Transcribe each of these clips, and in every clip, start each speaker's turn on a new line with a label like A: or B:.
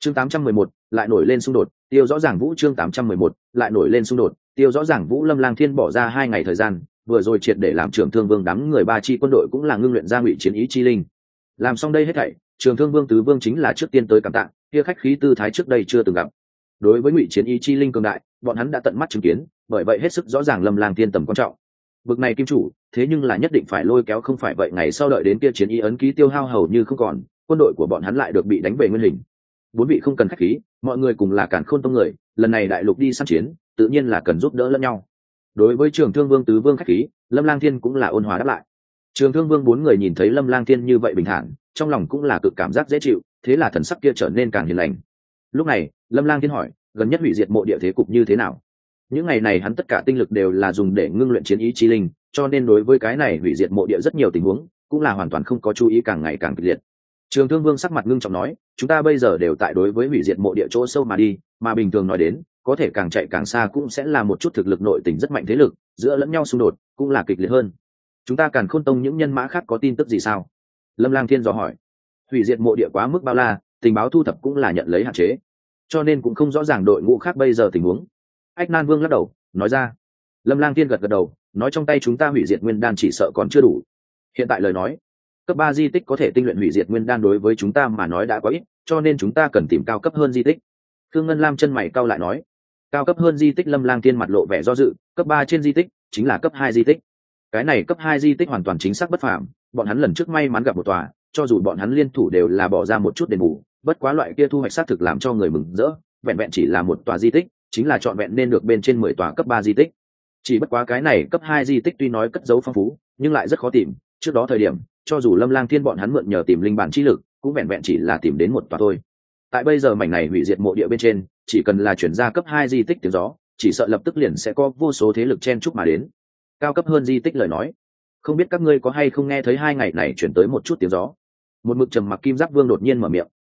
A: Chương 811, lại nổi lên xung đột, tiêu rõ ràng vũ. Chương 811, lại nổi lên xung đột, tiêu rõ ràng vũ. Lâm Lang Thiên bỏ ra 2 ngày thời gian, vừa rồi triệt để làm Trường Thương Vương đám người 3 chi quân đội cũng là ngưng luyện ra ngụy chiến ý chi linh. Làm xong đây hết thảy, Trường Thương Vương tứ vương chính là trước tiên tới cảm tạ, kia khách khí tư thái trước đây chưa từng gặp. Đối với ngụy chiến ý chi linh cường đại, bọn hắn đã tận mắt chứng kiến, bởi vậy hết sức rõ ràng Lâm Lang Thiên tầm quan trọng. Bực này kim chủ, thế nhưng là nhất định phải lôi kéo, không phải vậy ngày sau đợi đến kia chiến ý ấn ký tiêu hao hầu như không còn, quân đội của bọn hắn lại được bị đánh về nguyên hình. 4 vị không cần khách khí, mọi người cùng là Càn Khôn tông người, lần này đại lục đi săn chiến, tự nhiên là cần giúp đỡ lẫn nhau. Đối với Trường Thương Vương tứ vương khách khí, Lâm Lang Thiên cũng là ôn hòa đáp lại. Trường Thương Vương 4 người nhìn thấy Lâm Lang Thiên như vậy bình thản, trong lòng cũng là cực cảm giác dễ chịu, thế là thần sắc kia trở nên càng hiền lành. Lúc này, Lâm Lang Thiên hỏi, gần nhất hủy diệt mộ địa thế cục như thế nào? Những ngày này hắn tất cả tinh lực đều là dùng để ngưng luyện chiến ý chi linh, cho nên đối với cái này hủy diệt mộ địa rất nhiều tình huống, cũng là hoàn toàn không có chú ý, càng ngày càng kịch liệt. Trường Thương Vương sắc mặt ngưng trọng nói, chúng ta bây giờ đều tại đối với hủy diệt mộ địa chỗ sâu mà đi, mà bình thường nói đến, có thể càng chạy càng xa cũng sẽ là một chút thực lực nội tình rất mạnh thế lực, giữa lẫn nhau xung đột cũng là kịch liệt hơn. Chúng ta Càn Khôn tông những nhân mã khác có tin tức gì sao? Lâm Lang Thiên dò hỏi. Hủy diệt mộ địa quá mức bao la, tình báo thu thập cũng là nhận lấy hạn chế, cho nên cũng không rõ ràng đội ngũ khác bây giờ tình huống. Ách Nan Vương lắc đầu nói ra. Lâm Lang Thiên gật gật đầu, nói trong tay chúng ta hủy diệt nguyên đan chỉ sợ còn chưa đủ. Hiện tại lời nói, cấp 3 di tích có thể tinh luyện hủy diệt nguyên đan đối với chúng ta mà nói đã quá ít, cho nên chúng ta cần tìm cao cấp hơn di tích. Thương Ngân Lam chân mày cau lại nói. Cao cấp hơn di tích? Lâm Lang Thiên mặt lộ vẻ do dự, cấp 3 trên di tích chính là cấp 2 di tích. Cái này cấp 2 di tích hoàn toàn chính xác bất phàm, bọn hắn lần trước may mắn gặp một tòa, cho dù bọn hắn liên thủ đều là bỏ ra một chút đền bù, bất quá loại kia thu hoạch xác thực làm cho người mừng rỡ, vẹn vẹn chỉ là một tòa di tích, chính là trọn vẹn nên được bên trên 10 tòa cấp 3 di tích. Chỉ bất quá cái này cấp 2 di tích tuy nói cất giấu phong phú, nhưng lại rất khó tìm, trước đó thời điểm, cho dù Lâm Lang Thiên bọn hắn mượn nhờ tìm linh bản chi lực, cũng vẹn vẹn chỉ là tìm đến một tòa thôi. Tại bây giờ mảnh này hủy diệt mộ địa bên trên, chỉ cần là chuyển ra cấp 2 di tích tiếng gió, chỉ sợ lập tức liền sẽ có vô số thế lực chen chúc mà đến. Cao cấp hơn di tích lời nói, không biết các ngươi có hay không nghe thấy 2 ngày này chuyển tới một chút tiếng gió. Một mực trầm mặc Kim Giáp Vương đột nhiên mở miệng.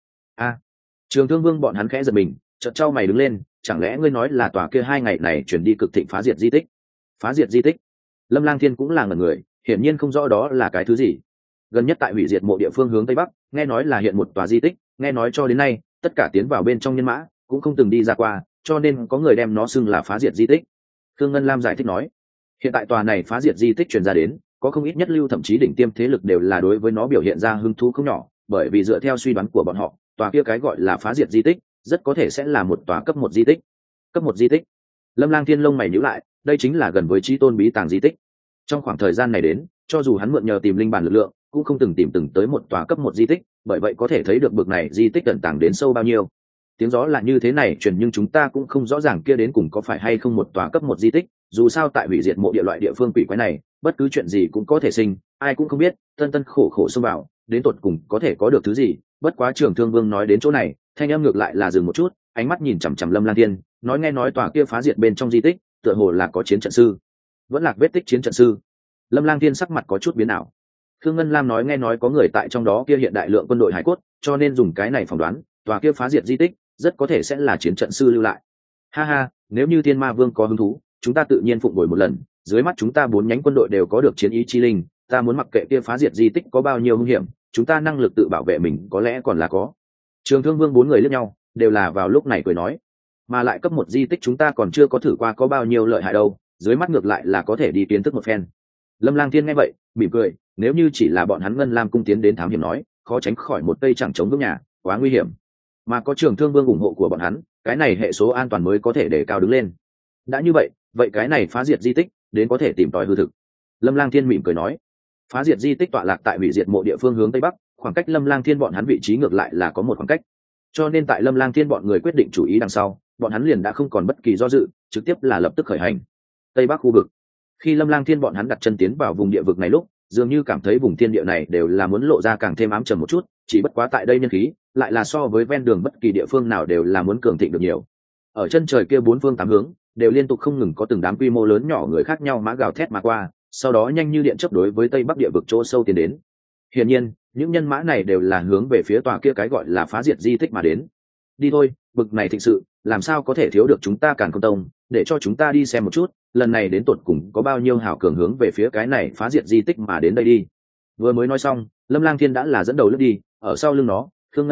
A: Trường Thương Vương bọn hắn khẽ giật mình, chợt chau mày đứng lên, chẳng lẽ ngươi nói là tòa kia 2 ngày này chuyển đi cực thịnh phá diệt di tích? Phá diệt di tích? Lâm Lang Thiên cũng là ngẩn người, hiển nhiên không rõ đó là cái thứ gì. Gần nhất tại hủy diệt mộ địa phương hướng tây bắc, nghe nói là hiện một tòa di tích, nghe nói cho đến nay, tất cả tiến vào bên trong nhân mã cũng không từng đi ra qua, cho nên có người đem nó xưng là phá diệt di tích. Thương Ngân Lam giải thích nói, hiện tại tòa này phá diệt di tích truyền ra đến, có không ít nhất lưu thậm chí đỉnh tiêm thế lực đều là đối với nó biểu hiện ra hứng thú không nhỏ, bởi vì dựa theo suy đoán của bọn họ, tòa kia cái gọi là phá diệt di tích rất có thể sẽ là một tòa cấp 1 di tích. Cấp 1 di tích? Lâm Lang Thiên lông mày nhíu lại, đây chính là gần với Chí Tôn bí tàng di tích. Trong khoảng thời gian này đến, cho dù hắn mượn nhờ tìm linh bản lực lượng, cũng không từng tìm tới một tòa cấp 1 di tích, bởi vậy có thể thấy được bực này di tích ẩn tàng đến sâu bao nhiêu. Tiếng gió là như thế này truyền, nhưng chúng ta cũng không rõ ràng kia đến cùng có phải hay không một tòa cấp 1 di tích, dù sao tại hủy diệt mộ địa loại địa phương quỷ quái này, bất cứ chuyện gì cũng có thể sinh, ai cũng không biết, tân tân khổ khổ xông vào, đến tột cùng có thể có được thứ gì. Bất quá Trường Thương Vương nói đến chỗ này, thanh âm ngược lại là dừng một chút, ánh mắt nhìn chằm chằm Lâm Lang Thiên, nói nghe nói tòa kia phá diệt bên trong di tích, tựa hồ là có chiến trận sư. Vẫn lạc vết tích chiến trận sư? Lâm Lang Thiên sắc mặt có chút biến ảo. Thương Ngân Lam nói nghe nói có người tại trong đó kia hiện đại lượng quân đội hải cốt, cho nên dùng cái này phỏng đoán, tòa kia phá diệt di tích rất có thể sẽ là chiến trận sư lưu lại. Ha ha, nếu như Thiên Ma Vương có hứng thú, chúng ta tự nhiên phụng bồi một lần, dưới mắt chúng ta 4 nhánh quân đội đều có được chiến ý chi linh, ta muốn mặc kệ kia phá diệt di tích có bao nhiêu hung hiểm, chúng ta năng lực tự bảo vệ mình có lẽ còn là có. Trường Thương Vương 4 người liếc nhau, đều là vào lúc này cười nói, mà lại cấp 1 di tích chúng ta còn chưa có thử qua có bao nhiêu lợi hại đâu, dưới mắt ngược lại là có thể đi kiến thức một phen. Lâm Lang Thiên nghe vậy, mỉm cười, nếu như chỉ là bọn hắn Ngân Lam cung tiến đến thám hiểm nói, khó tránh khỏi một cây chẳng chống vững nhà, quá nguy hiểm. Mà có Trường Thương Vương ủng hộ của bọn hắn, cái này hệ số an toàn mới có thể để cao đứng lên. Đã như vậy, vậy cái này phá diệt di tích, đến có thể tìm tòi hư thực. Lâm Lang Thiên mỉm cười nói, phá diệt di tích tọa lạc tại hủy diệt mộ địa phương hướng tây bắc, khoảng cách Lâm Lang Thiên bọn hắn vị trí ngược lại là có một khoảng cách. Cho nên tại Lâm Lang Thiên bọn người quyết định chủ ý đằng sau, bọn hắn liền đã không còn bất kỳ do dự, trực tiếp là lập tức khởi hành. Tây bắc khu vực. Khi Lâm Lang Thiên bọn hắn đặt chân tiến vào vùng địa vực này lúc, dường như cảm thấy vùng thiên địa này đều là muốn lộ ra càng thêm ám trầm một chút, chỉ bất quá tại đây nhân khí lại là so với ven đường bất kỳ địa phương nào đều là muốn cường thịnh được nhiều. Ở chân trời kia 4 phương 8 hướng đều liên tục không ngừng có từng đám quy mô lớn nhỏ người khác nhau mã gào thét mà qua, sau đó nhanh như điện chớp đối với tây bắc địa vực chỗ sâu tiến đến. Hiển nhiên, những nhân mã này đều là hướng về phía tòa kia cái gọi là phá diệt di tích mà đến. Đi thôi, bực này thịnh sự, làm sao có thể thiếu được chúng ta Càn Khôn Tông, để cho chúng ta đi xem một chút, lần này đến tột cùng có bao nhiêu hảo cường hướng về phía cái này phá diệt di tích mà đến đây đi. Vừa mới nói xong, Lâm Lang Thiên đã là dẫn đầu lướt đi, ở sau lưng nó, Thương Ngân Lam,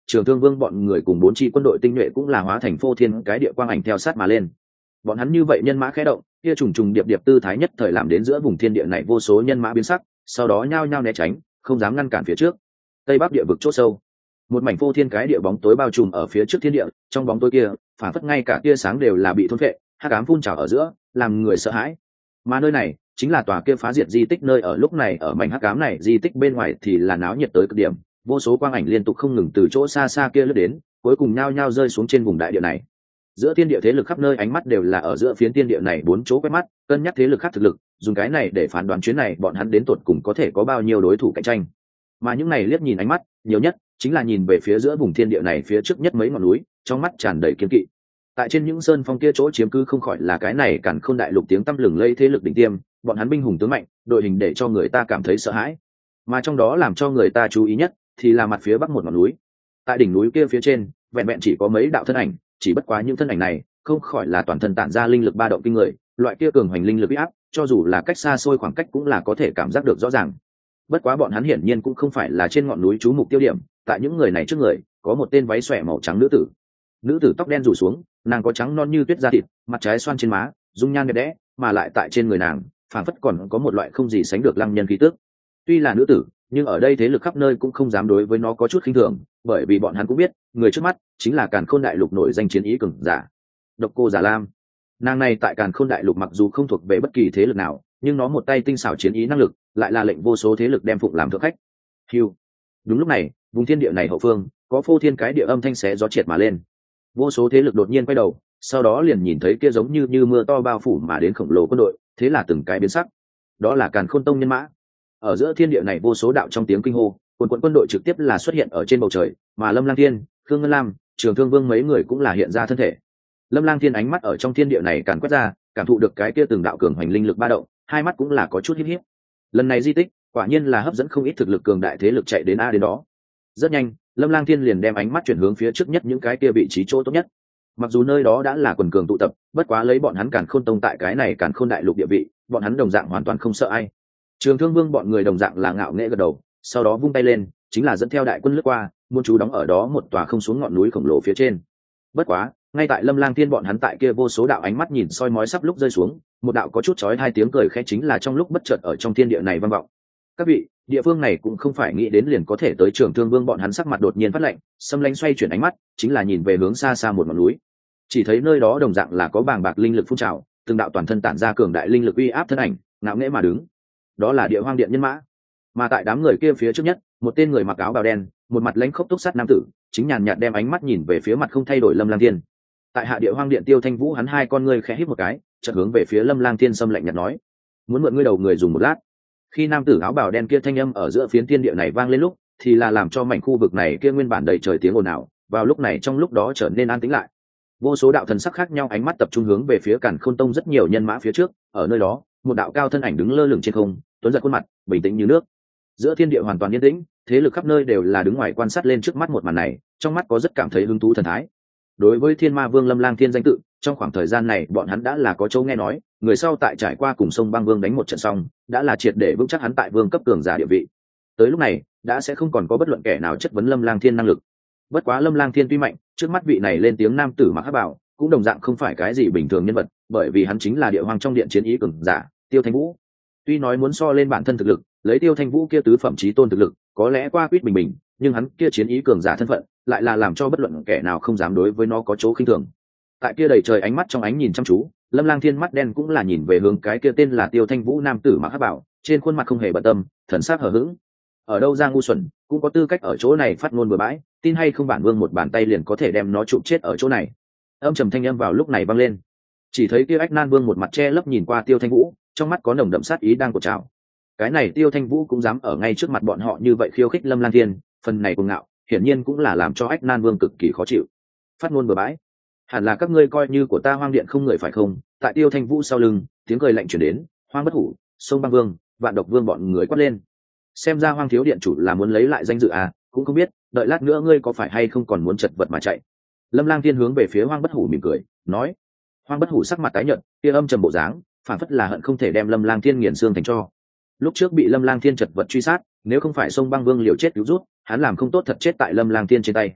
A: Trường Thương Vương bọn người cùng 4 chi quân đội tinh nhuệ cũng là hóa thành phô thiên cái địa quang ảnh theo sát mà lên. Bọn hắn như vậy nhân mã khẽ động, kia trùng trùng điệp điệp tư thái nhất thời làm đến giữa vùng thiên địa này vô số nhân mã biến sắc, sau đó nhao nhao né tránh, không dám ngăn cản phía trước. Tây Bắc địa vực chốt sâu, một mảnh phô thiên cái địa bóng tối bao trùm ở phía trước thiên địa, trong bóng tối kia, phản phất ngay cả tia sáng đều là bị thôn phệ, hắc ám phun trào ở giữa, làm người sợ hãi. Mà nơi này chính là tòa kia phá diệt di tích nơi ở lúc này ở mảnh hắc ám này di tích bên ngoài thì là náo nhiệt tới cực điểm, vô số quang ảnh liên tục không ngừng từ chỗ xa xa kia lướt đến, cuối cùng nhao nhao rơi xuống trên vùng đại địa này. Giữa thiên địa thế lực khắp nơi ánh mắt đều là ở giữa phiến thiên địa này 4 chỗ quét mắt, cân nhắc thế lực khác thực lực, dùng cái này để phán đoán chuyến này bọn hắn đến tột cùng có thể có bao nhiêu đối thủ cạnh tranh. Mà những này liếc nhìn ánh mắt, nhiều nhất chính là nhìn về phía giữa vùng thiên địa này phía trước nhất mấy ngọn núi, trong mắt tràn đầy kiên kỵ. Tại trên những sơn phong kia chỗ chiếm cứ không khỏi là cái này Càn Khôn đại lục tiếng tăm lừng lây thế lực đỉnh tiêm, bọn hắn binh hùng tướng mạnh, đội hình để cho người ta cảm thấy sợ hãi. Mà trong đó làm cho người ta chú ý nhất thì là mặt phía bắc một ngọn núi. Tại đỉnh núi kia phía trên, vẹn vẹn chỉ có mấy đạo thân ảnh, chỉ bất quá những thân ảnh này không khỏi là toàn thân tản ra linh lực ba động kinh người, loại kia cường hoành linh lực uy áp, cho dù là cách xa xôi khoảng cách cũng là có thể cảm giác được rõ ràng. Bất quá bọn hắn hiển nhiên cũng không phải là trên ngọn núi trú mục tiêu điểm, tại những người này trước người có một tên váy xòe màu trắng nữ tử. Nữ tử tóc đen rủ xuống, nàng có trắng non như tuyết da thịt, mặt trái xoan trên má, dung nhan đẹp đẽ, mà lại tại trên người nàng phảng phất còn có một loại không gì sánh được lăng nhân khí tức. Tuy là nữ tử, nhưng ở đây thế lực khắp nơi cũng không dám đối với nó có chút khinh thường, bởi vì bọn hắn cũng biết người trước mắt chính là Càn Khôn đại lục nổi danh chiến ý cường giả, Độc Cô Giả Lam. Nàng này tại Càn Khôn đại lục mặc dù không thuộc về bất kỳ thế lực nào, nhưng nó một tay tinh xảo chiến ý năng lực lại là lệnh vô số thế lực đem phụng làm thượng khách. Hưu. Đúng lúc này, vùng thiên địa này hậu phương có phô thiên cái địa âm thanh xé gió triệt mà lên, vô số thế lực đột nhiên quay đầu, sau đó liền nhìn thấy kia giống như mưa to bao phủ mà đến khổng lồ quân đội, thế là từng cái biến sắc. Đó là Càn Khôn tông nhân mã. Ở giữa thiên địa này vô số đạo trong tiếng kinh hô, quân đội trực tiếp là xuất hiện ở trên bầu trời, mà Lâm Lang Thiên, Khương Ngân Lam, Trường Thương Vương mấy người cũng là hiện ra thân thể. Lâm Lang Thiên ánh mắt ở trong thiên địa này càn quét ra, cảm thụ được cái kia từng đạo cường hoành linh lực ba động, hai mắt cũng là có chút híp híp. Lần này di tích, quả nhiên là hấp dẫn không ít thực lực cường đại thế lực chạy đến đến đó. Rất nhanh, Lâm Lang Thiên liền đem ánh mắt chuyển hướng phía trước nhất những cái kia vị trí chỗ tốt nhất. Mặc dù nơi đó đã là quần cường tụ tập, bất quá lấy bọn hắn Càn Khôn tông tại cái này Càn Khôn đại lục địa vị, bọn hắn đồng dạng hoàn toàn không sợ ai. Trường Thương Vương bọn người đồng dạng là ngạo nghễ gật đầu, sau đó vung tay lên, chính là dẫn theo đại quân lướt qua, muốn trú đóng ở đó một tòa không xuống ngọn núi khổng lồ phía trên. Bất quá, ngay tại Lâm Lang Thiên bọn hắn tại kia vô số đạo ánh mắt nhìn soi mói sắp lúc rơi xuống, một đạo có chút chói hai tiếng cười khẽ chính là trong lúc bất chợt ở trong thiên địa này vang vọng. Các vị, địa phương này cũng không phải nghĩ đến liền có thể tới. Trường Thương Vương bọn hắn sắc mặt đột nhiên phát lạnh, xâm lãnh xoay chuyển ánh mắt, chính là nhìn về hướng xa xa một ngọn núi. Chỉ thấy nơi đó đồng dạng là có bàng bạc linh lực phun trào, từng đạo toàn thân tản ra cường đại linh lực uy áp thân ảnh, ngạo nghễ mà đứng. Đó là Địa Hoang Điện nhân mã. Mà tại đám người kia phía trước nhất, một tên người mặc áo bào đen, một mặt lãnh khốc túc sát nam tử, chính nhàn nhạt đem ánh mắt nhìn về phía mặt không thay đổi Lâm Lang Thiên. Tại hạ Địa Hoang Điện Tiêu Thanh Vũ, hắn hai con ngươi khẽ híp một cái, chợt hướng về phía Lâm Lang Thiên xâm lạnh nhạt nói: "Muốn mượn ngươi đầu người dùng một lát." Khi nam tử áo bào đen kia thanh âm ở giữa phiến thiên địa này vang lên lúc, thì là làm cho mảnh khu vực này kia nguyên bản đầy trời tiếng ồn ào, vào lúc này trong lúc đó trở nên an tĩnh lại. Vô số đạo thần sắc khác nhau ánh mắt tập trung hướng về phía Càn Khôn tông rất nhiều nhân mã phía trước, ở nơi đó, một đạo cao thân ảnh đứng lơ lửng trên không, tuấn giật khuôn mặt, bình tĩnh như nước. Giữa thiên địa hoàn toàn yên tĩnh, thế lực khắp nơi đều là đứng ngoài quan sát lên trước mắt một màn này, trong mắt có rất cảm thấy hứng thú thần thái. Đối với Thiên Ma Vương Lâm Lang Thiên danh tự, trong khoảng thời gian này bọn hắn đã là có chỗ nghe nói, người sau tại trải qua cùng sông Băng Vương đánh một trận xong, đã là triệt để vững chắc hắn tại vương cấp cường giả địa vị. Tới lúc này, đã sẽ không còn có bất luận kẻ nào chất vấn Lâm Lang Thiên năng lực. Bất quá Lâm Lang Thiên tuy mạnh, trước mắt vị này lên tiếng nam tử mặc hắc bào, cũng đồng dạng không phải cái gì bình thường nhân vật, bởi vì hắn chính là Địa Hoang trong điện chiến ý cường giả, Tiêu Thanh Vũ. Tuy nói muốn so lên bản thân thực lực, lấy Tiêu Thanh Vũ kia tứ phẩm chí tôn thực lực, có lẽ qua quýt bình bình, nhưng hắn kia chiến ý cường giả thân phận, lại là làm cho bất luận kẻ nào không dám đối với nó có chỗ khinh thường. Tại kia đầy trời ánh mắt trong ánh nhìn chăm chú, Lâm Lang Thiên mắt đen cũng là nhìn về hướng cái kia tên là Tiêu Thanh Vũ nam tử mặc hắc bào, trên khuôn mặt không hề bận tâm, thần sắc hờ hững. Ở đâu ra ngu xuẩn, cũng có tư cách ở chỗ này phát ngôn bừa bãi, tin hay không bản vương một bàn tay liền có thể đem nó chụp chết ở chỗ này. Âm trầm thanh âm vào lúc này vang lên. Chỉ thấy kia Ách Nan Vương một mặt che lấp nhìn qua Tiêu Thanh Vũ, trong mắt có nồng đậm sát ý đang cột trào. Cái này Tiêu Thanh Vũ cũng dám ở ngay trước mặt bọn họ như vậy khiêu khích Lâm Lang Thiên, phần này cuồng ngạo, hiển nhiên cũng là làm cho Ách Nan Vương cực kỳ khó chịu. Phát ngôn bừa bãi, hẳn là các ngươi coi như của ta Hoang Điện không người phải không? Tại Tiêu Thanh Vũ sau lưng, tiếng cười lạnh truyền đến, Hoang Bất Hủ, Sông Băng Vương, Vạn Độc Vương bọn người quát lên. Xem ra Hoang thiếu điện chủ là muốn lấy lại danh dự à, cũng không biết, đợi lát nữa ngươi có phải hay không còn muốn chật vật mà chạy. Lâm Lang Thiên hướng về phía Hoang Bất Hủ mỉm cười, nói. Hoang Bất Hủ sắc mặt tái nhợt, kia âm trầm bộ dáng, phản phất là hận không thể đem Lâm Lang Thiên nghiền xương thành tro. Lúc trước bị Lâm Lang Thiên chật vật truy sát, nếu không phải Sông Băng Vương liều chết cứu rút, hắn làm không tốt thật chết tại Lâm Lang Thiên trên tay.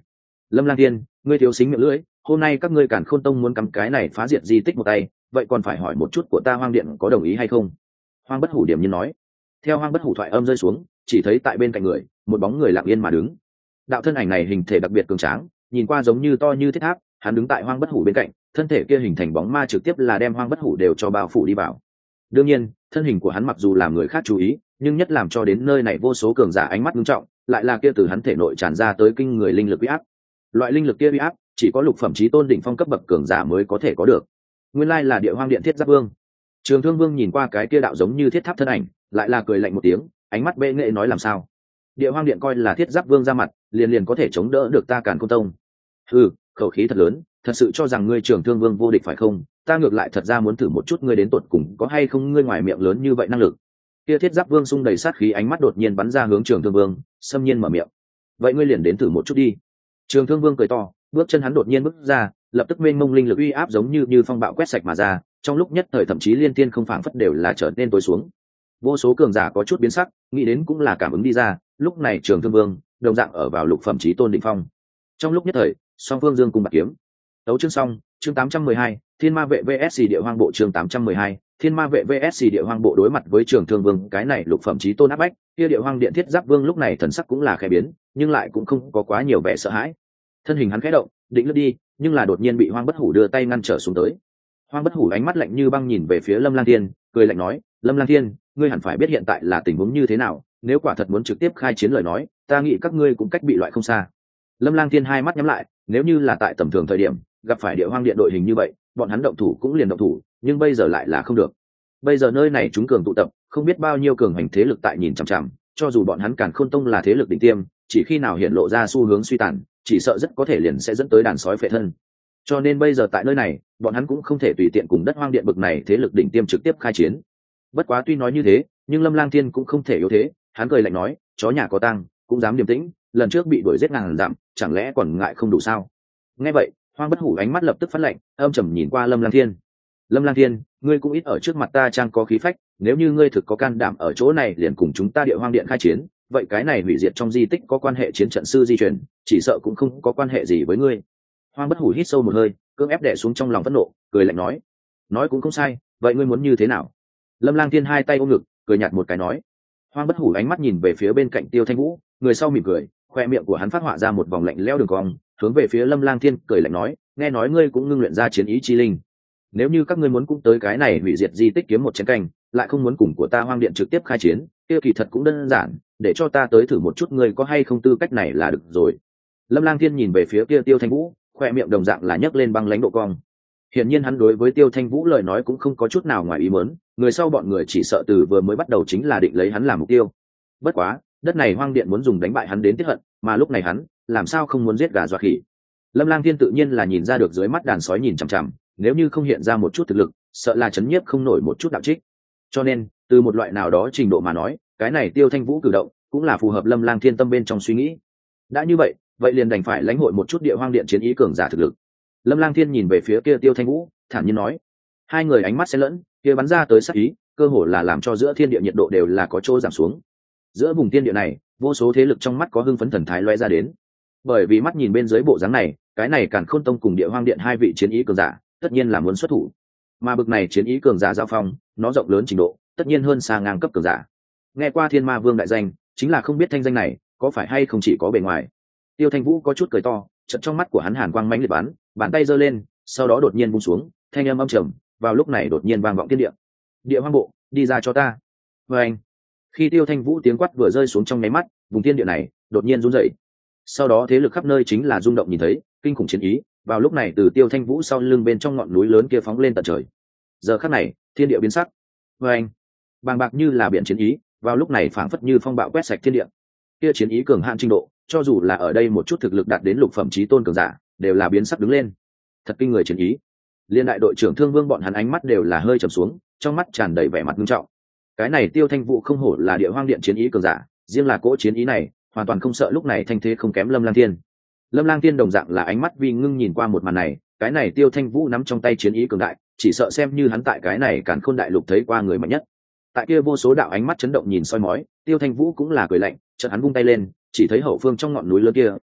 A: Lâm Lang Thiên, ngươi thiếu xính miệng lưỡi, hôm nay các ngươi Càn Khôn Tông muốn cắm cái này phá diệt di tích một tay, vậy còn phải hỏi một chút của ta Hoang Điện có đồng ý hay không? Hoang Bất Hủ điểm nhiên nói. Theo Hoang Bất Hủ thoại âm rơi xuống, chỉ thấy tại bên cạnh người, một bóng người lặng yên mà đứng. Đạo thân ảnh này hình thể đặc biệt cường tráng, nhìn qua giống như to như thiết tháp, hắn đứng tại Hoang Bất Hủ bên cạnh, thân thể kia hình thành bóng ma trực tiếp là đem Hoang Bất Hủ đều cho bao phủ đi vào. Đương nhiên, thân hình của hắn mặc dù làm người khác chú ý, nhưng nhất làm cho đến nơi này vô số cường giả ánh mắt nghiêm trọng, lại là kia từ hắn thể nội tràn ra tới kinh người linh lực uy áp. Loại linh lực kia uy áp, chỉ có lục phẩm chí tôn đỉnh phong cấp bậc cường giả mới có thể có được. Nguyên lai là Địa Hoang Điện Thiết Giáp Vương. Trường Thương Vương nhìn qua cái kia đạo giống như thiết tháp thân ảnh, lại là cười lạnh một tiếng, ánh mắt bệ nghệ nói làm sao? Địa Hoang Điện coi là Thiết Giáp Vương ra mặt, liền liền có thể chống đỡ được ta Càn Khôn Tông. Ừ, khẩu khí thật lớn, thật sự cho rằng ngươi Trường Thương Vương vô địch phải không? Ta ngược lại thật ra muốn thử một chút ngươi đến tột cùng có hay không ngươi ngoài miệng lớn như vậy năng lực. Kia Thiết Giáp Vương xung đầy sát khí ánh mắt đột nhiên bắn ra hướng Trường Thương Vương, xâm nhiên mở miệng. Vậy ngươi liền đến thử một chút đi. Trường Thương Vương cười to, bước chân hắn đột nhiên bước ra, lập tức mênh mông linh lực uy áp giống như phong bạo quét sạch mà ra, trong lúc nhất thời thậm chí liên tiên không phảng phất đều là trở nên tối xuống. Vô số cường giả có chút biến sắc, nghĩ đến cũng là cảm ứng đi ra, lúc này Trường Thương Vương đồng dạng ở vào lục phẩm chí tôn đỉnh phong. Trong lúc nhất thời, song phương dương cùng bạc kiếm. Tấu chương xong, chương 812, Thiên Ma vệ VS Địa Hoang bộ chương 812, Thiên Ma vệ VS Địa Hoang bộ đối mặt với Trường Thương Vương, cái này lục phẩm chí tôn áp bách, kia Địa Hoang Điện Thiết Giáp Vương lúc này thần sắc cũng là khẽ biến, nhưng lại cũng không có quá nhiều vẻ sợ hãi. Thân hình hắn khẽ động, định lướt đi, nhưng là đột nhiên bị Hoang Bất Hủ đưa tay ngăn trở xuống tới. Hoang Bất Hủ ánh mắt lạnh như băng nhìn về phía Lâm Lang Thiên, cười lạnh nói, Lâm Lang Thiên, ngươi hẳn phải biết hiện tại là tình huống như thế nào, nếu quả thật muốn trực tiếp khai chiến lời nói, ta nghĩ các ngươi cũng cách bị loại không xa. Lâm Lang Thiên hai mắt nhắm lại, nếu như là tại tầm thường thời điểm, gặp phải Địa Hoang Điện đội hình như vậy, bọn hắn động thủ cũng liền động thủ, nhưng bây giờ lại là không được. Bây giờ nơi này chúng cường tụ tập, không biết bao nhiêu cường hành thế lực tại nhìn chằm chằm, cho dù bọn hắn Càn Khôn Tông là thế lực đỉnh tiêm, chỉ khi nào hiện lộ ra xu hướng suy tàn, chỉ sợ rất có thể liền sẽ dẫn tới đàn sói phệ thân. Cho nên bây giờ tại nơi này, bọn hắn cũng không thể tùy tiện cùng Đất Hoang Điện bực này thế lực đỉnh tiêm trực tiếp khai chiến. Bất quá tuy nói như thế, nhưng Lâm Lang Thiên cũng không thể yếu thế, hắn cười lạnh nói, chó nhà có tang, cũng dám điềm tĩnh, lần trước bị đuổi giết ngàn dặm, chẳng lẽ còn ngại không đủ sao? Nghe vậy, Hoang Bất Hủ ánh mắt lập tức phát lạnh, âm trầm nhìn qua Lâm Lang Thiên. Lâm Lang Thiên, ngươi cũng ít ở trước mặt ta trang có khí phách, nếu như ngươi thực có can đảm ở chỗ này liền cùng chúng ta Địa Hoang Điện khai chiến, vậy cái này hủy diệt trong di tích có quan hệ chiến trận sư di chuyển, chỉ sợ cũng không có quan hệ gì với ngươi. Hoang Bất Hủ hít sâu một hơi, cưỡng ép đè xuống trong lòng phẫn nộ, cười lạnh nói cũng không sai, vậy ngươi muốn như thế nào? Lâm Lang Thiên hai tay ôm ngực, cười nhạt một cái nói. Hoang Bất Hủ ánh mắt nhìn về phía bên cạnh Tiêu Thanh Vũ, người sau mỉm cười, khoe miệng của hắn phát họa ra một vòng lạnh lẽo đường cong, hướng về phía Lâm Lang Thiên cười lạnh nói, nghe nói ngươi cũng ngưng luyện ra chiến ý chi linh, nếu như các ngươi muốn cũng tới cái này hủy diệt di tích kiếm một chén canh, lại không muốn cùng của ta Hoang Điện trực tiếp khai chiến, kia kỳ thật cũng đơn giản, để cho ta tới thử một chút ngươi có hay không tư cách này là được rồi. Lâm Lang Thiên nhìn về phía kia Tiêu Thanh Vũ, khoe miệng đồng dạng là nhấc lên băng lãnh độ cong. Hiển nhiên hắn đối với Tiêu Thanh Vũ lời nói cũng không có chút nào ngoài ý muốn, người sau bọn người chỉ sợ từ vừa mới bắt đầu chính là định lấy hắn làm mục tiêu. Bất quá, đất này Hoang Điện muốn dùng đánh bại hắn đến tiết hận, mà lúc này hắn làm sao không muốn giết gà dọa khỉ. Lâm Lang Thiên tự nhiên là nhìn ra được dưới mắt đàn sói nhìn chằm chằm, nếu như không hiện ra một chút thực lực, sợ là chấn nhiếp không nổi một chút đạo trích. Cho nên, từ một loại nào đó trình độ mà nói, cái này Tiêu Thanh Vũ cử động cũng là phù hợp Lâm Lang Thiên tâm bên trong suy nghĩ. Đã như vậy, vậy liền đành phải lãnh hội một chút Địa Hoang Điện chiến ý cường giả thực lực. Lâm Lang Thiên nhìn về phía kia Tiêu Thanh Vũ, thản nhiên nói. Hai người ánh mắt xen lẫn, kia bắn ra tới sát ý, cơ hồ là làm cho giữa thiên địa nhiệt độ đều là có chỗ giảm xuống. Giữa vùng thiên địa này, vô số thế lực trong mắt có hưng phấn thần thái lóe ra đến. Bởi vì mắt nhìn bên dưới bộ dáng này, cái này Càn Khôn Tông cùng Địa Hoang Điện hai vị chiến ý cường giả, tất nhiên là muốn xuất thủ. Mà bực này chiến ý cường giả giao phong, nó rộng lớn trình độ, tất nhiên hơn xa ngang cấp cường giả. Nghe qua Thiên Ma Vương đại danh, chính là không biết thanh danh này có phải hay không chỉ có bề ngoài. Tiêu Thanh Vũ có chút cười to, chợt trong mắt của hắn hàn quang mãnh liệt bắn, bàn tay giơ lên, sau đó đột nhiên buông xuống, thanh âm âm trầm, vào lúc này đột nhiên vang vọng thiên địa. Địa Hoang bộ, đi ra cho ta. Và anh, khi Tiêu Thanh Vũ tiếng quát vừa rơi xuống trong nháy mắt, vùng thiên địa này đột nhiên rung dậy. Sau đó thế lực khắp nơi chính là rung động nhìn thấy, kinh khủng chiến ý, vào lúc này từ Tiêu Thanh Vũ sau lưng bên trong ngọn núi lớn kia phóng lên tận trời. Giờ khắc này, thiên địa biến sắc. Và anh, bàng bạc như là biển chiến ý, vào lúc này phảng phất như phong bạo quét sạch thiên địa. Kia chiến ý cường hạn trình độ, cho dù là ở đây một chút thực lực đạt đến lục phẩm chí tôn cường giả, đều là biến sắc đứng lên. Thật kinh người chiến ý. Liên đại đội trưởng Thương Vương bọn hắn ánh mắt đều là hơi trầm xuống, trong mắt tràn đầy vẻ mặt nghiêm trọng. Cái này Tiêu Thanh Vũ không hổ là Địa Hoang Điện chiến ý cường giả, riêng là cỗ chiến ý này, hoàn toàn không sợ lúc này thanh thế không kém Lâm Lang Thiên. Lâm Lang Thiên đồng dạng là ánh mắt vi ngưng nhìn qua một màn này, cái này Tiêu Thanh Vũ nắm trong tay chiến ý cường đại, chỉ sợ xem như hắn tại cái này Càn Khôn đại lục thấy qua người mạnh nhất. Tại kia vô số đạo ánh mắt chấn động nhìn soi mói, Tiêu Thanh Vũ cũng là cười lạnh, chợt hắn vung tay lên, chỉ thấy hậu phương trong ngọn núi lớn kia,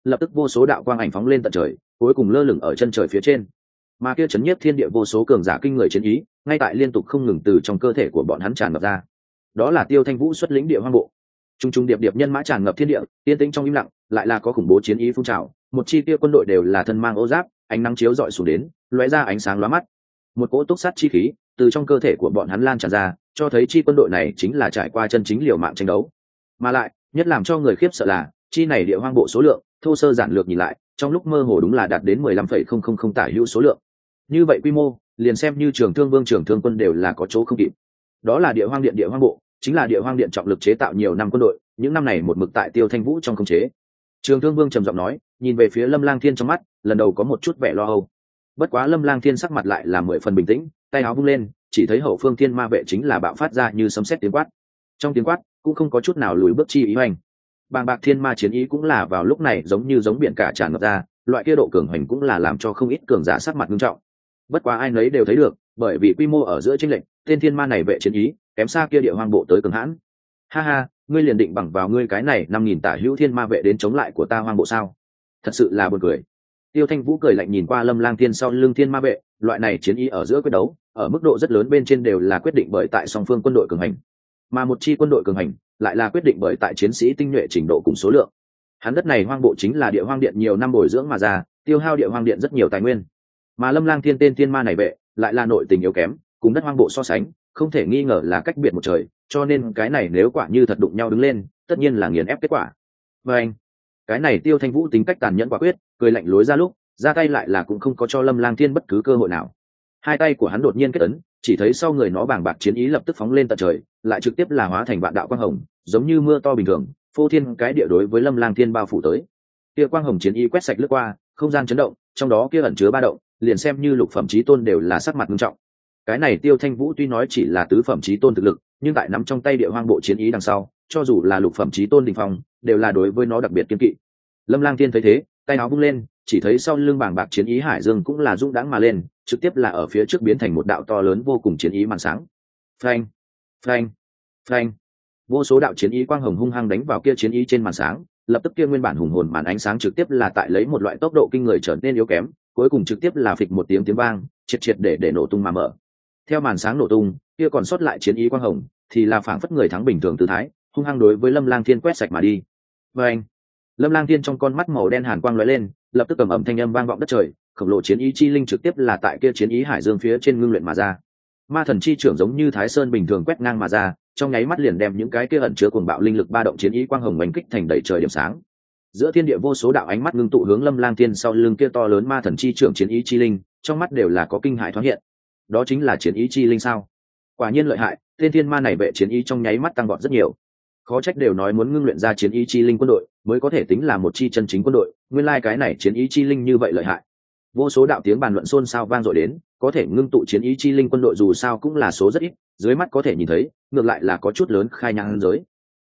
A: lập tức vô số đạo quang ảnh phóng lên tận trời, cuối cùng lơ lửng ở chân trời phía trên. Mà kia chấn nhiếp thiên địa vô số cường giả kinh người chiến ý, ngay tại liên tục không ngừng từ trong cơ thể của bọn hắn tràn ngập ra. Đó là Tiêu Thanh Vũ xuất lĩnh địa hoang bộ. Trung trung điệp điệp nhân mã tràn ngập thiên địa, yên tĩnh trong im lặng, lại là có khủng bố chiến ý phun trào, một chi kia quân đội đều là thân mang ô giáp, ánh nắng chiếu rọi xuống đến, lóe ra ánh sáng lóa mắt. Một cỗ túc sát chi khí từ trong cơ thể của bọn hắn lan tràn ra, cho thấy chi quân đội này chính là trải qua chân chính liều mạng tranh đấu. Mà lại, nhất làm cho người khiếp sợ là, chi này địa hoang bộ số lượng, thô sơ giản lược nhìn lại, trong lúc mơ hồ đúng là đạt đến 15,000 tả hữu số lượng. Như vậy quy mô, liền xem như Trường Thương Vương Trường Thương Quân đều là có chỗ không kịp. Đó là địa hoang điện địa hoang bộ, chính là địa hoang điện trọng lực chế tạo nhiều năm quân đội, những năm này một mực tại Tiêu Thanh Vũ trong khống chế. Trường Thương Vương trầm giọng nói, nhìn về phía Lâm Lang Thiên trong mắt, lần đầu có một chút vẻ lo âu. Bất quá Lâm Lang Thiên sắc mặt lại là 10 phần bình tĩnh, tay áo vung lên, chỉ thấy hậu phương thiên ma vệ chính là bạo phát ra như sấm sét tiếng quát. Trong tiếng quát cũng không có chút nào lùi bước chi ý hoành. Bàng bạc thiên ma chiến ý cũng là vào lúc này giống biển cả tràn ngập ra, loại kia độ cường hành cũng là làm cho không ít cường giả sắc mặt nghiêm trọng. Bất quá ai nấy đều thấy được, bởi vì quy mô ở giữa chênh lệch, tên thiên ma này vệ chiến ý kém xa kia địa hoang bộ tới cường hãn. Ha ha, ngươi liền định bằng vào ngươi cái này 5.000 tả hữu thiên ma vệ đến chống lại của ta hoang bộ sao? Thật sự là buồn cười. Tiêu Thanh Vũ cười lạnh nhìn qua Lâm Lang Thiên sau lưng thiên ma vệ, loại này chiến ý ở giữa quyết đấu, ở mức độ rất lớn bên trên đều là quyết định bởi tại song phương quân đội cường hành, mà một chi quân đội cường hành lại là quyết định bởi tại chiến sĩ tinh nhuệ trình độ cùng số lượng. Hắn đất này hoang bộ chính là địa hoang điện nhiều năm bồi dưỡng mà ra, tiêu hao địa hoang điện rất nhiều tài nguyên, mà Lâm Lang Thiên tên thiên ma này vệ lại là nội tình yếu kém, cùng đất hoang bộ so sánh, không thể nghi ngờ là cách biệt một trời, cho nên cái này nếu quả như thật đụng nhau đứng lên, tất nhiên là nghiền ép kết quả. Và anh, cái này Tiêu Thanh Vũ tính cách tàn nhẫn quả quyết, cười lạnh lối ra lúc, ra tay lại là cũng không có cho Lâm Lang Thiên bất cứ cơ hội nào. Hai tay của hắn đột nhiên kết ấn, chỉ thấy sau người nó bàng bạc chiến ý lập tức phóng lên tận trời, lại trực tiếp là hóa thành vạn đạo quang hồng, giống như mưa to bình thường, phô thiên cái địa đối với Lâm Lang Thiên bao phủ tới. Kia quang hồng chiến ý quét sạch lướt qua, không gian chấn động, trong đó kia ẩn chứa ba động, liền xem như lục phẩm chí tôn đều là sắc mặt nghiêm trọng. Cái này Tiêu Thanh Vũ tuy nói chỉ là tứ phẩm chí tôn thực lực, nhưng tại nắm trong tay địa hoang bộ chiến ý đằng sau, cho dù là lục phẩm chí tôn đỉnh phong, đều là đối với nó đặc biệt kiên kỵ. Lâm Lang Thiên thấy thế, tay áo vung lên, chỉ thấy sau lưng bàng bạc chiến ý hải dương cũng là dũng đãng mà lên, trực tiếp là ở phía trước biến thành một đạo to lớn vô cùng chiến ý màn sáng. Phanh, phanh, phanh. Vô số đạo chiến ý quang hồng hung hăng đánh vào kia chiến ý trên màn sáng, lập tức kia nguyên bản hùng hồn màn ánh sáng trực tiếp là tại lấy một loại tốc độ kinh người trở nên yếu kém, cuối cùng trực tiếp là phịch một tiếng vang, triệt để nổ tung mà mở. Theo màn sáng nổ tung, kia còn sót lại chiến ý quang hồng thì là phảng phất người thắng bình thường tư thái, hung hăng đối với Lâm Lang Thiên quét sạch mà đi. Phanh. Lâm Lang Thiên trong con mắt màu đen hàn quang lóe lên, lập tức cầm ẩm thanh âm vang vọng đất trời, khổng lồ chiến ý chi linh trực tiếp là tại kia chiến ý hải dương phía trên ngưng luyện mà ra. Ma thần chi trưởng giống như Thái Sơn bình thường quét ngang mà ra, trong nháy mắt liền đem những cái kia ẩn chứa cuồng bạo linh lực ba động chiến ý quang hồng bành kích thành đầy trời điểm sáng. Giữa thiên địa vô số đạo ánh mắt ngưng tụ hướng Lâm Lang Thiên sau lưng kia to lớn ma thần chi trưởng chiến ý chi linh, trong mắt đều là có kinh hãi thoáng hiện. Đó chính là chiến ý chi linh sao? Quả nhiên lợi hại, tên thiên ma này vệ chiến ý trong nháy mắt tăng vọt rất nhiều. Khó trách đều nói muốn ngưng luyện ra chiến ý chi linh quân đội mới có thể tính là một chi chân chính quân đội, nguyên lai cái này chiến ý chi linh như vậy lợi hại. Vô số đạo tiếng bàn luận xôn xao vang dội đến, có thể ngưng tụ chiến ý chi linh quân đội dù sao cũng là số rất ít, dưới mắt có thể nhìn thấy, ngược lại là có chút lớn khai nhang giới.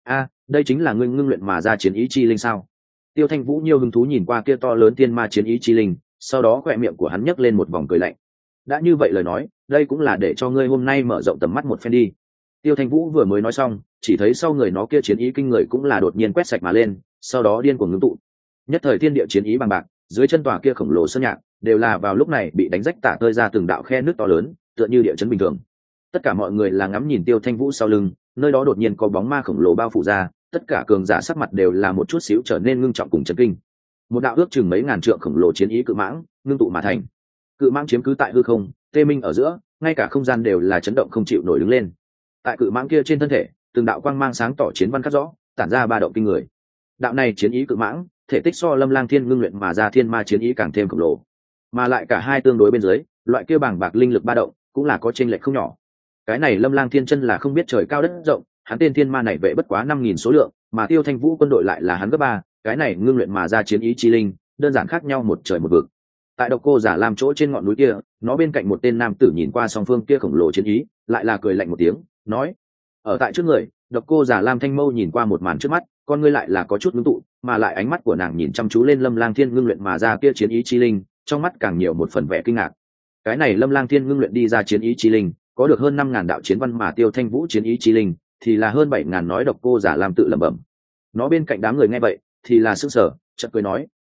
A: Đây chính là ngưng luyện mà ra chiến ý chi linh sao? Tiêu Thanh Vũ nhiều hứng thú nhìn qua kia to lớn thiên ma chiến ý chi linh, sau đó khóe miệng của hắn nhấc lên một vòng cười lạnh. Đã như vậy lời nói, đây cũng là để cho ngươi hôm nay mở rộng tầm mắt một phen đi. Tiêu Thanh Vũ vừa mới nói xong, chỉ thấy sau người nó kia chiến ý kinh người cũng là đột nhiên quét sạch mà lên, sau đó điên cuồng ngưng tụ. Nhất thời thiên địa chiến ý bằng bạc, dưới chân tòa kia khổng lồ sơn nhạc, đều là vào lúc này bị đánh rách tả tơi ra từng đạo khe nước to lớn, tựa như địa chấn bình thường. Tất cả mọi người là ngắm nhìn Tiêu Thanh Vũ sau lưng, nơi đó đột nhiên có bóng ma khổng lồ bao phủ ra, tất cả cường giả sắc mặt đều là một chút xíu trở nên ngưng trọng cùng chấn kinh. Một đạo ước chừng mấy ngàn trượng khổng lồ chiến ý cự mãng, ngưng tụ mà thành. Cự mãng chiếm cứ tại hư không, tê minh ở giữa, ngay cả không gian đều là chấn động không chịu nổi đứng lên. Tại cự mãng kia trên thân thể, từng đạo quang mang sáng tỏ chiến văn cắt rõ, tản ra ba động kinh người. Đạo này chiến ý cự mãng, thể tích so Lâm Lang Thiên ngưng luyện mà ra thiên ma chiến ý càng thêm khổng lồ, mà lại cả hai tương đối bên dưới, loại kia bàng bạc linh lực ba động cũng là có chênh lệch không nhỏ. Cái này Lâm Lang Thiên chân là không biết trời cao đất rộng, hắn tên thiên ma này vệ bất quá 5.000 số lượng, mà Tiêu Thanh Vũ quân đội lại là hắn gấp 3, cái này ngưng luyện mà ra chiến ý chi linh, đơn giản khác nhau một trời một vực. Tại Độc Cô Giả Lam chỗ trên ngọn núi kia, nó bên cạnh một tên nam tử nhìn qua song phương kia khổng lồ chiến ý, lại là cười lạnh một tiếng, nói: ở tại trước người, Độc Cô Giả Lam thanh mâu nhìn qua một màn trước mắt, con ngươi lại là có chút ngưng tụ, mà lại ánh mắt của nàng nhìn chăm chú lên Lâm Lang Thiên ngưng luyện mà ra kia chiến ý chi linh, trong mắt càng nhiều một phần vẻ kinh ngạc. Cái này Lâm Lang Thiên ngưng luyện đi ra chiến ý chi linh, có được hơn 5.000 đạo chiến văn, mà Tiêu Thanh Vũ chiến ý chi linh thì là hơn 7.000, nói Độc Cô Giả Lam tự lẩm bẩm. Nó bên cạnh đám người nghe vậy thì là sững sờ, chợt cười nói: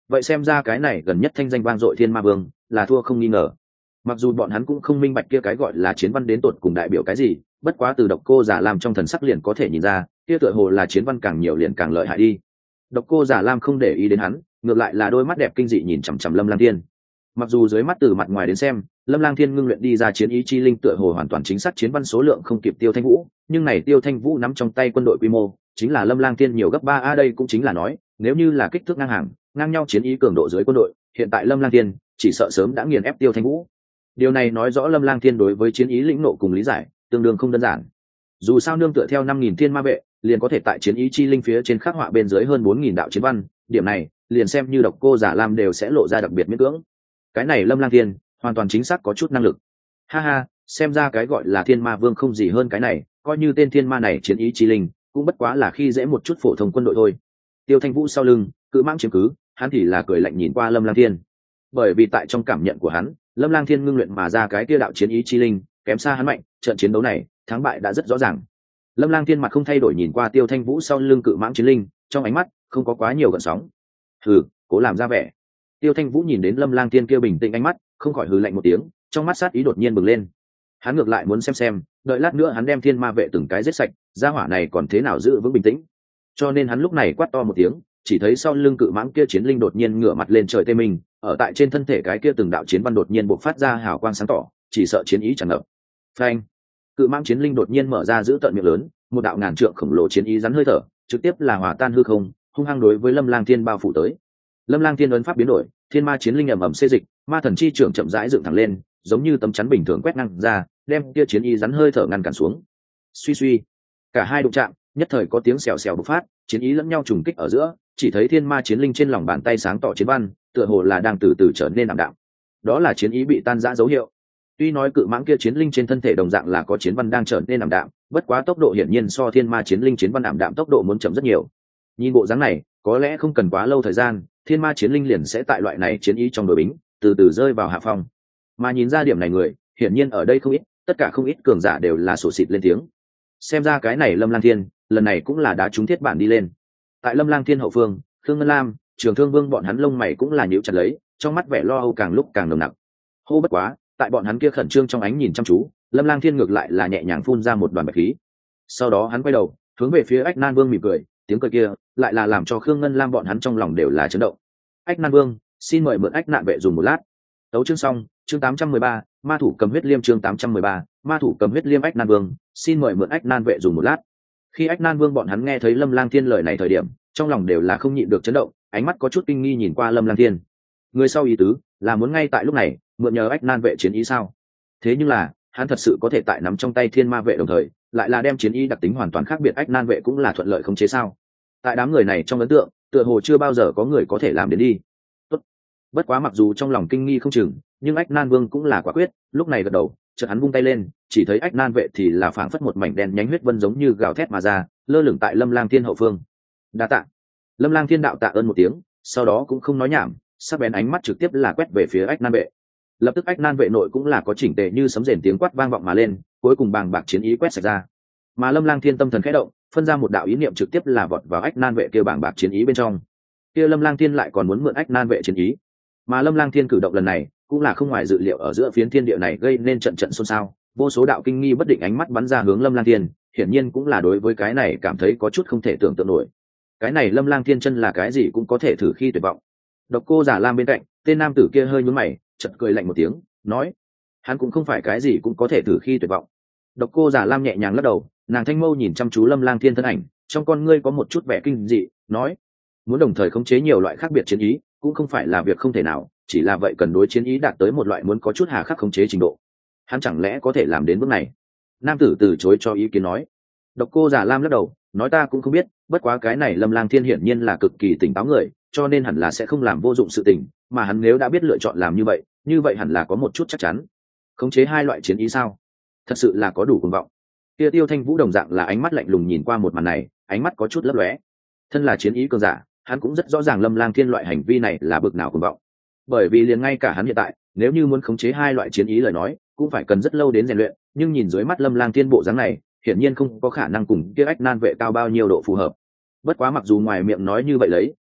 A: vậy xem ra cái này gần nhất thanh danh vang dội thiên ma vương là thua không nghi ngờ. Mặc dù bọn hắn cũng không minh bạch kia cái gọi là chiến văn đến tột cùng đại biểu cái gì, bất quá từ Độc Cô Giả Lam trong thần sắc liền có thể nhìn ra kia tựa hồ là chiến văn càng nhiều liền càng lợi hại đi. Độc Cô Giả Lam không để ý đến hắn, ngược lại là đôi mắt đẹp kinh dị nhìn chằm chằm Lâm Lang Thiên. Mặc dù dưới mắt từ mặt ngoài đến xem, Lâm Lang Thiên ngưng luyện đi ra chiến ý chi linh tựa hồ hoàn toàn chính xác chiến văn số lượng không kịp Tiêu Thanh Vũ, nhưng này Tiêu Thanh Vũ nắm trong tay quân đội quy mô, chính là Lâm Lang Thiên nhiều gấp 3 a, đây cũng chính là nói, nếu như là kích thước ngang hàng, ngang nhau chiến ý cường độ dưới quân đội, hiện tại Lâm Lang Thiên chỉ sợ sớm đã nghiền ép Tiêu Thanh Vũ. Điều này nói rõ Lâm Lang Thiên đối với chiến ý lĩnh nộ cùng lý giải, tương đương không đơn giản. Dù sao nương tựa theo 5000 thiên ma vệ, liền có thể tại chiến ý chi linh phía trên khắc họa bên dưới hơn 4000 đạo chiến văn, điểm này, liền xem như Độc Cô Giả Lam đều sẽ lộ ra đặc biệt miễn cưỡng. Cái này Lâm Lang Thiên, hoàn toàn chính xác có chút năng lực. Ha ha, xem ra cái gọi là Thiên Ma Vương không gì hơn cái này, coi như tên thiên ma này chiến ý chi linh, cũng bất quá là khi dễ một chút phổ thông quân đội thôi. Tiêu Thanh Vũ sau lưng, cự mãng chiếm cứ, hắn thì là cười lạnh nhìn qua Lâm Lang Thiên. Bởi vì tại trong cảm nhận của hắn, Lâm Lang Thiên ngưng luyện mà ra cái kia đạo chiến ý chi linh, kém xa hắn mạnh, trận chiến đấu này, thắng bại đã rất rõ ràng. Lâm Lang Thiên mặt không thay đổi nhìn qua Tiêu Thanh Vũ sau lưng cự mãng chiến linh, trong ánh mắt không có quá nhiều gợn sóng. Hừ, cố làm ra vẻ. Tiêu Thanh Vũ nhìn đến Lâm Lang Thiên kia bình tĩnh ánh mắt, không khỏi hừ lạnh một tiếng, trong mắt sát ý đột nhiên bừng lên. Hắn ngược lại muốn xem, đợi lát nữa hắn đem thiên ma vệ từng cái giết sạch, gia hỏa này còn thế nào giữ vững bình tĩnh. Cho nên hắn lúc này quát to một tiếng, chỉ thấy sau lưng cự mãng kia chiến linh đột nhiên ngửa mặt lên trời tê mình, ở tại trên thân thể cái kia từng đạo chiến văn đột nhiên bộc phát ra hào quang sáng tỏ, chỉ sợ chiến ý tràn ngập. Phanh! Cự mãng chiến linh đột nhiên mở ra giữ tận miệng lớn, một đạo ngàn trượng khổng lồ chiến ý rắn hơi thở, trực tiếp là hòa tan hư không, hung hăng đối với Lâm Lang Thiên bao phủ tới. Lâm Lang Thiên ấn pháp biến đổi, thiên ma chiến linh ầm ầm xê dịch, ma thần chi trưởng chậm rãi dựng thẳng lên, giống như tấm chắn bình thường quét ngang ra, đem kia chiến ý rắn hơi thở ngăn cản xuống. Suy suy, cả hai đụng chạm, nhất thời có tiếng xèo xèo bộc phát, chiến ý lẫn nhau trùng kích ở giữa, chỉ thấy thiên ma chiến linh trên lòng bàn tay sáng tỏ chiến văn, tựa hồ là đang từ từ trở nên ảm đạm. Đó là chiến ý bị tan rã dấu hiệu. Tuy nói cự mãng kia chiến linh trên thân thể đồng dạng là có chiến văn đang trở nên ảm đạm, bất quá tốc độ hiển nhiên so thiên ma chiến linh chiến văn ảm đạm tốc độ muốn chậm rất nhiều. Nhìn bộ dáng này, có lẽ không cần quá lâu thời gian, thiên ma chiến linh liền sẽ tại loại này chiến ý trong đội bính, từ từ rơi vào hạ phong. Mà nhìn ra điểm này người, hiển nhiên ở đây không ít, tất cả không ít cường giả đều là sổ xịt lên tiếng. Xem ra cái này Lâm Lang Thiên, lần này cũng là đá trúng thiết bản đi lên. Tại Lâm Lang Thiên hậu phương, Khương Ngân Lam, Trường Thương Vương bọn hắn lông mày cũng là nhíu chặt lấy, trong mắt vẻ lo âu càng lúc càng nồng nặc. Hô bất quá, tại bọn hắn kia khẩn trương trong ánh nhìn chăm chú, Lâm Lang Thiên ngược lại là nhẹ nhàng phun ra một đoàn bạch khí. Sau đó hắn quay đầu, hướng về phía Ách Nan Vương mỉm cười, tiếng cười kia lại là làm cho Khương Ngân Lam bọn hắn trong lòng đều là chấn động. Ách Nan Vương, xin mời mượn Ách Nạn vệ dùng một lát. Tấu chương xong, chương 813, ma thủ cầm huyết liêm chương 813, ma thủ cầm huyết liêm. Ách Nan Vương, xin mời mượn Ách Nan vệ dùng một lát. Khi Ách Nan Vương bọn hắn nghe thấy Lâm Lang Thiên lời này thời điểm, trong lòng đều là không nhịn được chấn động, ánh mắt có chút kinh nghi nhìn qua Lâm Lang Thiên. Người sau ý tứ là muốn ngay tại lúc này mượn nhờ Ách Nan vệ chiến ý sao? Thế nhưng là hắn thật sự có thể tại nắm trong tay thiên ma vệ đồng thời lại là đem chiến ý đặc tính hoàn toàn khác biệt Ách Nan vệ cũng là thuận lợi khống chế sao? Tại đám người này trong ấn tượng, tựa hồ chưa bao giờ có người có thể làm đến đi. Tốt. Bất quá mặc dù trong lòng kinh nghi không chừng, nhưng Ách Nan Vương cũng là quả quyết, lúc này gật đầu, chợt hắn vung tay lên, chỉ thấy Ách Nan vệ thì là phảng phất một mảnh đen nhánh huyết vân giống như gào thét mà ra, lơ lửng tại Lâm Lang Thiên hậu phương. Đa tạ. Lâm Lang Thiên đạo tạ ơn một tiếng, sau đó cũng không nói nhảm, sắc bén ánh mắt trực tiếp là quét về phía Ách Nan vệ. Lập tức Ách Nan vệ nội cũng là có chỉnh tề như sấm rền tiếng quát vang vọng mà lên, cuối cùng bàng bạc chiến ý quét sạch ra. Mà Lâm Lang Thiên tâm thần khẽ động, phân ra một đạo ý niệm trực tiếp là vọt vào Ách Nan vệ kia bàng bạc chiến ý bên trong. Kia Lâm Lang Thiên lại còn muốn mượn Ách Nan vệ chiến ý. Mà Lâm Lang Thiên cử động lần này cũng là không ngoài dự liệu, ở giữa phiến thiên địa này gây nên trận trận xôn xao, vô số đạo kinh nghi bất định ánh mắt bắn ra hướng Lâm Lang Thiên, hiển nhiên cũng là đối với cái này cảm thấy có chút không thể tưởng tượng nổi. Cái này Lâm Lang Thiên chân là cái gì cũng có thể thử khi tuyệt vọng. Độc Cô Giả Lam bên cạnh, tên nam tử kia hơi nhướng mày, chợt cười lạnh một tiếng, nói: hắn cũng không phải cái gì cũng có thể thử khi tuyệt vọng. Độc Cô Giả Lam nhẹ nhàng lắc đầu, nàng thanh mâu nhìn chăm chú Lâm Lang Thiên thân ảnh, trong con ngươi có một chút vẻ kinh dị, nói: muốn đồng thời khống chế nhiều loại khác biệt chiến ý, cũng không phải là việc không thể nào, chỉ là vậy cần đối chiến ý đạt tới một loại muốn có chút hà khắc khống chế trình độ. Hắn chẳng lẽ có thể làm đến bước này? Nam tử từ chối cho ý kiến nói. Độc Cô Giả Lam lắc đầu, nói: ta cũng không biết, bất quá cái này Lâm Lang Thiên hiển nhiên là cực kỳ tỉnh táo người, cho nên hẳn là sẽ không làm vô dụng sự tình, mà hắn nếu đã biết lựa chọn làm như vậy hẳn là có một chút chắc chắn. Khống chế hai loại chiến ý sao? Thật sự là có đủ cuồng vọng. Kia Tiêu Thanh Vũ đồng dạng là ánh mắt lạnh lùng nhìn qua một màn này, ánh mắt có chút lấp lóe. Thân là chiến ý cường giả, hắn cũng rất rõ ràng Lâm Lang Thiên loại hành vi này là bực nào cuồng vọng. Bởi vì liền ngay cả hắn hiện tại, nếu như muốn khống chế hai loại chiến ý lời nói, cũng phải cần rất lâu đến rèn luyện, nhưng nhìn dưới mắt Lâm Lang Thiên bộ dáng này, hiển nhiên không có khả năng cùng kia Ách Nan vệ cao bao nhiêu độ phù hợp. Bất quá mặc dù ngoài miệng nói như vậy lấy,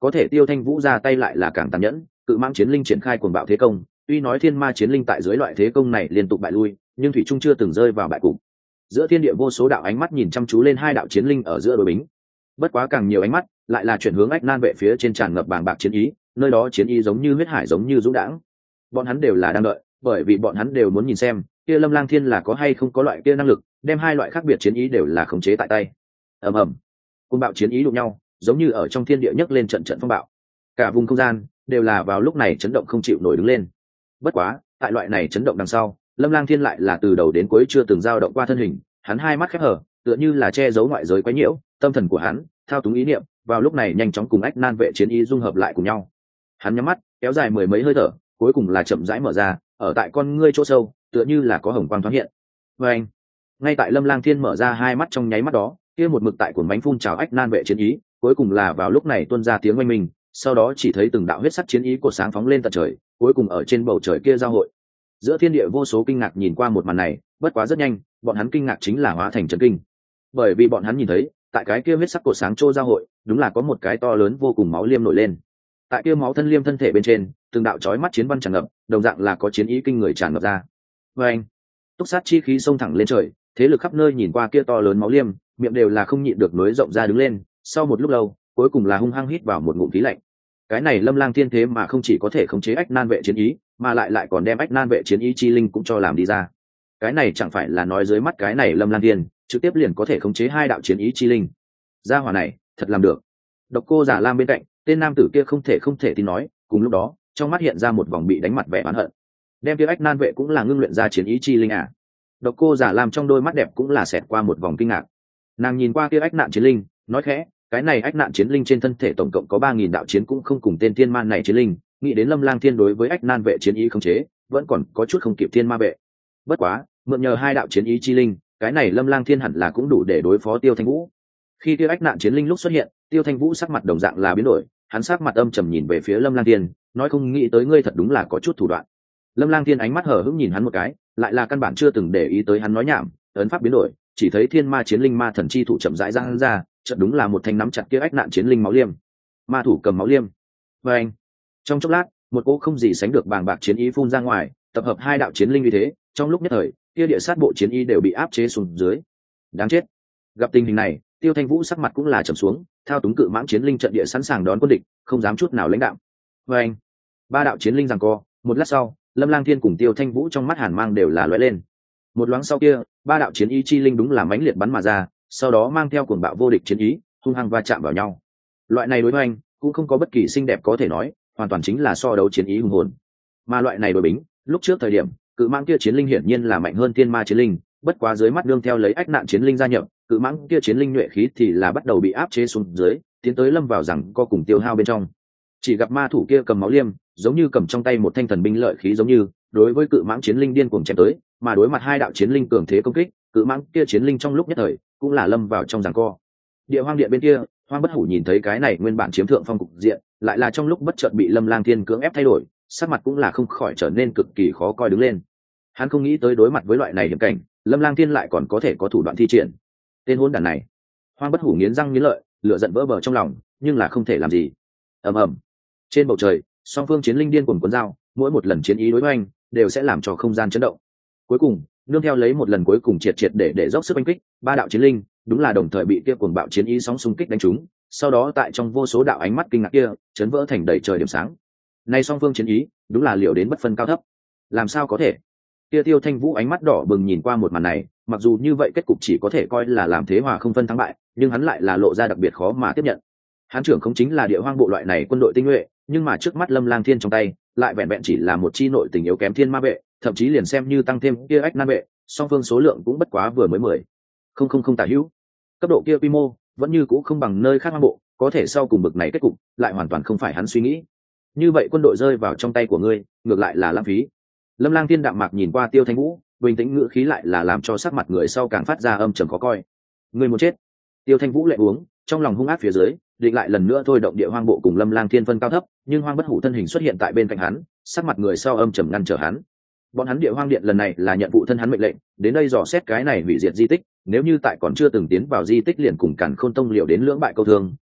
A: có thể Tiêu Thanh Vũ ra tay lại là càng tàn nhẫn, cự mãng chiến linh triển khai cuồng bạo thế công, tuy nói thiên ma chiến linh tại dưới loại thế công này liên tục bại lui, nhưng thủy trung chưa từng rơi vào bại cục. Giữa thiên địa vô số đạo ánh mắt nhìn chăm chú lên hai đạo chiến linh ở giữa đối bính, bất quá càng nhiều ánh mắt lại là chuyển hướng ách nan vệ phía trên tràn ngập bàng bạc chiến ý, nơi đó chiến ý giống như huyết hải, giống như dũng đãng. Bọn hắn đều là đang đợi, bởi vì bọn hắn đều muốn nhìn xem kia Lâm Lang Thiên là có hay không có loại kia năng lực đem hai loại khác biệt chiến ý đều là khống chế tại tay. Ầm ầm, côn bạo chiến ý đụng nhau, giống như ở trong thiên địa nhấc lên trận trận phong bạo, cả vùng không gian đều là vào lúc này chấn động không chịu nổi đứng lên. Bất quá tại loại này chấn động đằng sau, Lâm Lang Thiên lại là từ đầu đến cuối chưa từng dao động qua thân hình, hắn hai mắt khép hờ, tựa như là che giấu ngoại giới quấy nhiễu, tâm thần của hắn thao túng ý niệm vào lúc này nhanh chóng cùng ách nan vệ chiến ý dung hợp lại cùng nhau. Hắn nhắm mắt kéo dài mười mấy hơi thở, cuối cùng là chậm rãi mở ra, ở tại con ngươi chỗ sâu tựa như là có hồng quang thoáng hiện. Và anh, ngay tại Lâm Lang Thiên mở ra hai mắt trong nháy mắt đó, kia một mực tại cuồng bánh phun trào ách nan vệ chiến ý cuối cùng là vào lúc này tuôn ra tiếng oanh minh, sau đó chỉ thấy từng đạo huyết sắc chiến ý của sáng phóng lên tận trời, cuối cùng ở trên bầu trời kia giao hội. Giữa thiên địa vô số kinh ngạc nhìn qua một màn này, bất quá rất nhanh bọn hắn kinh ngạc chính là hóa thành chấn kinh, bởi vì bọn hắn nhìn thấy tại cái kia huyết sắc cột sáng trô giao hội đúng là có một cái to lớn vô cùng máu liêm nổi lên. Tại kia máu thân liêm thân thể bên trên từng đạo chói mắt chiến văn tràn ngập, đồng dạng là có chiến ý kinh người tràn ngập ra. Và anh, túc sát chi khí xông thẳng lên trời, thế lực khắp nơi nhìn qua kia to lớn máu liêm, miệng đều là không nhịn được nối rộng ra đứng lên. Sau một lúc lâu cuối cùng là hung hăng hít vào một ngụm khí lạnh. Cái này Lâm Lang Thiên thế mà không chỉ có thể khống chế ách nan vệ chiến ý, mà lại còn đem ách nan vệ chiến ý chi linh cũng cho làm đi ra. Cái này chẳng phải là nói dưới mắt cái này Lâm Lang Thiên trực tiếp liền có thể khống chế hai đạo chiến ý chi linh. Gia hỏa này thật làm được. Độc Cô Giả Lam bên cạnh tên nam tử kia không thể tin nói, cùng lúc đó trong mắt hiện ra một vòng bị đánh mặt vẻ oán hận. Đem kia ách nan vệ cũng là ngưng luyện ra chiến ý chi linh à? Độc Cô Giả Lam trong đôi mắt đẹp cũng là xẹt qua một vòng kinh ngạc. Nàng nhìn qua kia ách nạn chiến linh, nói khẽ, cái này ách nạn chiến linh trên thân thể tổng cộng có 3000 đạo chiến cũng không cùng tên thiên man này chiến linh, nghĩ đến Lâm Lang Thiên đối với ách nan vệ chiến ý không chế, vẫn còn có chút không kịp thiên ma vệ. Bất quá, mượn nhờ hai đạo chiến ý chi linh, cái này Lâm Lang Thiên hẳn là cũng đủ để đối phó Tiêu Thanh Vũ. Khi kia ách nạn chiến linh lúc xuất hiện, Tiêu Thanh Vũ sắc mặt đồng dạng là biến đổi, hắn sắc mặt âm trầm nhìn về phía Lâm Lang Thiên, nói không nghĩ tới ngươi thật đúng là có chút thủ đoạn. Lâm Lang Thiên ánh mắt hờ hững nhìn hắn một cái, lại là căn bản chưa từng để ý tới hắn nói nhảm, ấn pháp biến đổi, chỉ thấy thiên ma chiến linh ma thần chi thủ chậm rãi giang ra, chợt đúng là một thanh nắm chặt kia ách nạn chiến linh máu liêm. Ma thủ cầm máu liêm. Và anh, trong chốc lát, một cỗ không gì sánh được bàng bạc chiến ý phun ra ngoài, tập hợp hai đạo chiến linh như thế, trong lúc nhất thời, kia địa sát bộ chiến ý đều bị áp chế xuống dưới. Đáng chết. Gặp tình hình này, Tiêu Thanh Vũ sắc mặt cũng là trầm xuống, thao túng cự mãng chiến linh trận địa sẵn sàng đón quân địch, không dám chút nào lãnh đạm. Và anh, ba đạo chiến linh giằng co, một lát sau, Lâm Lang Thiên cùng Tiêu Thanh Vũ trong mắt hàn mang đều là lóe lên. Một loáng sau kia, ba đạo chiến ý chi linh đúng là mãnh liệt bắn mà ra, sau đó mang theo cuồng bạo vô địch chiến ý, hung hăng va chạm vào nhau. Loại này đối hoành cũng không có bất kỳ xinh đẹp có thể nói, hoàn toàn chính là so đấu chiến ý hùng hồn. Mà loại này đối bính, lúc trước thời điểm, cự mãng kia chiến linh hiển nhiên là mạnh hơn thiên ma chiến linh, bất quá dưới mắt đương theo lấy ách nạn chiến linh gia nhập, cự mãng kia chiến linh nhuệ khí thì là bắt đầu bị áp chế xuống dưới, tiến tới lâm vào rằng co cùng tiêu hao bên trong. Chỉ gặp ma thủ kia cầm máu liêm, giống như cầm trong tay một thanh thần binh lợi khí giống như, đối với cự mãng chiến linh điên cuồng chém tới, mà đối mặt hai đạo chiến linh cường thế công kích, cự mãng kia chiến linh trong lúc nhất thời cũng là lâm vào trong giằng co. Địa hoang điện bên kia, Hoang Bất Hủ nhìn thấy cái này nguyên bản chiếm thượng phong cục diện, lại là trong lúc bất chợt bị Lâm Lang Thiên cưỡng ép thay đổi, sắc mặt cũng là không khỏi trở nên cực kỳ khó coi đứng lên. Hắn không nghĩ tới đối mặt với loại này hiểm cảnh, Lâm Lang Thiên lại còn có thể có thủ đoạn thi triển. Tên hỗn đản này. Hoang Bất Hủ nghiến răng nghiến lợi, lửa giận vỡ bờ trong lòng, nhưng là không thể làm gì. Ầm ầm. Trên bầu trời, song phương chiến linh điên cuồng cuốn dao, mỗi một lần chiến ý đối hoành đều sẽ làm cho không gian chấn động. Cuối cùng, nương theo lấy một lần cuối cùng triệt để dốc sức đánh kích, ba đạo chiến linh đúng là đồng thời bị kia cuồng bạo chiến ý sóng xung kích đánh trúng, sau đó tại trong vô số đạo ánh mắt kinh ngạc kia, chấn vỡ thành đầy trời điểm sáng. Nay song phương chiến ý, đúng là liều đến bất phân cao thấp. Làm sao có thể? Kia Tiêu Thanh Vũ ánh mắt đỏ bừng nhìn qua một màn này, mặc dù như vậy kết cục chỉ có thể coi là làm thế hòa không phân thắng bại, nhưng hắn lại là lộ ra đặc biệt khó mà tiếp nhận. Hắn trưởng không chính là địa hoang bộ loại này quân đội tinh nhuệ, nhưng mà trước mắt Lâm Lang Thiên trong tay, lại vẹn vẹn chỉ là một chi nội tình yếu kém thiên ma vệ, thậm chí liền xem như tăng thêm kia ách nan vệ, song phương số lượng cũng bất quá vừa mới 10,000 tả hữu. Cấp độ kia quy mô vẫn như cũ không bằng nơi khác hoang bộ, có thể sau cùng bực này kết cục lại hoàn toàn không phải hắn suy nghĩ. Như vậy quân đội rơi vào trong tay của ngươi, ngược lại là lãng phí. Lâm Lang Thiên đạm mạc nhìn qua Tiêu Thanh Vũ, bình tĩnh ngữ khí lại là làm cho sắc mặt người sau càng phát ra âm trầm khó coi. Ngươi muốn chết? Tiêu Thanh Vũ lệ uống, trong lòng hung ác phía dưới, định lại lần nữa thôi động địa hoang bộ cùng Lâm Lang Thiên phân cao thấp, nhưng Hoang Bất Hủ thân hình xuất hiện tại bên cạnh hắn, sắc mặt người sau âm trầm ngăn trở hắn. Bọn hắn địa hoang điện lần này là nhận vụ thân hắn mệnh lệnh, đến đây dò xét cái này hủy diệt di tích, nếu như tại còn chưa từng tiến vào di tích liền cùng Càn Khôn Tông liều đến lưỡng bại câu thương,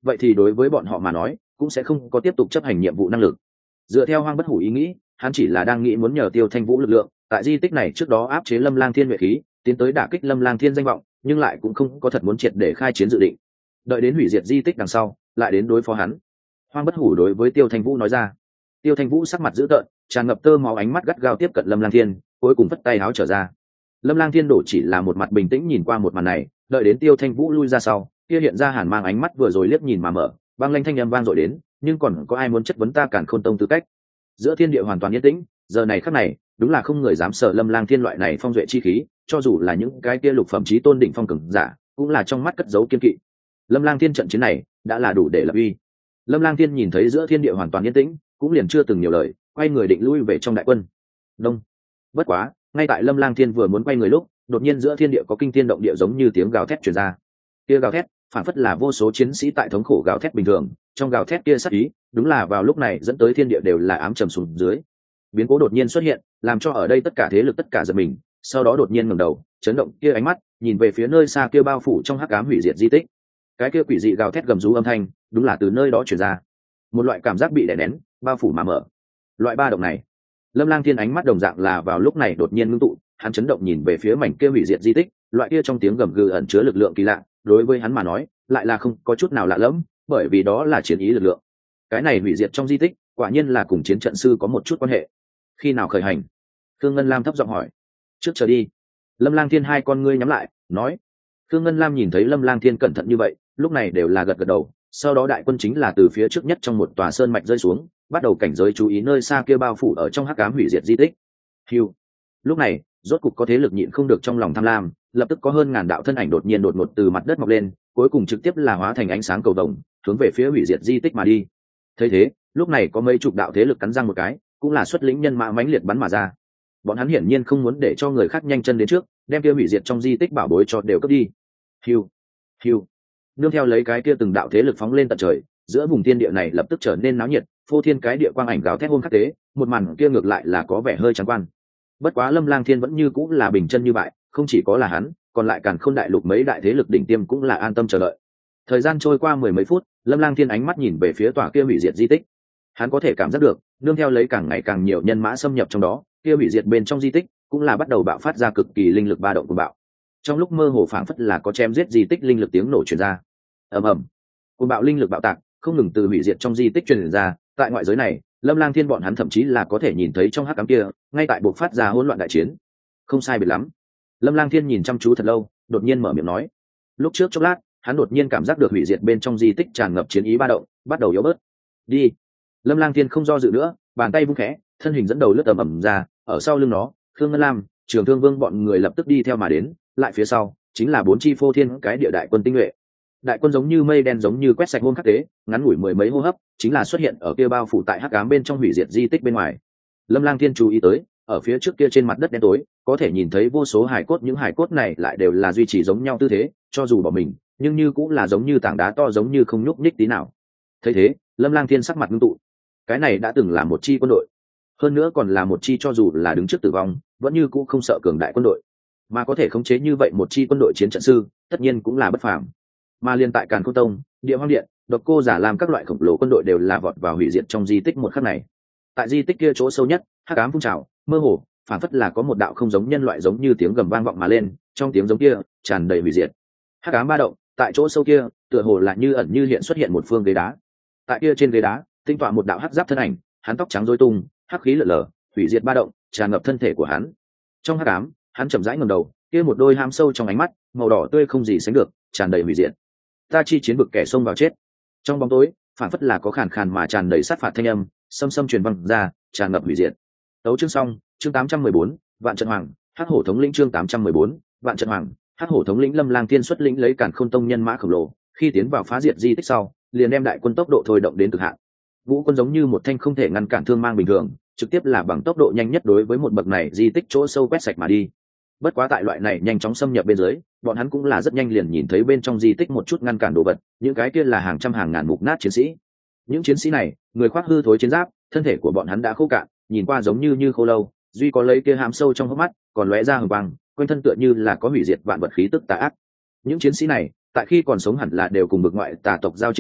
A: vậy thì đối với bọn họ mà nói cũng sẽ không có tiếp tục chấp hành nhiệm vụ năng lực. Dựa theo Hoang Bất Hủ ý nghĩ, hắn chỉ là đang nghĩ muốn nhờ Tiêu Thanh Vũ lực lượng tại di tích này trước đó áp chế Lâm Lang Thiên nhuệ khí, tiến tới đả kích Lâm Lang Thiên danh vọng, nhưng lại cũng không có thật muốn triệt để khai chiến dự định. Đợi đến hủy diệt di tích đằng sau lại đến đối phó hắn. Hoang Bất Hủ đối với Tiêu Thanh Vũ nói ra. Tiêu Thanh Vũ sắc mặt dữ tợn, tràn ngập tơ máu, ánh mắt gắt gao tiếp cận Lâm Lang Thiên, cuối cùng vất tay áo trở ra. Lâm Lang Thiên đổ chỉ là một mặt bình tĩnh nhìn qua một màn này, đợi đến Tiêu Thanh Vũ lui ra sau, kia hiện ra hàn mang ánh mắt vừa rồi liếc nhìn mà mở, băng lanh thanh âm vang dội đến, nhưng còn có ai muốn chất vấn ta Càn Khôn Tông tư cách? Giữa thiên địa hoàn toàn yên tĩnh, giờ này khắc này, đúng là không người dám sợ Lâm Lang Thiên loại này phong duệ chi khí, cho dù là những cái kia lục phẩm chí tôn đỉnh phong cường giả, cũng là trong mắt cất giấu kiên kỵ. Lâm Lang Thiên trận chiến này đã là đủ để lập uy. Lâm Lang Thiên nhìn thấy giữa thiên địa hoàn toàn yên tĩnh, cũng liền chưa từng nhiều lời, quay người định lui về trong đại quân. Đông. Bất quá, ngay tại Lâm Lang Thiên vừa muốn quay người lúc, đột nhiên giữa thiên địa có kinh thiên động địa giống như tiếng gào thét truyền ra. Kia gào thét, phản phất là vô số chiến sĩ tại thống khổ gào thét bình thường, trong gào thét kia sát ý, đúng là vào lúc này dẫn tới thiên địa đều là ám trầm xuống dưới. Biến cố đột nhiên xuất hiện, làm cho ở đây tất cả thế lực tất cả giật mình, sau đó đột nhiên ngẩng đầu, chấn động kia ánh mắt, nhìn về phía nơi xa kia bao phủ trong hắc ám hủy diệt di tích. Cái kia quỷ dị gào thét gầm rú âm thanh, đúng là từ nơi đó truyền ra. Một loại cảm giác bị đè nén, bao phủ mà mở. Loại ba động này, Lâm Lang Thiên ánh mắt đồng dạng là vào lúc này đột nhiên ngưng tụ, hắn chấn động nhìn về phía mảnh kia hủy diệt di tích, loại kia trong tiếng gầm gừ ẩn chứa lực lượng kỳ lạ, đối với hắn mà nói, lại là không có chút nào lạ lẫm, bởi vì đó là chiến ý lực lượng. Cái này hủy diệt trong di tích, quả nhiên là cùng chiến trận sư có một chút quan hệ. Khi nào khởi hành? Khương Ngân Lam thấp giọng hỏi. Trước chờ đi. Lâm Lang Thiên hai con ngươi nhắm lại, nói. Khương Ngân Lam nhìn thấy Lâm Lang Thiên cẩn thận như vậy, lúc này đều là gật gật đầu. Sau đó đại quân chính là từ phía trước nhất trong một tòa sơn mạch rơi xuống, bắt đầu cảnh giới chú ý nơi xa kia bao phủ ở trong hắc ám hủy diệt di tích. Hưu. Lúc này, rốt cục có thế lực nhịn không được trong lòng tham lam, lập tức có hơn ngàn đạo thân ảnh đột nhiên đột ngột từ mặt đất mọc lên, cuối cùng trực tiếp là hóa thành ánh sáng cầu vồng, hướng về phía hủy diệt di tích mà đi. Thấy thế, lúc này có mấy chục đạo thế lực cắn răng một cái, cũng là xuất lĩnh nhân mã mãnh liệt bắn mà ra. Bọn hắn hiển nhiên không muốn để cho người khác nhanh chân đến trước, đem kia hủy diệt trong di tích bảo bối cho đều cướp đi. Hưu, hưu. Nương theo lấy cái kia từng đạo thế lực phóng lên tận trời, giữa vùng thiên địa này lập tức trở nên náo nhiệt, phô thiên cái địa quang ảnh gào thét hôn khắc tế, một màn kia ngược lại là có vẻ hơi trắng quan. Bất quá Lâm Lang Thiên vẫn như cũng là bình chân như vậy, không chỉ có là hắn, còn lại Càn Khôn đại lục mấy đại thế lực đỉnh tiêm cũng là an tâm chờ đợi. Thời gian trôi qua mười mấy phút, Lâm Lang Thiên ánh mắt nhìn về phía tòa kia hủy diệt di tích. Hắn có thể cảm giác được, nương theo lấy càng ngày càng nhiều nhân mã xâm nhập trong đó, kia hủy diệt bên trong di tích cũng là bắt đầu bạo phát ra cực kỳ linh lực ba động của bạo. Trong lúc mơ hồ phảng phất là có chém giết di tích linh lực tiếng nổ truyền ra. Ầm ầm. Cuồng bạo linh lực bạo tạc, không ngừng từ hủy diệt trong di tích truyền ra, tại ngoại giới này, Lâm Lang Thiên bọn hắn thậm chí là có thể nhìn thấy trong hắc ám kia, ngay tại buộc phát ra hỗn loạn đại chiến. Không sai biệt lắm. Lâm Lang Thiên nhìn chăm chú thật lâu, đột nhiên mở miệng nói. Lúc trước chốc lát, hắn đột nhiên cảm giác được hủy diệt bên trong di tích tràn ngập chiến ý ba động, bắt đầu yếu bớt. Đi. Lâm Lang Thiên không do dự nữa, bàn tay vung khẽ, thân hình dẫn đầu lướt ầm ầm ra, ở sau lưng nó, Khương Ngân Lam, Trường Thương Vương bọn người lập tức đi theo mà đến, lại phía sau chính là bốn chi phô thiên cái địa đại quân tinh nhuệ. Đại quân giống như mây đen giống như quét sạch hôn khắc tế, ngắn ngủi mười mấy hô hấp, chính là xuất hiện ở kia bao phủ tại hắc ám bên trong hủy diệt di tích bên ngoài. Lâm Lang Thiên chú ý tới, ở phía trước kia trên mặt đất đen tối, có thể nhìn thấy vô số hài cốt, những hài cốt này lại đều là duy trì giống nhau tư thế, cho dù bỏ mình, nhưng như cũng là giống như tảng đá to, giống như không nhúc nhích tí nào. Thấy thế, Lâm Lang Thiên sắc mặt ngưng tụ. Cái này đã từng là một chi quân đội, hơn nữa còn là một chi cho dù là đứng trước tử vong, vẫn như cũng không sợ cường đại quân đội, mà có thể khống chế như vậy một chi quân đội chiến trận sư, tất nhiên cũng là bất phàm. Mà liên tại Càn Khôn Tông, Địa Hoang Điện, Độc Cô Giả làm các loại khổng lồ quân đội đều là vọt vào hủy diệt trong di tích một khắc này. Tại di tích kia chỗ sâu nhất, hắc ám phun trào, mơ hồ, phản phất là có một đạo không giống nhân loại giống như tiếng gầm vang vọng mà lên, trong tiếng giống kia tràn đầy hủy diệt. Hắc ám ba động, tại chỗ sâu kia, tựa hồ là như ẩn như hiện xuất hiện một phương ghế đá. Tại kia trên ghế đá, tinh tọa một đạo hắc giáp thân ảnh, hắn tóc trắng rối tung, hắc khí lở lở, hủy diệt ba động tràn ngập thân thể của hắn. Trong hắc ám, hắn chậm rãi ngẩng đầu, kia một đôi ham sâu trong ánh mắt, màu đỏ tươi không gì sánh được, tràn đầy hủy diệt. Ta chi chiến vực kẻ xông vào chết. Trong bóng tối, phản phất là có khàn khàn mà tràn đầy sát phạt thanh âm, xâm xâm truyền vang ra, tràn ngập hủy diệt. Tấu chương xong, chương 814, Vạn Trận Hoàng, Hắc Hổ thống lĩnh chương 814, Vạn Trận Hoàng, Hắc Hổ thống lĩnh Lâm Lang Thiên xuất lĩnh lấy Càn Khôn Tông nhân mã khổng lồ, khi tiến vào phá diệt di tích sau, liền đem đại quân tốc độ thôi động đến cực hạn. Vũ quân giống như một thanh không thể ngăn cản thương mang bình thường, trực tiếp là bằng tốc độ nhanh nhất đối với một bậc này di tích chỗ sâu quét sạch mà đi. Bất quá tại loại này nhanh chóng xâm nhập bên dưới, bọn hắn cũng là rất nhanh liền nhìn thấy bên trong di tích một chút ngăn cản đồ vật, những cái kia là hàng trăm hàng ngàn mục nát chiến sĩ. Những chiến sĩ này, người khoác hư thối chiến giáp, thân thể của bọn hắn đã khô cạn, nhìn qua giống như khô lâu, duy có lấy kia hàm sâu trong hốc mắt, còn lóe ra hừng quang, quanh thân tựa như là có hủy diệt vạn vật khí tức tà ác. Những chiến sĩ này, tại khi còn sống hẳn là đều cùng bực ngoại tà tộc giao chiến qua,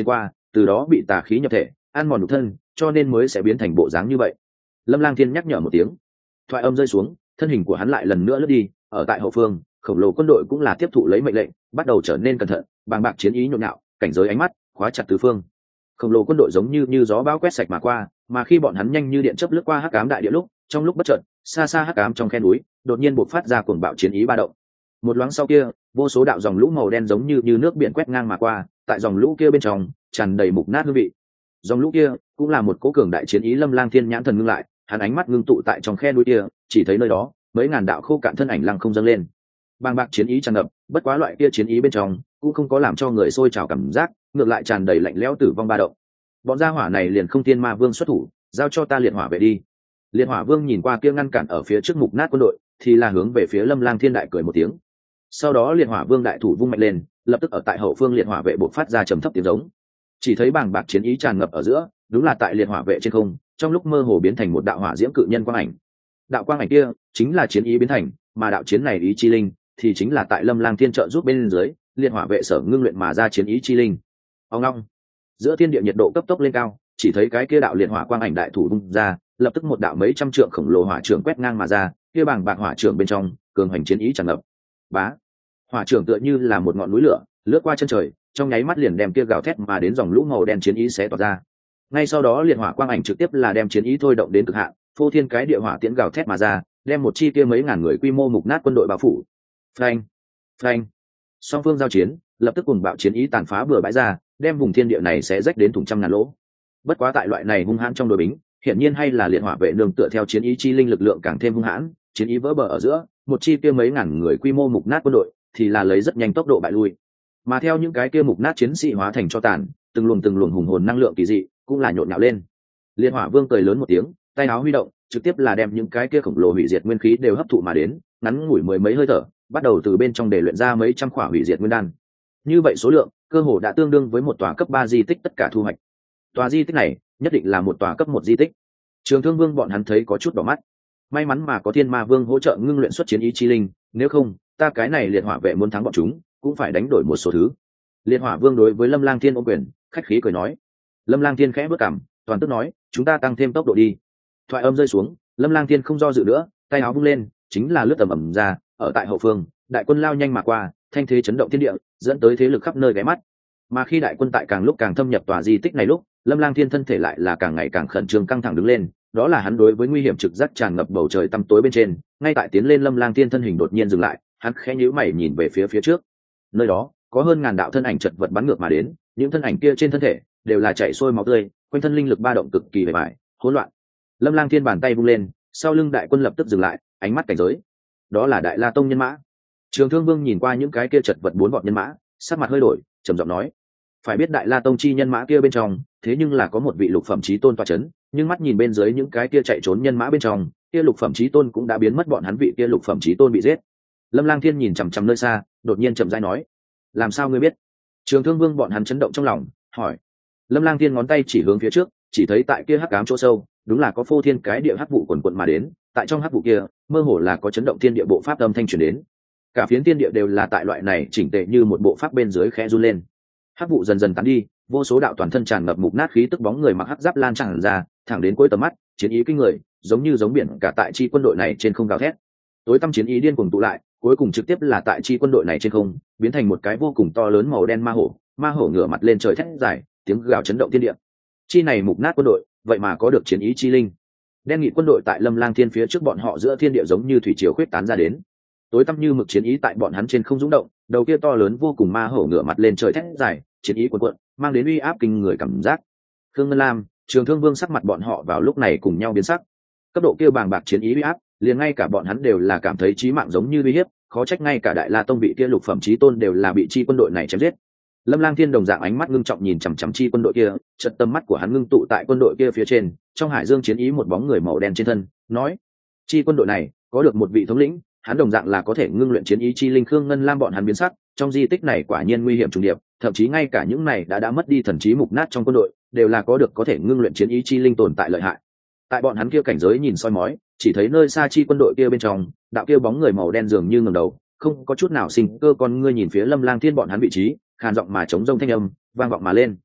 A: từ đó bị tà khí nhập thể ăn mòn nhục thân, cho nên mới sẽ biến thành bộ dáng như vậy. Lâm Lang Thiên nhắc nhở một tiếng, thoại âm rơi xuống, thân hình của hắn lại lần nữa lướt đi. Ở tại hậu phương, khổng lồ quân đội cũng là tiếp thụ lấy mệnh lệnh, bắt đầu trở nên cẩn thận, bàng bạc chiến ý nhộn nhạo, cảnh giới ánh mắt khóa chặt tứ phương. Khổng lồ quân đội giống như gió bão quét sạch mà qua, mà khi bọn hắn nhanh như điện chớp lướt qua hắc ám đại địa lúc, trong lúc bất chợt, xa xa hắc ám trong khe núi đột nhiên bộc phát ra cuồng bạo chiến ý ba động. Một loáng sau kia, vô số đạo dòng lũ màu đen giống như nước biển quét ngang mà qua, tại dòng lũ kia bên trong tràn đầy mục nát hương vị. Dòng lũ kia cũng là một cố cường đại chiến ý. Lâm Lang Thiên nhãn thần ngưng lại, hắn ánh mắt ngưng tụ tại trong khe núi kia, chỉ thấy nơi đó mấy ngàn đạo khô cạn thân ảnh lăng không dâng lên, bàng bạc chiến ý tràn ngập. Bất quá loại kia chiến ý bên trong cũng không có làm cho người sôi trào cảm giác, ngược lại tràn đầy lạnh lẽo tử vong ba động. Bọn gia hỏa này liền không tiên ma vương xuất thủ, giao cho ta liệt hỏa vệ đi. Liệt hỏa vương nhìn qua kia ngăn cản ở phía trước mục nát quân đội, thì là hướng về phía Lâm Lang Thiên đại cười một tiếng. Sau đó liệt hỏa vương đại thủ vung mạnh lên, lập tức ở tại hậu phương liệt hỏa vệ bộc phát ra trầm thấp tiếng giống. Chỉ thấy bàng bạc chiến ý tràn ngập ở giữa, đúng là tại liệt hỏa vệ trên không, trong lúc mơ hồ biến thành một đạo hỏa diễm cự nhân quang ảnh. Đạo quang ảnh kia chính là chiến ý biến thành, mà đạo chiến này ý chi linh thì chính là tại Lâm Lang Thiên trợ giúp bên dưới liệt hỏa vệ sở ngưng luyện mà ra chiến ý chi linh. Ông long, giữa thiên địa nhiệt độ cấp tốc lên cao, chỉ thấy cái kia đạo liệt hỏa quang ảnh đại thủ vung ra, lập tức một đạo mấy trăm trượng khổng lồ hỏa trưởng quét ngang mà ra, kia bàng bạc hỏa trưởng bên trong cường hành chiến ý tràn ngập. Bá, hỏa trưởng tựa như là một ngọn núi lửa lướt qua chân trời, trong nháy mắt liền đem kia gào thét mà đến dòng lũ màu đen chiến ý xé toạc ra. Ngay sau đó liệt hỏa quang ảnh trực tiếp là đem chiến ý thôi động đến cực hạn, phô thiên cái địa hỏa tiễn gào thét mà ra, đem một chi kia mấy ngàn người quy mô mục nát quân đội bao phủ. Phanh, phanh, song phương giao chiến, lập tức cùng bạo chiến ý tàn phá bừa bãi ra, đem vùng thiên địa này sẽ rách đến thủng trăm ngàn lỗ. Bất quá tại loại này hung hãn trong đội bính, hiển nhiên hay là liệt hỏa vệ nương tựa theo chiến ý chi linh lực lượng càng thêm hung hãn, chiến ý vỡ bờ ở giữa, một chi kia mấy ngàn người quy mô mục nát quân đội thì là lấy rất nhanh tốc độ bại lui. Mà theo những cái kia mục nát chiến sĩ hóa thành cho tàn, từng luồng hùng hồn năng lượng kỳ dị cũng là nhộn nhạo lên. Liệt hỏa vương cười lớn một tiếng, tay áo huy động, trực tiếp là đem những cái kia khổng lồ hủy diệt nguyên khí đều hấp thụ mà đến, ngắn ngủi mười mấy hơi thở, bắt đầu từ bên trong để luyện ra mấy trăm khỏa hủy diệt nguyên đan. Như vậy số lượng, cơ hồ đã tương đương với một tòa cấp 3 di tích tất cả thu hoạch. Tòa di tích này, nhất định là một tòa cấp 1 di tích. Trường Thương Vương bọn hắn thấy có chút đỏ mắt. May mắn mà có Thiên Ma Vương hỗ trợ ngưng luyện xuất chiến ý chi linh, nếu không, ta cái này liệt hỏa vệ muốn thắng bọn chúng, cũng phải đánh đổi một số thứ. Liệt hỏa vương đối với Lâm Lang Thiên ôm quyền, khách khí cười nói. Lâm Lang Thiên khẽ bước cằm, toàn tức nói, chúng ta tăng thêm tốc độ đi. Thoại âm rơi xuống, Lâm Lang Thiên không do dự nữa, tay áo vung lên, chính là lướt tầm ầm ra, ở tại hậu phương, đại quân lao nhanh mà qua, thanh thế chấn động thiên địa, dẫn tới thế lực khắp nơi ghé mắt. Mà khi đại quân tại càng lúc càng thâm nhập tòa di tích này lúc, Lâm Lang Thiên thân thể lại là càng ngày càng khẩn trương căng thẳng đứng lên, đó là hắn đối với nguy hiểm trực giác tràn ngập bầu trời tăm tối bên trên. Ngay tại tiến lên Lâm Lang Thiên thân hình đột nhiên dừng lại, hắn khẽ nhíu mày nhìn về phía trước. Nơi đó có hơn ngàn đạo thân ảnh chật vật bắn ngược mà đến, những thân ảnh kia trên thân thể đều là chảy xuôi máu tươi, quanh thân linh lực ba động cực kỳ bề bại, hỗn loạn. Lâm Lang Thiên bàn tay vung lên, sau lưng đại quân lập tức dừng lại, ánh mắt cảnh giới. Đó là Đại La Tông nhân mã. Trường Thương Vương nhìn qua những cái kia chật vật bốn vọt nhân mã, sắc mặt hơi đổi, trầm giọng nói: phải biết Đại La Tông chi nhân mã kia bên trong, thế nhưng là có một vị lục phẩm chí tôn tọa chấn, nhưng mắt nhìn bên dưới những cái kia chạy trốn nhân mã bên trong, kia lục phẩm chí tôn cũng đã biến mất, bọn hắn vị kia lục phẩm chí tôn bị giết. Lâm Lang Thiên nhìn chằm chằm nơi xa, đột nhiên chậm rãi nói: làm sao ngươi biết? Trường Thương Vương bọn hắn chấn động trong lòng, hỏi. Lâm Lang Thiên ngón tay chỉ hướng phía trước, chỉ thấy tại kia hắc ám chỗ sâu, đúng là có phô thiên cái địa hắc vụ quần quần mà đến, tại trong hắc vụ kia, mơ hồ là có chấn động thiên địa bộ pháp âm thanh truyền đến. Cả phiến thiên địa đều là tại loại này chỉnh tề như một bộ pháp bên dưới khẽ run lên. Hắc vụ dần dần tán đi, vô số đạo toàn thân tràn ngập mục nát khí tức bóng người mặc hắc giáp lan tràn ra, thẳng đến cuối tầm mắt, chiến ý kinh người, giống biển cả tại chi quân đội này trên không gào thét. Tối tăm chiến ý điên cuồng tụ lại, cuối cùng trực tiếp là tại chi quân đội này trên không, biến thành một cái vô cùng to lớn màu đen ma hổ ngửa mặt lên trời thét dài, tiếng gào chấn động thiên địa. Chi này mục nát quân đội, vậy mà có được chiến ý chi linh. Đen nghị quân đội tại Lâm Lang Thiên phía trước bọn họ giữa thiên địa giống như thủy triều khuyết tán ra đến. Tối tăm như mực chiến ý tại bọn hắn trên không dũng động, đầu kia to lớn vô cùng ma hổ ngửa mặt lên trời thét dài, chiến ý cuồn cuộn, mang đến uy áp kinh người cảm giác. Khương Ngân Lam, Trường Thương Vương sắc mặt bọn họ vào lúc này cùng nhau biến sắc. Cấp độ kia bàng bạc chiến ý uy áp, liền ngay cả bọn hắn đều là cảm thấy chí mạng giống như uy hiếp, khó trách ngay cả Đại La Tông vị kia lục phẩm chí tôn đều là bị chi quân đội này chém giết. Lâm Lang Thiên đồng dạng ánh mắt ngưng trọng nhìn chằm chằm chi quân đội kia, chợt tầm mắt của hắn ngưng tụ tại quân đội kia phía trên, trong hải dương chiến ý một bóng người màu đen trên thân, nói: chi quân đội này có được một vị thống lĩnh, hắn đồng dạng là có thể ngưng luyện chiến ý chi linh. Khương Ngân Lam bọn hắn biến sắc, trong di tích này quả nhiên nguy hiểm trùng điệp, thậm chí ngay cả những này đã mất đi thần trí mục nát trong quân đội, đều là có thể ngưng luyện chiến ý chi linh tồn tại lợi hại. Tại bọn hắn kia cảnh giới nhìn soi mói, chỉ thấy nơi xa chi quân đội kia bên trong, đạo kia bóng người màu đen dường như ngẩng đầu, không có chút nào sinh cơ, con ngươi nhìn phía Lâm Lang Thiên bọn hắn vị trí, khàn giọng mà chống rông thanh âm vang vọng mà lên.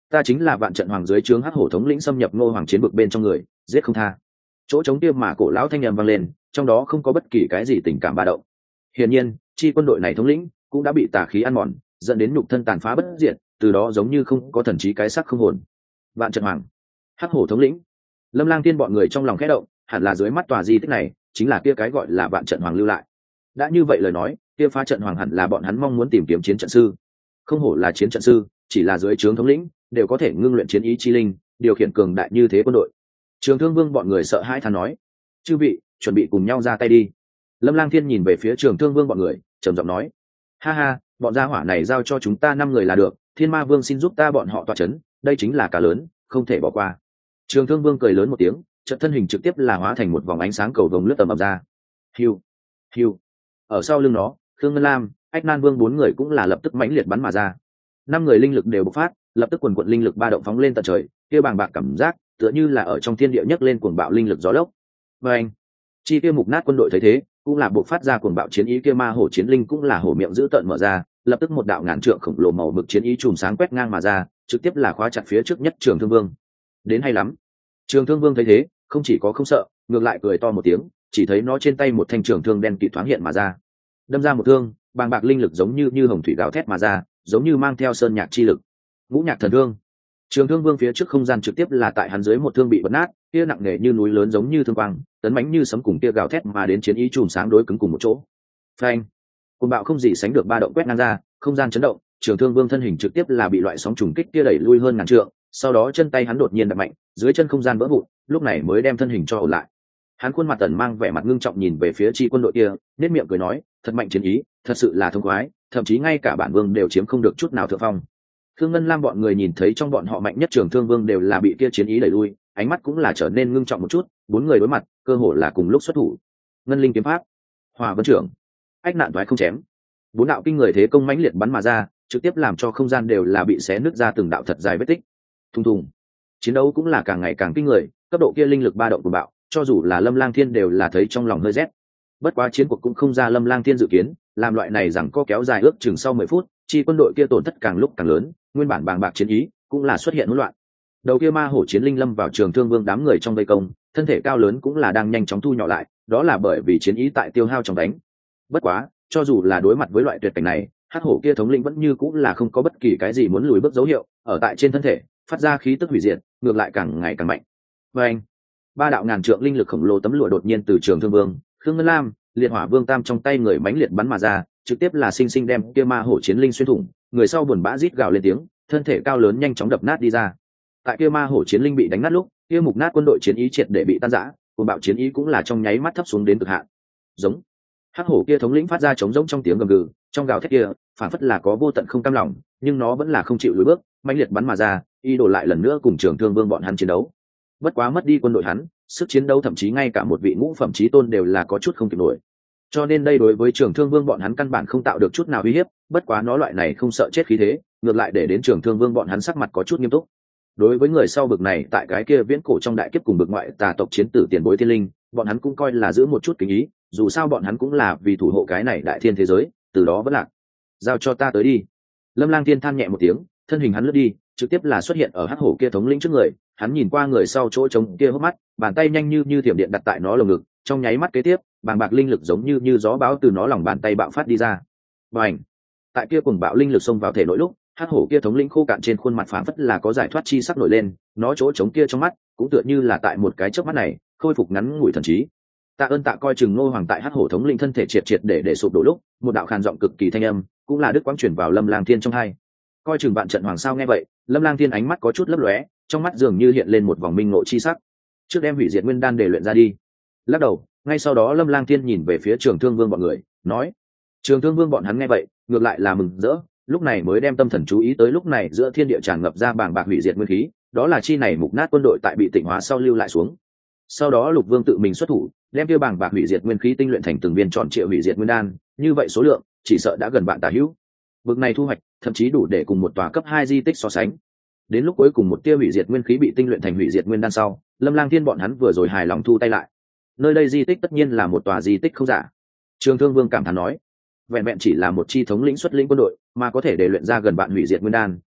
A: Ta chính là vạn trận hoàng dưới trướng hắc hổ thống lĩnh xâm nhập Ngô Hoàng chiến vực bên trong người, giết không tha. Chỗ trống kia mà cổ lão thanh âm vang lên, trong đó không có bất kỳ cái gì tình cảm ba động. Hiển nhiên, chi quân đội này thống lĩnh cũng đã bị tà khí ăn mòn, dẫn đến nhục thân tàn phá bất diệt, từ đó giống như không có thần trí cái sắc không hồn. Vạn trận hoàng, hắc hổ thống lĩnh. Lâm Lang Tiên bọn người trong lòng khẽ động, hẳn là dưới mắt tòa di tích này chính là kia cái gọi là vạn trận hoàng lưu lại. Đã như vậy lời nói, kia phá trận hoàng hẳn là bọn hắn mong muốn tìm kiếm chiến trận sư. Không hổ là chiến trận sư, chỉ là dưới trướng thống lĩnh đều có thể ngưng luyện chiến ý chi linh, điều khiển cường đại như thế quân đội. Trường Thương Vương bọn người sợ hãi thán nói: "Chư vị, chuẩn bị cùng nhau ra tay đi." Lâm Lang Thiên nhìn về phía Trường Thương Vương bọn người, trầm giọng nói: "Ha ha, bọn gia hỏa này giao cho chúng ta 5 người là được, Thiên Ma Vương xin giúp ta bọn họ tọa chấn, đây chính là cả lớn, không thể bỏ qua." Trường Thương Vương cười lớn một tiếng, chợt thân hình trực tiếp là hóa thành một vòng ánh sáng cầu vồng lướt tầm ập ra. Hiu, hiu. Ở sau lưng nó, Khương Ngân Lam, Ách Nan Vương 4 người cũng là lập tức mãnh liệt bắn mà ra. 5 người linh lực đều bộc phát, lập tức quần quần linh lực ba động phóng lên tận trời, kia bàng bạc cảm giác, tựa như là ở trong thiên địa nhấc lên cuồng bạo linh lực gió lốc. Và anh, chi kia mục nát quân đội thấy thế, cũng là bộc phát ra cuồng bạo chiến ý, kia ma hổ chiến linh cũng là hổ miệng dữ tợn mở ra, lập tức một đạo ngàn trượng khổng lồ màu mực chiến ý chùm sáng quét ngang mà ra, trực tiếp là khóa chặt phía trước nhất Trường Thương Vương. Đến hay lắm. Trường Thương Vương thấy thế, không chỉ có không sợ, ngược lại cười to một tiếng, chỉ thấy nó trên tay một thanh trường thương đen kịt thoáng hiện mà ra, đâm ra một thương, bàng bạc linh lực giống như hồng thủy gào thét mà ra, giống như mang theo sơn nhạc chi lực. Ngũ Nhạc Thần Thương. Trường Thương Vương phía trước không gian trực tiếp là tại hắn dưới một thương bị bật nát, kia nặng nề như núi lớn giống như thương quang, tấn mãnh như sấm cùng kia gào thét mà đến chiến ý chùm sáng đối cứng cùng một chỗ. Phanh! Cuồng bạo không gì sánh được ba động quét ngang ra, không gian chấn động, Trường Thương Vương thân hình trực tiếp là bị loại sóng trùng kích kia đẩy lui hơn ngàn trượng, sau đó chân tay hắn đột nhiên đập mạnh, dưới chân không gian vỡ vụn, lúc này mới đem thân hình cho ổn lại. Hắn khuôn mặt tần mang vẻ mặt ngưng trọng nhìn về phía chi quân đội kia, nét miệng cười nói: "Thật mạnh chiến ý, thật sự là thông khoái, thậm chí ngay cả bản vương đều chiếm không được chút nào thượng phong." Khương Ngân Lam bọn người nhìn thấy trong bọn họ mạnh nhất Trường Thương Vương đều là bị kia chiến ý đẩy lui, ánh mắt cũng là trở nên ngưng trọng một chút, 4 người đối mặt, cơ hồ là cùng lúc xuất thủ. Ngân linh kiếm pháp, Hỏa Vân trưởng, Ách Nạn Toái không chém. 4 đạo kinh người thế công mãnh liệt bắn mà ra, trực tiếp làm cho không gian đều là bị xé nứt ra từng đạo thật dài vết tích. Thùng thùng. Chiến đấu cũng là càng ngày càng kinh người, cấp độ kia linh lực ba động của bạo, cho dù là Lâm Lang Thiên đều là thấy trong lòng hơi rét. Bất quá chiến cuộc cũng không ra Lâm Lang Thiên dự kiến, làm loại này rằng có kéo dài ước chừng sau 10 phút, chi quân đội kia tổn thất càng lúc càng lớn, nguyên bản bàng bạc chiến ý cũng là xuất hiện hỗn loạn. Đầu kia ma hổ chiến linh lâm vào Trường Thương Vương đám người trong vây công, thân thể cao lớn cũng là đang nhanh chóng thu nhỏ lại, đó là bởi vì chiến ý tại tiêu hao trong đánh. Bất quá, cho dù là đối mặt với loại tuyệt cảnh này, hắc hổ kia thống lĩnh vẫn như cũng là không có bất kỳ cái gì muốn lùi bước dấu hiệu, ở tại trên thân thể phát ra khí tức hủy diệt, ngược lại càng ngày càng mạnh. Và anh, 3 đạo ngàn trượng linh lực khổng lồ tấm lụa đột nhiên từ Trường Thương Vương, Khương Ngân Lam, Liệt Hỏa Vương Tam trong tay người mãnh liệt bắn mà ra, trực tiếp là sinh sinh đem kia ma hổ chiến linh xuyên thủng, người sau buồn bã rít gào lên tiếng, thân thể cao lớn nhanh chóng đập nát đi ra. Tại kia ma hổ chiến linh bị đánh nát lúc, kia mục nát quân đội chiến ý triệt để bị tan rã, cuồng bạo chiến ý cũng là trong nháy mắt thấp xuống đến cực hạn. Giống. Hắc hổ kia thống lĩnh phát ra trống rỗng trong tiếng gầm gừ, trong gào thét kia, phản phất là có vô tận không cam lòng, nhưng nó vẫn là không chịu lùi bước, mãnh liệt bắn mà ra, y đổ lại lần nữa cùng Trường Thương Vương bọn hắn chiến đấu. Bất quá mất đi quân đội hắn, sức chiến đấu thậm chí ngay cả một vị ngũ phẩm chí tôn đều là có chút không kịp nổi. Cho nên đây đối với Trường Thương Vương bọn hắn căn bản không tạo được chút nào uy hiếp, bất quá nó loại này không sợ chết khí thế, ngược lại để đến Trường Thương Vương bọn hắn sắc mặt có chút nghiêm túc. Đối với người sau bực này tại cái kia viễn cổ trong đại kiếp cùng bực ngoại tà tộc chiến tử tiền bối thiên linh, bọn hắn cũng coi là giữ một chút kính ý, dù sao bọn hắn cũng là vì thủ hộ cái này đại thiên thế giới, từ đó vẫn lạc. Giao cho ta tới đi. Lâm Lang Thiên than nhẹ một tiếng, thân hình hắn lướt đi, trực tiếp là xuất hiện ở hắc hổ kia thống lĩnh trước người, hắn nhìn qua người sau chỗ trống kia hốc mắt, bàn tay nhanh như thiểm điện đặt tại nó lồng ngực, trong nháy mắt kế tiếp, bàng bạc linh lực giống như gió bão từ nó lòng bàn tay bạo phát đi ra. Bành! Tại kia cuồng bạo linh lực xông vào thể nội lúc, hắc hổ kia thống lĩnh khô cạn trên khuôn mặt phảng phất là có giải thoát chi sắc nổi lên, nó chỗ trống kia trong mắt cũng tựa như là tại một cái chớp mắt này khôi phục ngắn ngủi thần trí. Tạ ơn tạ coi chừng Ngô Hoàng tại hắc hổ thống lĩnh thân thể triệt để sụp đổ lúc, một đạo khàn giọng cực kỳ thanh âm, cũng là đức quang truyền vào Lâm Lang Thiên trong tai. Coi chừng vạn trận hoàng sao nghe vậy, Lâm Lang Thiên ánh mắt có chút lấp lóe, trong mắt dường như hiện lên một vòng minh ngộ chi sắc. Trước đem hủy diệt nguyên đan để luyện ra đi. Lắc đầu, ngay sau đó Lâm Lang Thiên nhìn về phía Trường Thương Vương bọn người, nói: Trường Thương Vương bọn hắn nghe vậy, ngược lại là mừng rỡ, lúc này mới đem tâm thần chú ý tới lúc này giữa thiên địa tràn ngập ra bàng bạc hủy diệt nguyên khí, đó là chi này mục nát quân đội tại bị tịnh hóa sau lưu lại xuống. Sau đó Lục Vương tự mình xuất thủ, đem kia bàng bạc hủy diệt nguyên khí tinh luyện thành từng viên tròn triệu hủy diệt nguyên đan, như vậy số lượng chỉ sợ đã gần vạn tà hữu. Bực này thu hoạch, thậm chí đủ để cùng một tòa cấp 2 di tích so sánh. Đến lúc cuối cùng một tia hủy diệt nguyên khí bị tinh luyện thành hủy diệt nguyên đan sau, Lâm Lang Thiên bọn hắn vừa rồi hài lòng thu tay lại. Nơi đây di tích tất nhiên là một tòa di tích không giả. Trường Thương Vương cảm thán nói, vẹn vẹn chỉ là một chi thống lĩnh xuất lĩnh quân đội, mà có thể để luyện ra gần vạn hủy diệt nguyên đan,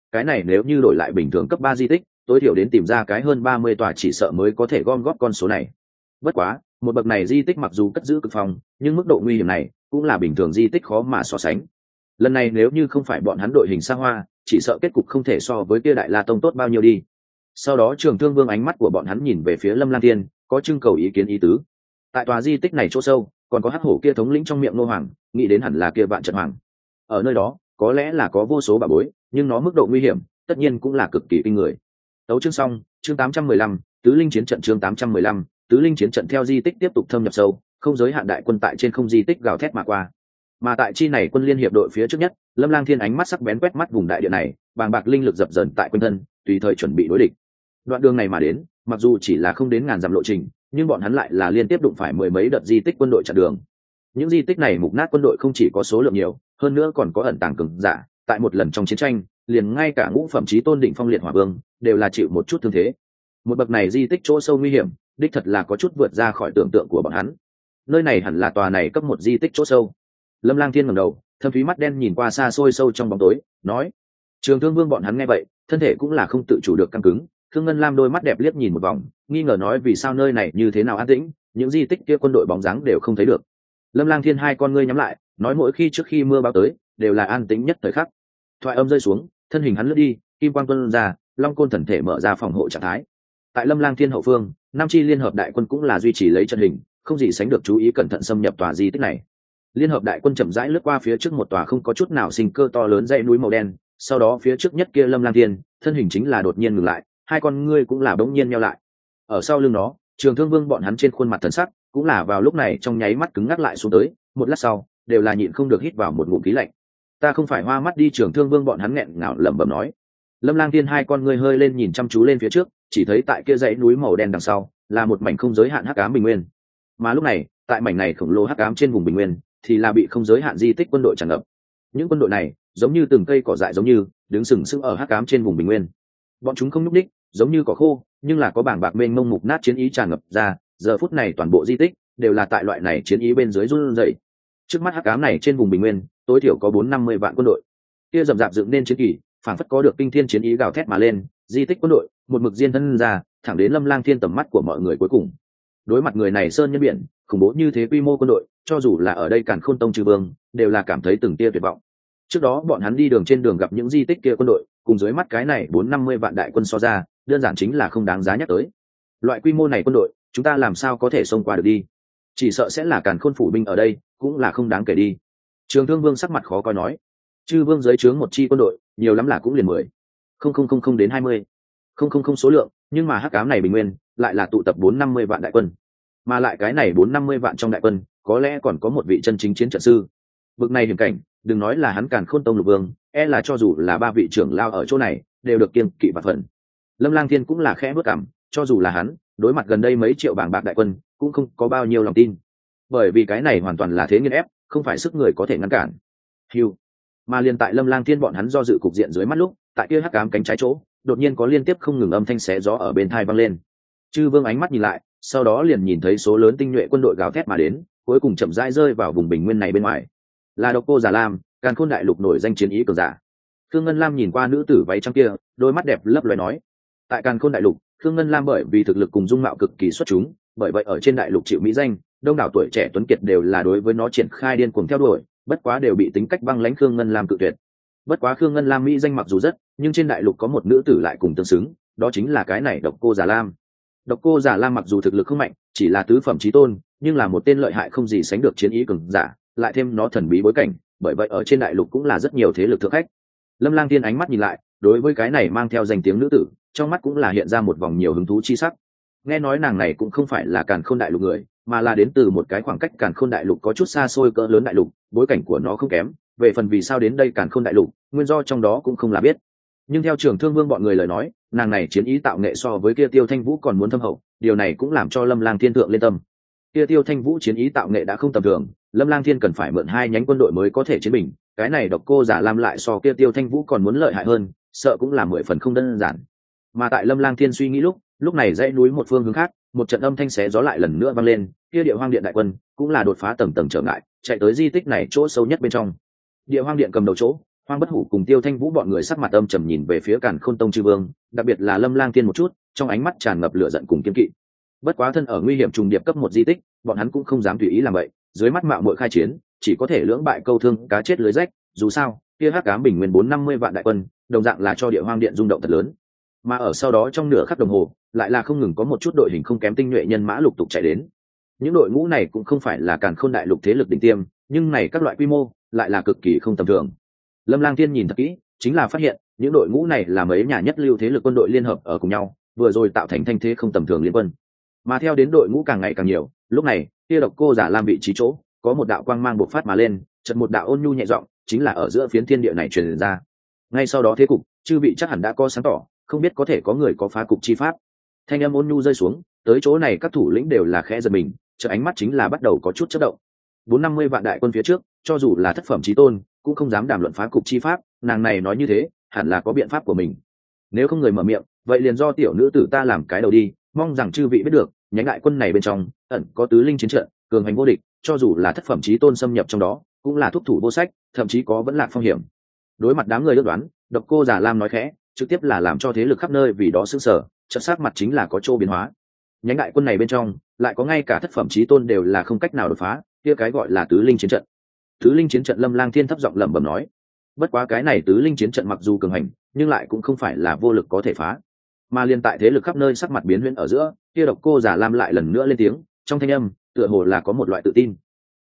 A: cái này nếu như đổi lại bình thường cấp 3 di tích tối thiểu đến tìm ra cái hơn 30 tòa chỉ sợ mới có thể gom góp con số này. Bất quá một bậc này di tích mặc dù cất giữ cực phòng nhưng mức độ nguy hiểm này cũng là bình thường di tích khó mà so sánh. Lần này nếu như không phải bọn hắn đội hình xa hoa chỉ sợ kết cục không thể so với kia Đại La Tông tốt bao nhiêu đi. Sau đó Trường Thương Vương ánh mắt của bọn hắn nhìn về phía Lâm Lang Thiên, có trưng cầu ý kiến ý tứ. Tại tòa di tích này chỗ sâu còn có hắc hổ kia thống lĩnh trong miệng nô hoàng, nghĩ đến hẳn là kia Vạn Trận Hoàng. Ở nơi đó có lẽ là có vô số bảo bối nhưng nó mức độ nguy hiểm tất nhiên cũng là cực kỳ kinh người. Tấu chương xong, chương 815, tứ linh chiến trận. Chương 815, tứ linh chiến trận. Theo di tích tiếp tục thâm nhập sâu, không giới hạn đại quân tại trên không di tích gào thét mà qua. Mà tại chi này quân liên hiệp đội phía trước nhất, Lâm Lang Thiên ánh mắt sắc bén quét mắt vùng đại địa này, bàng bạc linh lực dập dờn tại quanh thân, tùy thời chuẩn bị đối địch. Đoạn đường này mà đến, mặc dù chỉ là không đến ngàn dặm lộ trình, nhưng bọn hắn lại là liên tiếp đụng phải mười mấy đợt di tích quân đội chặn đường. Những di tích này mục nát quân đội không chỉ có số lượng nhiều, hơn nữa còn có ẩn tàng cường giả, tại một lần trong chiến tranh, liền ngay cả ngũ phẩm chí tôn đỉnh phong liệt hỏa vương đều là chịu một chút thương thế. Một bậc này di tích chỗ sâu nguy hiểm, đích thật là có chút vượt ra khỏi tưởng tượng của bọn hắn. Nơi này hẳn là tòa này cấp một di tích chỗ sâu. Lâm Lang Thiên ngẩng đầu, thâm thúy mắt đen nhìn qua xa xôi sâu trong bóng tối, nói: Trường Thương Vương bọn hắn nghe vậy, thân thể cũng là không tự chủ được căng cứng. Thương Ngân Lam đôi mắt đẹp liếc nhìn một vòng, nghi ngờ nói vì sao nơi này như thế nào an tĩnh, những di tích kia quân đội bóng dáng đều không thấy được. Lâm Lang Thiên hai con ngươi nhắm lại, nói mỗi khi trước khi mưa bão tới, đều là an tĩnh nhất thời khắc. Thoại âm rơi xuống, thân hình hắn lướt đi, kim quang tuôn ra, long côn thần thể mở ra phòng hộ trạng thái. Tại Lâm Lang Thiên hậu phương, Nam Chi liên hợp đại quân cũng là duy trì lấy trận hình, không gì sánh được chú ý cẩn thận xâm nhập tòa di tích này. Liên hợp đại quân chậm rãi lướt qua phía trước một tòa không có chút nào sinh cơ to lớn dãy núi màu đen, sau đó phía trước nhất kia Lâm Lang Thiên, thân hình chính là đột nhiên ngừng lại, hai con ngươi cũng là bỗng nhiên nheo lại. Ở sau lưng nó, Trường Thương Vương bọn hắn trên khuôn mặt thần sắc, cũng là vào lúc này trong nháy mắt cứng ngắc lại xuống tới, một lát sau, đều là nhịn không được hít vào một ngụm khí lạnh. Ta không phải hoa mắt đi. Trường Thương Vương bọn hắn nghẹn ngào lẩm bẩm nói. Lâm Lang Thiên hai con ngươi hơi lên nhìn chăm chú lên phía trước, chỉ thấy tại kia dãy núi màu đen đằng sau, là một mảnh không giới hạn hắc ám bình nguyên. Mà lúc này, tại mảnh này khổng lồ hắc ám trên vùng bình nguyên, thì là bị không giới hạn di tích quân đội tràn ngập. Những quân đội này, giống như từng cây cỏ dại giống như, đứng sừng sững ở hắc ám trên vùng bình nguyên. Bọn chúng không nhúc nhích, giống như cỏ khô, nhưng là có bảng bạc mênh mông mục nát chiến ý tràn ngập ra, giờ phút này toàn bộ di tích đều là tại loại này chiến ý bên dưới run rẩy. Trước mắt hắc ám này trên vùng bình nguyên, tối thiểu có 450 vạn quân đội. Kia rầm rạp dựng nên chiến kỳ, phản phất có được kinh thiên chiến ý gào thét mà lên, di tích quân đội, một mực diên thân ra, thẳng đến Lâm Lang Thiên tầm mắt của mọi người cuối cùng. Đối mặt người này sơn nhân biển, khủng bố như thế quy mô quân đội, cho dù là ở đây Càn Khôn Tông Trừ Vương, đều là cảm thấy từng tia tuyệt vọng. Trước đó bọn hắn đi đường trên đường gặp những di tích kia quân đội, cùng dưới mắt cái này 450 vạn đại quân so ra, đơn giản chính là không đáng giá nhắc tới. Loại quy mô này quân đội, chúng ta làm sao có thể xông qua được đi? Chỉ sợ sẽ là Càn Khôn phủ binh ở đây, cũng là không đáng kể đi. Trường Thương Vương sắc mặt khó coi nói. Chư Vương dưới trướng một chi quân đội, nhiều lắm là cũng liền 10. Không đến 20. Không số lượng, nhưng mà hắc ám này bình nguyên, lại là tụ tập 450 vạn đại quân. Mà lại cái này 450 vạn trong đại quân, có lẽ còn có một vị chân chính chiến trận sư. Bực này hiểm cảnh, đừng nói là hắn Càn Khôn Tông Lục Vương, là cho dù là ba vị trưởng lao ở chỗ này, đều được kiêng kỵ và phần. Lâm Lang Thiên cũng là khẽ bước cảm, cho dù là hắn, đối mặt gần đây mấy triệu bảng bạc đại quân, cũng không có bao nhiêu lòng tin. Bởi vì cái này hoàn toàn là thế nghiên ép, không phải sức người có thể ngăn cản. Hưu. Mà liền tại Lâm Lang Thiên bọn hắn do dự cục diện dưới mắt lúc, tại kia hắc ám cánh trái chỗ, đột nhiên có liên tiếp không ngừng âm thanh xé gió ở bên tai vang lên. Chư Vương ánh mắt nhìn lại, sau đó liền nhìn thấy số lớn tinh nhuệ quân đội gào thét mà đến, cuối cùng chậm rãi rơi vào vùng bình nguyên này bên ngoài. Là Độc Cô Già Lam, Càn Khôn đại lục nổi danh chiến ý cường giả. Khương Ngân Lam nhìn qua nữ tử váy trắng kia, đôi mắt đẹp lấp loé nói: tại Càn Khôn đại lục, Khương Ngân Lam bởi vì thực lực cùng dung mạo cực kỳ xuất chúng, bởi vậy ở trên đại lục chịu mỹ danh, đông đảo tuổi trẻ tuấn kiệt đều là đối với nó triển khai điên cuồng theo đuổi, bất quá đều bị tính cách băng lãnh Khương Ngân Lam cự tuyệt. Bất quá Khương Ngân Lam mỹ danh mặc dù rất, nhưng trên đại lục có một nữ tử lại cùng tương xứng, đó chính là cái này Độc Cô Già Lam. Độc Cô Già Lam mặc dù thực lực không mạnh, chỉ là tứ phẩm chí tôn, nhưng là một tên lợi hại không gì sánh được chiến ý cường giả, lại thêm nó thần bí bối cảnh, bởi vậy ở trên đại lục cũng là rất nhiều thế lực thượng khách. Lâm Lang Thiên ánh mắt nhìn lại, đối với cái này mang theo danh tiếng nữ tử, trong mắt cũng là hiện ra một vòng nhiều hứng thú chi sắc. Nghe nói nàng này cũng không phải là Càn Khôn đại lục người, mà là đến từ một cái khoảng cách Càn Khôn đại lục có chút xa xôi cỡ lớn đại lục, bối cảnh của nó không kém, về phần vì sao đến đây Càn Khôn đại lục, nguyên do trong đó cũng không là biết. Nhưng theo Trường Thương Vương bọn người lời nói, nàng này chiến ý tạo nghệ so với kia Tiêu Thanh Vũ còn muốn thâm hậu, điều này cũng làm cho Lâm Lang Thiên thượng lên tâm. Kia Tiêu Thanh Vũ chiến ý tạo nghệ đã không tầm thường, Lâm Lang Thiên cần phải mượn hai nhánh quân đội mới có thể chiến bình, cái này Độc Cô Giả Lam lại so kia Tiêu Thanh Vũ còn muốn lợi hại hơn, sợ cũng là 10 phần không đơn giản. Mà tại Lâm Lang Thiên suy nghĩ lúc này dãy núi một phương hướng khác, một trận âm thanh xé gió lại lần nữa vang lên, kia Địa Hoang Điện đại quân cũng là đột phá tầng tầng trở ngại, chạy tới di tích này chỗ sâu nhất bên trong. Địa Hoang Điện cầm đầu chỗ, Hoang Bất Hủ cùng Tiêu Thanh Vũ bọn người sắc mặt âm trầm nhìn về phía Càn Khôn Tông chư vương, đặc biệt là Lâm Lang Tiên một chút, trong ánh mắt tràn ngập lửa giận cùng kiên kỵ. Bất quá thân ở nguy hiểm trùng điệp cấp một di tích, bọn hắn cũng không dám tùy ý làm vậy, dưới mắt mạo muội khai chiến, chỉ có thể lưỡng bại câu thương, cá chết lưới rách, dù sao, kia Hắc Ám Bình Nguyên 450 vạn đại quân, đồng dạng là cho Địa Hoang Điện rung động thật lớn. Mà ở sau đó trong nửa khắc đồng hồ, lại là không ngừng có một chút đội hình không kém tinh nhuệ nhân mã lục tục chạy đến. Những đội ngũ này cũng không phải là Càn Khôn đại lục thế lực đỉnh tiêm, nhưng này các loại quy mô lại là cực kỳ không tầm thường. Lâm Lang Thiên nhìn thật kỹ, chính là phát hiện những đội ngũ này là mấy nhà nhất lưu thế lực quân đội liên hợp ở cùng nhau, vừa rồi tạo thành thanh thế không tầm thường liên quân. Mà theo đến đội ngũ càng ngày càng nhiều, lúc này, kia Độc Cô Giả Lam vị trí chỗ, có một đạo quang mang bộc phát mà lên, chợt một đạo ôn nhu nhẹ giọng, chính là ở giữa phiến thiên địa này truyền ra. Ngay sau đó thế cục, chư vị chắc hẳn đã có sáng tỏ, không biết có thể có người có phá cục chi pháp. Thanh âm ôn nhu rơi xuống, tới chỗ này các thủ lĩnh đều là khẽ giật mình, chợt ánh mắt chính là bắt đầu có chút chớp động. 450 vạn đại quân phía trước, cho dù là thất phẩm chí tôn, cũng không dám đàm luận phá cục chi pháp, nàng này nói như thế, hẳn là có biện pháp của mình. Nếu không người mở miệng, vậy liền do tiểu nữ tử ta làm cái đầu đi, mong rằng chư vị biết được, nhánh đại quân này bên trong, ẩn có tứ linh chiến trận, cường hành vô địch, cho dù là thất phẩm chí tôn xâm nhập trong đó, cũng là thúc thủ vô sách, thậm chí có vẫn lạc phong hiểm. Đối mặt đám người ước đoán, Độc Cô Giả Lam nói khẽ, trực tiếp là làm cho thế lực khắp nơi vì đó sững sờ, chợt sắc mặt chính là có chỗ biến hóa. Nhánh đại quân này bên trong, lại có ngay cả thất phẩm chí tôn đều là không cách nào đột phá, kia cái gọi là tứ linh chiến trận. Tứ linh chiến trận Lâm Lang Thiên thấp giọng lẩm bẩm nói, bất quá cái này tứ linh chiến trận mặc dù cường hành, nhưng lại cũng không phải là vô lực có thể phá. Mà liên tại thế lực khắp nơi sắc mặt biến huyễn ở giữa, kia Độc Cô Giả Lam lại lần nữa lên tiếng, trong thanh âm tựa hồ là có một loại tự tin.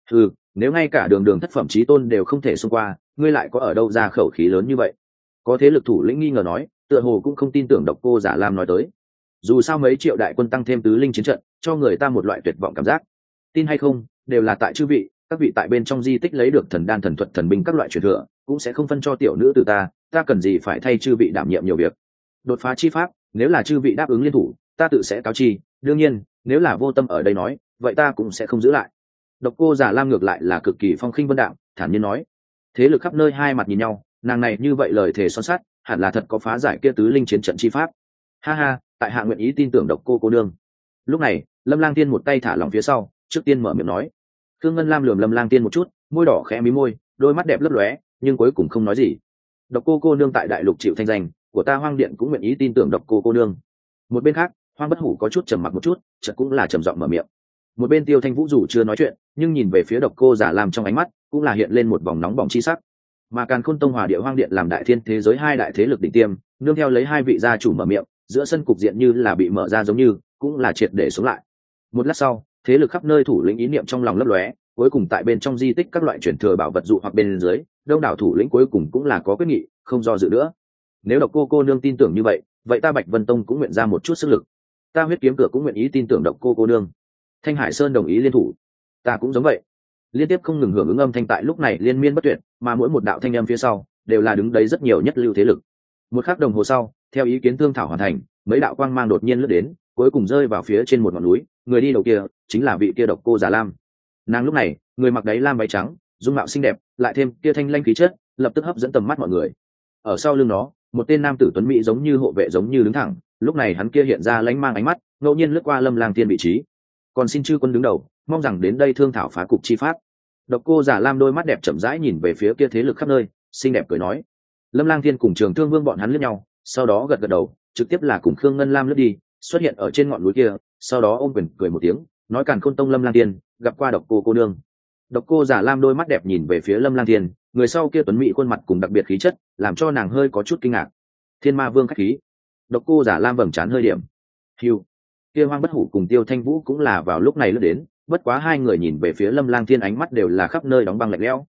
A: Nếu ngay cả đường đường thất phẩm chí tôn đều không thể xông qua, ngươi lại có ở đâu ra khẩu khí lớn như vậy? Có thế lực thủ lĩnh nghi ngờ nói, tựa hồ cũng không tin tưởng Độc Cô Giả Lam nói tới. Dù sao mấy triệu đại quân tăng thêm tứ linh chiến trận, cho người ta một loại tuyệt vọng cảm giác. Tin hay không, đều là tại chư vị, các vị tại bên trong di tích lấy được thần đan thần thuật thần binh các loại truyền thừa, cũng sẽ không phân cho tiểu nữ từ ta cần gì phải thay chư vị đảm nhiệm nhiều việc. Đột phá chi pháp, nếu là chư vị đáp ứng liên thủ, ta tự sẽ cáo chi, đương nhiên, nếu là vô tâm ở đây nói, vậy ta cũng sẽ không giữ lại. Độc Cô Giả Lam ngược lại là cực kỳ phong khinh vân đạm, thản nhiên nói. Thế lực khắp nơi hai mặt nhìn nhau, nàng này như vậy lời thề son sắt, hẳn là thật có phá giải kia tứ linh chiến trận chi pháp. Ha ha, tại hạ nguyện ý tin tưởng Độc cô nương. Lúc này, Lâm Lang Tiên một tay thả lỏng phía sau, trước tiên mở miệng nói. Thương Ngân Lam lườm Lâm Lang Tiên một chút, môi đỏ khẽ mí môi, đôi mắt đẹp lấp lóe, nhưng cuối cùng không nói gì. Độc cô nương tại đại lục chịu thanh danh, của ta Hoang Điện cũng nguyện ý tin tưởng Độc cô nương. Một bên khác, Hoang Bất Hủ có chút trầm mặc một chút, chợt cũng là trầm giọng mở miệng. Một bên Tiêu Thanh Vũ dù chưa nói chuyện, nhưng nhìn về phía Độc cô Giả Lam trong ánh mắt cũng là hiện lên một vòng nóng bỏng chi sắc. Mà Càn Khôn Tông Hòa Địa Hoang Điện làm đại thiên thế giới hai đại thế lực đỉnh tiêm, nương theo lấy hai vị gia chủ mở miệng, giữa sân cục diện như là bị mở ra giống như, cũng là triệt để xuống lại. Một lát sau, thế lực khắp nơi thủ lĩnh ý niệm trong lòng lấp lóe, cuối cùng tại bên trong di tích các loại truyền thừa bảo vật dụ hoặc bên dưới, đông đảo thủ lĩnh cuối cùng cũng là có quyết nghị, không do dự nữa. Nếu Độc cô nương tin tưởng như vậy, vậy ta Bạch Vân Tông cũng nguyện ra một chút sức lực. Ta Huyết Kiếm Cửa cũng nguyện ý tin tưởng Độc cô nương. Thanh Hải Sơn đồng ý liên thủ, ta cũng giống vậy. Liên tiếp không ngừng hưởng ứng âm thanh tại lúc này liên miên bất tuyệt, mà mỗi một đạo thanh âm phía sau đều là đứng đấy rất nhiều nhất lưu thế lực. Một khắc đồng hồ sau, theo ý kiến thương thảo hoàn thành, mấy đạo quang mang đột nhiên lướt đến, cuối cùng rơi vào phía trên một ngọn núi, người đi đầu kia chính là vị kia Độc cô Giả Lam. Nàng lúc này, người mặc đáy lam váy trắng, dung mạo xinh đẹp, lại thêm kia thanh lanh khí chất, lập tức hấp dẫn tầm mắt mọi người. Ở sau lưng nó, một tên nam tử tuấn mỹ giống như hộ vệ giống như đứng thẳng, lúc này hắn kia hiện ra lánh mang ánh mắt, ngẫu nhiên lướt qua Lâm Lang Tiên vị trí. Còn xin chư quân đứng đầu, mong rằng đến đây thương thảo phá cục chi pháp. Độc cô Giả Lam đôi mắt đẹp chậm rãi nhìn về phía kia thế lực khắp nơi, xinh đẹp cười nói. Lâm Lang Thiên cùng Trường Thương Vương bọn hắn liếc nhau, sau đó gật gật đầu, trực tiếp là cùng Khương Ngân Lam lướt đi, xuất hiện ở trên ngọn núi kia, sau đó ôm quyền cười một tiếng, nói Càn Khôn Tông Lâm Lang Thiên gặp qua Độc cô nương. Độc cô Giả Lam đôi mắt đẹp nhìn về phía Lâm Lang Thiên, người sau kia tuấn mỹ khuôn mặt cùng đặc biệt khí chất, làm cho nàng hơi có chút kinh ngạc. Thiên Ma Vương khách khí. Độc cô Giả Lam vầng trán hơi điểm. Hưu. Kia Hoang Bất Hủ cùng Tiêu Thanh Vũ cũng là vào lúc này lướt đến, bất quá hai người nhìn về phía Lâm Lang Thiên ánh mắt đều là khắp nơi đóng băng lạnh lẽo.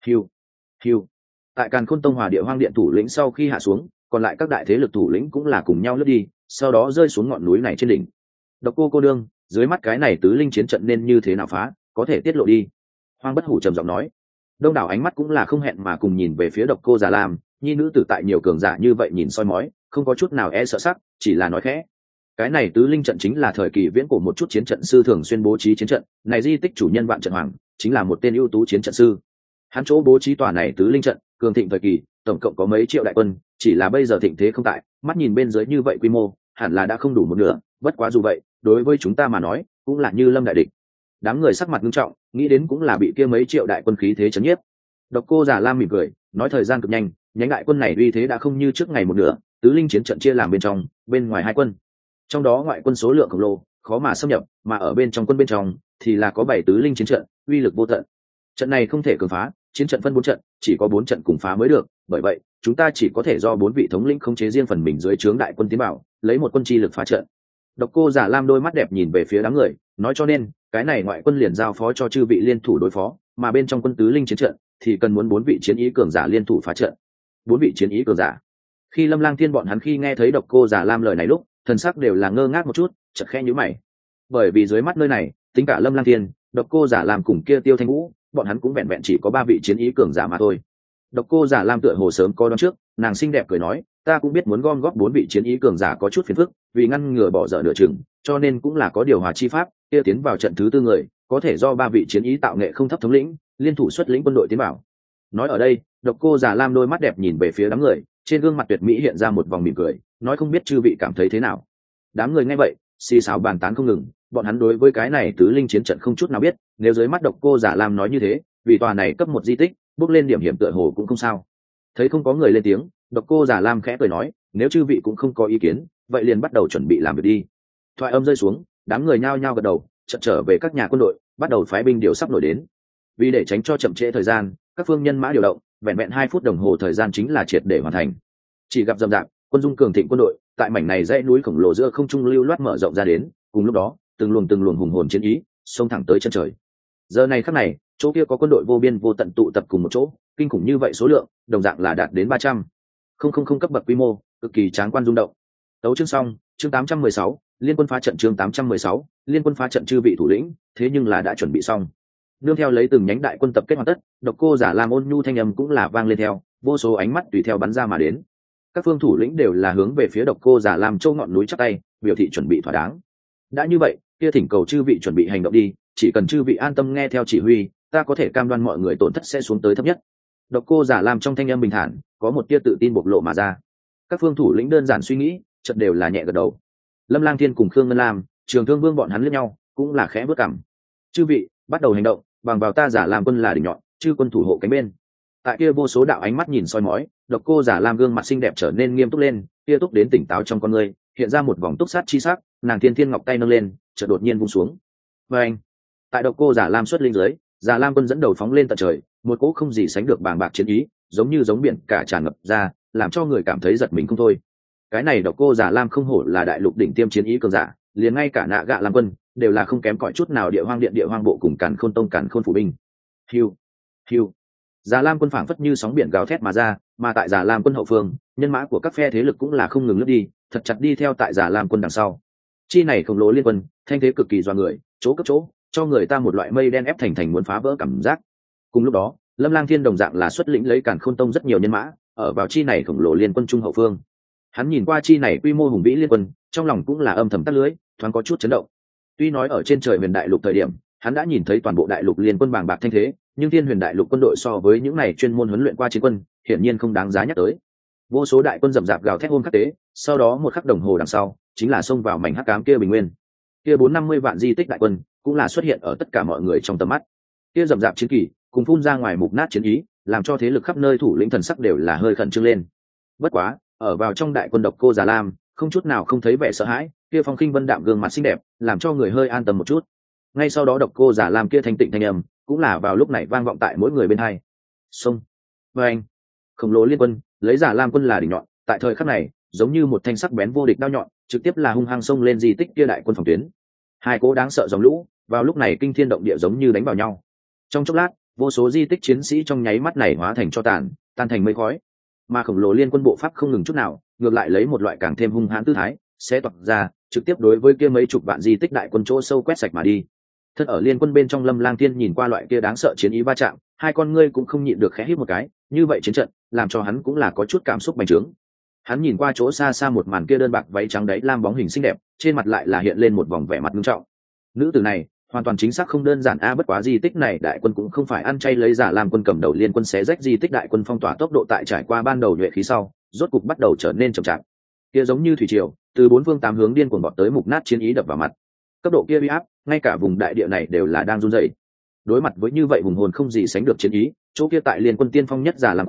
A: Hiu. Tại Càn Khôn Tông Hòa Địa Hoang Điện thủ lĩnh sau khi hạ xuống, còn lại các đại thế lực thủ lĩnh cũng là cùng nhau lướt đi, sau đó rơi xuống ngọn núi này trên đỉnh. Độc cô nương, dưới mắt cái này tứ linh chiến trận nên như thế nào phá, có thể tiết lộ đi. Hoang Bất Hủ trầm giọng nói. Đông đảo ánh mắt cũng là không hẹn mà cùng nhìn về phía Độc cô Giả Lam, nhi nữ tử tại nhiều cường giả như vậy nhìn soi mói, không có chút nào e sợ sắc, chỉ là nói khẽ. Cái này tứ linh trận chính là thời kỳ viễn cổ một chút chiến trận sư thường xuyên bố trí chiến trận, này di tích chủ nhân Vạn Trận Hoàng chính là một tên ưu tú chiến trận sư. Hắn chỗ bố trí tòa này tứ linh trận, cường thịnh thời kỳ, tổng cộng có mấy triệu đại quân, chỉ là bây giờ thịnh thế không tại, mắt nhìn bên dưới như vậy quy mô, hẳn là đã không đủ một nửa, bất quá dù vậy, đối với chúng ta mà nói, cũng là như lâm đại địch. Đám người sắc mặt nghiêm trọng, nghĩ đến cũng là bị kia mấy triệu đại quân khí thế chấn nhiếp. Độc cô Giả Lam mỉm cười, nói thời gian cực nhanh, nhánh đại quân này uy thế đã không như trước ngày một nửa, tứ linh chiến trận chia làm bên trong bên ngoài hai quân, trong đó ngoại quân số lượng khổng lồ khó mà xâm nhập, mà ở bên trong quân bên trong thì là có 7 tứ linh chiến trận, uy lực vô tận. Trận này không thể cường phá, chiến trận phân 4 trận, chỉ có 4 trận cùng phá mới được, bởi vậy chúng ta chỉ có thể do 4 vị thống lĩnh khống chế riêng phần mình dưới trướng đại quân tiến bảo, lấy một quân chi lực phá trận. Độc Cô Giả Lam đôi mắt đẹp nhìn về phía đám người, nói cho nên cái này ngoại quân liền giao phó cho chư vị liên thủ đối phó, mà bên trong quân tứ linh chiến trận thì cần muốn 4 vị chiến ý cường giả liên thủ phá trận. 4 vị chiến ý cường giả. Khi Lâm Lang Thiên bọn hắn khi nghe thấy Độc Cô Giả Lam lời này lúc, thần sắc đều là ngơ ngác một chút, chợt khẽ nhíu mày. Bởi vì dưới mắt nơi này, tính cả Lâm Lang Thiên, Độc Cô Giả Lam cùng kia Tiêu Thanh Vũ, bọn hắn cũng vẹn vẹn chỉ có 3 vị chiến ý cường giả mà thôi. Độc Cô Giả Lam tựa hồ sớm có đoán trước, nàng xinh đẹp cười nói, ta cũng biết muốn gom góp 4 vị chiến ý cường giả có chút phiền phức, vì ngăn ngừa bỏ dở nửa chừng, cho nên cũng là có điều hòa chi pháp, kia tiến vào trận thứ 4 người, có thể do 3 vị chiến ý tạo nghệ không thấp thống lĩnh, liên thủ xuất lĩnh quân đội tiến vào. Nói ở đây, Độc Cô Giả Lam đôi mắt đẹp nhìn về phía đám người, trên gương mặt tuyệt mỹ hiện ra một vòng mỉm cười, nói không biết chư vị cảm thấy thế nào. Đám người nghe vậy, xì xào bàn tán không ngừng, bọn hắn đối với cái này tứ linh chiến trận không chút nào biết, nếu dưới mắt Độc Cô Giả Lam nói như thế, vì tòa này cấp 1 di tích, bước lên điểm hiểm tựa hồ cũng không sao. Thấy không có người lên tiếng, Độc Cô Giả Lam khẽ cười nói, nếu chư vị cũng không có ý kiến, vậy liền bắt đầu chuẩn bị làm việc đi. Thoại âm rơi xuống, đám người nhao nhao gật đầu, chợt trở về các nhà quân đội, bắt đầu phái binh điều sắp nổi đến. Vì để tránh cho chậm trễ thời gian, các phương nhân mã điều động, vẹn vẹn 2 phút đồng hồ thời gian chính là triệt để hoàn thành. Chỉ gặp rầm rạp, quân dung cường thịnh quân đội, tại mảnh này dãy núi khổng lồ giữa không trung lưu loát mở rộng ra đến, cùng lúc đó, từng luồng hùng hồn chiến ý, xông thẳng tới chân trời. Giờ này khắc này, chỗ kia có quân đội vô biên vô tận tụ tập cùng một chỗ, kinh khủng như vậy số lượng, đồng dạng là đạt đến 300. Không cấp bậc quy mô, cực kỳ tráng quan rung động. Tấu chương xong, chương 816, liên quân phá trận chương 816, liên quân phá trận chư vị thủ lĩnh, thế nhưng là đã chuẩn bị xong. Nương theo lấy từng nhánh đại quân tập kết hoàn tất, Độc Cô Giả Lam ôn nhu thanh âm cũng là vang lên theo, vô số ánh mắt tùy theo bắn ra mà đến. Các phương thủ lĩnh đều là hướng về phía Độc Cô Giả Lam châu ngọn núi chắp tay, biểu thị chuẩn bị thỏa đáng. Đã như vậy, kia thỉnh cầu chư vị chuẩn bị hành động đi, chỉ cần chư vị an tâm nghe theo chỉ huy, ta có thể cam đoan mọi người tổn thất sẽ xuống tới thấp nhất. Độc Cô Giả Lam trong thanh âm bình thản, có một tia tự tin bộc lộ mà ra. Các phương thủ lĩnh đơn giản suy nghĩ, chợt đều là nhẹ gật đầu. Lâm Lang Thiên cùng Khương Ngân Lam, Trường Thương Vương bọn hắn liếc nhau, cũng là khẽ bước cằm. Chư vị, bắt đầu hành động, bằng vào ta Giả Lam quân là đỉnh nhọn, chư quân thủ hộ cánh bên. Tại kia vô số đạo ánh mắt nhìn soi mói, Độc Cô Giả Lam gương mặt xinh đẹp trở nên nghiêm túc lên, kia túc đến tỉnh táo trong con người, hiện ra một vòng túc sát chi sắc, nàng Thiên Thiên Ngọc tay nâng lên, chợt đột nhiên vung xuống. Oeng! Tại Độc Cô Giả Lam xuất linh dưới, Giả Lam quân dẫn đầu phóng lên tận trời, một cỗ không gì sánh được bàng bạc chiến ý, giống biển cả tràn ngập ra, làm cho người cảm thấy giật mình không thôi. Cái này Độc Cô Giả Lam không hổ là đại lục đỉnh tiêm chiến ý cường giả, liền ngay cả Nạ Gạ Lam quân đều là không kém cỏi chút nào địa hoang điện địa hoang bộ cùng Càn Khôn tông Càn Khôn phủ binh. Hiu, hiu. Giả Lam quân phảng phất như sóng biển gào thét mà ra, mà tại Giả Lam quân hậu phương, nhân mã của các phe thế lực cũng là không ngừng lướt đi, thật chặt đi theo tại Giả Lam quân đằng sau. Chi này khổng lồ liên quân, thanh thế cực kỳ doa người, chỗ cấp chỗ, cho người ta một loại mây đen ép thành muốn phá vỡ cảm giác. Cùng lúc đó, Lâm Lang Thiên đồng dạng là xuất lĩnh lấy Càn Khôn tông rất nhiều nhân mã, ở vào chi này khổng lồ liên quân trung hậu phương. Hắn nhìn qua chi này quy mô hùng vĩ liên quân, trong lòng cũng là âm thầm tắt lưới, thoáng có chút chấn động. Tuy nói ở trên trời Huyền Đại Lục thời điểm, hắn đã nhìn thấy toàn bộ đại lục liên quân bàng bạc thanh thế, nhưng Thiên Huyền Đại Lục quân đội so với những này chuyên môn huấn luyện qua chiến quân, hiển nhiên không đáng giá nhắc tới. Vô số đại quân rầm rạp gào thét ôm khắc tế, sau đó một khắc đồng hồ đằng sau, chính là xông vào mảnh hắc ám kia bình nguyên. Kia 450 vạn di tích đại quân, cũng là xuất hiện ở tất cả mọi người trong tầm mắt. Kia rầm rạp chiến kỳ, cùng phun ra ngoài mục nát chiến ý, làm cho thế lực khắp nơi thủ lĩnh thần sắc đều là hơi khẩn trương lên. Bất quá, ở vào trong đại quân Độc Cô Giả Lam, không chút nào không thấy vẻ sợ hãi, kia phong khinh vân đạm gương mặt xinh đẹp, làm cho người hơi an tâm một chút. Ngay sau đó Độc Cô Giả Lam kia thanh tịnh thanh âm, cũng là vào lúc này vang vọng tại mỗi người bên hai. Xông! Oeng! Khổng lồ liên quân, lấy Giả Lam quân là đỉnh nhọn, tại thời khắc này, giống như một thanh sắc bén vô địch đao nhọn, trực tiếp là hung hăng xông lên di tích kia đại quân phòng tuyến. Hai cỗ đáng sợ dòng lũ, vào lúc này kinh thiên động địa giống như đánh vào nhau. Trong chốc lát, vô số di tích chiến sĩ trong nháy mắt này hóa thành tro tàn, tan thành mây khói. Mà khổng lồ liên quân bộ pháp không ngừng chút nào, ngược lại lấy một loại càng thêm hung hãn tư thái, sẽ toạc ra, trực tiếp đối với kia mấy chục vạn di tích đại quân chỗ sâu quét sạch mà đi. Thân ở liên quân bên trong Lâm Lang Thiên nhìn qua loại kia đáng sợ chiến ý va chạm, hai con ngươi cũng không nhịn được khẽ hít một cái, như vậy chiến trận, làm cho hắn cũng là có chút cảm xúc bành trướng. Hắn nhìn qua chỗ xa xa một màn kia đơn bạc váy trắng đáy lam bóng hình xinh đẹp, trên mặt lại là hiện lên một vòng vẻ mặt nghiêm trọng. Nữ tử này, hoàn toàn chính xác không đơn giản bất quá di tích này đại quân cũng không phải ăn chay lấy Giả Lam quân cầm đầu liên quân xé rách di tích đại quân phong tỏa tốc độ tại trải qua ban đầu nhuệ khí sau, rốt cục bắt đầu trở nên chậm chạp. Kia giống như thủy triều, từ bốn phương tám hướng điên cuồng bọt tới mục nát chiến ý đập vào mặt. Cấp độ kia uy áp, ngay cả vùng đại địa này đều là đang run rẩy. Đối mặt với như vậy hùng hồn không gì sánh được chiến ý, chỗ kia tại liên quân tiên phong nhất Giả Lam quân,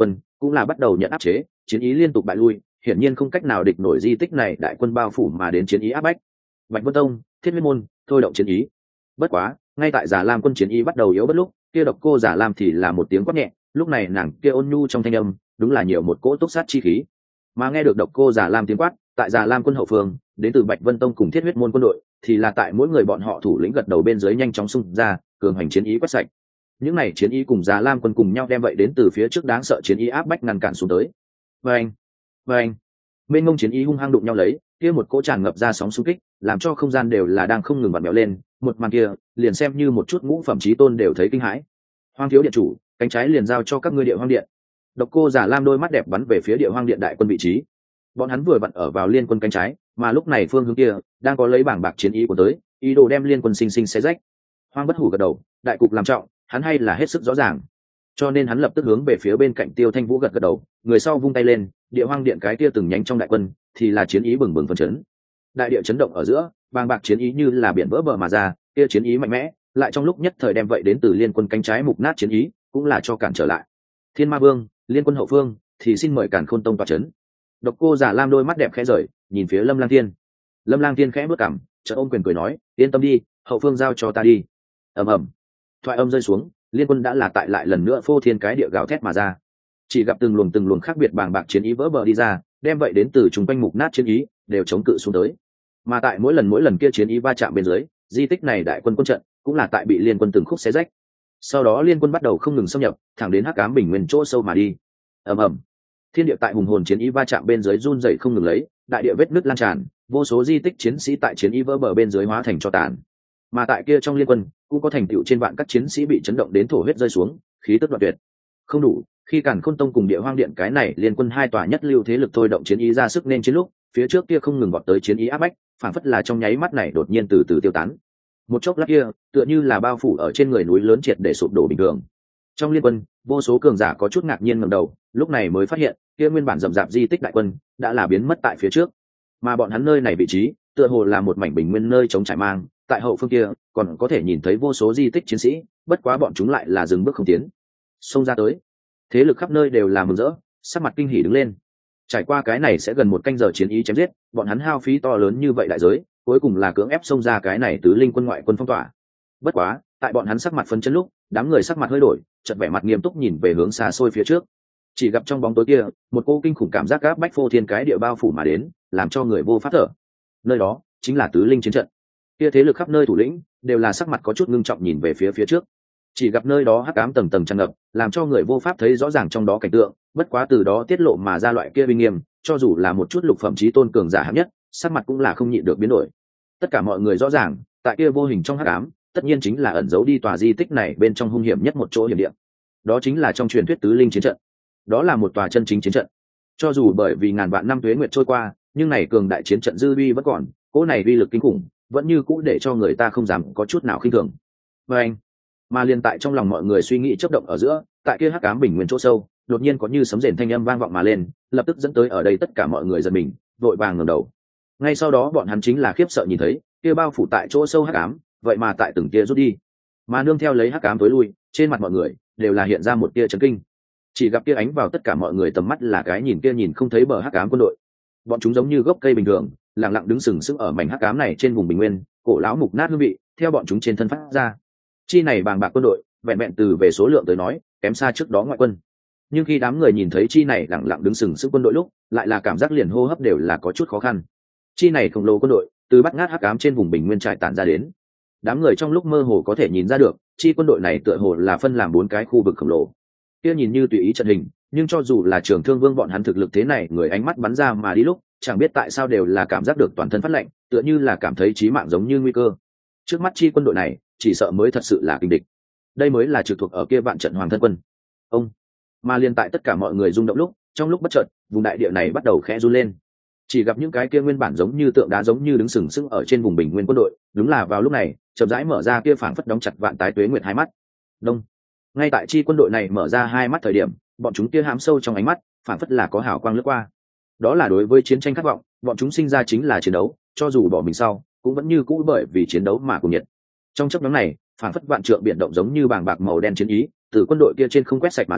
A: cũng là bắt đầu nhận áp chế, chiến ý liên tục bại lui, hiển nhiên không cách nào địch nổi di tích này đại quân bao phủ mà đến chiến ý áp bách. Bạch Vân Tông, Thiết Huyết môn thôi động chiến ý. Bất quá, ngay tại Già Lam quân chiến ý bắt đầu yếu bất lúc, kia Độc Cô Già Lam thì là một tiếng quát nhẹ, lúc này nàng kia ôn nhu trong thanh âm, đúng là nhiều một cỗ túc sát chi khí. Mà nghe được Độc Cô Già Lam tiếng quát, tại Già Lam quân hậu phương, đến từ Bạch Vân Tông cùng Thiết Huyết môn quân đội, thì là tại mỗi người bọn họ thủ lĩnh gật đầu bên dưới nhanh chóng xung ra, cường hành chiến ý quét sạch. Những này chiến ý cùng Già Lam quân cùng nhau đem vậy đến từ phía trước đáng sợ chiến ý áp bách ngăn cản xuống tới. Vâng, vâng, mênh mông chiến ý hung hăng đụng nhau lấy, kia một cỗ tràn ngập ra sóng xung kích, làm cho không gian đều là đang không ngừng vặn vẹo lên, một màn kia, liền xem như một chút ngũ phẩm chí tôn đều thấy kinh hãi. Hoang thiếu điện chủ, cánh trái liền giao cho các ngươi Địa Hoang điện. Độc Cô Già Lam đôi mắt đẹp bắn về phía Địa Hoang điện đại quân vị trí. Bọn hắn vừa vặn ở vào liên quân cánh trái, mà lúc này phương hướng kia đang có lấy bảng bạc chiến ý của tới, ý đồ đem liên quân sinh sinh xé rách. Hoang Bất Hủ gật đầu, đại cục làm trọng, hắn hay là hết sức rõ ràng, cho nên hắn lập tức hướng về phía bên cạnh Tiêu Thanh Vũ gật gật đầu, người sau vung tay lên, Địa Hoang điện cái kia từng nhánh trong đại quân thì là chiến ý bừng bừng phấn chấn. Đại địa chấn động ở giữa, bàng bạc chiến ý như là biển vỡ bờ mà ra, kia chiến ý mạnh mẽ, lại trong lúc nhất thời đem vậy đến từ liên quân cánh trái mục nát chiến ý, cũng là cho cản trở lại. Thiên Ma Vương, liên quân hậu phương, thì xin mời Càn Khôn Tông tọa chấn. Độc Cô Già Lam đôi mắt đẹp khẽ rời, nhìn phía Lâm Lang Thiên. Lâm Lang Thiên khẽ bước cằm, chợt ôm quyền cười nói, yên tâm đi, hậu phương giao cho ta đi. Ầm ầm, thoại âm rơi xuống, liên quân đã là tại lại lần nữa phô thiên cái địa gào thét mà ra. Chỉ gặp từng luồng khác biệt bàng bạc chiến ý vỡ bờ đi ra, đem vậy đến từ chúng quanh mục nát chiến ý đều chống cự xuống tới. Mà tại mỗi lần kia chiến ý va chạm bên dưới, di tích này đại quân quân trận cũng là tại bị liên quân từng khúc xé rách. Sau đó liên quân bắt đầu không ngừng xâm nhập, thẳng đến Hắc Ám Bình Nguyên chỗ sâu mà đi. Ầm ầm, thiên địa tại hùng hồn chiến ý va chạm bên dưới run rẩy không ngừng lấy, đại địa vết nứt lan tràn, vô số di tích chiến sĩ tại chiến ý vỡ bờ bên dưới hóa thành tro tàn. Mà tại kia trong liên quân cũng có thành tựu trên vạn các chiến sĩ bị chấn động đến thổ huyết rơi xuống, khí tức đoạn tuyệt. Không đủ, khi Càn Khôn Tông cùng Địa Hoang điện cái này liên quân hai tòa nhất lưu thế lực thôi động chiến ý ra sức nên chiến lúc, phía trước kia không ngừng vọt tới chiến ý áp bách, phản phất là trong nháy mắt này đột nhiên từ từ tiêu tán. Một chốc lát kia, tựa như là bao phủ ở trên người núi lớn triệt để sụp đổ bình thường. Trong liên quân, vô số cường giả có chút ngạc nhiên ngẩng đầu, lúc này mới phát hiện, kia nguyên bản rậm rạp di tích đại quân đã là biến mất tại phía trước, mà bọn hắn nơi này vị trí, tựa hồ là một mảnh bình nguyên nơi trống trải mang, tại hậu phương kia còn có thể nhìn thấy vô số di tích chiến sĩ, bất quá bọn chúng lại là dừng bước không tiến. Xông ra tới, thế lực khắp nơi đều là mừng rỡ, sắc mặt kinh hỉ đứng lên. Trải qua cái này sẽ gần một canh giờ chiến ý chém giết, bọn hắn hao phí to lớn như vậy đại giới, cuối cùng là cưỡng ép xông ra cái này tứ linh quân ngoại quân phong tỏa. Bất quá, tại bọn hắn sắc mặt phấn chấn lúc, đám người sắc mặt hơi đổi, chợt vẻ mặt nghiêm túc nhìn về hướng xa xôi phía trước. Chỉ gặp trong bóng tối kia, một cô kinh khủng cảm giác gáp bách phô thiên cái địa bao phủ mà đến, làm cho người vô pháp thở. Nơi đó chính là tứ linh chiến trận. Kia thế lực khắp nơi thủ lĩnh đều là sắc mặt có chút ngưng trọng nhìn về phía trước. Chỉ gặp nơi đó hắc ám tầng tầng tràn ngập, làm cho người vô pháp thấy rõ ràng trong đó cảnh tượng, bất quá từ đó tiết lộ mà ra loại kia uy nghiêm, cho dù là một chút lục phẩm chí tôn cường giả hạng nhất, sắc mặt cũng là không nhịn được biến đổi. Tất cả mọi người rõ ràng, tại kia vô hình trong hắc ám, tất nhiên chính là ẩn giấu đi tòa di tích này bên trong hung hiểm nhất một chỗ hiểm địa. Đó chính là trong truyền thuyết tứ linh chiến trận. Đó là một tòa chân chính chiến trận. Cho dù bởi vì ngàn vạn năm tuế nguyệt trôi qua, nhưng này cường đại chiến trận dư uy vẫn còn, cỗ này uy lực kinh khủng, vẫn như cũ để cho người ta không dám có chút nào khinh thường. Và anh, mà liền tại trong lòng mọi người suy nghĩ chớp động ở giữa, tại kia hắc ám bình nguyên chỗ sâu, đột nhiên có như sấm rền thanh âm vang vọng mà lên, lập tức dẫn tới ở đây tất cả mọi người giật mình, vội vàng ngẩng đầu. Ngay sau đó bọn hắn chính là khiếp sợ nhìn thấy, kia bao phủ tại chỗ sâu hắc ám, vậy mà tại từng tia rút đi, mà nương theo lấy hắc ám tối lui, trên mặt mọi người đều là hiện ra một tia chấn kinh. Chỉ gặp kia ánh vào tất cả mọi người tầm mắt là cái nhìn kia nhìn không thấy bờ hắc ám quân đội. Bọn chúng giống như gốc cây bình thường, lặng lặng đứng sừng sững ở mảnh hắc ám này trên vùng bình nguyên, cổ lão mục nát hương vị theo bọn chúng trên thân phát ra. Chi này bàng bạc quân đội, vẹn vẹn từ về số lượng tới nói, kém xa trước đó ngoại quân. Nhưng khi đám người nhìn thấy chi này lặng lặng đứng sừng sững quân đội lúc, lại là cảm giác liền hô hấp đều là có chút khó khăn. Chi này khổng lồ quân đội, từ bắt ngát hắc ám trên vùng bình nguyên trải tản ra đến. Đám người trong lúc mơ hồ có thể nhìn ra được, chi quân đội này tựa hồ là phân làm 4 cái khu vực khổng lồ. Kia nhìn như tùy ý trận hình, nhưng cho dù là Trường Thương Vương bọn hắn thực lực thế này, người ánh mắt bắn ra mà đi lúc, chẳng biết tại sao đều là cảm giác được toàn thân phát lạnh, tựa như là cảm thấy chí mạng giống như nguy cơ. Trước mắt chi quân đội này, chỉ sợ mới thật sự là kình địch. Đây mới là trực thuộc ở kia vạn trận hoàng thân quân. Ông, mà liên tại tất cả mọi người rung động lúc, trong lúc bất chợt, vùng đại địa này bắt đầu khẽ run lên. Chỉ gặp những cái kia nguyên bản giống như tượng đá giống như đứng sừng sững ở trên vùng bình nguyên quân đội, đúng là vào lúc này, chậm rãi mở ra kia phảng phất đóng chặt vạn tái tuế nguyệt hai mắt. Đông. Ngay tại chi quân đội này mở ra hai mắt thời điểm, bọn chúng kia hám sâu trong ánh mắt, phảng phất là có hào quang lướt qua. Đó là đối với chiến tranh khát vọng, bọn chúng sinh ra chính là chiến đấu, cho dù bỏ mình sau, cũng vẫn như cũ bởi vì chiến đấu mà cuồng nhiệt. Trong chốc ngắn này, phảng phất vạn trượng biển động giống như bàng bạc màu đen chiến ý, từ quân đội kia trên không quét sạch mà ra,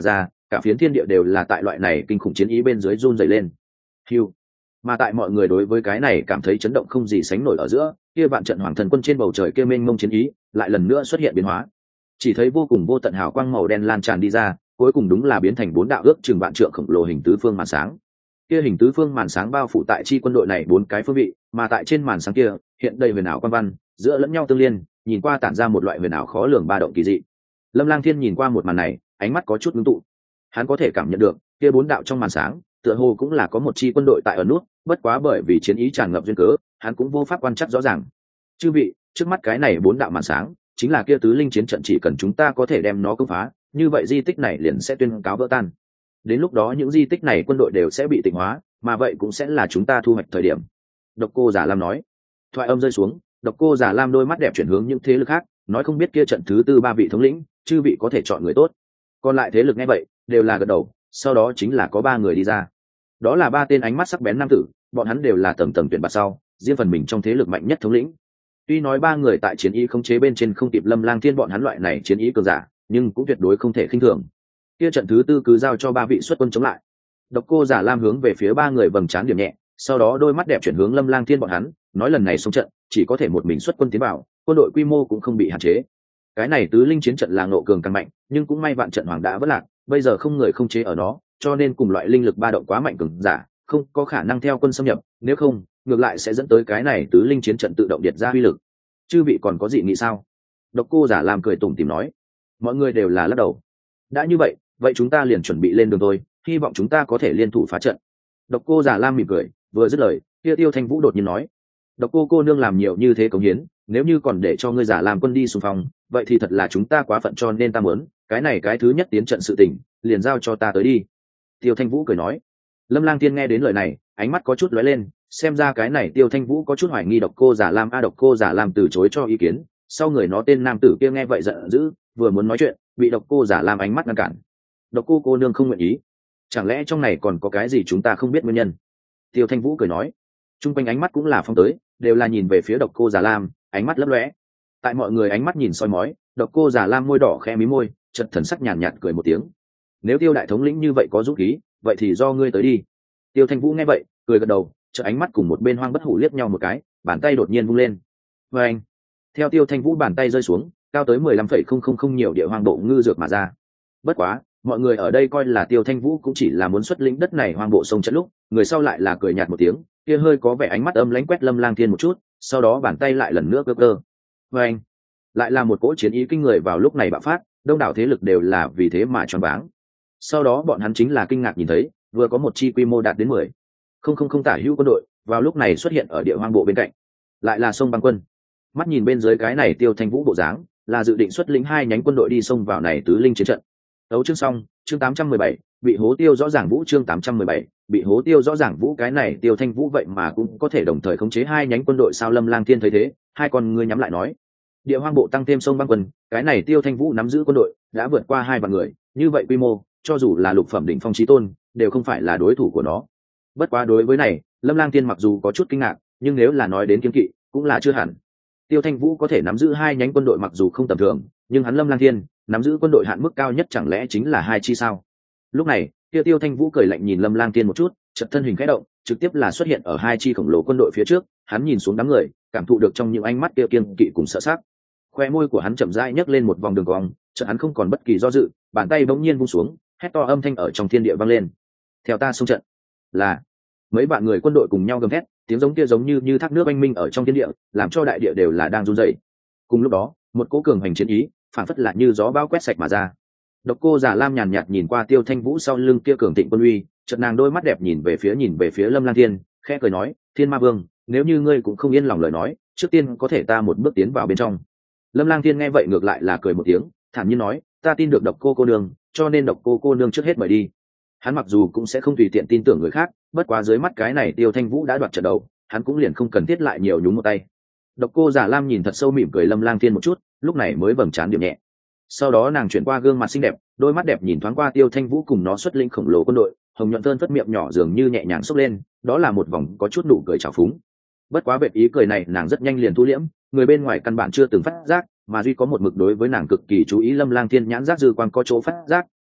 A: cả phiến thiên địa đều là tại loại này kinh khủng chiến ý bên dưới run dày lên. Hưu. Mà tại mọi người đối với cái này cảm thấy chấn động không gì sánh nổi ở giữa, kia vạn trận hoàng thần quân trên bầu trời kia mênh mông chiến ý lại lần nữa xuất hiện biến hóa. Chỉ thấy vô cùng vô tận hào quang màu đen lan tràn đi ra, cuối cùng đúng là biến thành 4 đạo ước chừng vạn trượng khổng lồ hình tứ phương màn sáng. Kia hình tứ phương màn sáng bao phủ tại chi quân đội này 4 cái phương vị, mà tại trên màn sáng kia hiện đầy huyền ảo quan văn, giữa lẫn nhau tương liên, nhìn qua tản ra một loại huyền ảo khó lường ba động kỳ dị. Lâm Lang Thiên nhìn qua một màn này, ánh mắt có chút ngưng tụ. Hắn có thể cảm nhận được, kia 4 đạo trong màn sáng, tựa hồ cũng là có một chi quân đội tại ở nút, bất quá bởi vì chiến ý tràn ngập duyên cớ, hắn cũng vô pháp quan trắc rõ ràng. Chư vị, trước mắt cái này 4 đạo màn sáng, chính là kia tứ linh chiến trận, chỉ cần chúng ta có thể đem nó công phá, như vậy di tích này liền sẽ tuyên cáo vỡ tan. Đến lúc đó những di tích này quân đội đều sẽ bị tịnh hóa, mà vậy cũng sẽ là chúng ta thu hoạch thời điểm. Độc Cô Giả Lam nói. Thoại âm rơi xuống, Độc Cô Giả Lam đôi mắt đẹp chuyển hướng những thế lực khác, nói không biết kia trận thứ tư 3 vị thống lĩnh, chư vị có thể chọn người tốt. Còn lại thế lực nghe vậy, đều là gật đầu, sau đó chính là có 3 người đi ra. Đó là 3 tên ánh mắt sắc bén nam tử, bọn hắn đều là tầng tầng tuyển bạt sau, riêng phần mình trong thế lực mạnh nhất thống lĩnh. Tuy nói 3 người tại chiến ý khống chế bên trên không kịp Lâm Lang Thiên bọn hắn loại này chiến ý cường giả, nhưng cũng tuyệt đối không thể khinh thường. Kia trận thứ tư cứ giao cho 3 vị xuất quân chống lại. Độc Cô Giả Lam hướng về phía 3 người vầng trán điểm nhẹ, sau đó đôi mắt đẹp chuyển hướng Lâm Lang Thiên bọn hắn, nói lần này xông trận, chỉ có thể một mình xuất quân tiến vào, quân đội quy mô cũng không bị hạn chế. Cái này tứ linh chiến trận là ngộ cường càng mạnh, nhưng cũng may vạn trận hoàng đã vỡ lạc, bây giờ không người không chế ở nó, cho nên cùng loại linh lực ba động quá mạnh cường giả, không có khả năng theo quân xâm nhập, nếu không, ngược lại sẽ dẫn tới cái này tứ linh chiến trận tự động điệt ra uy lực. Chư vị còn có gì nghĩ sao? Độc Cô Giả Lam cười tủm tỉm nói. Mọi người đều là lắc đầu. Đã như vậy, vậy chúng ta liền chuẩn bị lên đường thôi, hy vọng chúng ta có thể liên thủ phá trận. Độc Cô Giả Lam mỉm cười, vừa dứt lời, kia Tiêu Thanh Vũ đột nhiên nói: Độc cô nương làm nhiều như thế cống hiến, nếu như còn để cho ngươi Giả Lam quân đi xung phong, vậy thì thật là chúng ta quá phận, cho nên ta muốn, cái này cái thứ nhất tiến trận sự tình, liền giao cho ta tới đi. Tiêu Thanh Vũ cười nói. Lâm Lang Tiên nghe đến lời này, ánh mắt có chút lóe lên, xem ra cái này Tiêu Thanh Vũ có chút hoài nghi Độc Cô Giả Lam. Độc Cô Giả Lam từ chối cho ý kiến, sau người nó tên nam tử kia nghe vậy giận dữ, vừa muốn nói chuyện, bị Độc Cô Giả Lam ánh mắt ngăn cản. Độc cô nương không nguyện ý, chẳng lẽ trong này còn có cái gì chúng ta không biết nguyên nhân? Tiêu Thanh Vũ cười nói. Trung quanh ánh mắt cũng là phong tới, đều là nhìn về phía Độc Cô Giả Lam, ánh mắt lấp lóe. Tại mọi người ánh mắt nhìn soi mói, Độc Cô Giả Lam môi đỏ khẽ mí môi, chợt thần sắc nhàn nhạt cười một tiếng. Nếu Tiêu đại thống lĩnh như vậy có dũng khí, vậy thì do ngươi tới đi. Tiêu Thanh Vũ nghe vậy, cười gật đầu, chợt ánh mắt cùng một bên Hoang Bất Hủ liếc nhau một cái, bàn tay đột nhiên vung lên. Và anh, theo Tiêu Thanh Vũ bàn tay rơi xuống, cao tới 15,000 nhiều địa hoang bộ ngư dược mà ra. Bất quá, mọi người ở đây coi là Tiêu Thanh Vũ cũng chỉ là muốn xuất lĩnh đất này hoang bộ sông trận lúc, người sau lại là cười nhạt một tiếng, kia hơi có vẻ ánh mắt âm lãnh quét Lâm Lang Thiên một chút, sau đó bàn tay lại lần nữa cơ cơ. Và anh, lại là một cỗ chiến ý kinh người vào lúc này bạo phát, đông đảo thế lực đều là vì thế mà choáng váng. Sau đó bọn hắn chính là kinh ngạc nhìn thấy, vừa có một chi quy mô đạt đến 10,000 tả hữu quân đội, vào lúc này xuất hiện ở địa hoang bộ bên cạnh, lại là sông băng quân. Mắt nhìn bên dưới cái này Tiêu Thanh Vũ bộ dáng, là dự định xuất lĩnh 2 nhánh quân đội đi xông vào này tứ linh chiến trận. Đấu chương xong, chương 817, bị hố Tiêu rõ ràng Vũ. Chương 817, bị hố Tiêu rõ ràng Vũ. Cái này Tiêu Thanh Vũ vậy mà cũng có thể đồng thời khống chế 2 nhánh quân đội sao? Lâm Lang Thiên thấy thế, hai con ngươi nhắm lại nói. Địa hoang bộ tăng thêm sông băng quân, cái này Tiêu Thanh Vũ nắm giữ quân đội đã vượt qua 2 vạn người, như vậy quy mô, cho dù là lục phẩm đỉnh phong chí tôn, đều không phải là đối thủ của nó. Bất quá đối với này, Lâm Lang Thiên mặc dù có chút kinh ngạc, nhưng nếu là nói đến kiêng kỵ, cũng là chưa hẳn. Tiêu Thanh Vũ có thể nắm giữ 2 nhánh quân đội mặc dù không tầm thường, nhưng hắn Lâm Lang Thiên nắm giữ quân đội hạn mức cao nhất chẳng lẽ chính là 2 chi sao? Lúc này, Tiêu Thanh Vũ cười lạnh nhìn Lâm Lang Thiên một chút, chợt thân hình khẽ động, trực tiếp là xuất hiện ở 2 chi khổng lồ quân đội phía trước, hắn nhìn xuống đám người, cảm thụ được trong những ánh mắt kia kiêng kỵ cùng sợ sệt. Khoe môi của hắn chậm rãi nhấc lên một vòng đường cong, chợt hắn không còn bất kỳ do dự, bàn tay bỗng nhiên vung xuống, hét to âm thanh ở trong thiên địa vang lên. Theo ta xung trận. Là mấy bạn người quân đội cùng nhau gầm thét, tiếng giống kia giống như thác nước oanh minh ở trong thiên địa, làm cho đại địa đều là đang run rẩy. Cùng lúc đó, một cỗ cường hành chiến ý, phản phất là như gió bão quét sạch mà ra. Độc Cô Giả Lam nhàn nhạt nhìn qua Tiêu Thanh Vũ sau lưng kia cường thịnh quân uy, chợt nàng đôi mắt đẹp nhìn về phía Lâm Lang Thiên, khẽ cười nói: Thiên Ma Vương, nếu như ngươi cũng không yên lòng lời nói, trước tiên có thể ta một bước tiến vào bên trong. Lâm Lang Thiên nghe vậy ngược lại là cười một tiếng, thản nhiên nói: ta tin được Độc cô nương, cho nên Độc cô nương trước hết mời đi. Hắn mặc dù cũng sẽ không tùy tiện tin tưởng người khác, bất quá dưới mắt cái này Tiêu Thanh Vũ đã đoạt trận đầu, hắn cũng liền không cần thiết lại nhiều nhúng một tay. Độc Cô Giả Lam nhìn thật sâu mỉm cười Lâm Lang Thiên một chút, lúc này mới vầng trán điểm nhẹ. Sau đó nàng chuyển qua gương mặt xinh đẹp, đôi mắt đẹp nhìn thoáng qua Tiêu Thanh Vũ cùng nó xuất lĩnh khổng lồ quân đội, hồng nhuận thơn phất miệng nhỏ dường như nhẹ nhàng xốc lên, đó là một vòng có chút nụ cười trào phúng. Bất quá vệt ý cười này nàng rất nhanh liền thu liễm, người bên ngoài căn bản chưa từng phát giác, mà duy có một mực đối với nàng cực kỳ chú ý Lâm Lang Thiên nhãn giác dư quang có chỗ phát giác,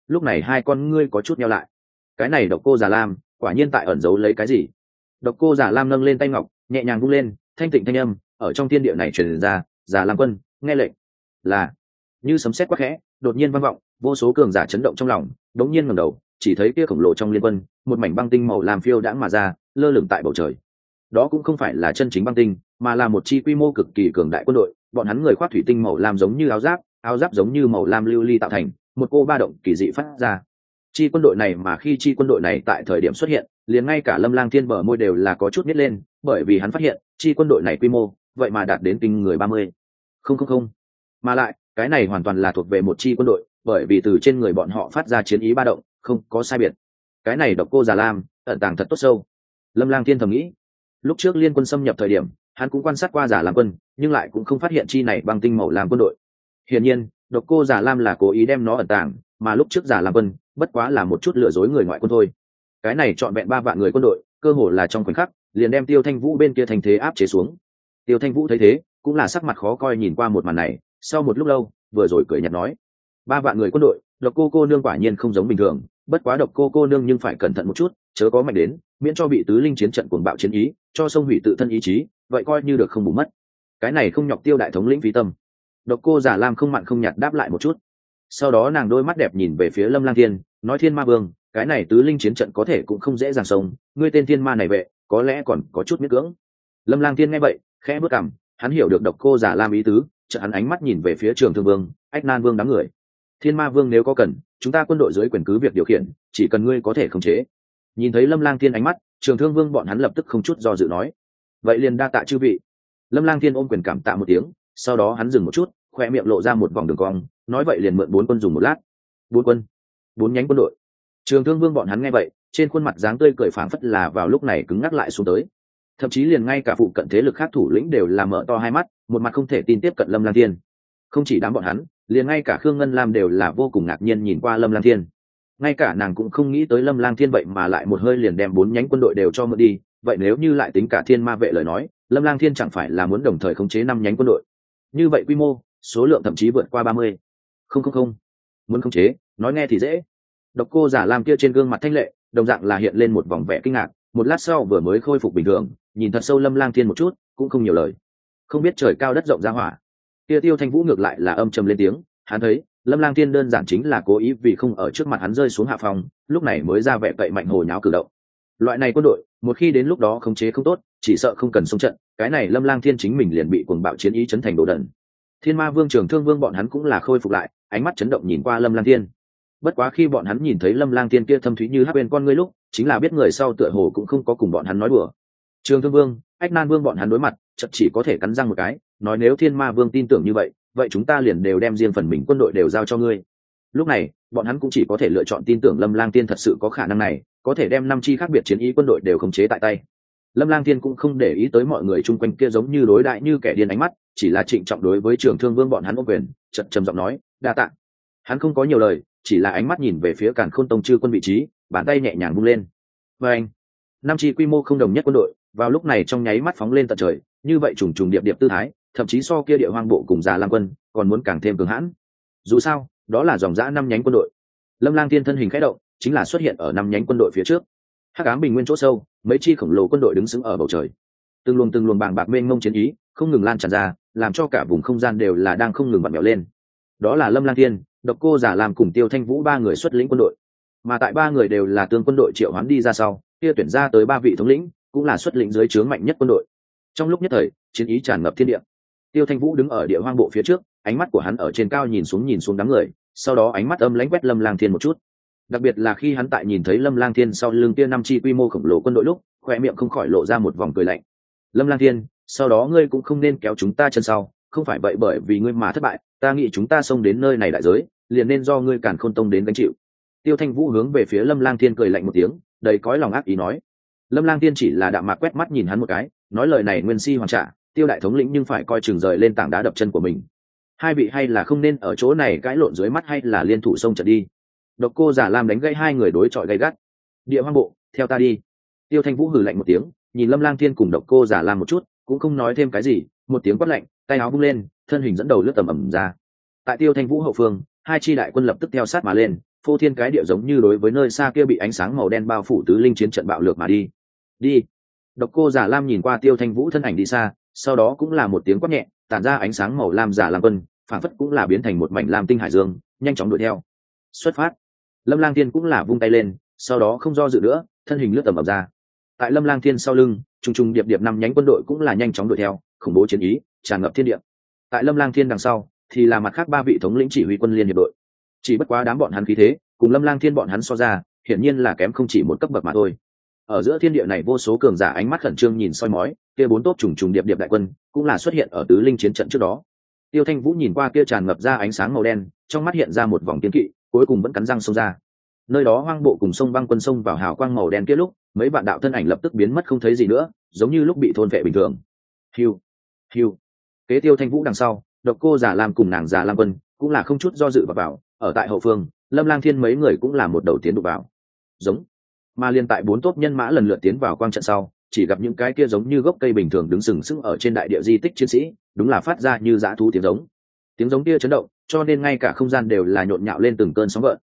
A: lúc này hai con ngươi có chút nheo lại. Cái này Độc Cô Già Lam quả nhiên tại ẩn giấu lấy cái gì. Độc Cô Già Lam nâng lên tay ngọc, nhẹ nhàng vung lên, thanh tịnh thanh âm ở trong thiên địa này truyền ra. Già Lam quân, nghe lệnh. Là. Như sấm sét quát khẽ, đột nhiên vang vọng, vô số cường giả chấn động trong lòng, đống nhiên ngẩng đầu, chỉ thấy kia khổng lồ trong liên quân, một mảnh băng tinh màu lam phiêu đãng mà ra, lơ lửng tại bầu trời. Đó cũng không phải là chân chính băng tinh, mà là một chi quy mô cực kỳ cường đại quân đội, bọn hắn người khoác thủy tinh màu lam giống như áo giáp giống như màu lam lưu ly tạo thành, một cô ba động kỳ dị phát ra. Chi quân đội này mà khi chi quân đội này tại thời điểm xuất hiện, liền ngay cả Lâm Lang Thiên bờ môi đều là có chút nhếch lên, bởi vì hắn phát hiện, chi quân đội này quy mô, vậy mà đạt đến kinh người 30. Không. Mà lại, cái này hoàn toàn là thuộc về một chi quân đội, bởi vì từ trên người bọn họ phát ra chiến ý ba động, không có sai biệt. Cái này Độc Cô Già Lam, ẩn tàng thật tốt sâu. Lâm Lang Thiên thầm nghĩ. Lúc trước liên quân xâm nhập thời điểm, hắn cũng quan sát qua Già Lam quân, nhưng lại cũng không phát hiện chi này băng tinh màu lam quân đội. Hiển nhiên, Độc Cô Già Lam là cố ý đem nó ẩn tàng, mà lúc trước Già Lam quân, bất quá là một chút lừa dối người ngoại quân thôi. Cái này trọn vẹn 3 vạn người quân đội, cơ hồ là trong khoảnh khắc, liền đem Tiêu Thanh Vũ bên kia thành thế áp chế xuống. Tiêu Thanh Vũ thấy thế, cũng là sắc mặt khó coi nhìn qua một màn này, sau một lúc lâu, vừa rồi cười nhạt nói: 3 vạn người quân đội, Độc cô nương quả nhiên không giống bình thường, bất quá Độc cô nương nhưng phải cẩn thận một chút, chớ có mạnh đến, miễn cho bị tứ linh chiến trận cuồng bạo chiến ý, cho sông hủy tự thân ý chí, vậy coi như được không bù mất. Cái này không nhọc Tiêu đại thống lĩnh phí tâm. Độc Cô Già Lam không mặn không nhạt đáp lại một chút. Sau đó nàng đôi mắt đẹp nhìn về phía Lâm Lang Thiên, nói: Thiên Ma Vương, cái này tứ linh chiến trận có thể cũng không dễ dàng xông, ngươi tên thiên ma này vệ, có lẽ còn có chút miễn cưỡng. Lâm Lang Thiên nghe vậy, khẽ bước cằm, hắn hiểu được Độc Cô Già Lam ý tứ, chợt hắn ánh mắt nhìn về phía Trường Thương Vương, Ách Nan Vương đám người. Thiên Ma Vương nếu có cần, chúng ta quân đội dưới quyền cứ việc điều khiển, chỉ cần ngươi có thể khống chế. Nhìn thấy Lâm Lang Thiên ánh mắt, Trường Thương Vương bọn hắn lập tức không chút do dự nói: vậy liền đa tạ chư vị. Lâm Lang Thiên ôm quyền cảm tạ một tiếng, sau đó hắn dừng một chút, khoe miệng lộ ra một vòng đường cong, nói: vậy liền mượn 4 quân dùng một lát. 4 quân, 4 nhánh quân đội. Trường Thương Vương bọn hắn nghe vậy, trên khuôn mặt dáng tươi cười phảng phất là vào lúc này cứng ngắc lại xuống tới. Thậm chí liền ngay cả phụ cận thế lực khác thủ lĩnh đều là mở to hai mắt, một mặt không thể tin tiếp cận Lâm Lang Thiên. Không chỉ đám bọn hắn, liền ngay cả Khương Ngân Lam đều là vô cùng ngạc nhiên nhìn qua Lâm Lang Thiên. Ngay cả nàng cũng không nghĩ tới Lâm Lang Thiên vậy mà lại một hơi liền đem 4 nhánh quân đội đều cho mượn đi, vậy nếu như lại tính cả Thiên Ma vệ lời nói, Lâm Lang Thiên chẳng phải là muốn đồng thời khống chế 5 nhánh quân đội. Như vậy quy mô, số lượng thậm chí vượt qua 30. Không. Muốn khống chế, nói nghe thì dễ. Độc Cô Già Lam kia trên gương mặt thanh lệ, đồng dạng là hiện lên một vòng vẻ kinh ngạc, một lát sau vừa mới khôi phục bình thường, nhìn thật sâu Lâm Lang Thiên một chút, cũng không nhiều lời. Không biết trời cao đất rộng ra hỏa. Kia Tiêu Thanh Vũ ngược lại là âm trầm lên tiếng, hắn thấy Lâm Lang Thiên đơn giản chính là cố ý vì không ở trước mặt hắn rơi xuống hạ phòng, lúc này mới ra vẻ cậy mạnh hồ nháo cử động. Loại này quân đội, một khi đến lúc đó khống chế không tốt, chỉ sợ không cần xung trận, cái này Lâm Lang Thiên chính mình liền bị cuồng bạo chiến ý chấn thành đồ đần. Thiên Ma Vương Trường Thương Vương bọn hắn cũng là khôi phục lại, ánh mắt chấn động nhìn qua Lâm Lang Thiên. Bất quá khi bọn hắn nhìn thấy Lâm Lang Thiên kia thâm thúy như hắc bên con ngươi lúc, chính là biết người sau tựa hồ cũng không có cùng bọn hắn nói đùa. Trường Thương Vương, Ách Nan Vương bọn hắn đối mặt, chợt chỉ có thể cắn răng một cái, nói: nếu Thiên Ma Vương tin tưởng như vậy, vậy chúng ta liền đều đem riêng phần mình quân đội đều giao cho ngươi. Lúc này, bọn hắn cũng chỉ có thể lựa chọn tin tưởng Lâm Lang Thiên thật sự có khả năng này, có thể đem 5 chi khác biệt chiến ý quân đội đều khống chế tại tay. Lâm Lang Thiên cũng không để ý tới mọi người chung quanh kia giống như đối đại như kẻ điên ánh mắt, chỉ là trịnh trọng đối với Trường Thương Vương bọn hắn ôm quyền, chợt trầm giọng nói: đa tạ. Hắn không có nhiều lời, chỉ là ánh mắt nhìn về phía Càn Khôn Tông chư quân vị trí, bàn tay nhẹ nhàng vung lên. Và anh, 5 chi quy mô không đồng nhất quân đội, vào lúc này trong nháy mắt phóng lên tận trời, như vậy trùng trùng điệp điệp tư thái, thậm chí so kia Địa Hoang bộ cùng Già Lam quân còn muốn càng thêm cường hãn. Dù sao, đó là dòng dã 5 nhánh quân đội. Lâm Lang Thiên thân hình khẽ động, chính là xuất hiện ở 5 nhánh quân đội phía trước. Hắc ám bình nguyên chỗ sâu, mấy chi khổng lồ quân đội đứng sững ở bầu trời. Từng luồng bàng bạc mênh mông chiến ý, không ngừng lan tràn ra, làm cho cả vùng không gian đều là đang không ngừng vặn vẹo lên. Đó là Lâm Lang Thiên, Độc Cô Già Lam cùng Tiêu Thanh Vũ 3 người xuất lĩnh quân đội. Mà tại 3 người đều là tương quân đội triệu hoán đi ra sau, kia tuyển ra tới 3 vị thống lĩnh, cũng là xuất lĩnh dưới trướng mạnh nhất quân đội. Trong lúc nhất thời, chiến ý tràn ngập thiên địa. Tiêu Thanh Vũ đứng ở Địa Hoang bộ phía trước, ánh mắt của hắn ở trên cao nhìn xuống đám người, sau đó ánh mắt âm lãnh quét Lâm Lang Thiên một chút. Đặc biệt là khi hắn tại nhìn thấy Lâm Lang Thiên sau lưng kia 5 chi quy mô khổng lồ quân đội lúc, khóe miệng không khỏi lộ ra một vòng cười lạnh. Lâm Lang Thiên, sau đó ngươi cũng không nên kéo chúng ta chân sau, không phải vậy bởi vì ngươi mà thất bại, ta nghĩ chúng ta xông đến nơi này đại giới, liền nên do ngươi Càn Khôn Tông đến gánh chịu. Tiêu Thanh Vũ hướng về phía Lâm Lang Thiên cười lạnh một tiếng, đầy cõi lòng ác ý nói. Lâm Lang Thiên chỉ là đạm mạc quét mắt nhìn hắn một cái, nói lời này nguyên si hoàn trả, Tiêu đại thống lĩnh nhưng phải coi chừng rời lên tảng đá đập chân của mình. Hai vị hay là không nên ở chỗ này cãi lộn dưới mắt, hay là liên thủ xông trận đi. Độc Cô Già Lam đánh gãy hai người đối chọi gay gắt. Địa Hoang bộ, theo ta đi. Tiêu Thanh Vũ hừ lạnh một tiếng, nhìn Lâm Lang Thiên cùng Độc Cô Già Lam một chút, cũng không nói thêm cái gì, một tiếng quát lạnh, tay áo vung lên, thân hình dẫn đầu lướt tầm ầm ra. Tại Tiêu Thanh Vũ hậu phương, 2 chi đại quân lập tức theo sát mà lên, phô thiên cái địa giống như đối với nơi xa kia bị ánh sáng màu đen bao phủ tứ linh chiến trận bạo lược mà đi. Đi. Độc Cô Giả Lam nhìn qua Tiêu Thanh Vũ thân ảnh đi xa, sau đó cũng là một tiếng quát nhẹ, tản ra ánh sáng màu lam Giả Lam Quân, phản phất cũng là biến thành một mảnh lam tinh hải dương, nhanh chóng đuổi theo. Xuất phát. Lâm Lang Thiên cũng là vung tay lên, sau đó không do dự nữa, thân hình lướt tầm ập ra. Tại Lâm Lang Thiên sau lưng, trùng trùng điệp điệp năm nhánh quân đội cũng là nhanh chóng đuổi theo, khủng bố chiến ý tràn ngập thiên địa. Tại Lâm Lang Thiên đằng sau, thì là mặt khác ba vị thống lĩnh chỉ huy quân liên hiệp đội. Chỉ bất quá đám bọn hắn khí thế, cùng Lâm Lang Thiên bọn hắn so ra, hiển nhiên là kém không chỉ một cấp bậc mà thôi. Ở giữa thiên địa này vô số cường giả ánh mắt khẩn trương nhìn soi mói, kia bốn tốp trùng trùng điệp điệp đại quân cũng là xuất hiện ở tứ linh chiến trận trước đó. Tiêu Thanh Vũ nhìn qua kia tràn ngập ra ánh sáng màu đen, trong mắt hiện ra một vòng kiên kỵ, cuối cùng vẫn cắn răng xông ra. Nơi đó hoang bộ cùng sông băng quân sông vào hào quang màu đen kia lúc, mấy vạn đạo thân ảnh lập tức biến mất không thấy gì nữa, giống như lúc bị thôn vệ bình thường. Hiu, hiu. Kế Tiêu Thanh Vũ đằng sau, Độc Cô Giả Lam cùng nàng Giả Lam Quân cũng là không chút do dự vào, ở tại hậu phương, Lâm Lang Thiên mấy người cũng là một đầu tiến đụng vào. Giống. Mà liên tại bốn tốp nhân mã lần lượt tiến vào quang trận sau, chỉ gặp những cái kia giống như gốc cây bình thường đứng sừng sững ở trên đại địa di tích chiến sĩ, đúng là phát ra như dã thú tiếng giống. Tiếng giống kia chấn động, cho nên ngay cả không gian đều là nhộn nhạo lên từng cơn sóng gợn.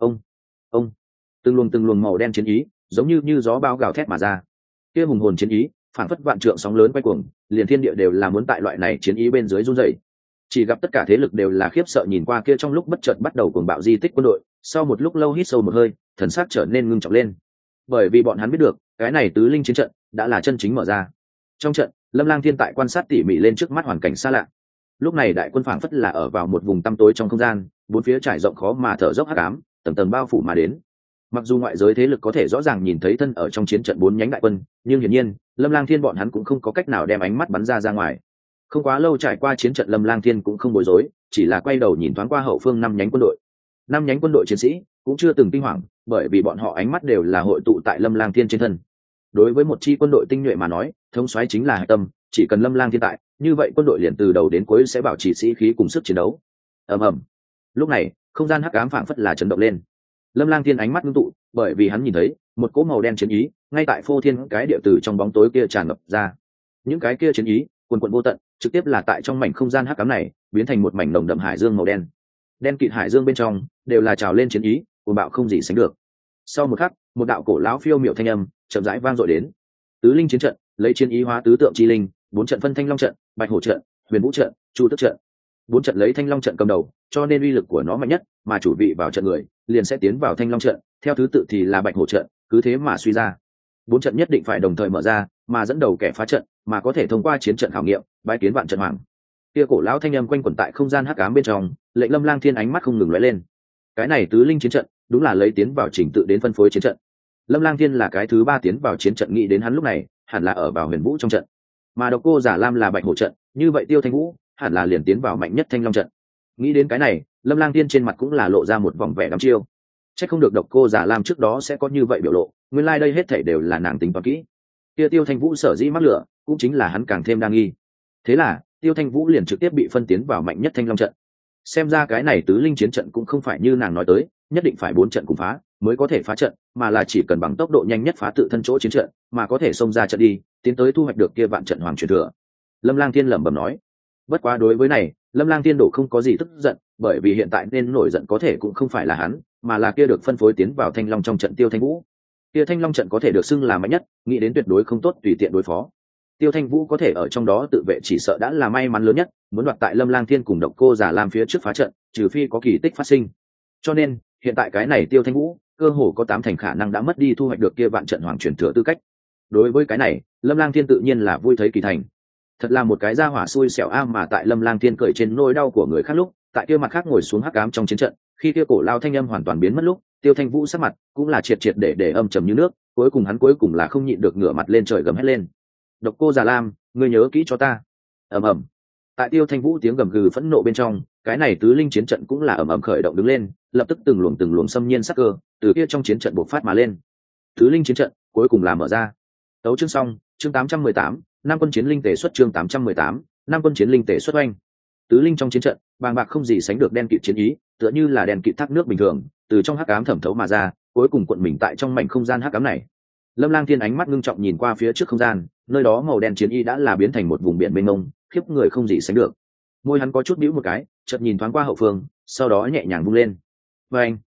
A: Ông, từng luồng màu đen chiến ý, giống như gió bao gào thét mà ra. Kia hùng hồn chiến ý, phản phất vạn trượng sóng lớn quay cuồng, liền thiên địa đều là muốn tại loại này chiến ý bên dưới run rẩy. Chỉ gặp tất cả thế lực đều là khiếp sợ nhìn qua kia trong lúc bất chợt bắt đầu cuồng bạo di tích quân đội, sau một lúc lâu hít sâu một hơi, thần sắc trở nên ngưng trọng lên. Bởi vì bọn hắn biết được, cái này tứ linh chiến trận đã là chân chính mở ra. Trong trận, Lâm Lang Thiên tại quan sát tỉ mỉ lên trước mắt hoàn cảnh xa lạ. Lúc này đại quân phảng phất là ở vào một vùng tăm tối trong không gian, bốn phía trải rộng khó mà thở dốc hắc ám, tầng tầng bao phủ mà đến. Mặc dù ngoại giới thế lực có thể rõ ràng nhìn thấy thân ở trong chiến trận bốn nhánh đại quân, nhưng hiển nhiên, Lâm Lang Thiên bọn hắn cũng không có cách nào đem ánh mắt bắn ra ngoài. Không quá lâu trải qua chiến trận, Lâm Lang Thiên cũng không bối rối, chỉ là quay đầu nhìn thoáng qua hậu phương năm nhánh quân đội. Năm nhánh quân đội chiến sĩ cũng chưa từng kinh hoàng, bởi vì bọn họ ánh mắt đều là hội tụ tại Lâm Lang Thiên trên thân. Đối với một chi quân đội tinh nhuệ mà nói, thống soái chính là hạch tâm, chỉ cần Lâm Lang Thiên tại, như vậy quân đội liền từ đầu đến cuối sẽ bảo trì sĩ khí cùng sức chiến đấu. Ầm ầm. Lúc này, không gian hắc ám phảng phất là chấn động lên. Lâm Lang Thiên ánh mắt ngưng tụ, bởi vì hắn nhìn thấy một cỗ màu đen chiến ý ngay tại phô thiên cái địa tử trong bóng tối kia tràn ngập ra. Những cái kia chiến ý quần quần vô tận, trực tiếp là tại trong mảnh không gian hắc ám này biến thành một mảnh nồng đậm hải dương màu đen. Đen kịt hải dương bên trong đều là trào lên chiến ý, cuồng bạo không gì sánh được. Sau một khắc, một đạo cổ lão phiêu miệu thanh âm chậm rãi vang dội đến. Tứ linh chiến trận, lấy chiến ý hóa tứ tượng chi linh, bốn trận phân thanh long trận, bạch hổ trận, huyền vũ trận, chu tức trận. Bốn trận lấy thanh long trận cầm đầu, cho nên uy lực của nó mạnh nhất, mà chủ vị vào trận người liền sẽ tiến vào thanh long trận, theo thứ tự thì là bạch hổ trận, cứ thế mà suy ra. Bốn trận nhất định phải đồng thời mở ra, mà dẫn đầu kẻ phá trận, mà có thể thông qua chiến trận khảo nghiệm, bái kiến vạn trận hoàng. Kia cổ lão thanh âm quanh quẩn tại không gian hắc ám bên trong, lệnh Lâm Lang Thiên ánh mắt không ngừng lóe lên. Cái này tứ linh chiến trận, đúng là lấy tiến vào trình tự đến phân phối chiến trận. Lâm Lang Thiên là cái thứ ba tiến vào chiến trận, nghĩ đến hắn lúc này hẳn là ở vào huyền vũ trong trận, mà Độc Cô Giả Lam là bạch hổ trận, như vậy Tiêu Thanh Vũ hẳn là liền tiến vào mạnh nhất thanh long trận. Nghĩ đến cái này, Lâm Lang Thiên trên mặt cũng là lộ ra một vòng vẻ đăm chiêu. Chắc không được Độc Cô Giả Lam trước đó sẽ có như vậy biểu lộ, nguyên lai đây hết thảy đều là nàng tính toán kỹ. Kia Tiêu Thanh Vũ sở dĩ mắc lửa, cũng chính là hắn càng thêm đa nghi. Thế là Tiêu Thanh Vũ liền trực tiếp bị phân tiến vào mạnh nhất thanh long trận. Xem ra cái này tứ linh chiến trận cũng không phải như nàng nói tới, nhất định phải bốn trận cùng phá mới có thể phá trận, mà là chỉ cần bằng tốc độ nhanh nhất phá tự thân chỗ chiến trận, mà có thể xông ra trận đi, tiến tới thu hoạch được kia vạn trận hoàng truyền thừa. Lâm Lang Thiên lẩm bẩm nói. Bất quá đối với này, Lâm Lang Thiên đổ không có gì tức giận, bởi vì hiện tại nên nổi giận có thể cũng không phải là hắn, mà là kia được phân phối tiến vào thanh long trong trận Tiêu Thanh Vũ. Kia thanh long trận có thể được xưng là mạnh nhất, nghĩ đến tuyệt đối không tốt tùy tiện đối phó. Tiêu Thanh Vũ có thể ở trong đó tự vệ chỉ sợ đã là may mắn lớn nhất, muốn đoạt tại Lâm Lang Thiên cùng Độc Cô Giả Lam phía trước phá trận, trừ phi có kỳ tích phát sinh. Cho nên, hiện tại cái này Tiêu Thanh Vũ, cơ hồ có 8 thành khả năng đã mất đi thu hoạch được kia vạn trận hoàng truyền thừa tư cách. Đối với cái này, Lâm Lang Thiên tự nhiên là vui thấy kỳ thành. Thật là một cái gia hỏa xui xẻo a, mà tại Lâm Lang Thiên cởi trên nỗi đau của người khác lúc, tại kia mặt khác ngồi xuống hắc ám trong chiến trận, khi kia cổ lao thanh âm hoàn toàn biến mất lúc, Tiêu Thanh Vũ sắc mặt cũng là triệt triệt để âm trầm như nước, cuối cùng là không nhịn được ngửa mặt lên trời gầm hét lên. Độc Cô Giả Lam, ngươi nhớ kỹ cho ta. Ầm ầm. Tại Tiêu Thanh Vũ tiếng gầm gừ phẫn nộ bên trong, cái này tứ linh chiến trận cũng là ầm ầm khởi động đứng lên, lập tức từng luồng xâm nhiên sắc cơ từ kia trong chiến trận bộc phát mà lên. Tứ linh chiến trận cuối cùng là mở ra. Tấu chương xong, chương 818, năm quân chiến linh tề xuất, chương 818, năm quân chiến linh tề xuất oanh. Tứ linh trong chiến trận, bàng bạc không gì sánh được đen kịt chiến ý, tựa như là đèn kịt thác nước bình thường, từ trong hắc ám thẩm thấu mà ra, cuối cùng cuộn mình tại trong mảnh không gian hắc ám này. Lâm Lang Thiên ánh mắt ngưng trọng nhìn qua phía trước không gian, nơi đó màu đen chiến y đã là biến thành một vùng biển mênh mông, khiếp người không gì sánh được. Môi hắn có chút bĩu một cái, chợt nhìn thoáng qua hậu phương, sau đó nhẹ nhàng vung lên. Và anh,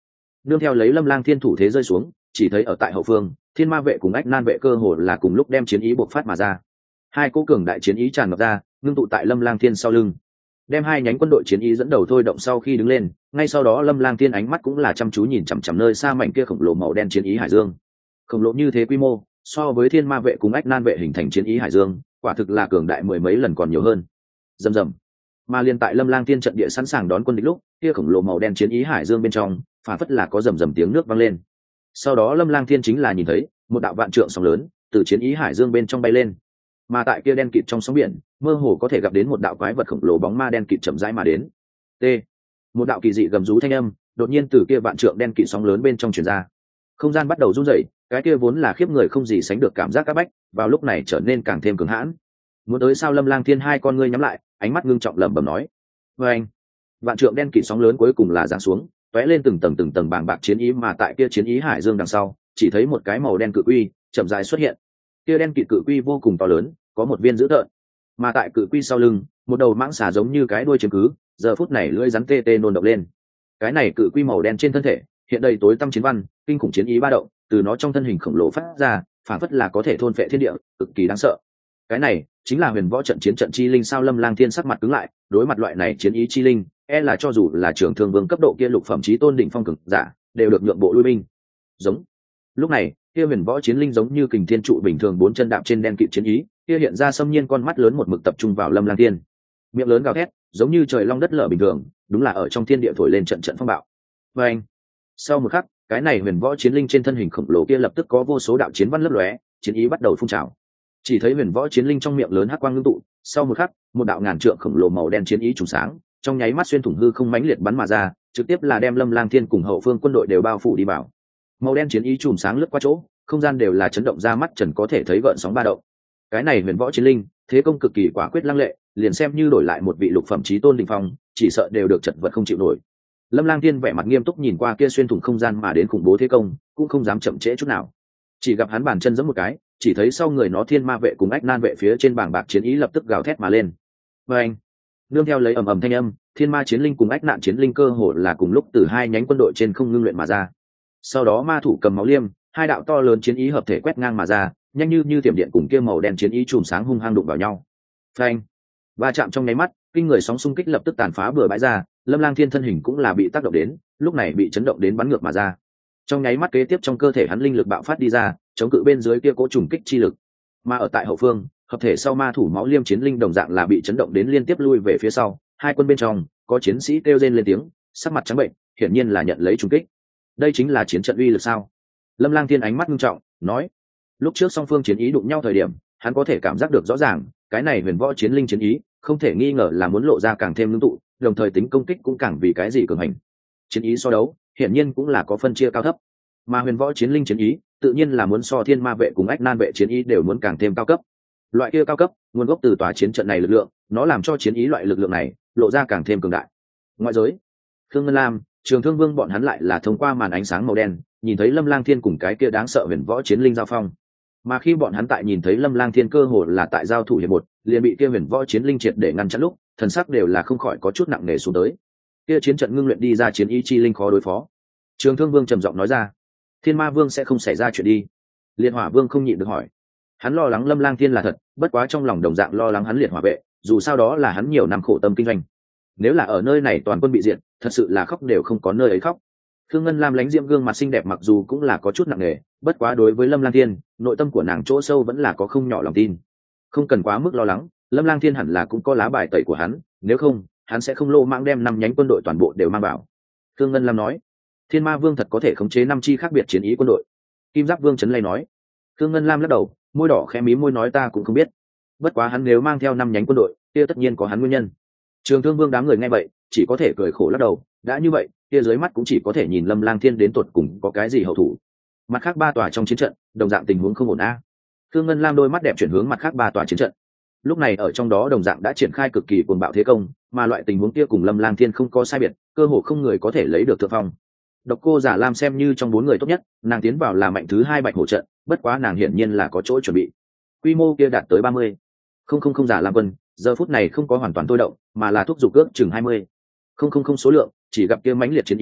A: nương theo lấy Lâm Lang Thiên thủ thế rơi xuống, chỉ thấy ở tại hậu phương, Thiên Ma vệ cùng Ách Nan vệ cơ hồ là cùng lúc đem chiến ý bộc phát mà ra. Hai cỗ cường đại chiến ý tràn ngập ra, ngưng tụ tại Lâm Lang Thiên sau lưng, đem hai nhánh quân đội chiến ý dẫn đầu thôi động. Sau khi đứng lên, ngay sau đó Lâm Lang Thiên ánh mắt cũng là chăm chú nhìn chằm chằm nơi xa mảnh kia khổng lồ màu đen chiến ý hải dương. Khổng lồ như thế quy mô, so với Thiên Ma vệ cùng Ách Nan vệ hình thành chiến ý hải dương, quả thực là cường đại mười mấy lần còn nhiều hơn. Rầm rầm. Mà liên tại Lâm Lang Thiên trận địa sẵn sàng đón quân địch lúc, kia khổng lồ màu đen chiến ý hải dương bên trong, phản phất là có rầm rầm tiếng nước vang lên. Sau đó Lâm Lang Thiên chính là nhìn thấy một đạo vạn trượng sóng lớn từ chiến ý hải dương bên trong bay lên, mà tại kia đen kịt trong sóng biển, mơ hồ có thể gặp đến một đạo quái vật khổng lồ bóng ma đen kịt chậm rãi mà đến. T. Một đạo kỳ dị gầm rú thanh âm đột nhiên từ kia vạn trượng đen kịt sóng lớn bên trong truyền ra. Không gian bắt đầu rung rẩy, cái kia vốn là khiếp người không gì sánh được cảm giác các bách, vào lúc này trở nên càng thêm cứng hãn. Muốn tới sao? Lâm Lang Thiên hai con ngươi nhắm lại, ánh mắt ngưng trọng lẩm bẩm nói. Và anh, vạn trượng đen kịt sóng lớn cuối cùng là giáng xuống, tóe lên từng tầng bàng bạc chiến ý, mà tại kia chiến ý hải dương đằng sau, chỉ thấy một cái màu đen cự quy chậm rãi xuất hiện. Kia đen kịt cự quy vô cùng to lớn, có một viên dữ tợn, mà tại cự quy sau lưng, một đầu mãng xà giống như cái đuôi chiếm cứ, giờ phút này lưỡi rắn tê tê nôn động lên. Cái này cự quy màu đen trên thân thể hiện đầy tối tăm chiến văn, kinh khủng chiến ý ba động, từ nó trong thân hình khổng lồ phát ra, phản phất là có thể thôn phệ thiên địa, cực kỳ đáng sợ. Cái này chính là huyền võ trận chiến trận chi linh sao? Lâm Lang Thiên sắc mặt cứng lại, đối mặt loại này chiến ý chi linh, là cho dù là trưởng thương vương cấp độ kia lục phẩm chí tôn đỉnh phong cường giả, đều được nhượng bộ lui binh. Giống. Lúc này, kia huyền võ chiến linh giống như kình thiên trụ bình thường, bốn chân đạp trên đen kịt chiến ý, kia hiện ra xâm nhiên con mắt lớn một mực tập trung vào Lâm Lang Thiên. Miệng lớn gào thét, giống như trời long đất lở bình thường, đúng là ở trong thiên địa thổi lên trận trận phong bạo. Và anh. Sau một khắc, cái này huyền võ chiến linh trên thân hình khổng lồ kia lập tức có vô số đạo chiến văn lấp lóe, chiến ý bắt đầu phun trào. Chỉ thấy huyền võ chiến linh trong miệng lớn hắc quang ngưng tụ, sau một khắc, một đạo ngàn trượng khổng lồ màu đen chiến ý trùng sáng, trong nháy mắt xuyên thủng hư không mãnh liệt bắn mà ra, trực tiếp là đem Lâm Lang Thiên cùng hậu phương quân đội đều bao phủ đi vào. Màu đen chiến ý trùm sáng lướt qua chỗ, không gian đều là chấn động ra, mắt trần có thể thấy gợn sóng ba động. Cái này huyền võ chiến linh, thế công cực kỳ quả quyết lăng lệ, liền xem như đổi lại một vị lục phẩm chí tôn đỉnh phong, chỉ sợ đều được chật vật không chịu nổi. Lâm Lang Thiên vẻ mặt nghiêm túc nhìn qua kia xuyên thủng không gian mà đến khủng bố thế công, cũng không dám chậm trễ chút nào. Chỉ gặp hắn bàn chân giẫm một cái, chỉ thấy sau người nó Thiên Ma vệ cùng Ách Nan vệ phía trên bảng bạc chiến ý lập tức gào thét mà lên. Và anh, nương theo lấy ầm ầm thanh âm, Thiên Ma chiến linh cùng Ách Nạn chiến linh cơ hồ là cùng lúc từ hai nhánh quân đội trên không ngưng luyện mà ra. Sau đó ma thủ cầm máu liêm, hai đạo to lớn chiến ý hợp thể quét ngang mà ra, nhanh như tiềm điện cùng kia màu đen chiến ý chùm sáng hung hăng đụng vào nhau. Phanh! Va chạm trong nháy mắt, kinh người sóng xung kích lập tức tàn phá bừa bãi ra, Lâm Lang Thiên thân hình cũng là bị tác động đến, lúc này bị chấn động đến bắn ngược mà ra. Trong nháy mắt kế tiếp trong cơ thể hắn linh lực bạo phát đi ra, chống cự bên dưới kia cỗ trùng kích chi lực. Mà ở tại hậu phương, hợp thể sau ma thủ máu liêm chiến linh đồng dạng là bị chấn động đến liên tiếp lui về phía sau, hai quân bên trong có chiến sĩ kêu rên lên tiếng, sắc mặt trắng bệnh, hiển nhiên là nhận lấy trùng kích. Đây chính là chiến trận uy lực sao? Lâm Lang Thiên ánh mắt nghiêm trọng, nói. Lúc trước song phương chiến ý đụng nhau thời điểm, hắn có thể cảm giác được rõ ràng, cái này huyền võ chiến linh chiến ý, không thể nghi ngờ là muốn lộ ra càng thêm ngưng tụ, đồng thời tính công kích cũng càng vì cái gì cường hành. Chiến ý so đấu, hiển nhiên cũng là có phân chia cao thấp. Mà huyền võ chiến linh chiến ý, tự nhiên là muốn so Thiên Ma vệ cùng Ách Nan vệ chiến ý đều muốn càng thêm cao cấp. Loại kia cao cấp, nguồn gốc từ tòa chiến trận này lực lượng, nó làm cho chiến ý loại lực lượng này lộ ra càng thêm cường đại. Ngoại giới, Khương Ngân Lam, Trường Thương Vương bọn hắn lại là thông qua màn ánh sáng màu đen, nhìn thấy Lâm Lang Thiên cùng cái kia đáng sợ huyền võ chiến linh giao phong. Mà khi bọn hắn tại nhìn thấy Lâm Lang Thiên cơ hồ là tại giao thủ hiệp một, liền bị kia huyền võ chiến linh triệt để ngăn chặn lúc, thần sắc đều là không khỏi có chút nặng nề xuống tới. Kia chiến trận ngưng luyện đi ra chiến ý chi linh khó đối phó. Trường Thương Vương trầm giọng nói ra. Thiên Ma Vương sẽ không xảy ra chuyện đi? Liệt Hỏa Vương không nhịn được hỏi. Hắn lo lắng Lâm Lang Thiên là thật, bất quá trong lòng đồng dạng lo lắng hắn Liệt Hỏa vệ, dù sao đó là hắn nhiều năm khổ tâm kinh doanh. Nếu là ở nơi này toàn quân bị diệt, thật sự là khóc đều không có nơi ấy khóc. Khương Ngân Lam lánh diễm gương mặt xinh đẹp mặc dù cũng là có chút nặng nề, bất quá đối với Lâm Lang Thiên, nội tâm của nàng chỗ sâu vẫn là có không nhỏ lòng tin. Không cần quá mức lo lắng, Lâm Lang Thiên hẳn là cũng có lá bài tẩy của hắn, nếu không, hắn sẽ không lô mạng đem 5 nhánh quân đội toàn bộ đều mang vào. Khương Ngân Lam nói. Thiên Ma Vương thật có thể khống chế 5 chi khác biệt chiến ý quân đội. Kim Giáp Vương trấn lay nói. Khương Ngân Lam lắc đầu, môi đỏ khẽ mím môi nói ta cũng không biết. Bất quá hắn nếu mang theo 5 nhánh quân đội, kia tất nhiên có hắn nguyên nhân. Trường Thương Vương đám người nghe vậy, chỉ có thể cười khổ lắc đầu, đã như vậy, kia dưới mắt cũng chỉ có thể nhìn Lâm Lang Thiên đến tuột cùng có cái gì hậu thủ. Mặt khác 3 tòa trong chiến trận, đồng dạng tình huống không ổn a. Khương Ngân Lam đôi mắt đẹp chuyển hướng mặt khác 3 tòa chiến trận. Lúc này ở trong đó đồng dạng đã triển khai cực kỳ cuồng bạo thế công, mà loại tình huống kia cùng Lâm Lang Thiên không có sai biệt, cơ hồ không người có thể lấy được thượng phong. Độc Cô Giả Lam xem như trong 4 người tốt nhất, nàng tiến vào là mạnh thứ 2 Bạch Hổ trận, bất quá nàng hiển nhiên là có chỗ chuẩn bị. Quy mô kia đạt tới 30. Không Giả Lam quân, giờ phút này không có hoàn toàn thôi động, mà là thúc giục cước chừng 20. Không số lượng, chỉ gặp kia mãnh liệt chiến ý,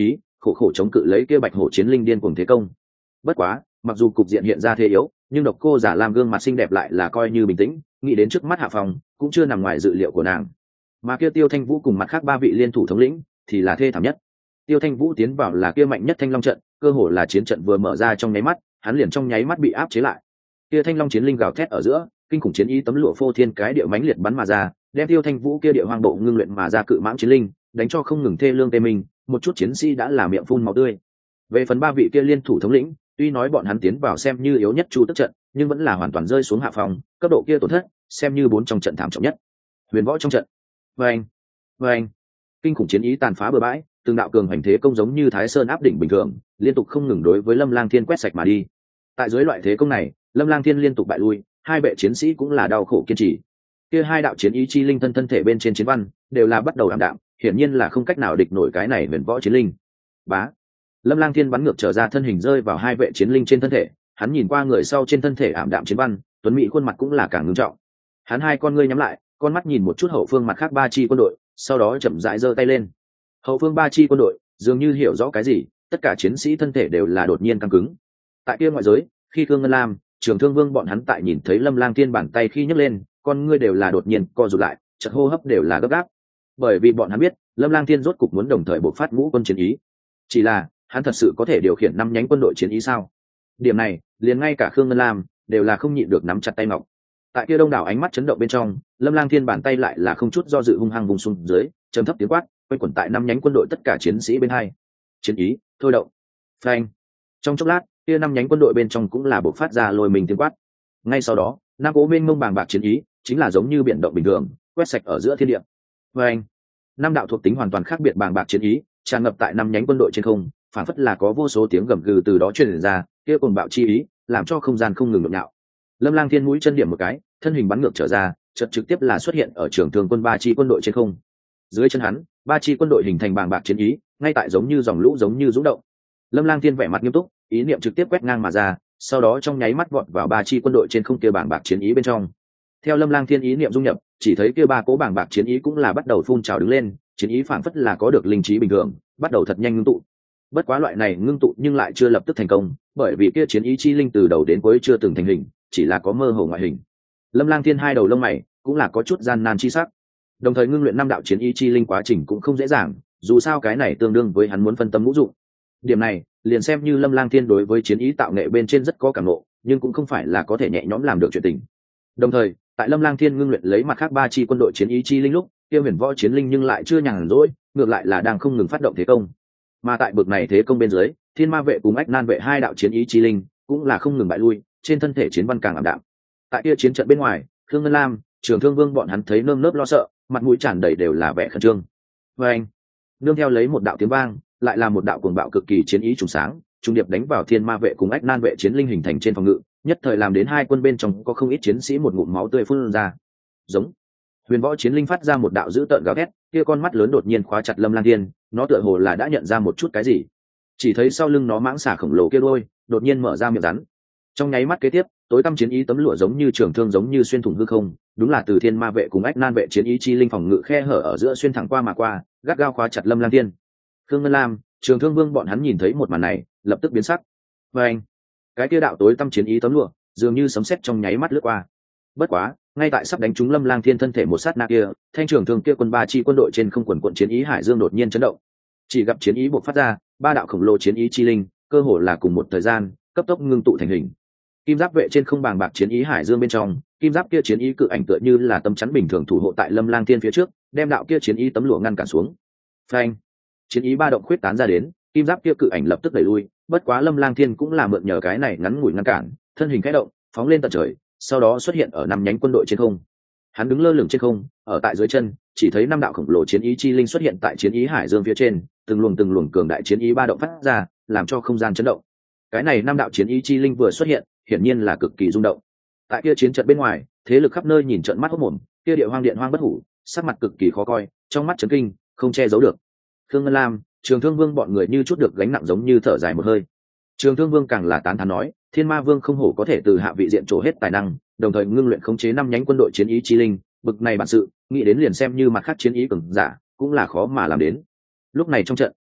A: khổ khổ chống cự lấy kia bạch hổ chiến linh điên cuồng thế công. Bất quá mặc dù cục diện hiện ra thế yếu, nhưng độc cô giả lam gương mặt xinh đẹp lại là coi như bình tĩnh, nghĩ đến trước mắt hạ phòng cũng chưa nằm ngoài dự liệu của nàng. Mà kia Tiêu Thanh Vũ cùng mặt khác ba vị liên thủ thống lĩnh thì là thê thảm nhất. Tiêu Thanh Vũ tiến vào là kia mạnh nhất Thanh Long trận, cơ hồ là chiến trận vừa mở ra trong nháy mắt, hắn liền trong nháy mắt bị áp chế lại. Kia Thanh Long chiến linh gào thét ở giữa, kinh khủng chiến ý tấm lụa phô thiên cái địa mãnh liệt bắn mà ra, đem Tiêu Thanh Vũ kia địa hoang bộ ngưng luyện mà ra cự mãng chiến linh, đánh cho không ngừng thê lương tê mình, một chút chiến sĩ đã là miệng phun máu tươi. Về phần ba vị kia liên thủ thống lĩnh, tuy nói bọn hắn tiến vào xem như yếu nhất chu tức trận, nhưng vẫn là hoàn toàn rơi xuống hạ phòng, cấp độ kia tổn thất xem như bốn trong trận thảm trọng nhất. Huyền võ trong trận. Vâng, vâng, kinh khủng chiến ý tàn phá bừa bãi, từng đạo cường hành thế công giống như Thái Sơn áp đỉnh bình thường, liên tục không ngừng đối với Lâm Lang Thiên quét sạch mà đi. Tại dưới loại thế công này, Lâm Lang Thiên liên tục bại lui, hai vệ chiến sĩ cũng là đau khổ kiên trì. Kia hai đạo chiến ý chi linh thân thể bên trên chiến văn đều là bắt đầu ảm đạm, hiển nhiên là không cách nào địch nổi cái này huyền võ chiến linh. Bá, Lâm Lang Thiên bắn ngược trở ra, thân hình rơi vào hai vệ chiến linh trên thân thể, hắn nhìn qua người sau trên thân thể ảm đạm chiến văn, tuấn mỹ khuôn mặt cũng là càng ngưng trọng. Hắn hai con ngươi nhắm lại, con mắt nhìn một chút hậu phương mặt khác ba chi quân đội, sau đó chậm rãi giơ tay lên. Hậu phương ba chi quân đội dường như hiểu rõ cái gì, tất cả chiến sĩ thân thể đều là đột nhiên căng cứng. Tại kia ngoại giới, khi Khương Ngân Lam, Trường Thương Vương bọn hắn tại nhìn thấy Lâm Lang Thiên bàn tay khi nhấc lên, con ngươi đều là đột nhiên co rụt lại, chợt hô hấp đều là gấp gáp. Bởi vì bọn hắn biết, Lâm Lang Thiên rốt cục muốn đồng thời bộc phát ngũ quân chiến ý. Chỉ là, hắn thật sự có thể điều khiển năm nhánh quân đội chiến ý sao? Điểm này, liền ngay cả Khương Ngân Lam đều là không nhịn được nắm chặt tay ngọc. Tại kia đông đảo ánh mắt chấn động bên trong, Lâm Lang Thiên bàn tay lại là không chút do dự hung hăng vùng xuống dưới, trầm thấp tiếng quát quanh quẩn tại năm nhánh quân đội tất cả chiến sĩ bên hai. Chiến ý, thôi động. Phanh. Trong chốc lát, kia năm nhánh quân đội bên trong cũng là bộc phát ra lôi mình tiếng quát. Ngay sau đó, năm cỗ mênh mông bàng bạc chiến ý, chính là giống như biển động bình thường, quét sạch ở giữa thiên địa. Phanh. Năm đạo thuộc tính hoàn toàn khác biệt bàng bạc chiến ý, tràn ngập tại năm nhánh quân đội trên không, phản phất là có vô số tiếng gầm gừ từ đó truyền ra, kia cuồng bạo chi ý, làm cho không gian không ngừng nhộn nhạo. Lâm Lang Thiên mũi chân điểm một cái, thân hình bắn ngược trở ra, chợt trực tiếp là xuất hiện ở trường thương quân ba chi quân đội trên không. Dưới chân hắn, ba chi quân đội hình thành bàng bạc chiến ý, ngay tại giống như dòng lũ giống như dũng động. Lâm Lang Thiên vẻ mặt nghiêm túc, ý niệm trực tiếp quét ngang mà ra, sau đó trong nháy mắt vọt vào ba chi quân đội trên không kia bàng bạc chiến ý bên trong. Theo Lâm Lang Thiên ý niệm dung nhập, chỉ thấy kia ba cố bàng bạc chiến ý cũng là bắt đầu phun trào đứng lên, chiến ý phảng phất là có được linh trí bình thường, bắt đầu thật nhanh ngưng tụ. Bất quá loại này ngưng tụ nhưng lại chưa lập tức thành công, bởi vì kia chiến ý chi linh từ đầu đến cuối chưa từng thành hình, chỉ là có mơ hồ ngoại hình. Lâm Lang Thiên hai đầu lông mày cũng là có chút gian nan chi sắc. Đồng thời ngưng luyện năm đạo chiến ý chi linh quá trình cũng không dễ dàng, dù sao cái này tương đương với hắn muốn phân tâm ngũ dụng. Điểm này, liền xem như Lâm Lang Thiên đối với chiến ý tạo nghệ bên trên rất có cảm ngộ, nhưng cũng không phải là có thể nhẹ nhõm làm được chuyện tình. Đồng thời, tại Lâm Lang Thiên ngưng luyện lấy mặt khác ba chi quân đội chiến ý chi linh lúc, kia huyền võ chiến linh nhưng lại chưa nhàn rỗi, ngược lại là đang không ngừng phát động thế công. Mà tại bực này thế công bên dưới, Thiên Ma vệ cùng Ách Nan vệ hai đạo chiến ý chi linh cũng là không ngừng bại lui, trên thân thể chiến văn càng ảm đạm. Tại kia chiến trận bên ngoài, Khương Ngân Lam, Trường Thương Vương bọn hắn thấy nơm nớp lo sợ, mặt mũi tràn đầy đều là vẻ khẩn trương. Và anh, nương theo lấy một đạo tiếng vang, lại là một đạo cuồng bạo cực kỳ chiến ý trùng sáng, trung điệp đánh vào Thiên Ma vệ cùng Ách Nan vệ chiến linh hình thành trên phòng ngự, nhất thời làm đến hai quân bên trong có không ít chiến sĩ một ngụm máu tươi phun ra. Giống. Huyền võ chiến linh phát ra một đạo dữ tợn gào thét, kia con mắt lớn đột nhiên khóa chặt Lâm Lang Thiên, nó tựa hồ là đã nhận ra một chút cái gì. Chỉ thấy sau lưng nó mãng xà khổng lồ kia đôi, đột nhiên mở ra miệng rắn. Trong nháy mắt kế tiếp, tối tăm chiến ý tấm lụa giống như trường thương giống như xuyên thủng hư không, đúng là từ Thiên Ma vệ cùng Ách Nan vệ chiến ý chi linh phòng ngự khe hở ở giữa xuyên thẳng qua mà qua, gắt gao khóa chặt Lâm Lang Thiên. Khương Ngân Lam, Trường Thương Vương bọn hắn nhìn thấy một màn này, lập tức biến sắc. Và anh, cái kia đạo tối tăm chiến ý tấm lụa, dường như sấm sét trong nháy mắt lướt qua. Bất quá, ngay tại sắp đánh trúng Lâm Lang Thiên thân thể một sát na kia, thanh trường thương kia quân ba chi quân đội trên không quần quận chiến ý hải dương đột nhiên chấn động. Chỉ gặp chiến ý bộc phát ra, ba đạo khổng lồ chiến ý chi linh, cơ hồ là cùng một thời gian, cấp tốc ngưng tụ thành hình. Kim giáp vệ trên không bàng bạc chiến ý hải dương bên trong, kim giáp kia chiến ý cự ảnh tựa như là tấm chắn bình thường thủ hộ tại Lâm Lang Thiên phía trước, đem đạo kia chiến ý tấm lụa ngăn cản xuống. Phanh! Chiến ý ba động khuyết tán ra đến, kim giáp kia cự ảnh lập tức đẩy lui, bất quá Lâm Lang Thiên cũng là mượn nhờ cái này ngắn ngủi ngăn cản, thân hình khẽ động, phóng lên tận trời, sau đó xuất hiện ở năm nhánh quân đội trên không. Hắn đứng lơ lửng trên không, ở tại dưới chân, chỉ thấy năm đạo khổng lồ chiến ý chi linh xuất hiện tại chiến ý hải dương phía trên, từng luồng cường đại chiến ý ba động phát ra, làm cho không gian chấn động. Cái này năm đạo chiến ý chi linh vừa xuất hiện, hiển nhiên là cực kỳ rung động. Tại kia chiến trận bên ngoài, thế lực khắp nơi nhìn trợn mắt hốt mồm, kia địa hoang điện hoang bất hủ, sắc mặt cực kỳ khó coi, trong mắt chấn kinh, không che giấu được. Khương Ngân Lam, Trường Thương Vương bọn người như chút được gánh nặng giống như thở dài một hơi. Trường Thương Vương càng là tán thán nói, Thiên Ma Vương không hổ có thể từ hạ vị diện trổ hết tài năng, đồng thời ngưng luyện khống chế năm nhánh quân đội chiến ý chi linh, bực này bản sự, nghĩ đến liền xem như mặt khác chiến ý cường giả, cũng là khó mà làm đến. Lúc này trong trận,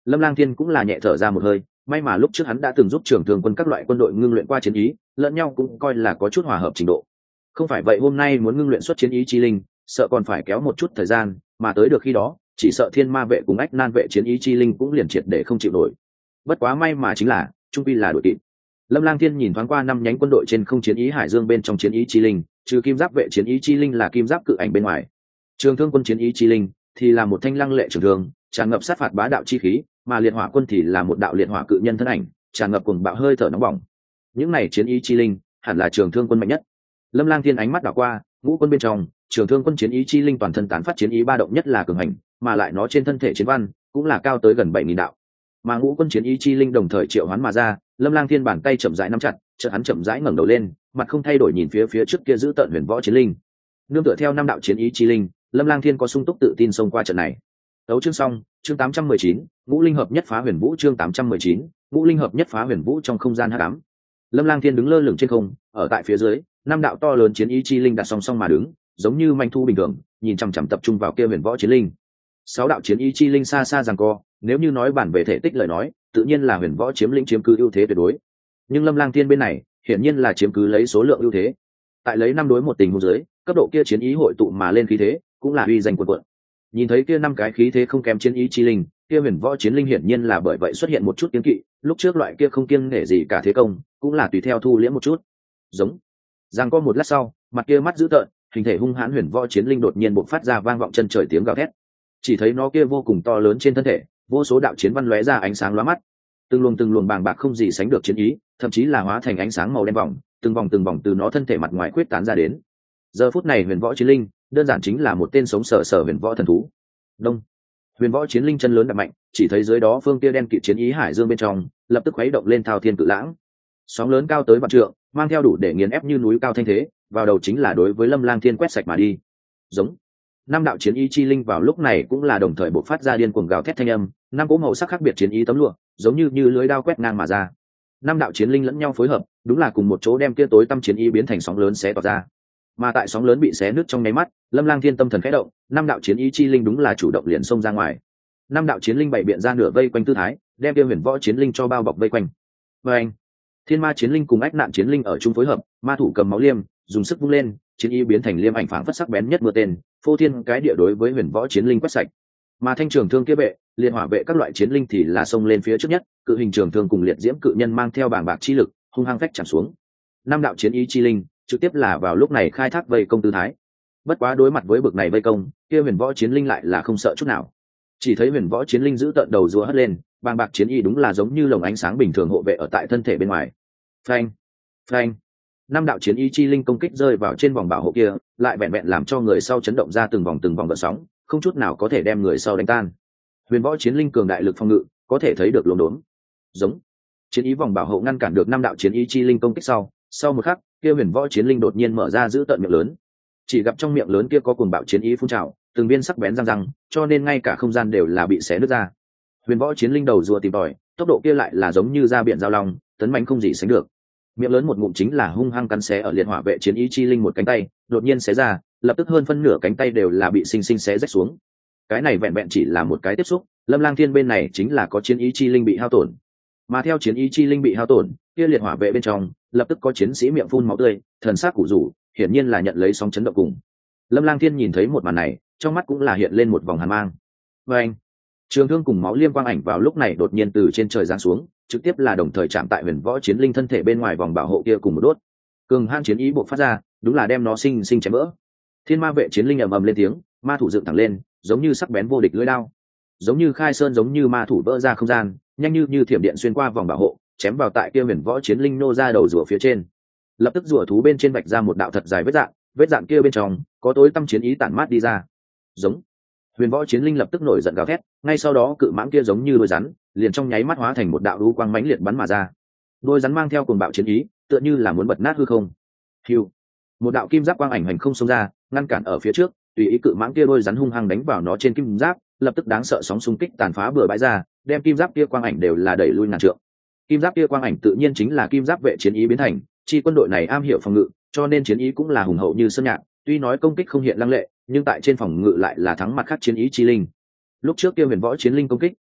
A: Lâm Lang Thiên cũng là nhẹ thở ra một hơi, may mà lúc trước hắn đã từng giúp trưởng thương quân các loại quân đội ngưng luyện qua chiến ý, lẫn nhau cũng coi là có chút hòa hợp trình độ. Không phải vậy hôm nay muốn ngưng luyện xuất chiến ý chi linh, sợ còn phải kéo một chút thời gian, mà tới được khi đó, chỉ sợ Thiên Ma vệ cùng Ách Nan vệ chiến ý chi linh cũng liền triệt để không chịu nổi. Bất quá may mà chính là, trung quy là đội kịp. Lâm Lang Thiên nhìn thoáng qua 5 nhánh quân đội trên không chiến ý hải dương bên trong chiến ý chi linh, trừ kim giáp vệ chiến ý chi linh là kim giáp cự ảnh bên ngoài. Trường thương quân chiến ý chi linh thì là một thanh lăng lệ trường thương, tràn ngập sát phạt bá đạo chi khí, mà liệt hỏa quân thì là một đạo liệt hỏa cự nhân thân ảnh, tràn ngập cuồng bạo hơi thở nóng bỏng. Những này chiến ý chi linh hẳn là trường thương quân mạnh nhất. Lâm Lang Thiên ánh mắt đảo qua, ngũ quân bên trong, trường thương quân chiến ý chi linh toàn thân tán phát chiến ý ba động nhất là cường hành, mà lại nó trên thân thể chiến văn cũng là cao tới gần 7000 đạo. Mà ngũ quân chiến ý chi linh đồng thời triệu hoán mà ra, Lâm Lang Thiên bàn tay chậm rãi nắm chặt, chợt hắn chậm rãi ngẩng đầu lên, mặt không thay đổi nhìn phía trước kia giữ tợn huyền võ chiến linh. Nương tựa theo 5 đạo chiến ý chi linh, Lâm Lang Thiên có sung túc tự tin xông qua trận này. Đấu chương xong, chương 819, ngũ linh hợp nhất phá huyền vũ chương 819, ngũ linh hợp nhất phá huyền vũ trong không gian hắc ám. Lâm Lang Thiên đứng lơ lửng trên không, ở tại phía dưới, 5 đạo to lớn chiến ý chi linh đặt song song mà đứng, giống như manh thu bình thường, nhìn chằm chằm tập trung vào kia huyền võ chiến linh. 6 đạo chiến ý chi linh xa xa giằng co, nếu như nói bản về thể tích lời nói, tự nhiên là huyền võ chiếm lĩnh chiếm cứ ưu thế tuyệt đối. Nhưng Lâm Lang Thiên bên này, hiển nhiên là chiếm cứ lấy số lượng ưu thế. Tại lấy 5 đối 1 tình huống dưới, cấp độ kia chiến ý hội tụ mà lên khí thế, cũng là uy danh quần quật. Nhìn thấy kia 5 cái khí thế không kém chiến ý chi linh, kia huyền võ chiến linh hiển nhiên là bởi vậy xuất hiện một chút kiêng kỵ, lúc trước loại kia không kiêng nể gì cả thế công, cũng là tùy theo thu liễm một chút. Giống. Giang có một lát sau, mặt kia mắt dữ tợn, hình thể hung hãn huyền võ chiến linh đột nhiên bộc phát ra vang vọng chân trời tiếng gào thét. Chỉ thấy nó kia vô cùng to lớn trên thân thể, vô số đạo chiến văn lóe ra ánh sáng lóa mắt. Từng luồng bàng bạc không gì sánh được chiến ý, thậm chí là hóa thành ánh sáng màu đen vòng, từng vòng từ nó thân thể mặt ngoài quyết tán ra đến. Giờ phút này huyền võ chiến linh, đơn giản chính là một tên sống sờ huyền võ thần thú. Đông. Huyền võ chiến linh chân lớn đập mạnh, chỉ thấy dưới đó phương kia đen kịt chiến ý hải dương bên trong, lập tức khuấy động lên thao thiên cự lãng. Sóng lớn cao tới vạn trượng, mang theo đủ để nghiền ép như núi cao thanh thế, vào đầu chính là đối với Lâm Lang Thiên quét sạch mà đi. Giống. 5 đạo chiến ý chi linh vào lúc này cũng là đồng thời bộc phát ra điên cuồng gào thét thanh âm, 5 cỗ màu sắc khác biệt chiến ý tấm lụa, giống như lưới đao quét ngang mà ra. 5 đạo chiến linh lẫn nhau phối hợp, đúng là cùng một chỗ đem kia tối tăm chiến ý biến thành sóng lớn xé toạc ra. Mà tại sóng lớn bị xé nứt trong nháy mắt, Lâm Lang Thiên tâm thần khẽ động, 5 đạo chiến ý chi linh đúng là chủ động liền xông ra ngoài. 5 đạo chiến linh bày biện ra nửa vây quanh tư thái, đem kia huyền võ chiến linh cho bao bọc vây quanh. Anh, thiên ma chiến linh cùng ách nạn chiến linh ở chung phối hợp, ma thủ cầm máu liêm, dùng sức vung lên, chiến ý biến thành liêm ảnh phảng phất sắc bén nhất mưa tên, phô thiên cái địa đối với huyền võ chiến linh quét sạch. Mà thanh trường thương kia vệ, liệt hỏa vệ các loại chiến linh thì là xông lên phía trước nhất, cự hình trường thương cùng liệt diễm cự nhân mang theo bảng bạc chi lực, hung hăng phách chạm xuống. 5 đạo chiến ý chi linh trực tiếp là vào lúc này khai thác vây công tư thái. Bất quá đối mặt với bực này vây công, kia huyền võ chiến linh lại là không sợ chút nào. Chỉ thấy huyền võ chiến linh giữ tận đầu rùa hất lên, bàng bạc chiến ý đúng là giống như lồng ánh sáng bình thường hộ vệ ở tại thân thể bên ngoài. Phanh, phanh. 5 đạo chiến ý chi linh công kích rơi vào trên vòng bảo hộ kia, lại vẹn vẹn làm cho người sau chấn động ra từng vòng gợn sóng, không chút nào có thể đem người sau đánh tan. Huyền võ chiến linh cường đại lực phòng ngự, có thể thấy được luống đốn. Giống. Chiến ý vòng bảo hộ ngăn cản được 5 đạo chiến ý chi linh công kích sau một khắc, kia huyền võ chiến linh đột nhiên mở ra giữ tận miệng lớn. Chỉ gặp trong miệng lớn kia có cuồng bạo chiến ý phun trào, từng viên sắc bén răng, cho nên ngay cả không gian đều là bị xé nứt ra. Huyền võ chiến linh đầu rùa tìm tòi, tốc độ kia lại là giống như ra biển giao long, tấn mãnh không gì sánh được. Miệng lớn một ngụm chính là hung hăng cắn xé ở liệt hỏa vệ chiến ý chi linh một cánh tay, đột nhiên xé ra, lập tức hơn phân nửa cánh tay đều là bị sinh xé rách xuống. Cái này vẹn vẹn chỉ là một cái tiếp xúc, Lâm Lang Thiên bên này chính là có chiến ý chi linh bị hao tổn. Mà theo chiến ý chi linh bị hao tổn, kia liệt hỏa vệ bên trong lập tức có chiến sĩ miệng phun máu tươi, thần sắc củ rủ, hiển nhiên là nhận lấy sóng chấn động cùng. Lâm Lang Thiên nhìn thấy một màn này, trong mắt cũng là hiện lên một vòng hàn mang. Anh, trường thương cùng máu liêm quang ảnh vào lúc này đột nhiên từ trên trời giáng xuống, trực tiếp là đồng thời chạm tại huyền võ chiến linh thân thể bên ngoài vòng bảo hộ kia cùng một đốt. Cường hãn chiến ý bộc phát ra, đúng là đem nó sinh chém vỡ. Thiên ma vệ chiến linh ầm ầm lên tiếng, ma thủ dựng thẳng lên, giống như sắc bén vô địch lưỡi đao, giống như khai sơn, giống như ma thủ vỡ ra không gian, nhanh như thiểm điện xuyên qua vòng bảo hộ, chém vào tại kia huyền võ chiến linh nô ra đầu rùa phía trên. Lập tức rùa thú bên trên vạch ra một đạo thật dài vết dạn kia bên trong có tối tăm chiến ý tản mát đi ra. Giống. Huyền võ chiến linh lập tức nổi giận gào thét, ngay sau đó cự mãng kia giống như đuôi rắn, liền trong nháy mắt hóa thành một đạo u quang mãnh liệt bắn mà ra. Đuôi rắn mang theo cuồng bạo chiến ý, tựa như là muốn bật nát hư không. Hưu. Một đạo kim giáp quang ảnh hành không xông ra, ngăn cản ở phía trước, tùy ý cự mãng kia đuôi rắn hung hăng đánh vào nó trên kim giáp, lập tức đáng sợ sóng xung kích tàn phá bừa bãi ra, đem kim giáp kia quang ảnh đều là đẩy lui ngàn trượng. Kim giáp kia quang ảnh tự nhiên chính là kim giáp vệ chiến ý biến thành, chi quân đội này am hiểu phòng ngự, cho nên chiến ý cũng là hùng hậu như sơn nhạc, tuy nói công kích không hiện lăng lệ, nhưng tại trên phòng ngự lại là thắng mặt khác chiến ý chi linh. Lúc trước kia huyền võ chiến linh công kích,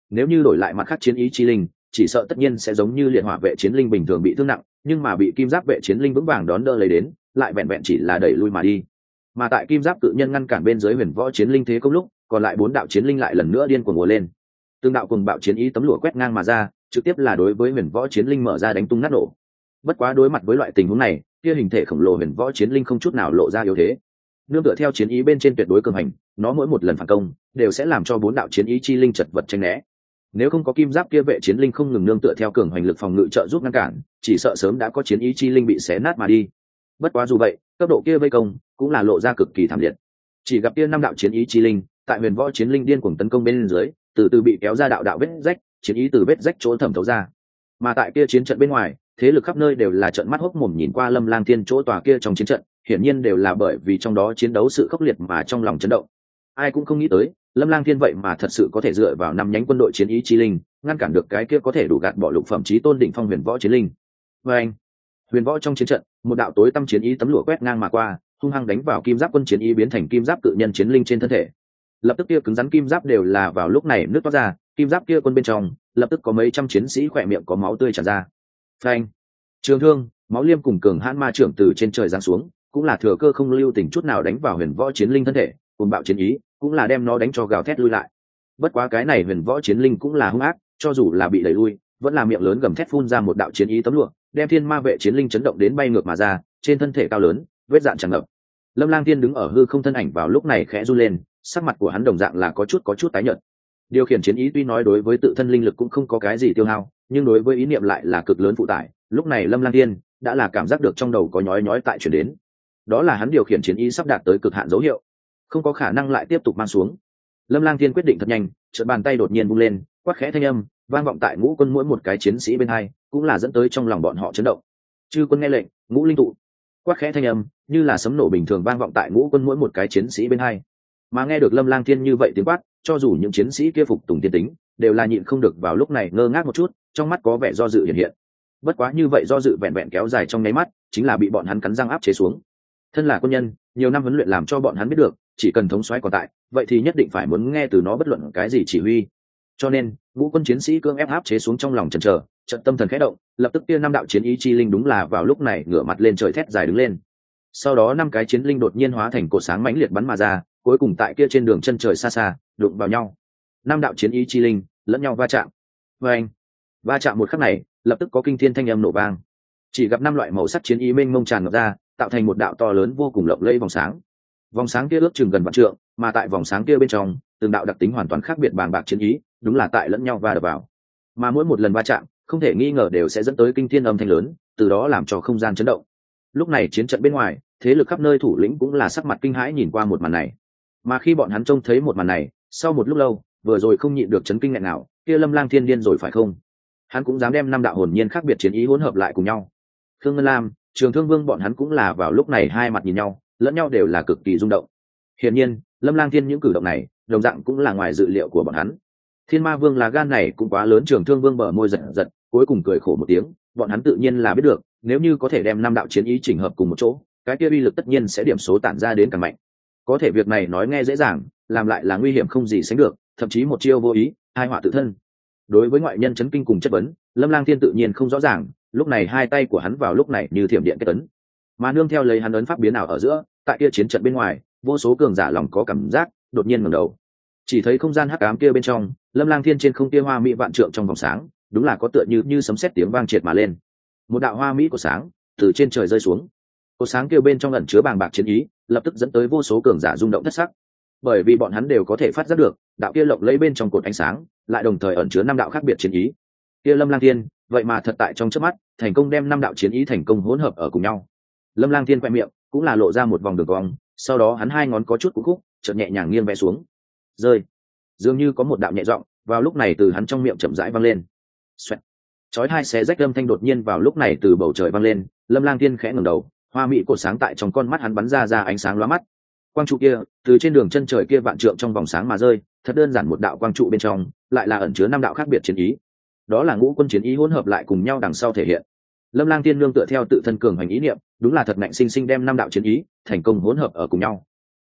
A: nếu như đổi lại mặt khác chiến ý chi linh, chỉ sợ tất nhiên sẽ giống như liệt hỏa vệ chiến linh bình thường bị thương nặng, nhưng mà bị kim giáp vệ chiến linh vững vàng đón đỡ lấy đến, lại vẹn vẹn chỉ là đẩy lui mà đi. Mà tại kim giáp cự nhân ngăn cản bên dưới huyền võ chiến linh thế công lúc, còn lại 4 đạo chiến linh lại lần nữa điên cuồng ùa lên. Tương đạo cùng bạo chiến ý tấm lụa quét ngang mà ra, trực tiếp là đối với huyền võ chiến linh mở ra đánh tung nát nổ. Bất quá đối mặt với loại tình huống này, kia hình thể khổng lồ huyền võ chiến linh không chút nào lộ ra yếu thế. Nương tựa theo chiến ý bên trên tuyệt đối cường hành, nó mỗi một lần phản công đều sẽ làm cho 4 đạo chiến ý chi linh chật vật tránh né. Nếu không có kim giáp kia vệ chiến linh không ngừng nương tựa theo cường hành lực phòng ngự trợ giúp ngăn cản, chỉ sợ sớm đã có chiến ý chi linh bị xé nát mà đi. Bất quá dù vậy, cấp độ kia vây công cũng là lộ ra cực kỳ thảm liệt. Chỉ gặp kia 5 đạo chiến ý chi linh, tại huyền võ chiến linh điên cuồng tấn công bên dưới, từ từ bị kéo ra đạo đạo vết rách, chiến ý từ vết rách chỗ thẩm thấu ra. Mà tại kia chiến trận bên ngoài, thế lực khắp nơi đều là trợn mắt hốc mồm nhìn qua Lâm Lang Thiên chỗ tòa kia trong chiến trận, hiển nhiên đều là bởi vì trong đó chiến đấu sự khốc liệt mà trong lòng chấn động. Ai cũng không nghĩ tới, Lâm Lang Thiên vậy mà thật sự có thể dựa vào 5 nhánh quân đội chiến ý chi linh, ngăn cản được cái kia có thể đủ gạt bỏ lục phẩm chí tôn đỉnh phong huyền võ chiến linh. Và anh, huyền võ trong chiến trận, một đạo tối tăm chiến ý tấm lụa quét ngang mà qua, hung hăng đánh vào kim giáp quân chiến ý biến thành kim giáp cự nhân chiến linh trên thân thể. Lập tức kia cứng rắn kim giáp đều là vào lúc này nứt toát ra, kim giáp kia quân bên trong, lập tức có mấy trăm chiến sĩ khỏe miệng có máu tươi tràn ra. Phanh, trường thương, máu liêm cùng cường hãn ma trưởng từ trên trời giáng xuống, cũng là thừa cơ không lưu tình chút nào đánh vào huyền võ chiến linh thân thể, cùng bạo chiến ý, cũng là đem nó đánh cho gào thét lui lại. Bất quá cái này huyền võ chiến linh cũng là hung ác, cho dù là bị đẩy lui, vẫn là miệng lớn gầm thét phun ra một đạo chiến ý tấm lụa, đem thiên ma vệ chiến linh chấn động đến bay ngược mà ra, trên thân thể cao lớn, vết dạn tràn ngập. Lâm Lang Thiên đứng ở hư không thân ảnh vào lúc này khẽ run lên, sắc mặt của hắn đồng dạng là có chút tái nhợt. Điều khiển chiến ý tuy nói đối với tự thân linh lực cũng không có cái gì tiêu hao, nhưng đối với ý niệm lại là cực lớn phụ tải. Lúc này Lâm Lang Thiên đã là cảm giác được trong đầu có nhói nhói tại chuyển đến, đó là hắn điều khiển chiến ý sắp đạt tới cực hạn dấu hiệu, không có khả năng lại tiếp tục mang xuống. Lâm Lang Thiên quyết định thật nhanh, chợt bàn tay đột nhiên vung lên, quát khẽ thanh âm vang vọng tại ngũ quân mỗi một cái chiến sĩ bên hai, cũng là dẫn tới trong lòng bọn họ chấn động. Chư quân nghe lệnh, ngũ linh tụ. Quát khẽ thanh âm như là sấm nổ bình thường vang vọng tại ngũ quân mỗi một cái chiến sĩ bên hai. Mà nghe được Lâm Lang Thiên như vậy tiếng quát, cho dù những chiến sĩ kia phục tùng tiên tính, đều là nhịn không được vào lúc này ngơ ngác một chút, trong mắt có vẻ do dự hiện hiện. Bất quá như vậy do dự vẹn vẹn kéo dài trong nháy mắt, chính là bị bọn hắn cắn răng áp chế xuống. Thân là quân nhân, nhiều năm huấn luyện làm cho bọn hắn biết được, chỉ cần thống soái còn tại, vậy thì nhất định phải muốn nghe từ nó bất luận cái gì chỉ huy. Cho nên, ngũ quân chiến sĩ cưỡng ép áp chế xuống trong lòng chần chờ, trận tâm thần khẽ động, lập tức kia 5 đạo chiến ý chi linh đúng là vào lúc này ngửa mặt lên trời thét dài đứng lên. Sau đó 5 cái chiến linh đột nhiên hóa thành cột sáng mãnh liệt bắn mà ra, cuối cùng tại kia trên đường chân trời xa xa đụng vào nhau. 5 đạo chiến ý chi linh lẫn nhau va chạm. Và anh, va chạm một khắc này, lập tức có kinh thiên thanh âm nổ vang. Chỉ gặp 5 loại màu sắc chiến ý mênh mông tràn ngập ra, tạo thành một đạo to lớn vô cùng lộng lẫy vòng sáng. Vòng sáng kia ước chừng gần vạn trượng, mà tại vòng sáng kia bên trong, từng đạo đặc tính hoàn toàn khác biệt bàng bạc chiến ý, đúng là tại lẫn nhau va đập vào. Mà mỗi một lần va chạm, không thể nghi ngờ đều sẽ dẫn tới kinh thiên âm thanh lớn, từ đó làm cho không gian chấn động. Lúc này chiến trận bên ngoài, thế lực khắp nơi thủ lĩnh cũng là sắc mặt kinh hãi nhìn qua một màn này. Mà khi bọn hắn trông thấy một màn này, sau một lúc lâu, vừa rồi không nhịn được chấn kinh nghẹn nào, kia Lâm Lang Thiên điên rồi phải không? Hắn cũng dám đem 5 đạo hồn nhiên khác biệt chiến ý hỗn hợp lại cùng nhau. Khương Ngân Lam, Trường Thương Vương bọn hắn cũng là vào lúc này hai mặt nhìn nhau, lẫn nhau đều là cực kỳ rung động. Hiển nhiên, Lâm Lang Thiên những cử động này, đồng dạng cũng là ngoài dự liệu của bọn hắn. Thiên Ma Vương là gan này cũng quá lớn, Trường Thương Vương bờ môi giật giật, cuối cùng cười khổ một tiếng, bọn hắn tự nhiên là biết được, nếu như có thể đem 5 đạo chiến ý chỉnh hợp cùng một chỗ, cái kia uy lực tất nhiên sẽ điểm số tản ra đến càng mạnh. Có thể việc này nói nghe dễ dàng, làm lại là nguy hiểm không gì sánh được, thậm chí một chiêu vô ý, hai họa tự thân. Đối với ngoại nhân chấn kinh cùng chất vấn, Lâm Lang Thiên tự nhiên không rõ ràng, lúc này hai tay của hắn vào lúc này như thiểm điện kết tấn, mà nương theo lấy hắn ấn pháp biến ảo ở giữa, tại kia chiến trận bên ngoài, vô số cường giả lòng có cảm giác, đột nhiên ngẩng đầu, chỉ thấy không gian hắc ám kia bên trong, Lâm Lang Thiên trên không kia hoa mỹ vạn trượng trong vòng sáng, đúng là có tựa như sấm sét tiếng vang triệt mà lên. Một đạo hoa mỹ của sáng từ trên trời rơi xuống, cột sáng kia bên trong ẩn chứa bàng bạc chiến ý, lập tức dẫn tới vô số cường giả rung động thất sắc, bởi vì bọn hắn đều có thể phát giác được, đạo kia lộng lẫy bên trong cột ánh sáng, lại đồng thời ẩn chứa 5 đạo khác biệt chiến ý. Kia Lâm Lang Thiên, vậy mà thật tại trong chớp mắt, thành công đem 5 đạo chiến ý thành công hỗn hợp ở cùng nhau. Lâm Lang Thiên quẹt miệng, cũng là lộ ra một vòng đường cong, sau đó hắn hai ngón có chút cú khúc, chợt nhẹ nhàng nghiêng vẽ xuống, rơi. Dường như có một đạo nhẹ giọng vào lúc này từ hắn trong miệng chậm rãi vang lên. Xoẹt. Chói hai xé rách âm thanh đột nhiên vào lúc này từ bầu trời vang lên, Lâm Lang Thiên khẽ ngẩng đầu, hoa mỹ cột sáng tại trong con mắt hắn bắn ra ánh sáng lóa mắt. Quang trụ kia, từ trên đường chân trời kia vạn trượng trong vòng sáng mà rơi, thật đơn giản một đạo quang trụ bên trong, lại là ẩn chứa 5 đạo khác biệt chiến ý. Đó là ngũ quân chiến ý hỗn hợp lại cùng nhau đằng sau thể hiện. Lâm Lang Thiên nương tựa theo tự thân cường hành ý niệm, đúng là thật mạnh sinh sinh đem 5 đạo chiến ý thành công hỗn hợp ở cùng nhau.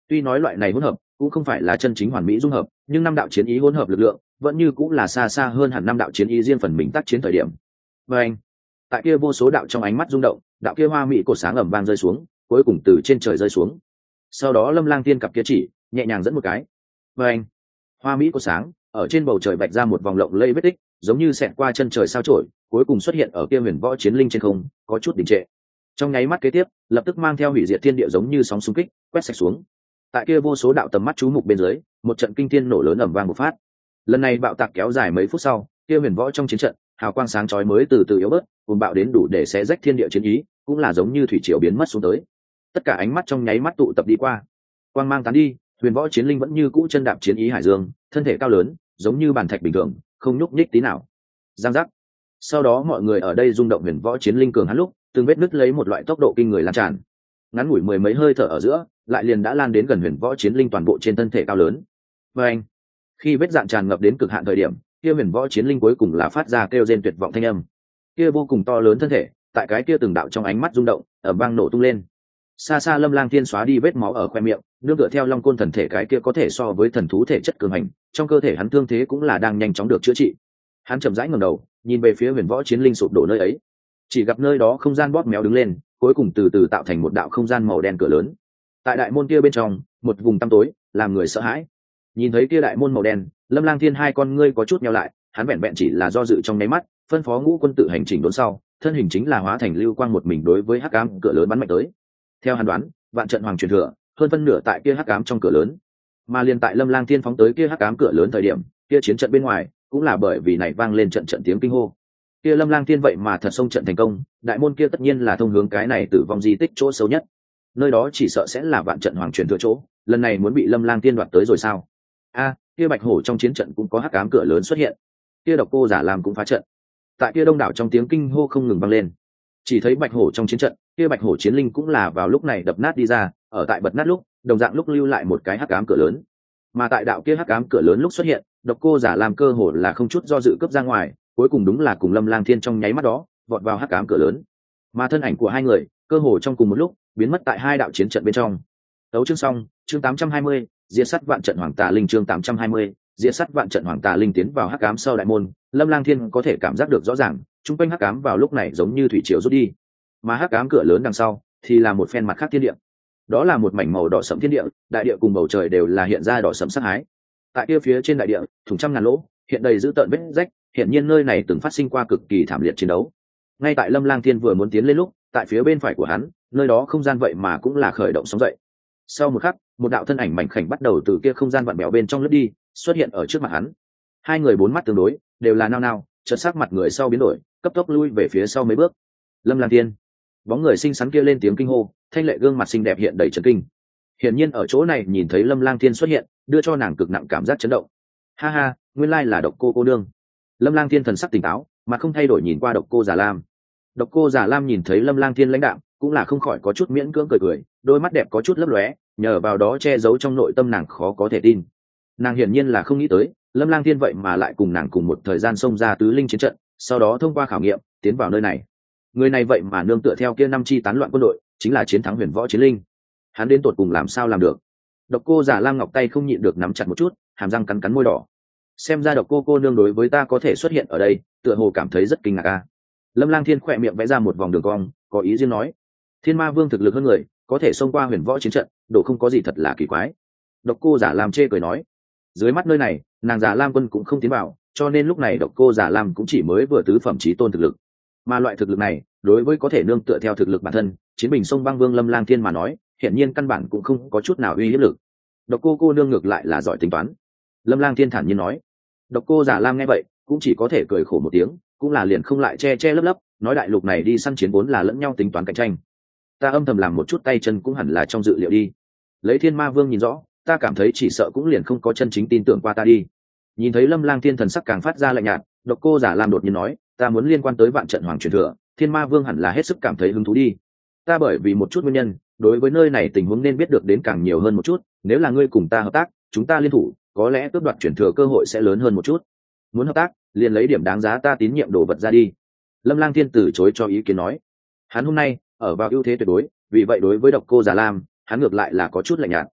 A: Tuy nói loại này hỗn hợp cũng không phải là chân chính hoàn mỹ dung hợp, nhưng năm đạo chiến ý hỗn hợp lực lượng vẫn như cũng là xa xa hơn hẳn năm đạo chiến ý riêng phần mình tác chiến thời điểm. Và anh, tại kia vô số đạo trong ánh mắt rung động, đạo kia hoa mỹ cột sáng ầm vang rơi xuống, cuối cùng từ trên trời rơi xuống. Sau đó Lâm Lang Thiên cặp kia chỉ nhẹ nhàng dẫn một cái. Và anh, hoa mỹ cột sáng ở trên bầu trời vạch ra một vòng lộng lẫy vết tích, giống như xẹt qua chân trời sao chổi, cuối cùng xuất hiện ở kia huyền võ chiến linh trên không, có chút đình trệ. Trong nháy mắt kế tiếp, lập tức mang theo hủy diệt thiên địa giống như sóng xung kích, quét sạch xuống. Tại kia vô số đạo tầm mắt chú mục bên dưới, một trận kinh thiên nổ lớn ầm vang một phát. Lần này bạo tạc kéo dài mấy phút sau, kia huyền võ trong chiến trận, hào quang sáng chói mới từ từ yếu bớt, cùng bạo đến đủ để xé rách thiên địa chiến ý, cũng là giống như thủy triều biến mất xuống tới. Tất cả ánh mắt trong nháy mắt tụ tập đi qua. Quang mang tán đi, huyền võ chiến linh vẫn như cũ chân đạp chiến ý hải dương, thân thể cao lớn, giống như bàn thạch bình thường, không nhúc nhích tí nào. Giang giác. Sau đó mọi người ở đây rung động huyền võ chiến linh cường hắn lúc, từng vết nứt lấy một loại tốc độ kinh người lan tràn. Ngắn ngủi mười mấy hơi thở ở giữa, lại liền đã lan đến gần huyền võ chiến linh toàn bộ trên thân thể cao lớn. Và anh, khi vết dạn tràn ngập đến cực hạn thời điểm, kia huyền võ chiến linh cuối cùng là phát ra kêu rên tuyệt vọng thanh âm. Kia vô cùng to lớn thân thể, tại cái kia từng đạo trong ánh mắt rung động, ở bang nổ tung lên. Xa xa Lâm Lang Thiên xóa đi vết máu ở khoe miệng, nương tựa theo long côn thần thể cái kia có thể so với thần thú thể chất cường hành, trong cơ thể hắn thương thế cũng là đang nhanh chóng được chữa trị. Hắn chậm rãi ngẩng đầu, nhìn về phía huyền võ chiến linh sụp đổ nơi ấy, chỉ gặp nơi đó không gian bóp méo đứng lên, cuối cùng từ từ tạo thành một đạo không gian màu đen cửa lớn. Tại đại môn kia bên trong, một vùng tăm tối, làm người sợ hãi. Nhìn thấy kia đại môn màu đen, Lâm Lang Thiên hai con ngươi có chút nheo lại, hắn vẹn vẹn chỉ là do dự trong nháy mắt, phân phó ngũ quân tự hành chỉnh đốn sau, thân hình chính là hóa thành lưu quang một mình đối với hắc ám cửa lớn bắn mạnh tới. Theo hắn đoán, vạn trận hoàng truyền thừa, hơn phân nửa tại kia hắc ám trong cửa lớn. Mà liền tại Lâm Lang Thiên phóng tới kia hắc ám cửa lớn thời điểm, kia chiến trận bên ngoài, cũng là bởi vì này vang lên trận trận tiếng kinh hô. Kia Lâm Lang Thiên vậy mà thật xông trận thành công, đại môn kia tất nhiên là thông hướng cái này tử vong di tích chỗ sâu nhất. Nơi đó chỉ sợ sẽ là vạn trận hoàng truyền thừa chỗ, lần này muốn bị Lâm Lang Thiên đoạt tới rồi sao? Kia bạch hổ trong chiến trận cũng có hắc ám cửa lớn xuất hiện. Kia độc cô giả làm cũng phá trận. Tại kia đông đảo trong tiếng kinh hô không ngừng vang lên. Chỉ thấy bạch hổ trong chiến trận, kia bạch hổ chiến linh cũng là vào lúc này đập nát đi ra, ở tại bật nát lúc, đồng dạng lúc lưu lại một cái hắc ám cửa lớn. Mà tại đạo kia hắc ám cửa lớn lúc xuất hiện, độc cô giả làm cơ hồ là không chút do dự cướp ra ngoài, cuối cùng đúng là cùng Lâm Lang Thiên trong nháy mắt đó, vọt vào hắc ám cửa lớn. Mà thân ảnh của hai người, cơ hồ trong cùng một lúc, biến mất tại hai đạo chiến trận bên trong. Tấu chương xong, chương 820, diệt sát vạn trận hoàng tà linh chương 820, diệt sát vạn trận hoàng tà linh tiến vào hắc ám sau đại môn, Lâm Lang Thiên có thể cảm giác được rõ ràng, trung quanh hắc ám vào lúc này giống như thủy triều rút đi. Mà hắc ám cửa lớn đằng sau thì là một phen mặt khác thiên địa. Đó là một mảnh màu đỏ sẫm thiên địa, đại địa cùng bầu trời đều là hiện ra đỏ sẫm sắc hái. Tại kia phía trên đại địa, thủng trăm ngàn lỗ, hiện đầy dữ tợn vết rách, hiện nhiên nơi này từng phát sinh qua cực kỳ thảm liệt chiến đấu. Ngay tại Lâm Lang Thiên vừa muốn tiến lên lúc, tại phía bên phải của hắn, nơi đó không gian vậy mà cũng là khởi động sóng dậy. Sau một khắc, một đạo thân ảnh mảnh khảnh bắt đầu từ kia không gian vặn bèo bên trong lướt đi, xuất hiện ở trước mặt hắn. Hai người bốn mắt tương đối, đều là nao nao, chợt sắc mặt người sau biến đổi, cấp tốc lui về phía sau mấy bước. Lâm Lang Thiên, bóng người xinh xắn kia lên tiếng kinh hô, thanh lệ gương mặt xinh đẹp hiện đầy chấn kinh. Hiển nhiên ở chỗ này nhìn thấy Lâm Lang Thiên xuất hiện, đưa cho nàng cực nặng cảm giác chấn động. Ha ha, nguyên lai là độc cô nương. Lâm Lang Thiên thần sắc tỉnh táo, mà không thay đổi nhìn qua độc cô Già Lam. Độc cô Già Lam nhìn thấy Lâm Lang Thiên lãnh đạm, cũng là không khỏi có chút miễn cưỡng cười cười, đôi mắt đẹp có chút lấp lóe, nhờ vào đó che giấu trong nội tâm nàng khó có thể tin. Nàng hiển nhiên là không nghĩ tới, Lâm Lang Thiên vậy mà lại cùng nàng cùng một thời gian xông ra tứ linh chiến trận, sau đó thông qua khảo nghiệm, tiến vào nơi này. Người này vậy mà nương tựa theo kia năm chi tán loạn quân đội, chính là chiến thắng huyền võ chiến linh. Hắn đến tột cùng làm sao làm được? Độc cô Già Lam ngọc tay không nhịn được nắm chặt một chút, hàm răng cắn cắn môi đỏ. Xem ra độc cô nương đối với ta có thể xuất hiện ở đây, tựa hồ cảm thấy rất kinh ngạc a. Lâm Lang Thiên khỏe miệng vẽ ra một vòng đường cong, có ý riêng nói: Thiên Ma Vương thực lực hơn người, có thể xông qua huyền võ chiến trận, độ không có gì thật là kỳ quái. Độc cô Giả Lam chê cười nói: dưới mắt nơi này, nàng Giả Lam Quân cũng không tiến vào, cho nên lúc này độc cô Giả Lam cũng chỉ mới vừa tứ phẩm chí tôn thực lực. Mà loại thực lực này, đối với có thể nương tựa theo thực lực bản thân, chiến bình sông băng vương Lâm Lang Thiên mà nói, hiện nhiên căn bản cũng không có chút nào uy hiếp lực. Độc cô nương ngược lại là giỏi tính toán. Lâm Lang Thiên thản nhiên nói. Độc cô Giả Lam nghe vậy, cũng chỉ có thể cười khổ một tiếng, cũng là liền không lại che lấp lấp, nói đại lục này đi săn chiến vốn là lẫn nhau tính toán cạnh tranh. Ta âm thầm làm một chút tay chân cũng hẳn là trong dự liệu đi. Lấy Thiên Ma Vương nhìn rõ, ta cảm thấy chỉ sợ cũng liền không có chân chính tin tưởng qua ta đi. Nhìn thấy Lâm Lang Thiên thần sắc càng phát ra lạnh nhạt, Độc cô Giả Lam đột nhiên nói, ta muốn liên quan tới vạn trận hoàng truyền thừa, Thiên Ma Vương hẳn là hết sức cảm thấy hứng thú đi. Ta bởi vì một chút nguyên nhân, đối với nơi này tình huống nên biết được đến càng nhiều hơn một chút, nếu là ngươi cùng ta hợp tác, chúng ta liên thủ, có lẽ cướp đoạt truyền thừa cơ hội sẽ lớn hơn một chút. Muốn hợp tác, liền lấy điểm đáng giá ta tín nhiệm đồ vật ra đi. Lâm Lang Thiên từ chối cho ý kiến nói, hắn hôm nay ở vào ưu thế tuyệt đối, vì vậy đối với Độc cô Giả Lam, hắn ngược lại là có chút lạnh nhạt.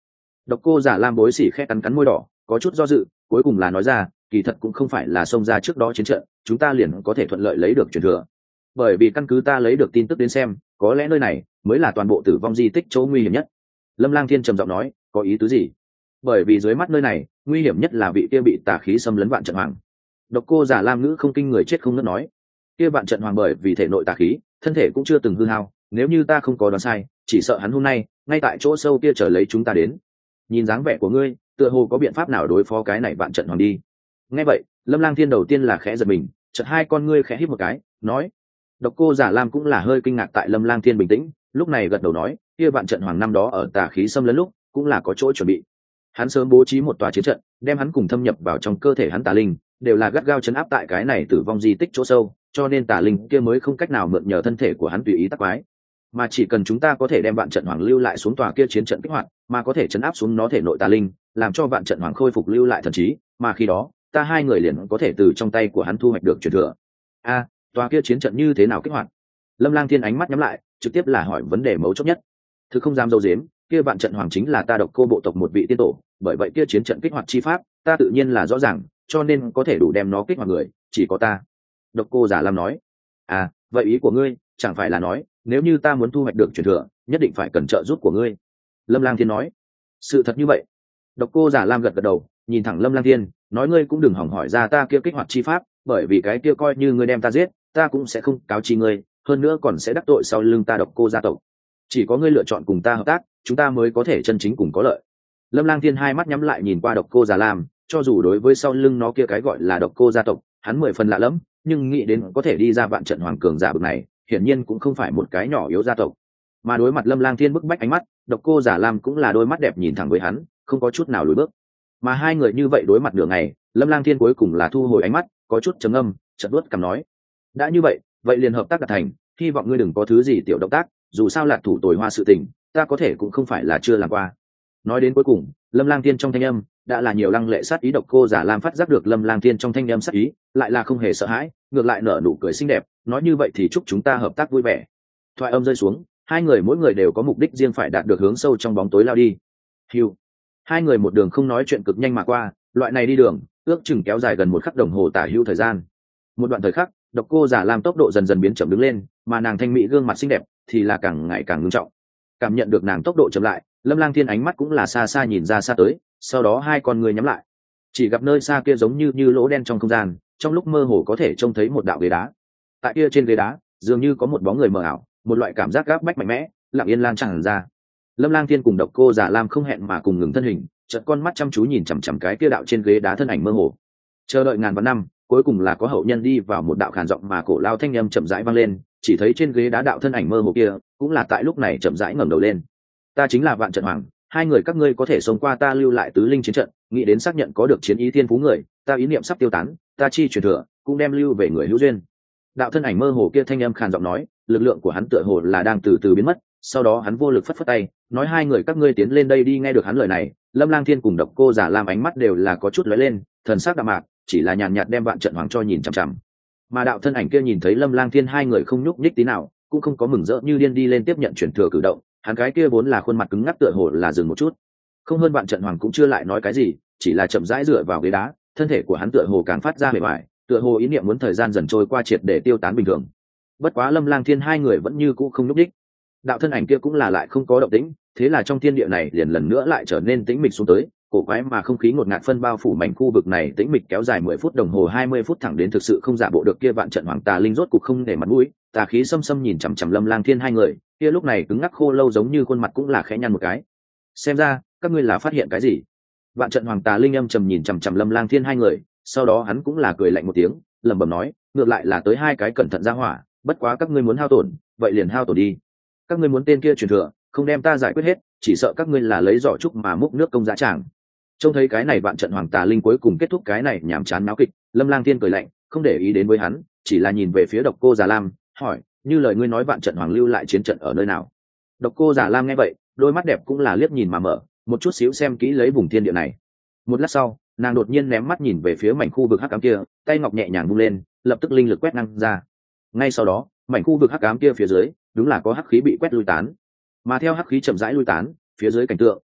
A: Độc Cô Giả Lam bối sỉ khẽ cắn cắn môi đỏ, có chút do dự, cuối cùng là nói ra, kỳ thật cũng không phải là xông ra trước đó chiến trận, chúng ta liền có thể thuận lợi lấy được truyền thừa. Bởi vì căn cứ ta lấy được tin tức đến xem, có lẽ nơi này mới là toàn bộ tử vong di tích chỗ nguy hiểm nhất. Lâm Lang Thiên trầm giọng nói, có ý tứ gì? Bởi vì dưới mắt nơi này, nguy hiểm nhất là vị kia bị tà khí xâm lấn Vạn Trận Hoàng. Độc Cô Giả Lam ngữ không kinh người chết không ngớt nói, kia Vạn Trận Hoàng bởi vì thể nội tà khí, thân thể cũng chưa từng hư hao, nếu như ta không có đoán sai, chỉ sợ hắn hôm nay ngay tại chỗ sâu kia chờ lấy chúng ta đến. Nhìn dáng vẻ của ngươi, tựa hồ có biện pháp nào đối phó cái này Vạn Trận Hoàng đi. Nghe vậy, Lâm Lang Thiên đầu tiên là khẽ giật mình, chợt hai con ngươi khẽ híp một cái, nói. Độc Cô Giả Lam cũng là hơi kinh ngạc tại Lâm Lang Thiên bình tĩnh, lúc này gật đầu nói, kia Vạn Trận Hoàng năm đó ở tà khí xâm lấn lúc, cũng là có chỗ chuẩn bị. Hắn sớm bố trí một tòa chiến trận, đem hắn cùng thâm nhập vào trong cơ thể hắn tà linh, đều là gắt gao chấn áp tại cái này tử vong di tích chỗ sâu, cho nên tà linh kia mới không cách nào mượn nhờ thân thể của hắn tùy ý tác quái. Mà chỉ cần chúng ta có thể đem Vạn Trận Hoàng lưu lại xuống tòa kia chiến trận kích hoạt, mà có thể chấn áp xuống nó thể nội tà linh, làm cho Vạn Trận Hoàng khôi phục lưu lại thần trí, mà khi đó, ta hai người liền có thể từ trong tay của hắn thu hoạch được truyền thừa. A, tòa kia chiến trận như thế nào kích hoạt? Lâm Lang Thiên ánh mắt nhắm lại, trực tiếp là hỏi vấn đề mấu chốt nhất. Thực không dám dâu dếm, kia Vạn Trận Hoàng chính là ta Độc Cô bộ tộc một vị tiên tổ, bởi vậy kia chiến trận kích hoạt chi pháp, ta tự nhiên là rõ ràng, cho nên có thể đủ đem nó kích hoạt người, chỉ có ta. Độc Cô Giả Lam nói. À, vậy ý của ngươi, chẳng phải là nói, nếu như ta muốn thu hoạch được truyền thừa, nhất định phải cần trợ giúp của ngươi. Lâm Lang Thiên nói. Sự thật như vậy. Độc Cô Giả Lam gật gật đầu, nhìn thẳng Lâm Lang Thiên, nói ngươi cũng đừng hỏng hỏi ra ta kia kích hoạt chi pháp, bởi vì cái kia coi như ngươi đem ta giết, ta cũng sẽ không cáo chi ngươi, hơn nữa còn sẽ đắc tội sau lưng ta Độc Cô gia tộc. Chỉ có ngươi lựa chọn cùng ta hợp tác, chúng ta mới có thể chân chính cùng có lợi. Lâm Lang Thiên hai mắt nhắm lại nhìn qua Độc Cô Giả Lam, cho dù đối với sau lưng nó kia cái gọi là Độc Cô gia tộc, hắn 10 phần lạ lẫm, nhưng nghĩ đến có thể đi ra Vạn Trận Hoàng cường giả bậc này, hiển nhiên cũng không phải một cái nhỏ yếu gia tộc. Mà đối mặt Lâm Lang Thiên bức bách ánh mắt, Độc Cô Giả Lam cũng là đôi mắt đẹp nhìn thẳng với hắn, không có chút nào lùi bước. Mà hai người như vậy đối mặt nửa ngày, Lâm Lang Thiên cuối cùng là thu hồi ánh mắt, có chút trầm ngâm, chợt đuốt cằm nói: đã như vậy, vậy liền hợp tác đạt thành, hy vọng ngươi đừng có thứ gì tiểu động tác, dù sao Lạc Thủ tồi hoa sự tình, ta có thể cũng không phải là chưa làm qua. Nói đến cuối cùng, Lâm Lang Thiên trong thanh âm đã là nhiều lăng lệ sát ý. Độc Cô Giả Lam phát giác được Lâm Lang Thiên trong thanh âm sát ý, lại là không hề sợ hãi, ngược lại nở nụ cười xinh đẹp, nói như vậy thì chúc chúng ta hợp tác vui vẻ. Thoại âm rơi xuống, hai người mỗi người đều có mục đích riêng phải đạt được hướng sâu trong bóng tối lao đi. Hưu. Hai người một đường không nói chuyện cực nhanh mà qua, loại này đi đường, ước chừng kéo dài gần một khắc đồng hồ tả hữu thời gian. Một đoạn thời khắc, Độc Cô Giả Lam tốc độ dần dần biến chậm đứng lên, mà nàng thanh mỹ gương mặt xinh đẹp thì là càng ngày càng ngưng trọng. Cảm nhận được nàng tốc độ chậm lại, Lâm Lang Thiên ánh mắt cũng là xa xa nhìn ra xa tới, sau đó hai con người nhắm lại. Chỉ gặp nơi xa kia giống như lỗ đen trong không gian, trong lúc mơ hồ có thể trông thấy một đạo ghế đá. Tại kia trên ghế đá, dường như có một bóng người mờ ảo, một loại cảm giác gáp bách mạnh mẽ, lặng yên lan tràn ra. Lâm Lang Thiên cùng Độc Cô Giả Lam không hẹn mà cùng ngừng thân hình, chợt con mắt chăm chú nhìn chằm chằm cái kia đạo trên ghế đá thân ảnh mơ hồ. Chờ đợi ngàn vạn năm, cuối cùng là có hậu nhân đi vào, một đạo khàn giọng mà cổ lao thanh âm chậm rãi vang lên, chỉ thấy trên ghế đá đạo thân ảnh mơ hồ kia, cũng là tại lúc này chậm rãi ngẩng đầu lên. Ta chính là Vạn Trận Hoàng, hai người các ngươi có thể sống qua ta lưu lại tứ linh chiến trận, nghĩ đến xác nhận có được chiến ý thiên phú người, ta ý niệm sắp tiêu tán, ta chi truyền thừa, cũng đem lưu về người hữu duyên. Đạo thân ảnh mơ hồ kia thanh âm khàn giọng nói, lực lượng của hắn tựa hồ là đang từ từ biến mất, sau đó hắn vô lực phất phất tay, nói hai người các ngươi tiến lên đây đi. Nghe được hắn lời này, Lâm Lang Thiên cùng Độc Cô Giả Lam ánh mắt đều là có chút lóe lên, thần sắc đạm mạc, chỉ là nhàn nhạt đem Vạn Trận Hoàng cho nhìn chằm chằm. Mà đạo thân ảnh kia nhìn thấy Lâm Lang Thiên hai người không nhúc nhích tí nào, cũng không có mừng rỡ như điên đi lên tiếp nhận truyền thừa cử động, hắn cái kia vốn là khuôn mặt cứng ngắc tựa hồ là dừng một chút. Không hơn Vạn Trận Hoàng cũng chưa lại nói cái gì, chỉ là chậm rãi dựa vào ghế đá, thân thể của hắn tựa hồ càng phát ra bề ngoài, tựa hồ ý niệm muốn thời gian dần trôi qua triệt để tiêu tán bình thường. Bất quá Lâm Lang Thiên hai người vẫn như cũ không nhúc nhích. Đạo thân ảnh kia cũng là lại không có động tĩnh, thế là trong thiên địa này liền lần nữa lại trở nên tĩnh mịch xuống tới, cổ quái mà không khí ngột ngạt phân bao phủ mảnh khu vực này, tĩnh mịch kéo dài 10 phút đồng hồ, 20 phút thẳng đến thực sự không giả bộ được kia Vạn Trận Hoàng tà linh rốt cục không để mặt mũi, tà khí xâm xâm nhìn chằm chằm Lâm Lang Thiên hai người, kia lúc này cứng ngắc khô lâu giống như khuôn mặt cũng là khẽ nhăn một cái. Xem ra, các ngươi là phát hiện cái gì? Vạn Trận Hoàng tà linh âm trầm nhìn chằm chằm Lâm Lang Thiên hai người, sau đó hắn cũng là cười lạnh một tiếng, lẩm bẩm nói, ngược lại là tới hai cái cẩn thận ra hỏa, bất quá các ngươi muốn hao tổn, vậy liền hao tổn đi. Các ngươi muốn tên kia truyền thừa, không đem ta giải quyết hết, chỉ sợ các ngươi là lấy giỏ trúc mà múc nước công dã tràng. Trông thấy cái này Vạn Trận Hoàng tà linh cuối cùng kết thúc cái này nhảm chán náo kịch, Lâm Lang Thiên cười lạnh, không để ý đến với hắn, chỉ là nhìn về phía Độc Cô Giả Lam, hỏi, như lời ngươi nói Vạn Trận Hoàng lưu lại chiến trận ở nơi nào? Độc Cô Giả Lam nghe vậy, đôi mắt đẹp cũng là liếc nhìn mà mở, một chút xíu xem kỹ lấy vùng thiên địa này. Một lát sau, nàng đột nhiên ném mắt nhìn về phía mảnh khu vực hắc ám kia, tay ngọc nhẹ nhàng vung lên, lập tức linh lực quét ngang ra. Ngay sau đó, mảnh khu vực hắc ám kia phía dưới, đúng là có hắc khí bị quét lui tán. Mà theo hắc khí chậm rãi lui tán, phía dưới cảnh tượng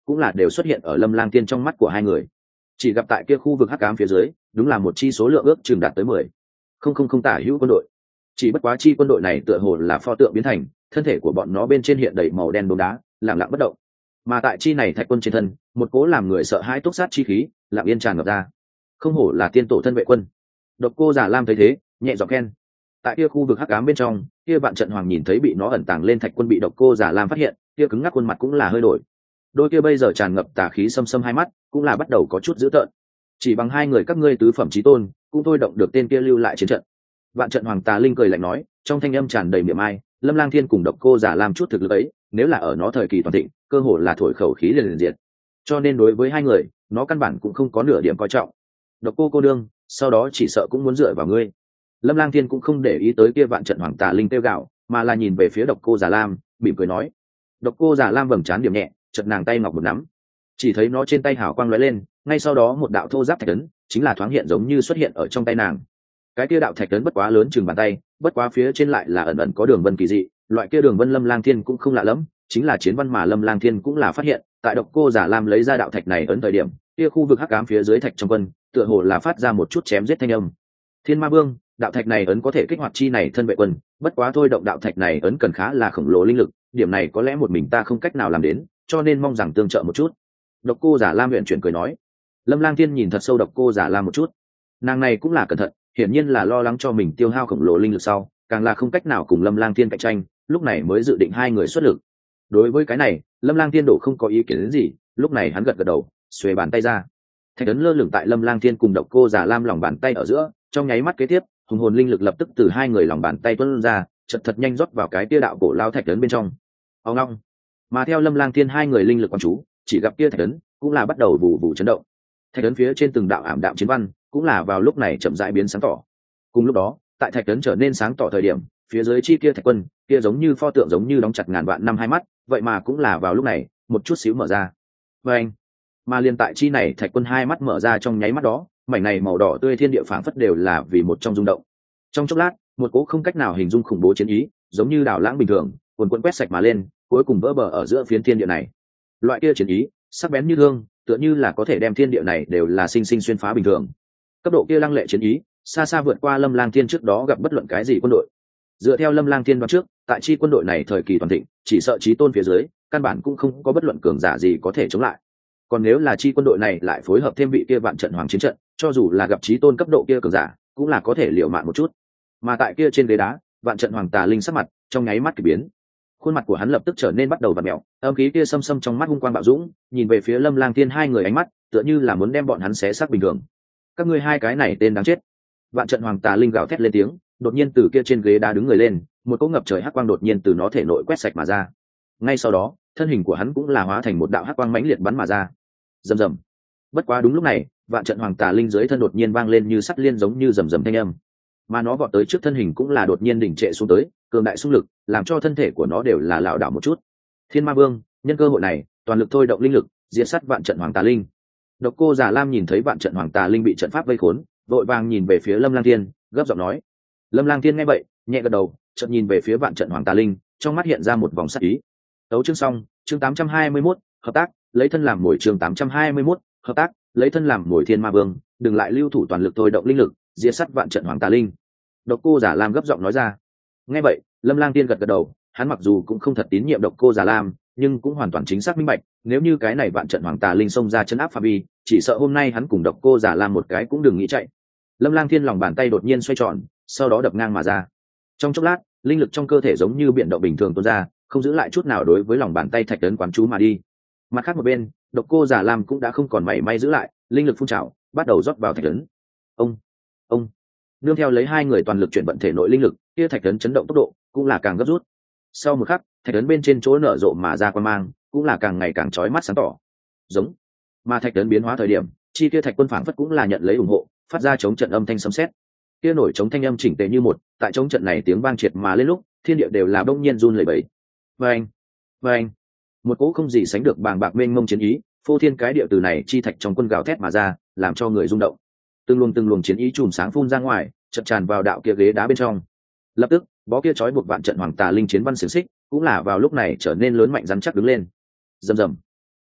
A: cũng là đều xuất hiện ở Lâm Lang Tiên trong mắt của hai người. Chỉ gặp tại kia khu vực hắc ám phía dưới, đúng là một chi số lượng ước chừng đạt tới 10,000 tả hữu quân đội. Chỉ bất quá chi quân đội này tựa hồ là pho tượng biến thành, thân thể của bọn nó bên trên hiện đầy màu đen đốm đá, lặng lặng bất động. Mà tại chi này thạch quân trên thân, một cố làm người sợ hãi túc sát chi khí, lặng yên tràn ngập ra. Không hổ là tiên tổ thân vệ quân. Độc Cô Già Lam thấy thế, nhẹ giọng khen. Tại kia khu vực hắc ám bên trong, kia Vạn Trận Hoàng nhìn thấy bị nó ẩn tàng lên thạch quân bị Độc Cô Già Lam phát hiện, kia cứng ngắc khuôn mặt cũng là hơi đổi. Đôi kia bây giờ tràn ngập tà khí xâm xâm hai mắt, cũng là bắt đầu có chút dữ tợn. Chỉ bằng hai người các ngươi tứ phẩm chí tôn, cũng thôi động được tên kia lưu lại chiến trận. Vạn Trận Hoàng Tà Linh cười lạnh nói, trong thanh âm tràn đầy miệng ai, Lâm Lang Thiên cùng Độc Cô Già Lam chút thực lực ấy, nếu là ở nó thời kỳ toàn thịnh, cơ hồ là thổi khẩu khí liền diệt. Cho nên đối với hai người, nó căn bản cũng không có nửa điểm coi trọng. Độc cô đương, sau đó chỉ sợ cũng muốn dựa vào ngươi. Lâm Lang Thiên cũng không để ý tới kia Vạn Trận Hoàng Tà Linh tiêu gạo, mà là nhìn về phía Độc Cô Già Lam, mỉm cười nói. Độc Cô Già Lam vầng trán điểm nhẹ, chợt nàng tay ngọc một nắm, chỉ thấy nó trên tay hào quang lóe lên, ngay sau đó một đạo thô giáp thạch ấn chính là thoáng hiện giống như xuất hiện ở trong tay nàng. Cái kia đạo thạch ấn bất quá lớn chừng bàn tay, bất quá phía trên lại là ẩn ẩn có đường vân kỳ dị, loại kia đường vân Lâm Lang Thiên cũng không lạ lắm, chính là chiến văn mà Lâm Lang Thiên cũng là phát hiện, tại Độc Cô Già Lam lấy ra đạo thạch này ấn thời điểm, kia khu vực hắc ám phía dưới thạch trong quân, tựa hồ là phát ra một chút chém giết thanh âm. Thiên Ma Vương, đạo thạch này ấn có thể kích hoạt chi này thân vệ quân, bất quá thôi động đạo thạch này ấn cần khá là khổng lồ linh lực, điểm này có lẽ một mình ta không cách nào làm đến, cho nên mong rằng tương trợ một chút. Độc Cô Già Lam huyện chuyển cười nói. Lâm Lang Thiên nhìn thật sâu Độc Cô Già Lam một chút, nàng này cũng là cẩn thận, hiển nhiên là lo lắng cho mình tiêu hao khổng lồ linh lực sau, càng là không cách nào cùng Lâm Lang Thiên cạnh tranh, lúc này mới dự định hai người xuất lực. Đối với cái này, Lâm Lang Thiên đổ không có ý kiến gì, lúc này hắn gật gật đầu, xuề bàn tay ra. Thạch ấn lơ lửng tại Lâm Lang Thiên cùng Độc Cô Già Lam lòng bàn tay ở giữa, trong nháy mắt kế tiếp, hùng hồn linh lực lập tức từ hai người lòng bàn tay tuôn ra, chợt thật nhanh rót vào cái tia đạo cổ lao thạch ấn bên trong. Ông long. Mà theo Lâm Lang Thiên hai người linh lực quan chú, chỉ gặp kia thạch ấn cũng là bắt đầu vụ vụ chấn động. Thạch ấn phía trên từng đạo ảm đạm chiến văn, cũng là vào lúc này chậm rãi biến sáng tỏ. Cùng lúc đó, tại thạch ấn trở nên sáng tỏ thời điểm, phía dưới chi kia thạch quân, kia giống như pho tượng giống như đóng chặt ngàn vạn năm hai mắt, vậy mà cũng là vào lúc này, một chút xíu mở ra. Và anh, mà liên tại chi này thạch quân hai mắt mở ra trong nháy mắt đó, mảnh này màu đỏ tươi thiên địa phảng phất đều là vì một trong rung động. Trong chốc lát, một cỗ không cách nào hình dung khủng bố chiến ý, giống như đảo lãng bình thường, cuồn cuộn quét sạch mà lên, cuối cùng vỡ bờ ở giữa phiến thiên địa này. Loại kia chiến ý, sắc bén như thương, tựa như là có thể đem thiên địa này đều là sinh sinh xuyên phá bình thường. Cấp độ kia lăng lệ chiến ý, xa xa vượt qua Lâm Lang Thiên trước đó gặp bất luận cái gì quân đội. Dựa theo Lâm Lang Thiên đoán trước, tại chi quân đội này thời kỳ toàn thịnh, chỉ sợ chí tôn phía dưới, căn bản cũng không có bất luận cường giả gì có thể chống lại. Còn nếu là chi quân đội này lại phối hợp thêm vị kia Vạn Trận Hoàng chiến trận, cho dù là gặp chí tôn cấp độ kia cường giả, cũng là có thể liều mạng một chút. Mà tại kia trên ghế đá, Vạn Trận Hoàng Tà Linh sắc mặt trong nháy mắt kỳ biến, khuôn mặt của hắn lập tức trở nên bắt đầu vặn mèo, âm khí kia xâm xâm trong mắt hung quang bạo dũng, nhìn về phía Lâm Lang Thiên hai người ánh mắt, tựa như là muốn đem bọn hắn xé xác bình thường. Các ngươi hai cái này tên đáng chết. Vạn Trận Hoàng Tà Linh gào thét lên tiếng, đột nhiên từ kia trên ghế đá đứng người lên, một cỗ ngập trời hắc quang đột nhiên từ nó thể nội quét sạch mà ra. Ngay sau đó, thân hình của hắn cũng là hóa thành một đạo hắc quang mãnh liệt bắn mà ra. Rầm rầm. Bất quá đúng lúc này, Vạn Trận Hoàng Tà Linh dưới thân đột nhiên vang lên như sắt liên giống như rầm rầm thanh âm, mà nó vọt tới trước thân hình cũng là đột nhiên đỉnh trệ xuống tới, cường đại xung lực làm cho thân thể của nó đều là lảo đảo một chút. Thiên Ma Vương nhân cơ hội này toàn lực thôi động linh lực diệt sát Vạn Trận Hoàng Tà Linh. Độc Cô Già Lam nhìn thấy Vạn Trận Hoàng Tà Linh bị trận pháp vây khốn, vội vàng nhìn về phía Lâm Lang Thiên, gấp giọng nói. Lâm Lang Thiên nghe vậy nhẹ gật đầu, chợt nhìn về phía Vạn Trận Hoàng Tà Linh, trong mắt hiện ra một vòng sắc ý. Tấu chương xong, chương 821, hợp tác, lấy thân làm mồi. Chương 821, hợp tác, lấy thân làm mồi. Thiên Ma Vương, đừng lại lưu thủ toàn lực thôi động linh lực diệt sát Vạn Trận Hoàng Tà Linh. Độc Cô Già Lam gấp giọng nói ra. Nghe vậy, Lâm Lang Thiên gật gật đầu, hắn mặc dù cũng không thật tín nhiệm Độc Cô Già Lam, nhưng cũng hoàn toàn chính xác minh bạch, nếu như cái này Vạn Trận Hoàng Tà Linh xông ra chấn áp phạm vi, chỉ sợ hôm nay hắn cùng Độc Cô Già Lam một cái cũng đừng nghĩ chạy. Lâm Lang Thiên lòng bàn tay đột nhiên xoay tròn, sau đó đập ngang mà ra. Trong chốc lát, linh lực trong cơ thể giống như biển động bình thường tuôn ra, không giữ lại chút nào đối với lòng bàn tay thạch ấn quán chú mà đi. Mặt khác một bên, Độc Cô Già Lam cũng đã không còn mảy may giữ lại, linh lực phun trào, bắt đầu rót vào thạch ấn. Ông, nương theo lấy hai người toàn lực chuyển vận thể nội linh lực, kia thạch ấn chấn động tốc độ cũng là càng gấp rút. Sau một khắc, thạch ấn bên trên chỗ nở rộ mà ra quang mang, cũng là càng ngày càng chói mắt sáng tỏ. Giống, mà thạch ấn biến hóa thời điểm, chi kia thạch quân phảng phất cũng là nhận lấy ủng hộ, phát ra chống trận âm thanh sấm sét. Kia nổi chống thanh âm chỉnh tề như một, tại chống trận này tiếng vang triệt mà lên lúc, thiên địa đều là đông nhiên run lẩy bẩy. Vâng, một cỗ không gì sánh được bàng bạc mênh mông chiến ý, phô thiên cái địa từ này chi thạch trong quân gào thét mà ra, làm cho người rung động. Từng luồng chiến ý chùm sáng phun ra ngoài, chợt tràn vào đạo kia ghế đá bên trong. Lập tức, bó kia trói buộc Vạn Trận Hoàng Tà Linh chiến văn xiềng xích, cũng là vào lúc này trở nên lớn mạnh rắn chắc đứng lên. Rầm rầm.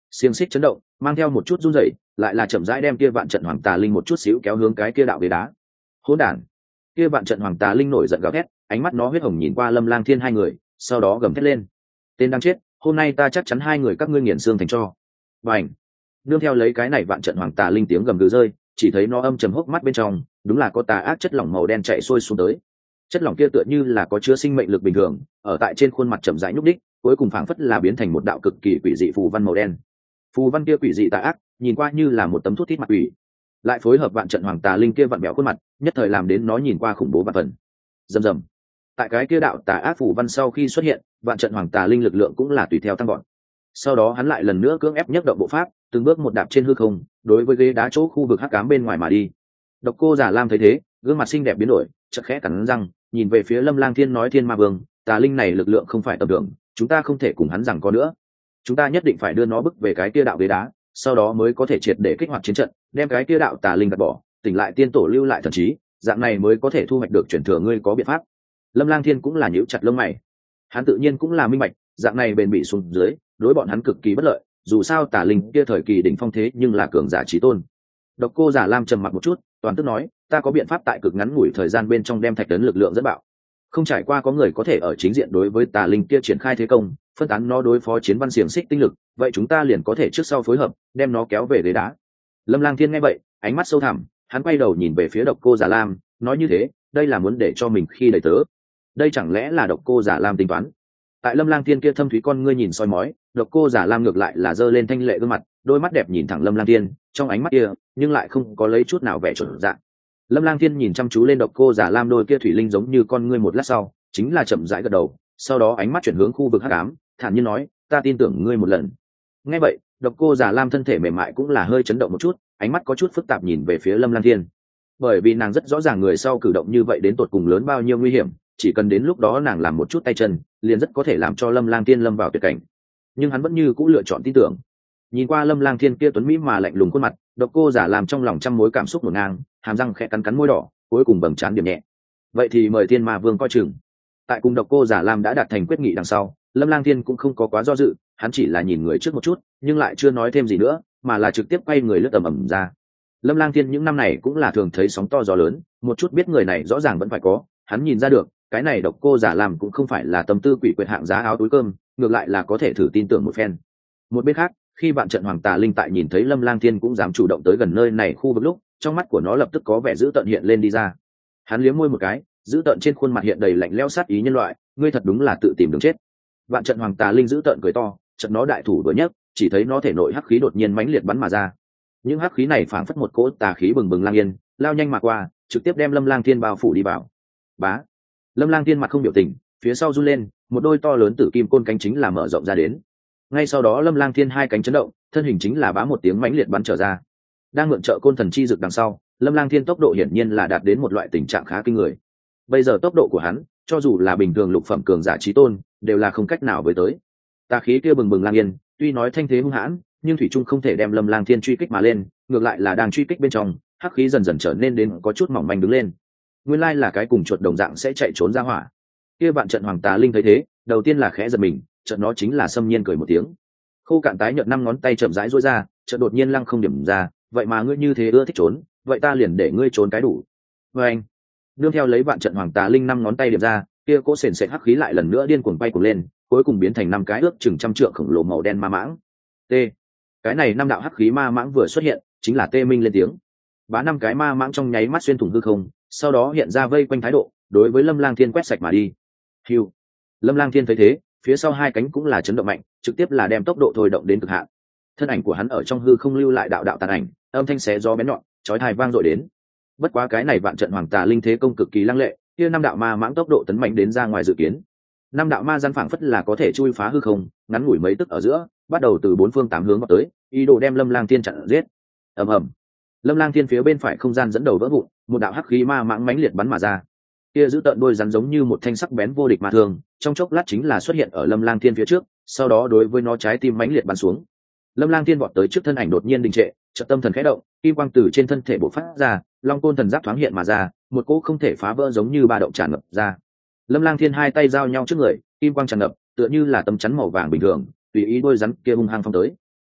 A: xiềng xích chấn động, mang theo một chút run rẩy, lại là chậm rãi đem kia vạn trận hoàng tà linh một chút xíu kéo hướng cái kia đạo ghế đá. Hỗn đản! Kia vạn trận hoàng tà linh nổi giận gào thét, ánh mắt nó huyết hồng nhìn qua Lâm Lang Thiên hai người, sau đó gầm thét lên: tên đang chết, hôm nay ta chắc chắn hai người các ngươi nghiền xương thành tro. Bành! Nương theo lấy cái này vạn trận hoàng tà linh tiếng gầm gừ rơi, chỉ thấy nó âm trầm hốc mắt bên trong, đúng là có tà ác chất lỏng màu đen chảy xuôi xuống tới. Chất lỏng kia tựa như là có chứa sinh mệnh lực bình thường, ở tại trên khuôn mặt chậm rãi nhúc đích, cuối cùng phảng phất là biến thành một đạo cực kỳ quỷ dị phù văn màu đen. Phù văn kia quỷ dị tà ác, nhìn qua như là một tấm thuốc thít mặt quỷ, lại phối hợp vạn trận hoàng tà linh kia vặn bẹo khuôn mặt, nhất thời làm đến nó nhìn qua khủng bố vạn phần. Rầm rầm. Tại cái kia đạo tà ác phù văn sau khi xuất hiện, vạn trận hoàng tà linh lực lượng cũng là tùy theo tăng gọn. Sau đó hắn lại lần nữa cưỡng ép nhấc động bộ pháp, từng bước một đạp trên hư không, đối với ghế đá chỗ khu vực hắc ám bên ngoài mà đi. Độc Cô Giả Lam thấy thế, gương mặt xinh đẹp biến đổi, chợt khẽ cắn răng, nhìn về phía Lâm Lang Thiên nói: Thiên Ma Vương, tà linh này lực lượng không phải tầm thường, chúng ta không thể cùng hắn giằng co nữa. Chúng ta nhất định phải đưa nó bức về cái kia đạo ghế đá, sau đó mới có thể triệt để kích hoạt chiến trận, đem cái kia đạo tà linh gạt bỏ, tỉnh lại tiên tổ lưu lại thần trí, dạng này mới có thể thu hoạch được truyền thừa. Ngươi có biện pháp? Lâm Lang Thiên cũng là nhíu chặt lông mày. Hắn tự nhiên cũng là minh bạch, dạng này bền bỉ xuống dưới, đối bọn hắn cực kỳ bất lợi, dù sao tà linh kia thời kỳ đỉnh phong thế nhưng là cường giả chí tôn. Độc Cô Giả Lam trầm mặc một chút, toàn tức nói: ta có biện pháp tại cực ngắn ngủi thời gian bên trong đem thạch tấn lực lượng dẫn bạo. Không trải qua có người có thể ở chính diện đối với tà linh kia triển khai thế công, phân tán nó đối phó chiến văn xiềng xích tinh lực, vậy chúng ta liền có thể trước sau phối hợp, đem nó kéo về ghế đá. Lâm Lang Thiên nghe vậy, ánh mắt sâu thẳm, hắn quay đầu nhìn về phía Độc Cô Giả Lam, nói: như thế, đây là muốn để cho mình khi đầy tớ. Đây chẳng lẽ là Độc Cô Giả Lam tính toán? Tại Lâm Lang Thiên kia thâm thúy con ngươi nhìn soi mói, Độc Cô Giả Lam ngược lại là giơ lên thanh lệ gương mặt, đôi mắt đẹp nhìn thẳng Lâm Lang Thiên, trong ánh mắt kia nhưng lại không có lấy chút nào vẻ chuẩn dạng. Lâm Lang Thiên nhìn chăm chú lên Độc Cô Giả Lam đôi kia thủy linh giống như con ngươi một lát sau, chính là chậm rãi gật đầu, sau đó ánh mắt chuyển hướng khu vực hắc ám, thản nhiên nói: ta tin tưởng ngươi một lần. Nghe vậy, Độc Cô Giả Lam thân thể mềm mại cũng là hơi chấn động một chút, ánh mắt có chút phức tạp nhìn về phía Lâm Lang Thiên, bởi vì nàng rất rõ ràng người sau cử động như vậy đến tột cùng lớn bao nhiêu nguy hiểm, chỉ cần đến lúc đó nàng làm một chút tay chân, liền rất có thể làm cho Lâm Lang Thiên lâm vào tuyệt cảnh. Nhưng hắn vẫn như cũ lựa chọn tin tưởng. Nhìn qua Lâm Lang Thiên kia tuấn mỹ mà lạnh lùng khuôn mặt, Độc Cô Giả Lam trong lòng trăm mối cảm xúc hỗn ngang, hàm răng khẽ cắn cắn môi đỏ, cuối cùng bầm trán điểm nhẹ. Vậy thì mời Thiên Ma Vương coi chừng. Tại cùng Độc Cô Giả Lam đã đạt thành quyết nghị đằng sau, Lâm Lang Thiên cũng không có quá do dự, hắn chỉ là nhìn người trước một chút, nhưng lại chưa nói thêm gì nữa, mà là trực tiếp quay người lướt tầm ầm ra. Lâm Lang Thiên những năm này cũng là thường thấy sóng to gió lớn, một chút biết người này rõ ràng vẫn phải có, hắn nhìn ra được, cái này Độc Cô Giả Lam cũng không phải là tâm tư quỷ quyệt hạng giá áo túi cơm, ngược lại là có thể thử tin tưởng một phen. Một bên khác, khi bạn trận hoàng tà linh tại nhìn thấy Lâm Lang Thiên cũng dám chủ động tới gần nơi này khu vực lúc, trong mắt của nó lập tức có vẻ dữ tợn hiện lên đi ra. Hắn liếm môi một cái, dữ tợn trên khuôn mặt hiện đầy lạnh lẽo sát ý nhân loại, ngươi thật đúng là tự tìm đường chết. Bạn trận hoàng tà linh dữ tợn cười to, trận nó đại thủ vừa nhấc, chỉ thấy nó thể nội hắc khí đột nhiên mãnh liệt bắn mà ra. Những hắc khí này phảng phất một cỗ tà khí bừng bừng lang yên, lao nhanh mà qua, trực tiếp đem Lâm Lang Thiên bao phủ đi vào. Bá. Lâm Lang Thiên mặt không biểu tình, phía sau run lên, một đôi to lớn tử kim côn cánh chính là mở rộng ra đến. Ngay sau đó Lâm Lang Thiên hai cánh chấn động, thân hình chính là bá một tiếng mãnh liệt bắn trở ra. Đang mượn trợ côn thần chi dực đằng sau, Lâm Lang Thiên tốc độ hiển nhiên là đạt đến một loại tình trạng khá kinh người. Bây giờ tốc độ của hắn, cho dù là bình thường lục phẩm cường giả chí tôn, đều là không cách nào với tới. Tà khí kia bừng bừng lang yên, tuy nói thanh thế hung hãn, nhưng thủy trung không thể đem Lâm Lang Thiên truy kích mà lên, ngược lại là đang truy kích bên trong, hắc khí dần dần trở nên đến có chút mỏng manh đứng lên. Nguyên lai là cái cùng chuột đồng dạng sẽ chạy trốn ra hỏa. Kia bạn trận hoàng tà linh thấy thế, đầu tiên là khẽ giật mình, chợt nó chính là xâm nhiên cười một tiếng. Khô cạn tái nhợt năm ngón tay chậm rãi duỗi ra, chợt đột nhiên lăng không điểm ra, vậy mà ngươi như thế ưa thích trốn, vậy ta liền để ngươi trốn cái đủ. Và anh, nương theo lấy bạn trận hoàng tà linh năm ngón tay điểm ra, kia cỗ sền sệt hắc khí lại lần nữa điên cuồng bay cuồng lên, cuối cùng biến thành năm cái ước chừng trăm trượng khổng lồ màu đen ma mãng. T. Cái này năm đạo hắc khí ma mãng vừa xuất hiện, chính là tê minh lên tiếng. Bá năm cái ma mãng trong nháy mắt xuyên thủng hư không, sau đó hiện ra vây quanh thái độ, đối với Lâm Lang Thiên quét sạch mà đi. Hưu. Lâm Lang Thiên thấy thế, phía sau hai cánh cũng là chấn động mạnh, trực tiếp là đem tốc độ thôi động đến cực hạn. Thân ảnh của hắn ở trong hư không lưu lại đạo đạo tàn ảnh, âm thanh xé gió bén nhọn, chói tai vang dội đến. Bất quá cái này vạn trận hoàng tà linh thế công cực kỳ lăng lệ, kia năm đạo ma mãng tốc độ tấn mạnh đến ra ngoài dự kiến. Năm đạo ma gian phảng phất là có thể chui phá hư không, ngắn ngủi mấy tức ở giữa, bắt đầu từ bốn phương tám hướng vào tới, ý đồ đem Lâm Lang Thiên chặn giết. Ầm ầm. Lâm Lang Thiên phía bên phải không gian dẫn đầu vỡ vụn, một đạo hắc khí ma mãng mãnh liệt bắn mà ra. Kia giữ tợn đôi rắn giống như một thanh sắc bén vô địch ma thường, trong chốc lát chính là xuất hiện ở Lâm Lang Thiên phía trước, sau đó đối với nó trái tim mãnh liệt bắn xuống. Lâm Lang Thiên vọt tới trước thân ảnh đột nhiên đình trệ, chợt tâm thần khẽ động, kim quang từ trên thân thể bộc phát ra, long côn thần giáp thoáng hiện mà ra, một cỗ không thể phá vỡ giống như ba động tràn ngập ra. Lâm Lang Thiên hai tay giao nhau trước người, kim quang tràn ngập, tựa như là tấm chắn màu vàng bình thường, tùy ý đôi rắn kia hung hăng phong tới.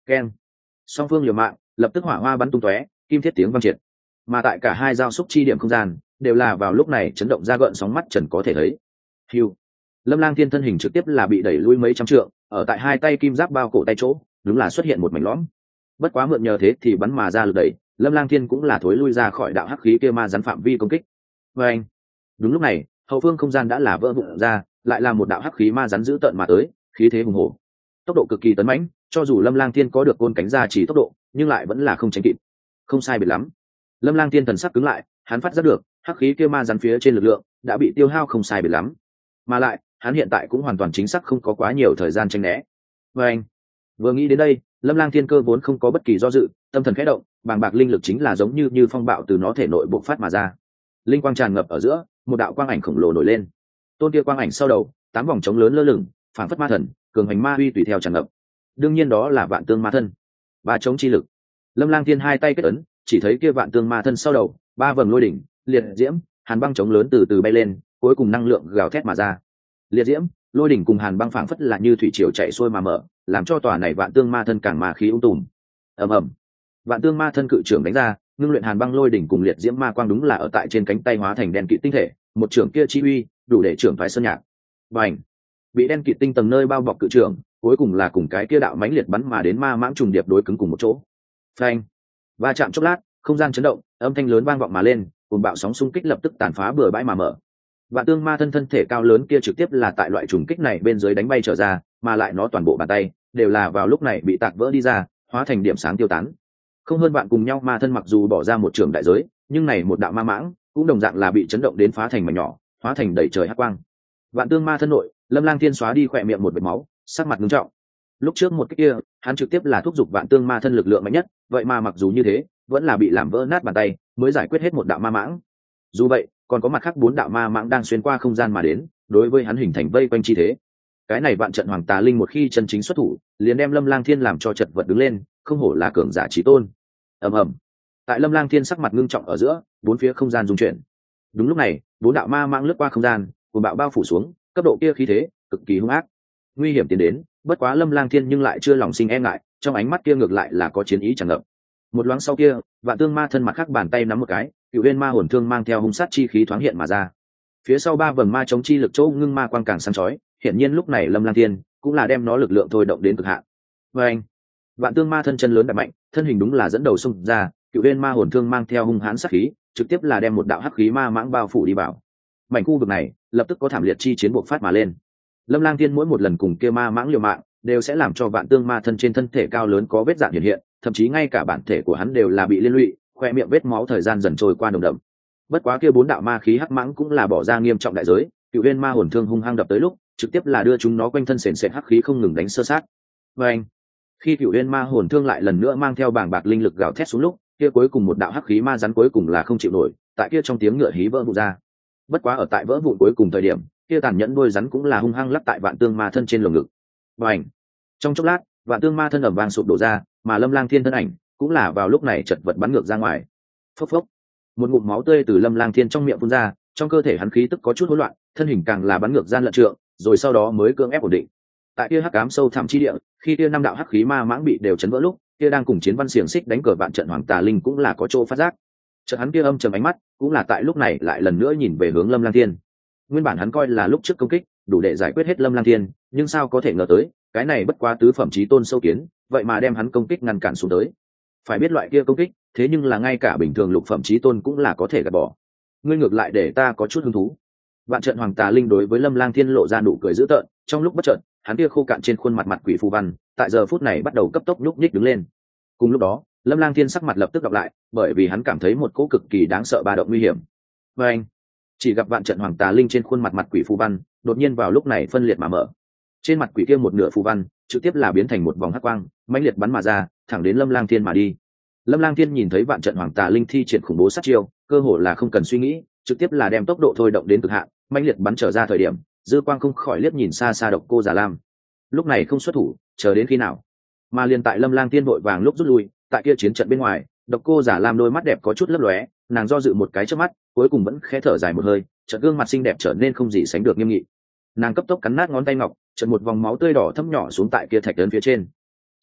A: keng, song phương liều mạng, lập tức hỏa hoa bắn tung tóe, kim thiết tiếng vang triệt. Mà tại cả hai giao xúc chi điểm không gian đều là vào lúc này chấn động ra gợn sóng mắt trần có thể thấy. Hưu, Lâm Lang Thiên thân hình trực tiếp là bị đẩy lui mấy trăm trượng, ở tại hai tay kim giáp bao cổ tay chỗ, đúng là xuất hiện một mảnh lõm. Bất quá mượn nhờ thế thì bắn mà ra lực đẩy, Lâm Lang Thiên cũng là thối lui ra khỏi đạo hắc khí kia ma rắn phạm vi công kích. Và anh, đúng lúc này, hậu phương không gian đã là vỡ vụn ra, lại là một đạo hắc khí ma rắn dữ tợn mà tới, khí thế hùng hổ, tốc độ cực kỳ tấn mãnh, cho dù Lâm Lang Thiên có được côn cánh ra chỉ tốc độ, nhưng lại vẫn là không tránh kịp. Không sai biệt lắm. Lâm Lang Thiên thần sắc cứng lại, hắn phát giác được, hắc khí kia ma rắn phía trên lực lượng đã bị tiêu hao không sai biệt lắm. Mà lại, hắn hiện tại cũng hoàn toàn chính xác không có quá nhiều thời gian tranh né. Và anh, vừa nghĩ đến đây, Lâm Lang Thiên cơ vốn không có bất kỳ do dự, tâm thần khẽ động, bàng bạc linh lực chính là giống như phong bạo từ nó thể nội bộc phát mà ra. Linh quang tràn ngập ở giữa, một đạo quang ảnh khổng lồ nổi lên. Tôn kia quang ảnh sau đầu, 8 vòng trống lớn lơ lửng, phảng phất ma thần, cường hành ma uy tùy theo tràn ngập. Đương nhiên đó là vạn tương ma thân. Ba chống chi lực. Lâm Lang Thiên hai tay kết ấn, chỉ thấy kia vạn tương ma thân sau đầu, 3 vầng lôi đỉnh, liệt diễm, hàn băng trống lớn từ từ bay lên, cuối cùng năng lượng gào thét mà ra. Liệt diễm, lôi đỉnh cùng hàn băng phảng phất là như thủy triều chạy xuôi mà mở, làm cho tòa này vạn tương ma thân càng ma khí ung tùm. Ầm ầm, vạn tương ma thân cự trưởng đánh ra, ngưng luyện hàn băng lôi đỉnh cùng liệt diễm ma quang đúng là ở tại trên cánh tay hóa thành đen kịt tinh thể, một trưởng kia chi uy đủ để trưởng phái sơn nhạc. Bành, bị đen kịt tinh tầng nơi bao bọc cự trưởng, cuối cùng là cùng cái kia đạo mãnh liệt bắn mà đến ma mãng trùng điệp đối cứng cùng một chỗ. Phanh, va chạm chốc lát, không gian chấn động, âm thanh lớn vang vọng mà lên, cùng bạo sóng xung kích lập tức tàn phá bừa bãi mà mở. Vạn tương ma thân thân thể cao lớn kia trực tiếp là tại loại trùng kích này bên dưới đánh bay trở ra, mà lại nó toàn bộ bàn tay đều là vào lúc này bị tạc vỡ đi ra, hóa thành điểm sáng tiêu tán. Không hơn bạn cùng nhau ma thân mặc dù bỏ ra một trường đại giới, nhưng này một đạo ma mãng cũng đồng dạng là bị chấn động đến phá thành mảnh nhỏ, hóa thành đầy trời hắc quang. Vạn tương ma thân nội, Lâm Lang Thiên xóa đi khỏe miệng một vệt máu, sắc mặt nghiêm trọng. Lúc trước một cái kia, hắn trực tiếp là thúc giục vạn tương ma thân lực lượng mạnh nhất, vậy mà mặc dù như thế, vẫn là bị làm vỡ nát bàn tay, mới giải quyết hết một đạo ma mãng. Dù vậy, còn có mặt khác 4 đạo ma mãng đang xuyên qua không gian mà đến, đối với hắn hình thành vây quanh chi thế. Cái này vạn trận hoàng tà linh một khi chân chính xuất thủ, liền đem Lâm Lang Thiên làm cho chật vật đứng lên, không hổ là cường giả chí tôn. Ầm ầm. Tại Lâm Lang Thiên sắc mặt ngưng trọng ở giữa, 4 phía không gian rung chuyển. Đúng lúc này, 4 đạo ma mãng lướt qua không gian, cuồng bạo bao phủ xuống, cấp độ kia khí thế cực kỳ hung ác. Nguy hiểm tiến đến, bất quá Lâm Lang Thiên nhưng lại chưa lòng sinh e ngại, trong ánh mắt kia ngược lại là có chiến ý tràn ngập. Một loáng sau kia, vạn tương ma thân mặt khác bàn tay nắm một cái, cựu uyên ma hồn thương mang theo hung sát chi khí thoáng hiện mà ra. Phía sau 3 vầng ma chống chi lực chỗ ngưng ma quang càng sáng chói, hiển nhiên lúc này Lâm Lang Thiên cũng là đem nó lực lượng thôi động đến cực hạn. Và anh, vạn tương ma thân chân lớn đạp mạnh, thân hình đúng là dẫn đầu xung ra, cựu uyên ma hồn thương mang theo hung hãn sát khí, trực tiếp là đem một đạo hắc khí ma mãng bao phủ đi vào. Mảnh khu vực này lập tức có thảm liệt chi chiến bộc phát mà lên. Lâm Lang Thiên mỗi một lần cùng kia ma mãng liều mạng, đều sẽ làm cho vạn tương ma thân trên thân thể cao lớn có vết rạn hiện hiện, thậm chí ngay cả bản thể của hắn đều là bị liên lụy, khoe miệng vết máu thời gian dần trôi qua nồng đậm. Bất quá kia 4 đạo ma khí hắc mãng cũng là bỏ ra nghiêm trọng đại giới, cựu uyên ma hồn thương hung hăng đập tới lúc, trực tiếp là đưa chúng nó quanh thân sền sệt hắc khí không ngừng đánh sơ sát. Và anh, khi cựu uyên ma hồn thương lại lần nữa mang theo bảng bạc linh lực gào thét xuống lúc, kia cuối cùng một đạo hắc khí ma rắn cuối cùng là không chịu nổi, tại kia trong tiếng ngựa hí vỡ vụn ra. Bất quá ở tại vỡ vụn cuối cùng thời điểm, kia tàn nhẫn đuôi rắn cũng là hung hăng lắp tại vạn tương ma thân trên lồng ngực. Và ảnh, trong chốc lát, vạn tương ma thân ầm vang sụp đổ ra, mà Lâm Lang Thiên thân ảnh cũng là vào lúc này chật vật bắn ngược ra ngoài. Phốc phốc, một ngụm máu tươi từ Lâm Lang Thiên trong miệng phun ra, trong cơ thể hắn khí tức có chút hỗn loạn, thân hình càng là bắn ngược gian lận trượng, rồi sau đó mới cưỡng ép ổn định. Tại kia hắc ám sâu thẳm chi địa, khi kia 5 đạo hắc khí ma mãng bị đều chấn vỡ lúc, kia đang cùng chiến văn xiềng xích đánh cờ vạn trận hoàng tà linh cũng là có chỗ phát giác. Chợt hắn kia âm trầm ánh mắt, cũng là tại lúc này lại lần nữa nhìn về hướng Lâm Lang Thiên. Nguyên bản hắn coi là lúc trước công kích đủ để giải quyết hết Lâm Lang Thiên, nhưng sao có thể ngờ tới, cái này bất quá tứ phẩm chí tôn sâu kiến, vậy mà đem hắn công kích ngăn cản xuống tới. Phải biết loại kia công kích, thế nhưng là ngay cả bình thường lục phẩm chí tôn cũng là có thể gạt bỏ. Ngươi ngược lại để ta có chút hứng thú. Vạn trận hoàng tà linh đối với Lâm Lang Thiên lộ ra nụ cười dữ tợn, trong lúc bất chợt, hắn kia khô cạn trên khuôn mặt mặt quỷ phù văn, tại giờ phút này bắt đầu cấp tốc nhúc nhích đứng lên. Cùng lúc đó, Lâm Lang Thiên sắc mặt lập tức đọc lại, bởi vì hắn cảm thấy một cỗ cực kỳ đáng sợ ba động nguy hiểm. Và anh, chỉ gặp vạn trận hoàng tà linh trên khuôn mặt mặt quỷ phù văn, đột nhiên vào lúc này phân liệt mà mở. Trên mặt quỷ kia một nửa phù văn, trực tiếp là biến thành một vòng hắc quang, mãnh liệt bắn mà ra, thẳng đến Lâm Lang Thiên mà đi. Lâm Lang Thiên nhìn thấy vạn trận hoàng tà linh thi triển khủng bố sát chiêu, cơ hồ là không cần suy nghĩ, trực tiếp là đem tốc độ thôi động đến cực hạn, mãnh liệt bắn trở ra thời điểm, dư quang không khỏi liếc nhìn xa xa Độc Cô Già Lam. Lúc này không xuất thủ, chờ đến khi nào? Mà liền tại Lâm Lang Thiên vội vàng lúc rút lui, tại kia chiến trận bên ngoài, Độc Cô Già Lam đôi mắt đẹp có chút lấp lóe, nàng do dự một cái trước mắt, cuối cùng vẫn khẽ thở dài một hơi, chợt gương mặt xinh đẹp trở nên không gì sánh được nghiêm nghị. Nàng cấp tốc cắn nát ngón tay ngọc, chợt một vòng máu tươi đỏ thấm nhỏ xuống tại kia thạch ấn phía trên.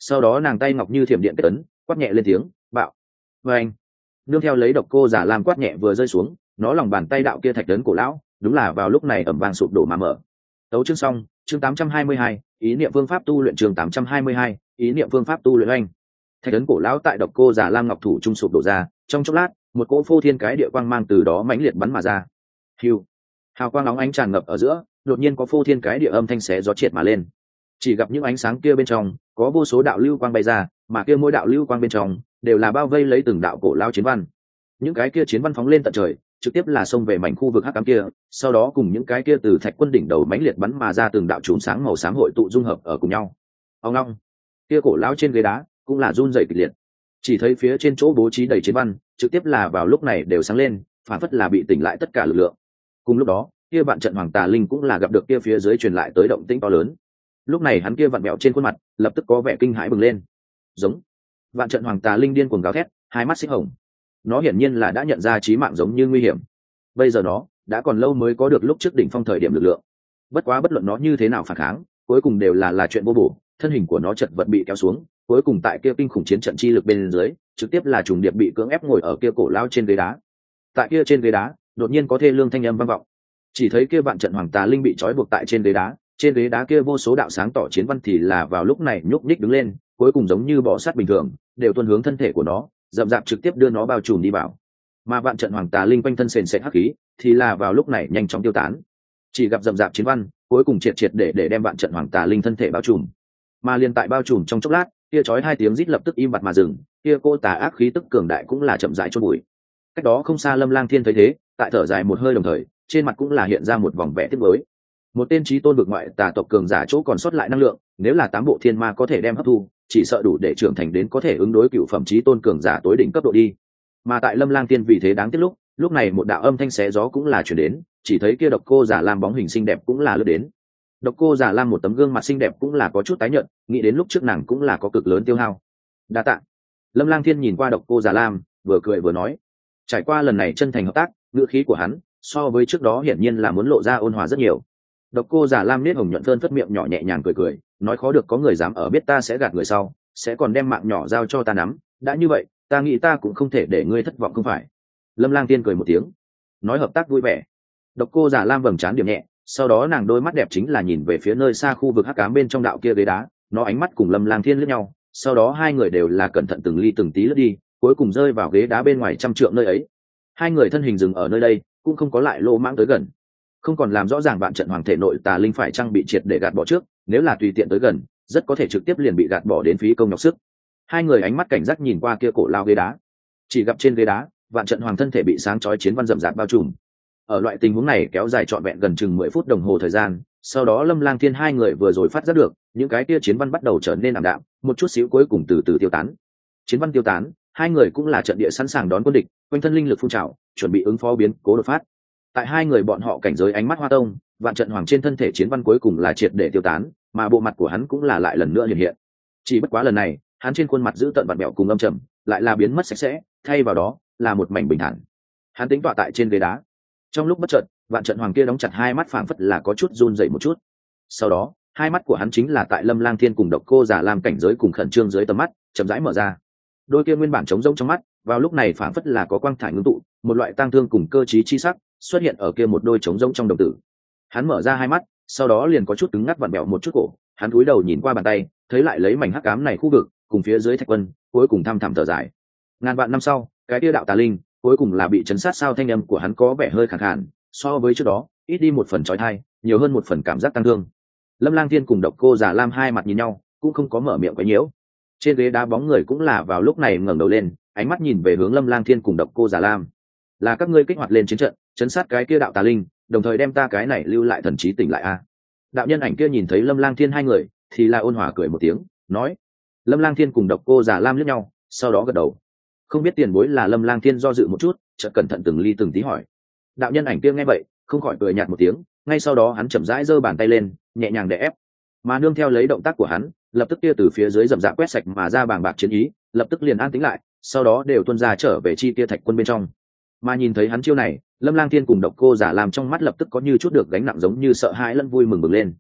A: sau đó nàng tay ngọc như thiểm điện kết ấn, quát nhẹ lên tiếng bạo. Và anh nương theo lấy độc cô giả lam quát nhẹ vừa rơi xuống, nó lòng bàn tay đạo kia thạch ấn cổ lão đúng là vào lúc này ẩm vang sụp đổ mà mở. Tấu chương xong. Chương 822, ý niệm phương pháp tu luyện. Chương 822, ý niệm phương pháp tu luyện. Anh thạch ấn cổ lão tại độc cô giả lam ngọc thủ trung sụp đổ ra, trong chốc lát một cỗ phô thiên cái địa quang mang từ đó mãnh liệt bắn mà ra. Hưu, hào quang nóng ánh tràn ngập ở giữa, đột nhiên có phô thiên cái địa âm thanh xé gió triệt mà lên. Chỉ gặp những ánh sáng kia bên trong có vô số đạo lưu quang bay ra, mà kia mỗi đạo lưu quang bên trong đều là bao vây lấy từng đạo cổ lao chiến văn. Những cái kia chiến văn phóng lên tận trời, trực tiếp là xông về mảnh khu vực hắc ám kia, sau đó cùng những cái kia từ thạch quân đỉnh đầu mãnh liệt bắn mà ra từng đạo chùm sáng màu xám hội tụ dung hợp ở cùng nhau. Ông long, kia cổ lão trên ghế đá cũng là run rẩy kịch liệt. Chỉ thấy phía trên chỗ bố trí đầy chiến văn, trực tiếp là vào lúc này đều sáng lên, phản phất là bị tỉnh lại tất cả lực lượng. Cùng lúc đó, kia bạn trận hoàng tà linh cũng là gặp được kia phía dưới truyền lại tới động tĩnh to lớn. Lúc này hắn kia vặn mẹo trên khuôn mặt lập tức có vẻ kinh hãi bừng lên. Giống, vạn trận hoàng tà linh điên cuồng gào thét, hai mắt xích hồng. Nó hiển nhiên là đã nhận ra chí mạng giống như nguy hiểm. Bây giờ nó đã còn lâu mới có được lúc trước đỉnh phong thời điểm lực lượng. Bất quá bất luận nó như thế nào phản kháng, cuối cùng đều là chuyện vô bổ. Thân hình của nó chật vật bị kéo xuống, cuối cùng tại kia kinh khủng chiến trận chi lực bên dưới, trực tiếp là trùng điệp bị cưỡng ép ngồi ở kia cổ lao trên ghế đá. Tại kia trên ghế đá, đột nhiên có thê lương thanh âm vang vọng. Chỉ thấy kia vạn trận hoàng tà linh bị trói buộc tại trên ghế đá kia vô số đạo sáng tỏ chiến văn thì là vào lúc này nhúc nhích đứng lên, cuối cùng giống như bò sát bình thường, đều tuôn hướng thân thể của nó, dậm dạp trực tiếp đưa nó bao trùm đi vào. Mà vạn trận hoàng tà linh quanh thân sền sệt hắc khí thì là vào lúc này nhanh chóng tiêu tán. Chỉ gặp dậm dạp chiến văn, cuối cùng triệt để đem vạn trận hoàng tà linh thân thể bao trùm. Mà liền tại bao trùm trong chốc lát, kia chói hai tiếng rít lập tức im bặt mà dừng, kia cô tà ác khí tức cường đại cũng là chậm rãi chôn bụi. Cách đó không xa Lâm Lang Thiên thấy thế, tại thở dài một hơi đồng thời, trên mặt cũng là hiện ra một vòng vẻ tiếc nuối. Một tên chí tôn vực ngoại tà tộc cường giả chỗ còn sót lại năng lượng, nếu là 8 bộ thiên ma có thể đem hấp thu, chỉ sợ đủ để trưởng thành đến có thể ứng đối cựu phẩm chí tôn cường giả tối đỉnh cấp độ đi. Mà tại Lâm Lang Thiên vì thế đáng tiếc lúc này một đạo âm thanh xé gió cũng là truyền đến, chỉ thấy kia độc cô giả lam bóng hình xinh đẹp cũng là lướt đến. Độc cô giả lam một tấm gương mặt xinh đẹp cũng là có chút tái nhợt, nghĩ đến lúc trước nàng cũng là có cực lớn tiêu hao. Đa tạ. Lâm Lang Thiên nhìn qua độc cô giả lam, vừa cười vừa nói. Trải qua lần này chân thành hợp tác, ngữ khí của hắn so với trước đó hiển nhiên là muốn lộ ra ôn hòa rất nhiều. Độc cô giả lam nết hồng nhuận phơn phất miệng nhỏ nhẹ nhàng cười, nói khó được có người dám ở biết ta sẽ gạt người sau, sẽ còn đem mạng nhỏ giao cho ta nắm, đã như vậy, ta nghĩ ta cũng không thể để ngươi thất vọng không phải. Lâm Lang Tiên cười một tiếng, nói hợp tác vui vẻ. Độc cô giả lam vầng trán điểm nhẹ, sau đó nàng đôi mắt đẹp chính là nhìn về phía nơi xa khu vực hắc ám bên trong đạo kia ghế đá, nó ánh mắt cùng Lâm Lang Thiên liếc nhau, sau đó hai người đều là cẩn thận từng ly từng tí lướt đi, cuối cùng rơi vào ghế đá bên ngoài trăm trượng nơi ấy. Hai người thân hình dừng ở nơi đây, cũng không có lại lô mãng tới gần, không còn làm rõ ràng vạn trận hoàng thể nội tà linh phải trang bị triệt để gạt bỏ trước, nếu là tùy tiện tới gần, rất có thể trực tiếp liền bị gạt bỏ đến phí công nhọc sức. Hai người ánh mắt cảnh giác nhìn qua kia cổ lao ghế đá, chỉ gặp trên ghế đá, vạn trận hoàng thân thể bị sáng chói chiến văn rậm rạp bao trùm. Ở loại tình huống này kéo dài trọn vẹn gần chừng 10 phút đồng hồ thời gian, sau đó Lâm Lang Thiên hai người vừa rồi phát giác được, những cái kia chiến văn bắt đầu trở nên ảm đạm, một chút xíu cuối cùng từ từ tiêu tán. Chiến văn tiêu tán, hai người cũng là trận địa sẵn sàng đón quân địch, quanh thân linh lực phun trào, chuẩn bị ứng phó biến cố đột phát. Tại hai người bọn họ cảnh giới ánh mắt hoa tông, vạn trận hoàng trên thân thể chiến văn cuối cùng là triệt để tiêu tán, mà bộ mặt của hắn cũng là lại lần nữa hiện hiện. Chỉ bất quá lần này, hắn trên khuôn mặt giữ tận vặn bẹo cùng âm trầm, lại là biến mất sạch sẽ, thay vào đó là một mảnh bình thản. Hắn tính tọa tại trên ghế đá. Trong lúc bất chợt, vạn trận hoàng kia đóng chặt hai mắt phảng phất là có chút run rẩy một chút. Sau đó, hai mắt của hắn chính là tại Lâm Lang Thiên cùng độc cô giả làm cảnh giới cùng khẩn trương dưới tầm mắt, chậm rãi mở ra. Đôi kia nguyên bản trống rỗng trong mắt, vào lúc này phảng phất là có quang thải ngưng tụ, một loại tang thương cùng cơ trí chi sắc xuất hiện ở kia một đôi trống rỗng trong đồng tử. Hắn mở ra hai mắt, sau đó liền có chút cứng ngắc vặn bẹo một chút cổ, hắn cúi đầu nhìn qua bàn tay, thấy lại lấy mảnh hắc ám này khu vực, cùng phía dưới thạch quân, cuối cùng thăm thẳm thở dài. Ngàn vạn năm sau, cái kia đạo tà linh, cuối cùng là bị chấn sát sao thanh âm của hắn có vẻ hơi khàn khàn, so với trước đó, ít đi một phần chói tai, nhiều hơn một phần cảm giác tăng thương. Lâm Lang Thiên cùng độc cô giả lam hai mặt nhìn nhau, cũng không có mở miệng quấy nhiễu. Trên ghế đá bóng người cũng là vào lúc này ngẩng đầu lên, ánh mắt nhìn về hướng Lâm Lang Thiên cùng độc cô giả lam. Là các ngươi kích hoạt lên chiến trận, chấn sát cái kia đạo tà linh, đồng thời đem ta cái này lưu lại thần trí tỉnh lại a. Đạo nhân ảnh kia nhìn thấy Lâm Lang Thiên hai người, thì là ôn hòa cười một tiếng, nói. Lâm Lang Thiên cùng độc cô giả lam liếc nhau, sau đó gật đầu. Không biết tiền bối là Lâm Lang Thiên do dự một chút, chợt cẩn thận từng ly từng tí hỏi. Đạo nhân ảnh kia nghe vậy, không khỏi cười nhạt một tiếng, ngay sau đó hắn chậm rãi giơ bàn tay lên, nhẹ nhàng đè ép. Mà nương theo lấy động tác của hắn, lập tức kia từ phía dưới rầm rạp quét sạch mà ra bàng bạc chiến ý, lập tức liền an tĩnh lại, sau đó đều tuôn ra trở về chi kia thạch quân bên trong. Mà nhìn thấy hắn chiêu này, Lâm Lang Thiên cùng độc cô giả làm trong mắt lập tức có như chút được gánh nặng giống như sợ hãi lẫn vui mừng bừng lên.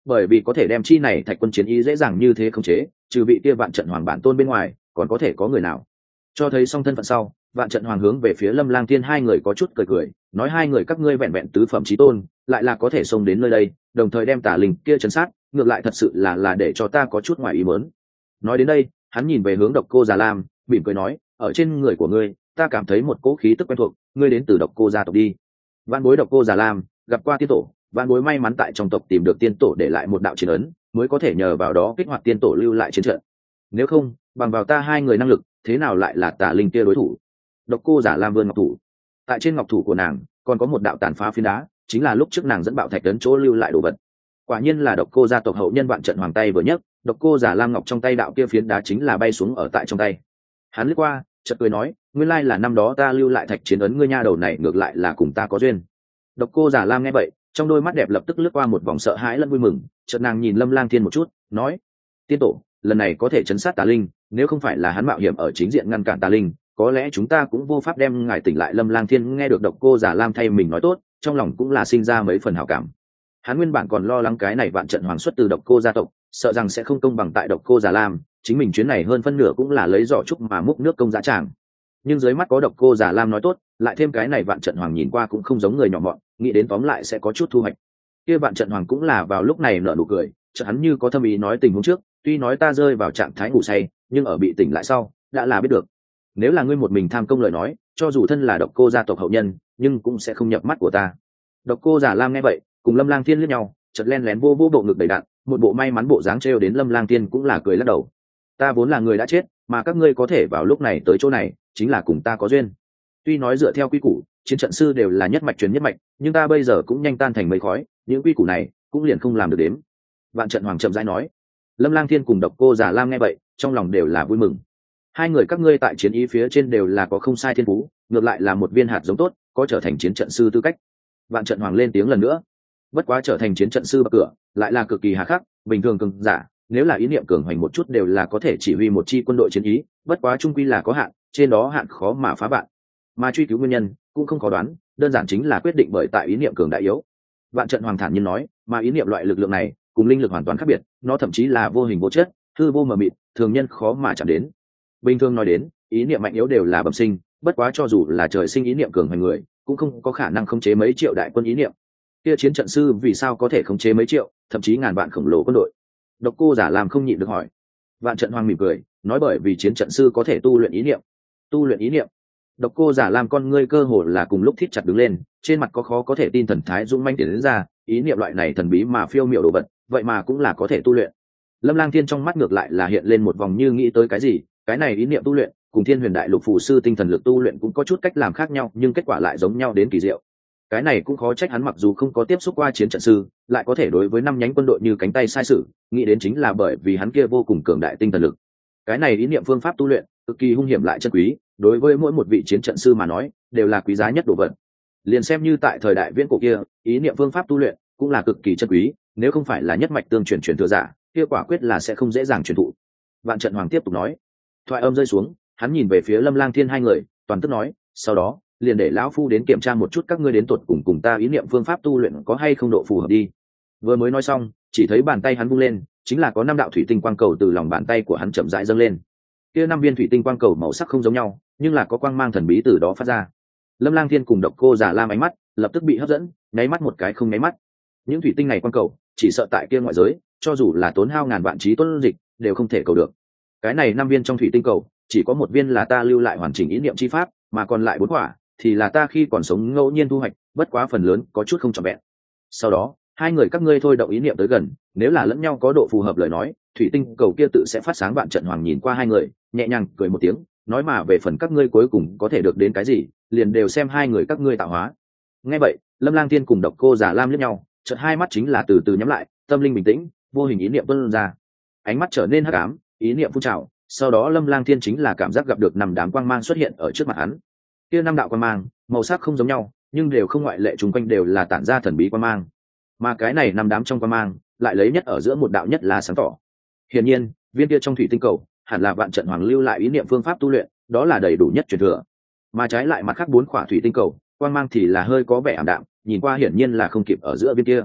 A: bởi vì có thể đem chi này thạch quân chiến ý dễ dàng như thế khống chế, trừ vị kia vạn trận hoàng bản tôn bên ngoài còn có thể có người nào. Cho thấy xong thân phận sau, vạn trận hoàng hướng về phía Lâm Lang Thiên hai người có chút cười cười, nói hai người các ngươi vẹn vẹn tứ phẩm chí tôn, lại là có thể xông đến nơi đây, đồng thời đem tà linh kia chấn sát, ngược lại thật sự là để cho ta có chút ngoài ý muốn. Nói đến đây, hắn nhìn về hướng Độc Cô Già Lam, mỉm cười nói, ở trên người của ngươi, ta cảm thấy một cỗ khí tức quen thuộc, ngươi đến từ Độc Cô gia tộc đi. Vạn bối Độc Cô Già Lam, gặp qua tiên tổ, vạn bối may mắn tại trong tộc tìm được tiên tổ để lại một đạo chiến ấn, mới có thể nhờ vào đó kích hoạt tiên tổ lưu lại chiến trận. Nếu không, bằng vào ta hai người năng lực, thế nào lại là tà linh kia đối thủ. Độc Cô Giả Lam vươn ngọc thủ, tại trên ngọc thủ của nàng còn có một đạo tàn phá phiến đá, chính là lúc trước nàng dẫn bạo thạch tấn chỗ lưu lại đồ vật. Quả nhiên là Độc Cô gia tộc hậu nhân vạn trận hoàng tay vừa nhấc, Độc Cô Giả Lam ngọc trong tay đạo kia phiến đá chính là bay xuống ở tại trong tay. Hắn lướt qua, chợt cười nói, nguyên lai là năm đó ta lưu lại thạch chiến ấn, ngươi nha đầu này ngược lại là cùng ta có duyên. Độc Cô Giả Lam nghe vậy, trong đôi mắt đẹp lập tức lướt qua một vòng sợ hãi lẫn vui mừng, chợt nàng nhìn Lâm Lang Thiên một chút, nói: tiên tổ, lần này có thể chấn sát tà linh, nếu không phải là hắn mạo hiểm ở chính diện ngăn cản tà linh, có lẽ chúng ta cũng vô pháp đem ngài tỉnh lại. Lâm Lang Thiên nghe được Độc Cô Giả Lam thay mình nói tốt, trong lòng cũng là sinh ra mấy phần hảo cảm. Hắn nguyên bản còn lo lắng cái này vạn trận hoàng xuất từ Độc Cô gia tộc, sợ rằng sẽ không công bằng tại Độc Cô Giả Lam, chính mình chuyến này hơn phân nửa cũng là lấy giỏ trúc mà múc nước công giá tràng. Nhưng dưới mắt có Độc Cô Giả Lam nói tốt, lại thêm cái này vạn trận hoàng nhìn qua cũng không giống người nhỏ mọn, nghĩ đến tóm lại sẽ có chút thu hoạch. Kia vạn trận hoàng cũng là vào lúc này nở nụ cười, chợt hắn như có thâm ý nói tình huống trước, tuy nói ta rơi vào trạng thái ngủ say, nhưng ở bị tỉnh lại sau, đã là biết được. Nếu là ngươi một mình tham công lời nói, cho dù thân là Độc Cô gia tộc hậu nhân, nhưng cũng sẽ không nhập mắt của ta. Độc Cô Giả Lam nghe vậy, cùng Lâm Lang Thiên liếc nhau, chợt len lén vô bộ ngực đầy đặn, một bộ may mắn bộ dáng trêu đến Lâm Lang Thiên cũng là cười lắc đầu. Ta vốn là người đã chết, mà các ngươi có thể vào lúc này tới chỗ này, chính là cùng ta có duyên. Tuy nói dựa theo quy củ, chiến trận sư đều là nhất mạch truyền nhất mạch, nhưng ta bây giờ cũng nhanh tan thành mây khói, những quy củ này cũng liền không làm được đếm. Vạn trận hoàng chậm rãi nói. Lâm Lang Thiên cùng Độc Cô Giả Lam nghe vậy, trong lòng đều là vui mừng. Hai người các ngươi tại chiến ý phía trên đều là có không sai thiên phú, ngược lại là một viên hạt giống tốt, có trở thành chiến trận sư tư cách. Vạn trận hoàng lên tiếng lần nữa. Bất quá trở thành chiến trận sư bậc cửa, lại là cực kỳ hà khắc, bình thường cường giả, nếu là ý niệm cường hoành một chút đều là có thể chỉ huy một chi quân đội chiến ý, bất quá trung quy là có hạn, trên đó hạn khó mà phá vạn. Mà truy cứu nguyên nhân cũng không khó đoán, đơn giản chính là quyết định bởi tại ý niệm cường đại yếu. Vạn trận hoàng thản nhiên nói, mà ý niệm loại lực lượng này cùng linh lực hoàn toàn khác biệt, nó thậm chí là vô hình vô chất, hư vô mờ mịt, thường nhân khó mà chạm đến. Bình thường nói đến, ý niệm mạnh yếu đều là bẩm sinh, bất quá cho dù là trời sinh ý niệm cường hoành người, cũng không có khả năng khống chế mấy triệu đại quân ý niệm. Kia chiến trận sư vì sao có thể khống chế mấy triệu, thậm chí ngàn vạn khổng lồ quân đội? Độc Cô Giả Lam không nhịn được hỏi. Vạn trận hoàng mỉm cười, nói bởi vì chiến trận sư có thể tu luyện ý niệm. Tu luyện ý niệm? Độc Cô Giả Lam con ngươi cơ hồ là cùng lúc thít chặt đứng lên, trên mặt có khó có thể tin thần thái dũng mãnh tiến đến ra, ý niệm loại này thần bí mà phiêu miểu đồ vật, vậy mà cũng là có thể tu luyện. Lâm Lang Thiên trong mắt ngược lại là hiện lên một vòng như nghĩ tới cái gì, cái này ý niệm tu luyện cùng Thiên Huyền Đại Lục phù sư tinh thần lực tu luyện cũng có chút cách làm khác nhau, nhưng kết quả lại giống nhau đến kỳ diệu. Cái này cũng khó trách hắn mặc dù không có tiếp xúc qua chiến trận sư, lại có thể đối với năm nhánh quân đội như cánh tay sai sử, nghĩ đến chính là bởi vì hắn kia vô cùng cường đại tinh thần lực. Cái này ý niệm phương pháp tu luyện cực kỳ hung hiểm lại chân quý, đối với mỗi một vị chiến trận sư mà nói đều là quý giá nhất đồ vật. Liền xem như tại thời đại viễn cổ kia, ý niệm phương pháp tu luyện cũng là cực kỳ chân quý, nếu không phải là nhất mạch tương truyền truyền thừa giả, kia quả quyết là sẽ không dễ dàng truyền thụ. Vạn trận hoàng tiếp tục nói. Thoại âm rơi xuống, hắn nhìn về phía Lâm Lang Thiên hai người, toàn tức nói, sau đó liền để lão phu đến kiểm tra một chút các ngươi đến tuột cùng ta ý niệm phương pháp tu luyện có hay không độ phù hợp đi. Vừa mới nói xong, chỉ thấy bàn tay hắn vung lên, chính là có 5 đạo thủy tinh quang cầu từ lòng bàn tay của hắn chậm rãi dâng lên. Kia 5 viên thủy tinh quang cầu màu sắc không giống nhau, nhưng là có quang mang thần bí từ đó phát ra. Lâm Lang Thiên cùng Độc Cô Giả Lam ánh mắt lập tức bị hấp dẫn, nháy mắt một cái không nháy mắt. Những thủy tinh này quang cầu, chỉ sợ tại kia ngoại giới, cho dù là tốn hao ngàn vạn trí tuấn dịch, đều không thể cầu được. Cái này 5 viên trong thủy tinh cầu, chỉ có 1 viên là ta lưu lại hoàn chỉnh ý niệm chi pháp, mà còn lại 4 quả thì là ta khi còn sống ngẫu nhiên thu hoạch, bất quá phần lớn có chút không trọn vẹn. Sau đó, hai người các ngươi thôi động ý niệm tới gần, nếu là lẫn nhau có độ phù hợp lời nói, thủy tinh cầu kia tự sẽ phát sáng. Vạn trận hoàng nhìn qua hai người, nhẹ nhàng cười một tiếng, nói mà về phần các ngươi cuối cùng có thể được đến cái gì, liền đều xem hai người các ngươi tạo hóa. Nghe vậy, Lâm Lang Thiên cùng Độc Cô Giả Lam liếc nhau, chợt hai mắt chính là từ từ nhắm lại, tâm linh bình tĩnh, vô hình ý niệm tuôn ra. Ánh mắt trở nên hắc ám, ý niệm phun trào, sau đó Lâm Lang Thiên chính là cảm giác gặp được 5 đám quang mang xuất hiện ở trước mặt hắn. Kia 5 đạo quang mang, màu sắc không giống nhau, nhưng đều không ngoại lệ, chúng quanh đều là tản ra thần bí quang mang. Mà cái này 5 đám trong quang mang, lại lấy nhất ở giữa một đạo nhất là sáng tỏ. Hiển nhiên, viên kia trong thủy tinh cầu, hẳn là Vạn trận hoàng lưu lại ý niệm phương pháp tu luyện, đó là đầy đủ nhất truyền thừa. Mà trái lại mặt khác 4 khỏa thủy tinh cầu, quang mang thì là hơi có vẻ ảm đạm, nhìn qua hiển nhiên là không kịp ở giữa viên kia.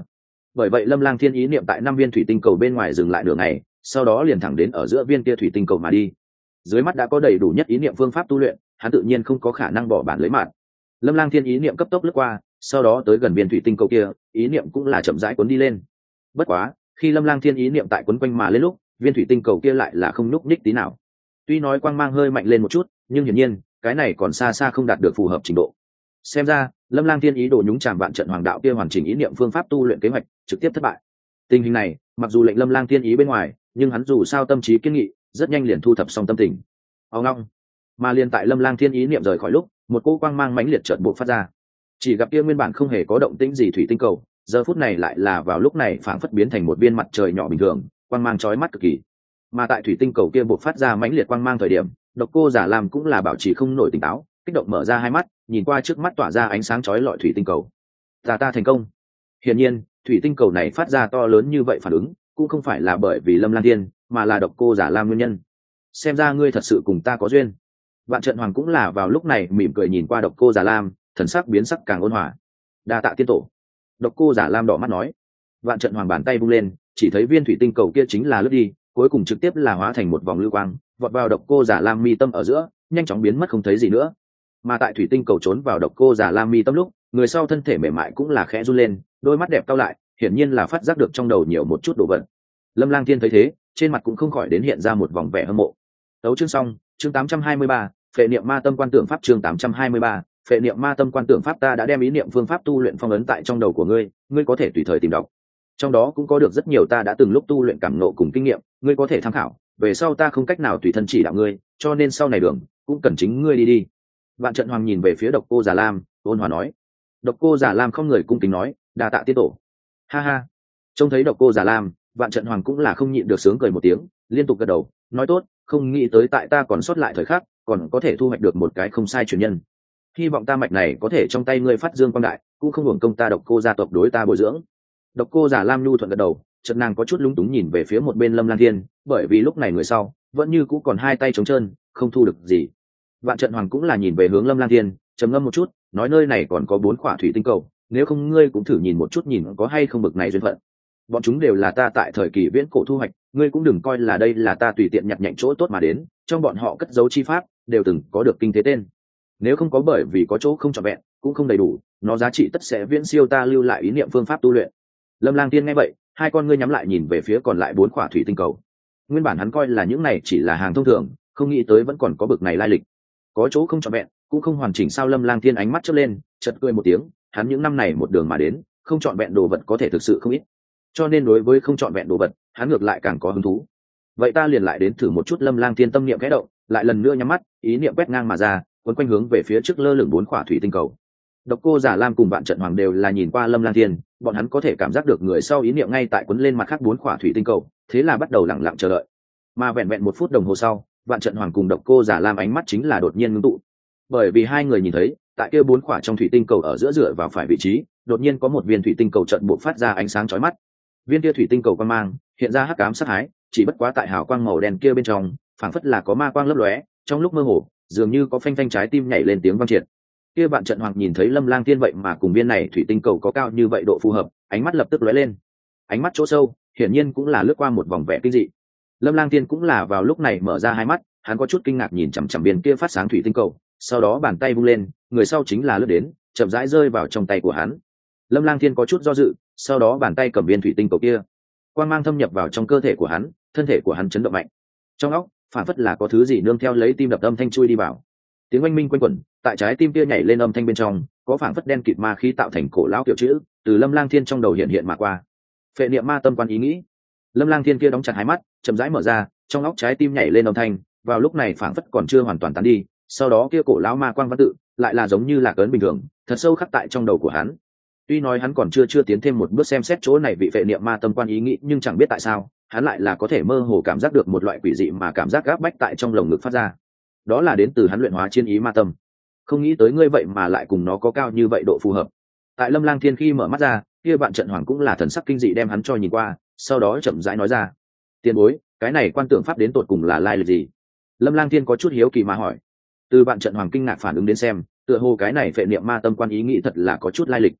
A: Bởi vậy Lâm Lang Thiên ý niệm tại 5 viên thủy tinh cầu bên ngoài dừng lại đường này, sau đó liền thẳng đến ở giữa viên kia thủy tinh cầu mà đi. Dưới mắt đã có đầy đủ nhất ý niệm phương pháp tu luyện, hắn tự nhiên không có khả năng bỏ bản lấy mạng. Lâm Lang Thiên ý niệm cấp tốc lướt qua, sau đó tới gần viên thủy tinh cầu kia, ý niệm cũng là chậm rãi cuốn đi lên. Bất quá, khi Lâm Lang Thiên ý niệm tại cuốn quanh mà lên lúc, viên thủy tinh cầu kia lại là không nhúc nhích tí nào. Tuy nói quang mang hơi mạnh lên một chút, nhưng hiển nhiên, cái này còn xa xa không đạt được phù hợp trình độ. Xem ra, Lâm Lang Thiên ý đồ nhúng chàm vạn trận hoàng đạo kia hoàn chỉnh ý niệm phương pháp tu luyện kế hoạch, trực tiếp thất bại. Tình hình này, mặc dù lệnh Lâm Lang Thiên ý bên ngoài, nhưng hắn dù sao tâm trí kiên nghị, rất nhanh liền thu thập xong tâm tình. Ông ngong, mà liền tại Lâm Lang Thiên ý niệm rời khỏi lúc, một cỗ quang mang mãnh liệt chợt bộc phát ra. Chỉ gặp kia nguyên bản không hề có động tĩnh gì thủy tinh cầu, giờ phút này lại là vào lúc này phảng phất biến thành một viên mặt trời nhỏ bình thường, quang mang chói mắt cực kỳ. Mà tại thủy tinh cầu kia bộc phát ra mãnh liệt quang mang thời điểm, Độc Cô Giả Lam cũng là bảo trì không nổi tỉnh táo, kích động mở ra hai mắt, nhìn qua trước mắt tỏa ra ánh sáng chói lọi thủy tinh cầu. Ta thành công. Hiển nhiên, thủy tinh cầu này phát ra to lớn như vậy phản ứng, cũng không phải là bởi vì Lâm Lang Thiên, mà là Độc Cô Giả Lam nguyên nhân. Xem ra ngươi thật sự cùng ta có duyên. Vạn Trận Hoàng cũng là vào lúc này mỉm cười nhìn qua Độc Cô Giả Lam, thần sắc biến sắc càng ôn hòa. Đa tạ tiên tổ. Độc Cô Giả Lam đỏ mắt nói. Vạn Trận Hoàng bàn tay vung lên, chỉ thấy viên thủy tinh cầu kia chính là lướt đi, cuối cùng trực tiếp là hóa thành một vòng lưu quang, vọt vào Độc Cô Giả Lam mi tâm ở giữa, nhanh chóng biến mất không thấy gì nữa. Mà tại thủy tinh cầu trốn vào Độc Cô Giả Lam mi tâm lúc, người sau thân thể mềm mại cũng là khẽ run lên, đôi mắt đẹp cau lại, hiển nhiên là phát giác được trong đầu nhiều một chút đồ vật. Lâm Lang Thiên thấy thế, trên mặt cũng không khỏi đến hiện ra một vòng vẻ hâm mộ. Tấu chương xong, chương 823, phệ niệm ma tâm quan tưởng pháp chương 823, phệ niệm ma tâm quan tưởng pháp ta đã đem ý niệm phương pháp tu luyện phong ấn tại trong đầu của ngươi, ngươi có thể tùy thời tìm đọc. Trong đó cũng có được rất nhiều ta đã từng lúc tu luyện cảm ngộ cùng kinh nghiệm, ngươi có thể tham khảo. Về sau ta không cách nào tùy thân chỉ đạo ngươi, cho nên sau này đường cũng cần chính ngươi đi đi. Vạn Trận Hoàng nhìn về phía Độc Cô Giả Lam, ôn hòa nói. Độc Cô Giả Lam không người cung kính nói, đa tạ tiên tổ. Ha ha. Trông thấy Độc Cô Giả Lam, Vạn Trận Hoàng cũng là không nhịn được sướng cười một tiếng, liên tục gật đầu, nói tốt, không nghĩ tới tại ta còn sót lại thời khắc, còn có thể thu hoạch được một cái không sai truyền nhân. Hy vọng ta mạch này có thể trong tay ngươi phát dương quang đại, cũng không hưởng công ta Độc Cô gia tộc đối ta bồi dưỡng. Độc Cô Giả Lam nhu thuận gật đầu, chợt nàng có chút lúng túng nhìn về phía một bên Lâm Lang Thiên, bởi vì lúc này người sau vẫn như cũ còn hai tay trống trơn, không thu được gì. Vạn Trận Hoàng cũng là nhìn về hướng Lâm Lang Thiên, trầm ngâm một chút, nói nơi này còn có 4 quả thủy tinh cầu, nếu không ngươi cũng thử nhìn một chút nhìn có hay không bực này duyên phận. Bọn chúng đều là ta tại thời kỳ viễn cổ thu hoạch, ngươi cũng đừng coi là đây là ta tùy tiện nhặt nhạnh chỗ tốt mà đến, trong bọn họ cất giấu chi pháp đều từng có được kinh thế tên. Nếu không có bởi vì có chỗ không trọn vẹn, cũng không đầy đủ, nó giá trị tất sẽ viễn siêu ta lưu lại ý niệm phương pháp tu luyện. Lâm Lang Tiên nghe vậy, hai con ngươi nhắm lại nhìn về phía còn lại 4 quả thủy tinh cầu. Nguyên bản hắn coi là những này chỉ là hàng thông thường, không nghĩ tới vẫn còn có bực này lai lịch. Có chỗ không trọn vẹn, cũng không hoàn chỉnh sao? Lâm Lang Tiên ánh mắt chớp lên, chợt cười một tiếng, hắn những năm này một đường mà đến, không trọn vẹn đồ vật có thể thực sự không ít. Cho nên đối với không trọn vẹn đồ vật, hắn ngược lại càng có hứng thú. Vậy ta liền lại đến thử một chút. Lâm Lang Tiên tâm niệm khẽ động, lại lần nữa nhắm mắt, ý niệm quét ngang mà ra, quấn quanh hướng về phía trước lơ lửng 4 quả thủy tinh cầu. Độc Cô Giả Lam cùng Vạn Trận Hoàng đều là nhìn qua Lâm Lang Thiên, bọn hắn có thể cảm giác được người sau ý niệm ngay tại quấn lên mặt khác 4 quả thủy tinh cầu, thế là bắt đầu lặng lặng chờ đợi. Mà vẹn vẹn 1 phút đồng hồ sau, Vạn Trận Hoàng cùng Độc Cô Giả Lam ánh mắt chính là đột nhiên ngưng tụ, bởi vì hai người nhìn thấy, tại kia 4 quả trong thủy tinh cầu ở giữa dựa vào phải vị trí, đột nhiên có một viên thủy tinh cầu chợt bộc phát ra ánh sáng chói mắt. Viên kia thủy tinh cầu quang mang hiện ra hắc ám sát thái, chỉ bất quá tại hào quang màu đen kia bên trong, phảng phất là có ma quang lấp lóe, trong lúc mơ hồ, dường như có phanh phanh trái tim nhảy lên tiếng vang triệt. Kia Vạn Trận Hoàng nhìn thấy Lâm Lang Thiên vậy mà cùng viên này thủy tinh cầu có cao như vậy độ phù hợp, ánh mắt lập tức lóe lên. Ánh mắt chỗ sâu, hiển nhiên cũng là lướt qua một vòng vẻ kinh dị. Lâm Lang Thiên cũng là vào lúc này mở ra hai mắt, hắn có chút kinh ngạc nhìn chằm chằm viên kia phát sáng thủy tinh cầu, sau đó bàn tay vung lên, người sau chính là lướt đến, chậm rãi rơi vào trong tay của hắn. Lâm Lang Thiên có chút do dự, sau đó bàn tay cầm viên thủy tinh cầu kia, quang mang thâm nhập vào trong cơ thể của hắn, thân thể của hắn chấn động mạnh. Trong óc, phản phất là có thứ gì nương theo lấy tim đập âm thanh chui đi vào. Tiếng oanh minh quanh quẩn, tại trái tim kia nhảy lên âm thanh bên trong, có phản phất đen kịt ma khí tạo thành cổ lão kiểu chữ, từ Lâm Lang Thiên trong đầu hiện hiện mà qua. Phệ niệm ma tâm quan ý nghĩ. Lâm Lang Thiên kia đóng chặt hai mắt, chậm rãi mở ra, trong óc trái tim nhảy lên âm thanh, vào lúc này phản phất còn chưa hoàn toàn tán đi, sau đó kia cổ lão ma quang văn tự, lại là giống như là cấn bình thường, thật sâu khắc tại trong đầu của hắn. Tuy nói hắn còn chưa tiến thêm một bước xem xét chỗ này vị phệ niệm ma tâm quan ý nghĩ, nhưng chẳng biết tại sao, hắn lại là có thể mơ hồ cảm giác được một loại quỷ dị mà cảm giác gáp bách tại trong lồng ngực phát ra. Đó là đến từ hắn luyện hóa chiến ý ma tâm. Không nghĩ tới ngươi vậy mà lại cùng nó có cao như vậy độ phù hợp. Tại Lâm Lang Thiên khi mở mắt ra, kia Vạn Trận Hoàng cũng là thần sắc kinh dị đem hắn cho nhìn qua, sau đó chậm rãi nói ra: "Tiền bối, cái này quan tưởng pháp đến tột cùng là lai lịch gì?" Lâm Lang Thiên có chút hiếu kỳ mà hỏi. Từ Vạn Trận Hoàng kinh ngạc phản ứng đến xem, tựa hồ cái này phệ niệm ma tâm quan ý nghĩ thật là có chút lai lịch.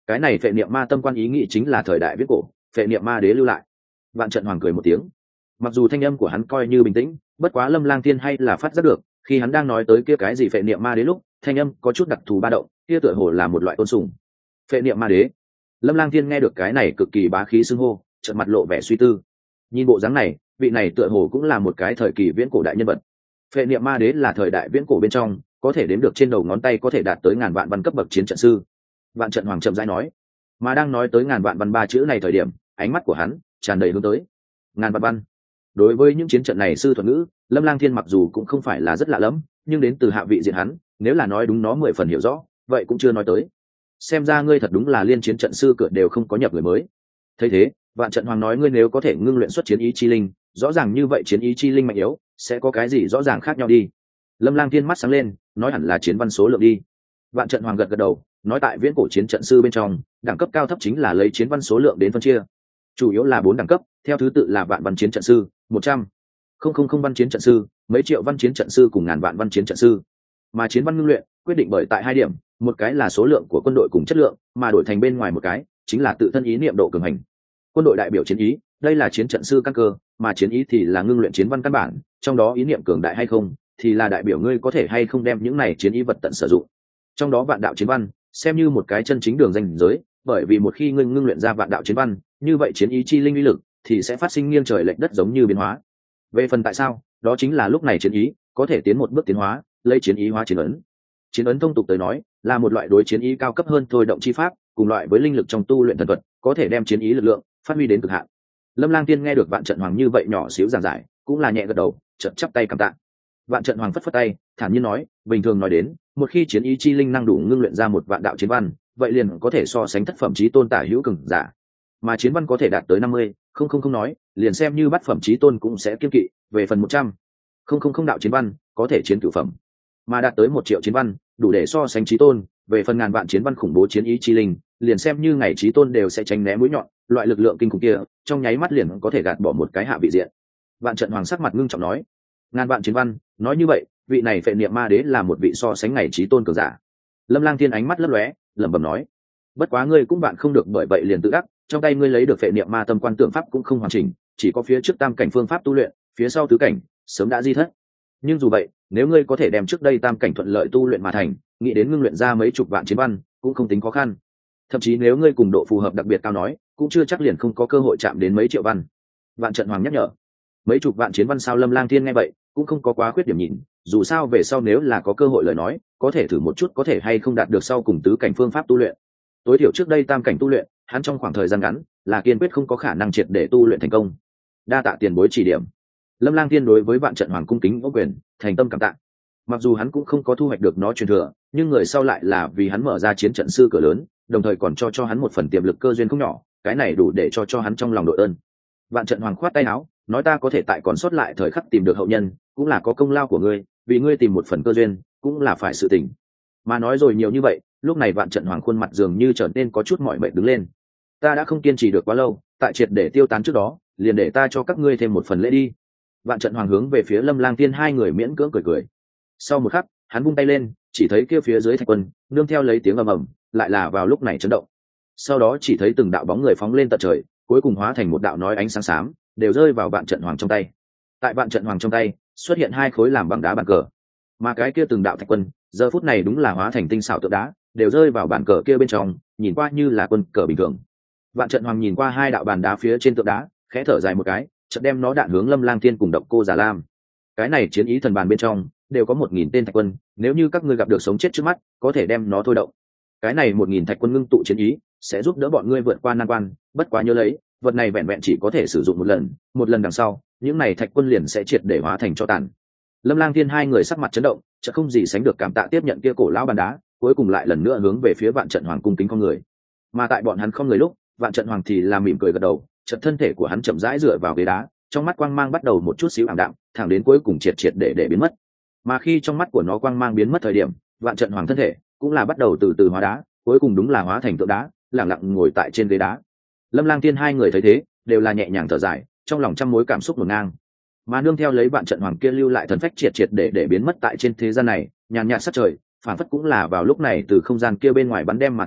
A: cái này phệ niệm ma tâm quan ý nghĩ chính là thời đại viết cổ phệ niệm ma đế lưu lại. Vạn Trận Hoàng cười một tiếng, mặc dù thanh âm của hắn coi như bình tĩnh, bất quá Lâm Lang Thiên hay là phát giác được, khi hắn đang nói tới kia cái gì phệ niệm ma đế lúc, thanh âm có chút đặc thù ba động, kia tựa hồ là một loại tôn sùng. Phệ niệm ma đế. Lâm Lang Thiên nghe được cái này cực kỳ bá khí xưng hô, trợn mặt lộ vẻ suy tư. Nhìn bộ dáng này, vị này tựa hồ cũng là một cái thời kỳ viễn cổ đại nhân vật. Phệ niệm ma đế là thời đại viễn cổ bên trong, có thể đếm được trên đầu ngón tay có thể đạt tới ngàn vạn văn cấp bậc chiến trận sư. Vạn Trận Hoàng chậm rãi nói, mà đang nói tới ngàn vạn văn ba chữ này thời điểm, ánh mắt của hắn tràn đầy hướng tới. Ngàn vạn văn. Đối với những chiến trận này sư thuật ngữ, Lâm Lang Thiên mặc dù cũng không phải là rất lạ lẫm, nhưng đến từ hạ vị diện hắn, nếu là nói đúng nó 10 phần hiểu rõ, vậy cũng chưa nói tới. Xem ra ngươi thật đúng là liên chiến trận sư cửa đều không có nhập người mới. Thấy thế, Vạn Trận Hoàng nói ngươi nếu có thể ngưng luyện xuất chiến ý chi linh, rõ ràng như vậy chiến ý chi linh mạnh yếu, sẽ có cái gì rõ ràng khác nhau đi. Lâm Lang Thiên mắt sáng lên, nói hẳn là chiến văn số lượng đi. Vạn Trận Hoàng gật gật đầu, nói tại viễn cổ chiến trận sư bên trong, đẳng cấp cao thấp chính là lấy chiến văn số lượng đến phân chia. Chủ yếu là 4 đẳng cấp, theo thứ tự là vạn văn chiến trận sư, 100, 000 văn chiến trận sư, mấy triệu văn chiến trận sư cùng ngàn vạn văn chiến trận sư. Mà chiến văn ngưng luyện quyết định bởi tại 2 điểm, một cái là số lượng của quân đội cùng chất lượng, mà đổi thành bên ngoài một cái chính là tự thân ý niệm độ cường hành. Quân đội đại biểu chiến ý, đây là chiến trận sư căn cơ, mà chiến ý thì là ngưng luyện chiến văn căn bản, trong đó ý niệm cường đại hay không thì là đại biểu ngươi có thể hay không đem những này chiến ý vật tận sử dụng. Trong đó vạn đạo chiến văn xem như một cái chân chính đường ranh giới, bởi vì một khi ngươi ngưng luyện ra vạn đạo chiến văn, như vậy chiến ý chi linh uy lực thì sẽ phát sinh nghiêng trời lệch đất giống như biến hóa. Về phần tại sao, đó chính là lúc này chiến ý có thể tiến một bước tiến hóa, lấy chiến ý hóa chiến ấn. Chiến ấn thông tục tới nói là một loại đối chiến ý cao cấp hơn thôi động chi pháp, cùng loại với linh lực trong tu luyện thần thuật, có thể đem chiến ý lực lượng phát huy đến cực hạn. Lâm Lang Tiên nghe được Vạn Trận Hoàng như vậy nhỏ xíu giảng giải, cũng là nhẹ gật đầu, chợt chắp tay cảm tạ. Vạn Trận Hoàng phất phất tay, thản nhiên nói, bình thường nói đến, một khi chiến ý chi linh năng đủ ngưng luyện ra một vạn đạo chiến văn, vậy liền có thể so sánh thất phẩm chí tôn tả hữu cường giả. Mà chiến văn có thể đạt tới 50, không nói, liền xem như bát phẩm chí tôn cũng sẽ kiêng kỵ, về phần 100, không đạo chiến văn, có thể chiến cửu phẩm. Mà đạt tới 1 triệu chiến văn, đủ để so sánh chí tôn, về phần ngàn vạn chiến văn khủng bố chiến ý chi linh, liền xem như ngày chí tôn đều sẽ tránh né mũi nhọn, loại lực lượng kinh khủng kia, trong nháy mắt liền có thể gạt bỏ một cái hạ vị diện. Vạn Trận Hoàng sắc mặt ngưng trọng nói, ngàn vạn chiến văn, nói như vậy, vị này Phệ Niệm Ma Đế là một vị so sánh ngày chí tôn cường giả. Lâm Lang Thiên ánh mắt lấp lóe, lẩm bẩm nói, bất quá ngươi cũng bạn không được bởi vậy liền tự đắc, trong tay ngươi lấy được Phệ Niệm Ma Tâm Quan Tượng Pháp cũng không hoàn chỉnh, chỉ có phía trước tam cảnh phương pháp tu luyện, phía sau tứ cảnh sớm đã di thất. Nhưng dù vậy, nếu ngươi có thể đem trước đây tam cảnh thuận lợi tu luyện mà thành, nghĩ đến ngưng luyện ra mấy chục vạn chiến văn, cũng không tính khó khăn. Thậm chí nếu ngươi cùng độ phù hợp đặc biệt cao nói, cũng chưa chắc liền không có cơ hội chạm đến mấy triệu văn. Vạn Trận Hoàng nhắc nhở, mấy chục vạn chiến văn sao? Lâm Lang Thiên nghe vậy cũng không có quá khuyết điểm nhìn, dù sao về sau nếu là có cơ hội lời nói, có thể thử một chút có thể hay không đạt được sau cùng tứ cảnh phương pháp tu luyện. Tối thiểu trước đây tam cảnh tu luyện, hắn trong khoảng thời gian ngắn là kiên quyết không có khả năng triệt để tu luyện thành công. Đa tạ tiền bối chỉ điểm. Lâm Lang Thiên đối với Vạn Trận Hoàng cung kính ô quyền, thành tâm cảm tạ. Mặc dù hắn cũng không có thu hoạch được nó truyền thừa, nhưng người sau lại là vì hắn mở ra chiến trận sư cửa lớn, đồng thời còn cho hắn một phần tiềm lực cơ duyên không nhỏ, cái này đủ để cho hắn trong lòng đội ơn. Vạn Trận Hoàng khoát tay áo, nói ta có thể tại còn sót lại thời khắc tìm được hậu nhân, cũng là có công lao của ngươi, vì ngươi tìm một phần cơ duyên, cũng là phải sự tình. Mà nói rồi nhiều như vậy, lúc này Vạn Trận Hoàng khuôn mặt dường như trở nên có chút mỏi mệt đứng lên. Ta đã không kiên trì được quá lâu, tại triệt để tiêu tán trước đó, liền để ta cho các ngươi thêm một phần lễ đi. Vạn Trận Hoàng hướng về phía Lâm Lang Thiên hai người miễn cưỡng cười. Sau một khắc, hắn vung tay lên, chỉ thấy kia phía dưới Thạch Quân, nương theo lấy tiếng ầm ầm, lại là vào lúc này chấn động. Sau đó chỉ thấy từng đạo bóng người phóng lên tận trời, cuối cùng hóa thành một đạo nói ánh sáng xám, đều rơi vào Vạn Trận Hoàng trong tay. Tại Vạn Trận Hoàng trong tay, xuất hiện 2 khối làm bằng đá bàn cờ. Mà cái kia từng đạo Thạch Quân, giờ phút này đúng là hóa thành tinh xảo tượng đá, đều rơi vào bàn cờ kia bên trong, nhìn qua như là quân cờ bình thường. Vạn Trận Hoàng nhìn qua 2 đạo bàn đá phía trên tượng đá, khẽ thở dài một cái, chợt đem nó đạn hướng Lâm Lang Thiên cùng Độc Cô Già Lam. Cái này chiến ý thần bàn bên trong đều có 1000 tên Thạch Quân, nếu như các ngươi gặp được sống chết trước mắt, có thể đem nó thôi động. Cái này 1000 Thạch Quân ngưng tụ chiến ý, sẽ giúp đỡ bọn ngươi vượt qua nan quan, bất quá nhớ lấy, vật này vẹn vẹn chỉ có thể sử dụng một lần đằng sau, những này Thạch Quân liền sẽ triệt để hóa thành tro tàn. Lâm Lang Thiên hai người sắc mặt chấn động, chợt không gì sánh được cảm tạ tiếp nhận kia cổ lão bàn đá, cuối cùng lại lần nữa hướng về phía Vạn Trận Hoàng cung kính con người. Mà tại bọn hắn không người lúc, Vạn Trận Hoàng thì là mỉm cười gật đầu, chợt thân thể của hắn chậm rãi dựa vào ghế đá, trong mắt quang mang bắt đầu một chút xíu ảm đạm, thẳng đến cuối cùng triệt để biến mất. Mà khi trong mắt của nó quang mang biến mất thời điểm, Vạn Trận Hoàng thân thể cũng là bắt đầu từ từ hóa đá, cuối cùng đúng là hóa thành tượng đá, lặng lặng ngồi tại trên ghế đá. Lâm Lang Thiên hai người thấy thế, đều là nhẹ nhàng thở dài, trong lòng trăm mối cảm xúc hỗn ngang. Mà nương theo lấy Vạn Trận Hoàng kia lưu lại thần phách triệt để biến mất tại trên thế gian này, nhàn nhạt sát trời, phản phất cũng là vào lúc này từ không gian kia bên ngoài bắn đem mà tiến,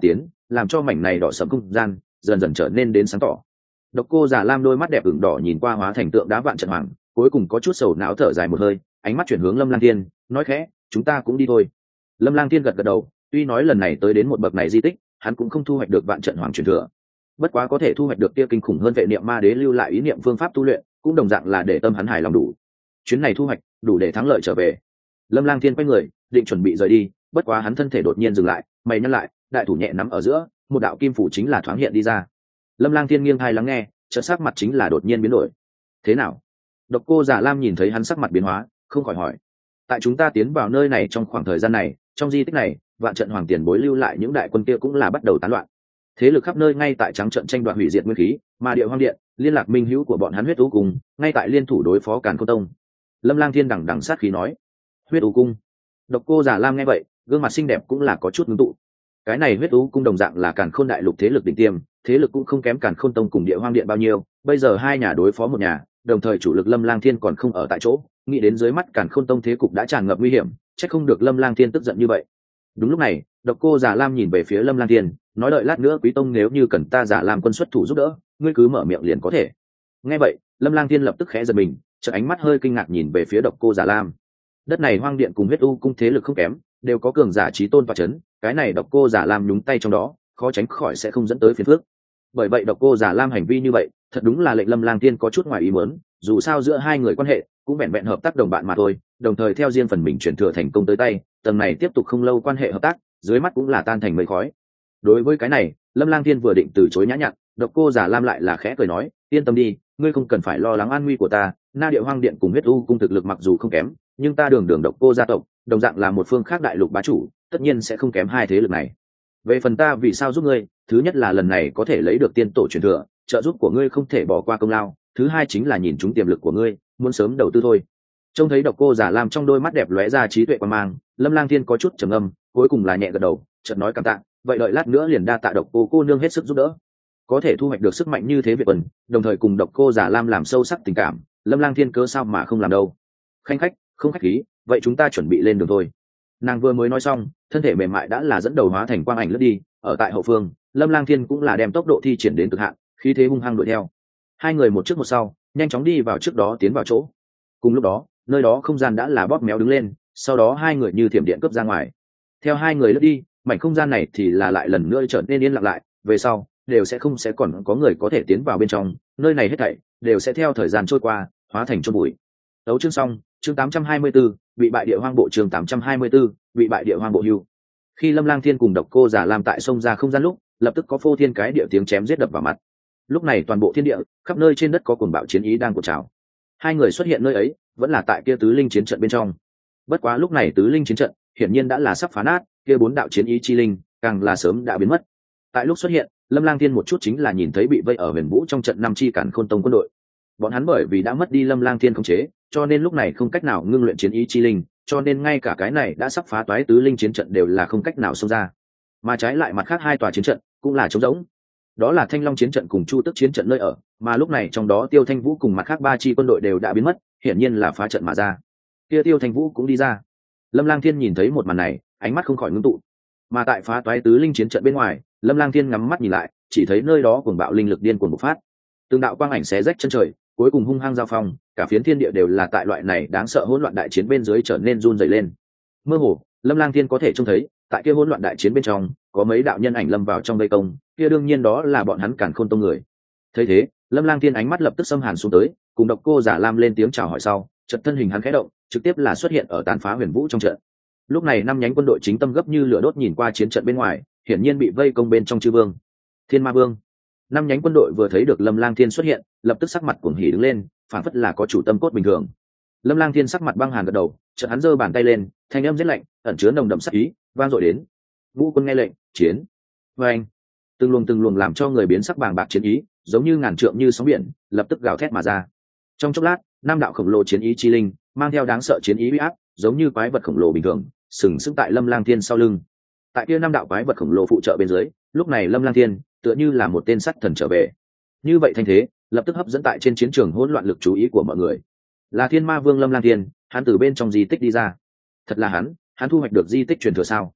A: làm cho mảnh này đỏ sẫm không gian dần dần trở nên đến sáng tỏ. Độc Cô Già Lam đôi mắt đẹp ửng đỏ nhìn qua hóa thành tượng đá vạn trận hoàng, cuối cùng có chút sầu não thở dài một hơi, ánh mắt chuyển hướng Lâm Lang Thiên, nói khẽ, chúng ta cũng đi thôi. Lâm Lang Thiên gật gật đầu, tuy nói lần này tới đến một bậc này di tích, hắn cũng không thu hoạch được vạn trận hoàng truyền thừa, bất quá có thể thu hoạch được kia kinh khủng hơn vệ niệm ma đế lưu lại ý niệm phương pháp tu luyện, cũng đồng dạng là để tâm hắn hài lòng đủ. Chuyến này thu hoạch đủ để thắng lợi trở về. Lâm Lang Thiên quay người định chuẩn bị rời đi, bất quá hắn thân thể đột nhiên dừng lại, mày nhăn lại, đại thủ nhẹ nắm ở giữa, một đạo kim phủ chính là thoáng hiện đi ra. Lâm Lang Thiên nghiêng tai lắng nghe, chợt sắc mặt chính là đột nhiên biến đổi. Thế nào? Độc Cô Già Lam nhìn thấy hắn sắc mặt biến hóa, không khỏi hỏi. Tại chúng ta tiến vào nơi này trong khoảng thời gian này, trong di tích này, vạn trận hoàng tiền bối lưu lại những đại quân kia cũng là bắt đầu tán loạn. Thế lực khắp nơi ngay tại trắng trận tranh đoạt hủy diệt nguyên khí, mà Địa Hoang Điện liên lạc minh hữu của bọn hắn Huyết U Cung, ngay tại liên thủ đối phó Càn Khôn Tông. Lâm Lang Thiên đằng đằng sát khí nói. Huyết U Cung. Độc Cô Già Lam nghe vậy, gương mặt xinh đẹp cũng là có chút ngưng tụ. Cái này Huyết U Cung đồng dạng là Càn Khôn đại lục thế lực đỉnh tiêm, thế lực cũng không kém Càn Khôn Tông cùng Địa Hoang Điện bao nhiêu, bây giờ hai nhà đối phó một nhà, đồng thời chủ lực Lâm Lang Thiên còn không ở tại chỗ, nghĩ đến dưới mắt Càn Khôn Tông thế cục đã tràn ngập nguy hiểm, chắc không được Lâm Lang Thiên tức giận như vậy. Đúng lúc này, Độc Cô Già Lam nhìn về phía Lâm Lang Thiên, nói đợi lát nữa Quý Tông nếu như cần ta Già Lam quân xuất thủ giúp đỡ, ngươi cứ mở miệng liền có thể. Nghe vậy, Lâm Lang Thiên lập tức khẽ giật mình, chợt ánh mắt hơi kinh ngạc nhìn về phía Độc Cô Già Lam. Đất này Hoang Điện cùng Huyết U Cung thế lực không kém, đều có cường giả chí tôn tọa chấn, cái này Độc Cô Già Lam nhúng tay trong đó, khó tránh khỏi sẽ không dẫn tới phiền phức. Bởi vậy Độc Cô Già Lam hành vi như vậy, thật đúng là lệnh Lâm Lang Thiên có chút ngoài ý muốn, dù sao giữa hai người quan hệ cũng vẹn vẹn hợp tác đồng bạn mà thôi, đồng thời theo riêng phần mình chuyển thừa thành công tới tay, tầng này tiếp tục không lâu quan hệ hợp tác, dưới mắt cũng là tan thành mây khói. Đối với cái này, Lâm Lang Thiên vừa định từ chối nhã nhặn, Độc Cô Già Lam lại là khẽ cười nói, yên tâm đi, ngươi không cần phải lo lắng an nguy của ta, Na Địa Hoang Điện cùng Huyết U Cung thực lực mặc dù không kém, nhưng ta đường đường Độc Cô gia tộc, đồng dạng là một phương khác đại lục bá chủ, tất nhiên sẽ không kém hai thế lực này. Về phần ta vì sao giúp ngươi, thứ nhất là lần này có thể lấy được tiên tổ truyền thừa, trợ giúp của ngươi không thể bỏ qua công lao, thứ hai chính là nhìn trúng tiềm lực của ngươi, muốn sớm đầu tư thôi. Trông thấy Độc Cô Già Lam trong đôi mắt đẹp lóe ra trí tuệ quan mang, Lâm Lang Thiên có chút trầm ngâm, cuối cùng là nhẹ gật đầu, chợt nói cảm tạ, vậy đợi lát nữa liền đa tạ Độc cô nương hết sức giúp đỡ. Có thể thu hoạch được sức mạnh như thế Việt quần, đồng thời cùng Độc Cô Già Lam làm sâu sắc tình cảm, Lâm Lang Thiên cớ sao mà không làm đâu. Khanh khách, không khách khí, vậy chúng ta chuẩn bị lên đường thôi. Nàng vừa mới nói xong, thân thể mềm mại đã là dẫn đầu hóa thành quang ảnh lướt đi, ở tại hậu phương, Lâm Lang Thiên cũng là đem tốc độ thi triển đến cực hạn, khí thế hung hăng đuổi theo. Hai người một trước một sau, nhanh chóng đi vào trước đó tiến vào chỗ. Cùng lúc đó, nơi đó không gian đã là bóp méo đứng lên, sau đó hai người như thiểm điện cướp ra ngoài. Theo hai người lướt đi, mảnh không gian này thì là lại lần nữa trở nên yên lặng lại, về sau đều sẽ còn có người có thể tiến vào bên trong, nơi này hết thảy đều sẽ theo thời gian trôi qua hóa thành chôn bụi. Đấu chương xong, chương 824, bị bại địa hoang bộ, chương 824, bị bại địa hoang bộ hưu. Khi Lâm Lang Thiên cùng Độc Cô Già Lam tại sông ra không gian lúc, lập tức có phô thiên cái địa tiếng chém giết đập vào mặt. Lúc này toàn bộ thiên địa, khắp nơi trên đất có cuồng bạo chiến ý đang cuộn trào. Hai người xuất hiện nơi ấy, vẫn là tại kia tứ linh chiến trận bên trong. Bất quá lúc này tứ linh chiến trận hiển nhiên đã là sắp phá nát, kia bốn đạo chiến ý chi linh càng là sớm đã biến mất. Tại lúc xuất hiện, Lâm Lang Thiên một chút chính là nhìn thấy bị vây ở Huyền Vũ trong trận năm chi Càn Khôn Tông quân đội. Bọn hắn bởi vì đã mất đi Lâm Lang Thiên khống chế, cho nên lúc này không cách nào ngưng luyện chiến ý chi linh, cho nên ngay cả cái này đã sắp phá toái tứ linh chiến trận đều là không cách nào xông ra. Mà trái lại mặt khác hai tòa chiến trận cũng là trống rỗng. Đó là Thanh Long chiến trận cùng Chu Tức chiến trận nơi ở, mà lúc này trong đó Tiêu Thanh Vũ cùng mặt khác ba chi quân đội đều đã biến mất, hiển nhiên là phá trận mà ra. Kia Tiêu Thanh Vũ cũng đi ra. Lâm Lang Thiên nhìn thấy một màn này, ánh mắt không khỏi ngưng tụ. Mà tại phá toái tứ linh chiến trận bên ngoài, Lâm Lang Thiên ngắm mắt nhìn lại, chỉ thấy nơi đó cuồng bạo linh lực điên cuồng bộc phát. Từng đạo quang ảnh xé rách chân trời, cuối cùng hung hăng giao phong, cả phiến thiên địa đều là tại loại này đáng sợ hỗn loạn đại chiến bên dưới trở nên run rẩy lên. Mơ hồ, Lâm Lang Thiên có thể trông thấy, tại kia hỗn loạn đại chiến bên trong, có mấy đạo nhân ảnh lâm vào trong vây công, kia đương nhiên đó là bọn hắn Càn Khôn Tông người. Thấy thế, Lâm Lang Thiên ánh mắt lập tức xâm hàn xuống tới, cùng Độc Cô Già Lam lên tiếng chào hỏi sau, chợt thân hình hắn khẽ động, trực tiếp là xuất hiện ở tàn phá Huyền Vũ trong trận. Lúc này năm nhánh quân đội chính tâm gấp như lửa đốt nhìn qua chiến trận bên ngoài, hiển nhiên bị vây công bên trong Chư Vương, Thiên Ma Vương. Năm nhánh quân đội vừa thấy được Lâm Lang Thiên xuất hiện, lập tức sắc mặt cuồng hỉ đứng lên, phản phất là có chủ tâm cốt bình thường. Lâm Lang Thiên sắc mặt băng hàn gật đầu, chợt hắn giơ bàn tay lên, thanh âm giết lạnh, ẩn chứa nồng đậm sát ý, vang dội đến. Vũ quân nghe lệnh, chiến. Oeng! Từng luồng làm cho người biến sắc bàng bạc chiến ý, giống như ngàn trượng như sóng biển, lập tức gào thét mà ra. Trong chốc lát, năm đạo khổng lồ chiến ý chi linh, mang theo đáng sợ chiến ý uy áp, giống như quái vật khổng lồ bình thường, sừng sững tại Lâm Lang Thiên sau lưng. Tại kia năm đạo quái vật khổng lồ phụ trợ bên dưới, lúc này Lâm Lang Thiên tựa như là một tên sắt thần trở về. Như vậy thanh thế, lập tức hấp dẫn tại trên chiến trường hỗn loạn lực chú ý của mọi người. Là Thiên Ma Vương Lâm Lang Thiên, hắn từ bên trong di tích đi ra. Thật là hắn thu hoạch được di tích truyền thừa sao?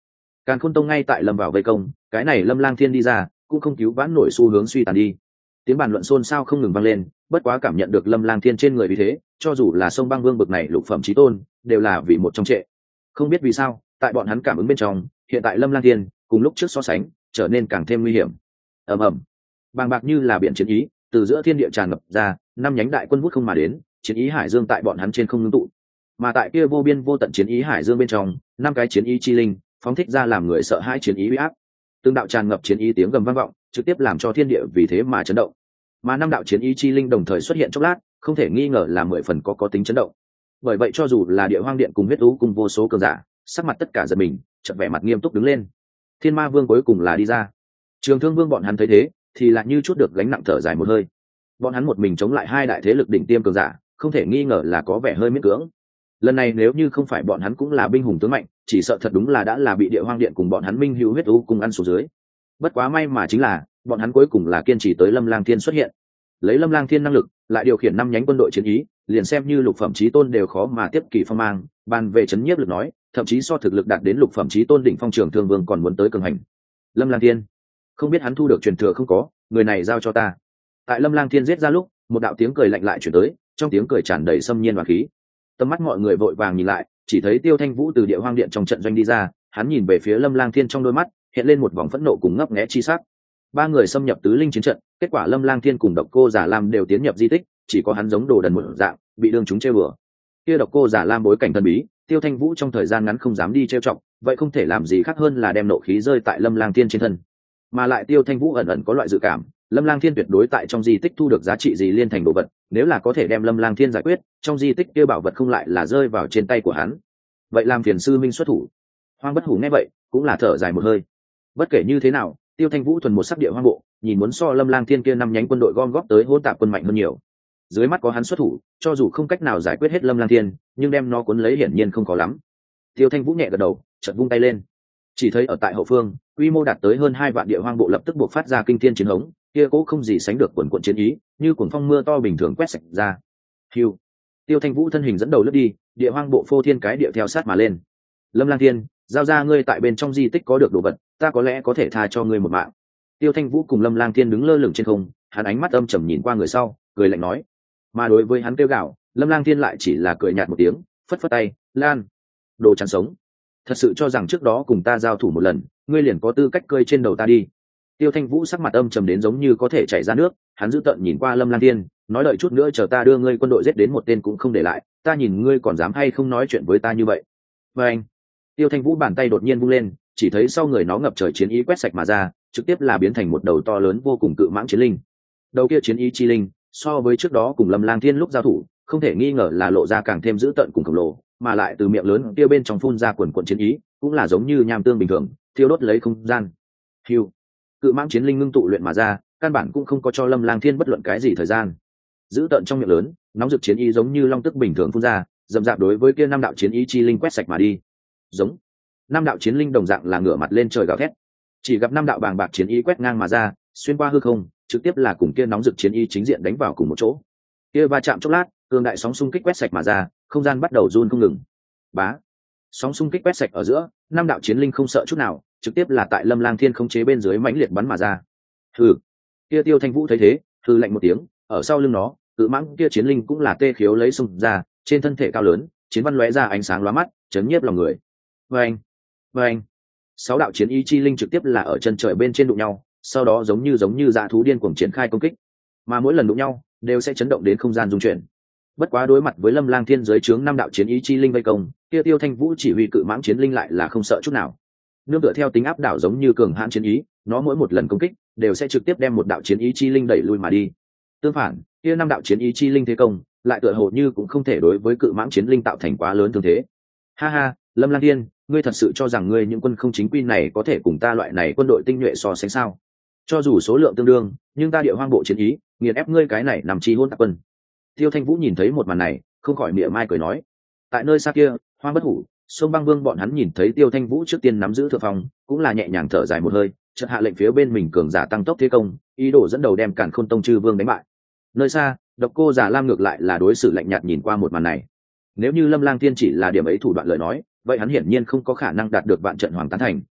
A: Càn Khôn Tông ngay tại lâm vào vây công, cái này Lâm Lang Thiên đi ra cũng không cứu vãn nổi xu hướng suy tàn đi. Tiếng bàn luận xôn xao không ngừng vang lên, bất quá cảm nhận được Lâm Lang Thiên trên người vì thế, cho dù là sông băng vương bực này lục phẩm chí tôn, đều là vì một trong trệ. Không biết vì sao, tại bọn hắn cảm ứng bên trong, hiện tại Lâm Lang Thiên cùng lúc trước so sánh, trở nên càng thêm nguy hiểm. Ầm ầm, bàng bạc như là biển chiến ý, từ giữa thiên địa tràn ngập ra, năm nhánh đại quân vút không mà đến, chiến ý hải dương tại bọn hắn trên không ngưng tụ. Mà tại kia vô biên vô tận chiến ý hải dương bên trong, năm cái chiến ý chi linh phóng thích ra làm người sợ hãi chiến ý uy áp. Từng đạo tràn ngập chiến ý tiếng gầm vang vọng, trực tiếp làm cho thiên địa vì thế mà chấn động. Mà năm đạo chiến ý chi linh đồng thời xuất hiện chốc lát, không thể nghi ngờ là 10 phần có tính chấn động. Bởi vậy cho dù là Địa Hoang Điện cùng huyết thú cùng vô số cường giả, sắc mặt tất cả giật mình, chợt vẻ mặt nghiêm túc đứng lên. Thiên Ma Vương cuối cùng là đi ra. Trường Thương Vương bọn hắn thấy thế, thì lại như chút được gánh nặng thở dài một hơi. Bọn hắn một mình chống lại hai đại thế lực đỉnh tiêm cường giả, không thể nghi ngờ là có vẻ hơi miễn cưỡng. Lần này nếu như không phải bọn hắn cũng là binh hùng tướng mạnh, chỉ sợ thật đúng là đã là bị Địa Hoang Điện cùng bọn hắn minh hữu huyết thú cùng ăn xuống dưới. Bất quá may mà chính là bọn hắn cuối cùng là kiên trì tới Lâm Lang Thiên xuất hiện. Lấy Lâm Lang Thiên năng lực, lại điều khiển năm nhánh quân đội chiến ý, liền xem như lục phẩm chí tôn đều khó mà tiếp kỳ phong mang. Bàn về chấn nhiếp lực nói, thậm chí so thực lực đạt đến lục phẩm chí tôn đỉnh phong Trường Thương Vương còn muốn tới cường hành. Lâm Lang Thiên, không biết hắn thu được truyền thừa không có, người này giao cho ta. Tại Lâm Lang Thiên giết ra lúc, một đạo tiếng cười lạnh lại truyền tới, trong tiếng cười tràn đầy xâm nhiên và khí. Tầm mắt mọi người vội vàng nhìn lại, chỉ thấy Tiêu Thanh Vũ từ Địa Hoang Điện trong trận doanh đi ra, hắn nhìn về phía Lâm Lang Thiên, trong đôi mắt hiện lên một vòng phẫn nộ cùng ngấp nghé chi sắc. Ba người xâm nhập tứ linh chiến trận, kết quả Lâm Lang Thiên cùng Độc Cô Giả Lam đều tiến nhập di tích, chỉ có hắn giống đồ đần một dạng, bị đương chúng trêu đùa. Kia Độc Cô Giả Lam bối cảnh thần bí, Tiêu Thanh Vũ trong thời gian ngắn không dám đi trêu chọc, vậy không thể làm gì khác hơn là đem nộ khí rơi tại Lâm Lang Thiên trên thân. Mà lại Tiêu Thanh Vũ ẩn ẩn có loại dự cảm, Lâm Lang Thiên tuyệt đối tại trong di tích thu được giá trị gì liên thành đồ vật, nếu là có thể đem Lâm Lang Thiên giải quyết, trong di tích kia bảo vật không lại là rơi vào trên tay của hắn. Vậy làm phiền sư minh xuất thủ. Hoang Bất Hủ nghe vậy, cũng là thở dài một hơi. Bất kể như thế nào, Tiêu Thanh Vũ thuần một sắc địa hoang bộ, nhìn muốn so Lâm Lang Thiên kia năm nhánh quân đội gom góp tới hỗn tạp quân mạnh hơn nhiều. Dưới mắt có hắn xuất thủ, cho dù không cách nào giải quyết hết Lâm Lang Thiên, nhưng đem nó cuốn lấy hiển nhiên không khó lắm. Tiêu Thanh Vũ nhẹ gật đầu, chợt vung tay lên. Chỉ thấy ở tại hậu phương, quy mô đạt tới hơn 2 vạn địa hoang bộ lập tức buộc phát ra kinh thiên chiến hống, kia cố không gì sánh được quần quần chiến ý, như cuồng phong mưa to bình thường quét sạch ra. Hưu. Tiêu Thanh Vũ thân hình dẫn đầu lướt đi, địa hoang bộ phô thiên cái địa theo sát mà lên. Lâm Lang Thiên, giao ra ngươi tại bên trong di tích có được đồ vật, ta có lẽ có thể tha cho ngươi một mạng. Tiêu Thanh Vũ cùng Lâm Lang Thiên đứng lơ lửng trên không, hắn ánh mắt âm trầm nhìn qua người sau, cười lạnh nói. Mà đối với hắn kêu gào, Lâm Lang Thiên lại chỉ là cười nhạt một tiếng, phất phất tay, "Lan, đồ chán sống. Thật sự cho rằng trước đó cùng ta giao thủ một lần, ngươi liền có tư cách cơi trên đầu ta đi." Tiêu Thanh Vũ sắc mặt âm trầm đến giống như có thể chảy ra nước, hắn giữ tợn nhìn qua Lâm Lang Thiên, nói đợi chút nữa chờ ta đưa ngươi quân đội giết đến một tên cũng không để lại, ta nhìn ngươi còn dám hay không nói chuyện với ta như vậy. Và anh, Tiêu Thanh Vũ bàn tay đột nhiên vung lên, chỉ thấy sau người nó ngập trời chiến ý quét sạch mà ra, trực tiếp là biến thành một đầu to lớn vô cùng cự mãng chiến linh. Đầu kia chiến ý chi linh, so với trước đó cùng Lâm Lang Thiên lúc giao thủ, không thể nghi ngờ là lộ ra càng thêm dữ tợn cùng khổng lồ, mà lại từ miệng lớn kia bên trong phun ra quần quần chiến ý, cũng là giống như nham tương bình thường, thiêu đốt lấy không gian. Hưu. Cự mãng chiến linh ngưng tụ luyện mà ra, căn bản cũng không có cho Lâm Lang Thiên bất luận cái gì thời gian. Giữ tận trong miệng lớn, nóng rực chiến ý giống như long tức bình thường phun ra, dầm dạp đối với kia năm đạo chiến ý chi linh quét sạch mà đi. Giống. Năm đạo chiến linh đồng dạng là ngửa mặt lên trời gào thét. Chỉ gặp năm đạo bàng bạc chiến ý quét ngang mà ra, xuyên qua hư không, trực tiếp là cùng kia nóng rực chiến ý chính diện đánh vào cùng một chỗ. Kia va chạm chốc lát, cường đại sóng xung kích quét sạch mà ra, không gian bắt đầu run không ngừng. Bá. Sóng xung kích quét sạch ở giữa, năm đạo chiến linh không sợ chút nào, trực tiếp là tại Lâm Lang Thiên khống chế bên dưới mãnh liệt bắn mà ra. Hừ. Kia Tiêu Thanh Vũ thấy thế, hừ lạnh một tiếng, ở sau lưng nó, cự mãng kia chiến linh cũng là tê khiếu lấy xung ra, trên thân thể cao lớn, chiến văn lóe ra ánh sáng lóa mắt, chấn nhiếp lòng người. Vâng, vâng. 6 đạo chiến ý chi linh trực tiếp là ở chân trời bên trên đụng nhau, sau đó giống như dã thú điên cuồng triển khai công kích, mà mỗi lần đụng nhau đều sẽ chấn động đến không gian rung chuyển. Bất quá đối mặt với Lâm Lang Thiên dưới trướng 5 đạo chiến ý chi linh vây công, kia Tiêu Thanh Vũ chỉ huy cự mãng chiến linh lại là không sợ chút nào. Nương tựa theo tính áp đảo giống như cường hãn chiến ý, nó mỗi một lần công kích đều sẽ trực tiếp đem một đạo chiến ý chi linh đẩy lui mà đi. Tương phản, kia 5 đạo chiến ý chi linh thế công, lại tựa hồ như cũng không thể đối với cự mãng chiến linh tạo thành quá lớn thương thế. Ha ha, Lâm Lang Thiên, ngươi thật sự cho rằng ngươi những quân không chính quy này có thể cùng ta loại này quân đội tinh nhuệ so sánh sao? Cho dù số lượng tương đương, nhưng ta địa hoang bộ chiến ý, nghiền ép ngươi cái này nằm chi hôn tạp quân. Tiêu Thanh Vũ nhìn thấy một màn này, không khỏi mỉa mai cười nói. Tại nơi xa kia, Hoang Bất Hủ, Sông Băng Vương bọn hắn nhìn thấy Tiêu Thanh Vũ trước tiên nắm giữ thượng phong, cũng là nhẹ nhàng thở dài một hơi, chợt hạ lệnh phía bên mình cường giả tăng tốc thế công, ý đồ dẫn đầu đem Càn Khôn Tông Chư Vương đánh bại. Nơi xa, Độc Cô Giả Lam ngược lại là đối xử lạnh nhạt nhìn qua một màn này. Nếu như Lâm Lang Thiên chỉ là điểm ấy thủ đoạn lời nói, vậy hắn hiển nhiên không có khả năng đạt được vạn trận hoàng tán thành,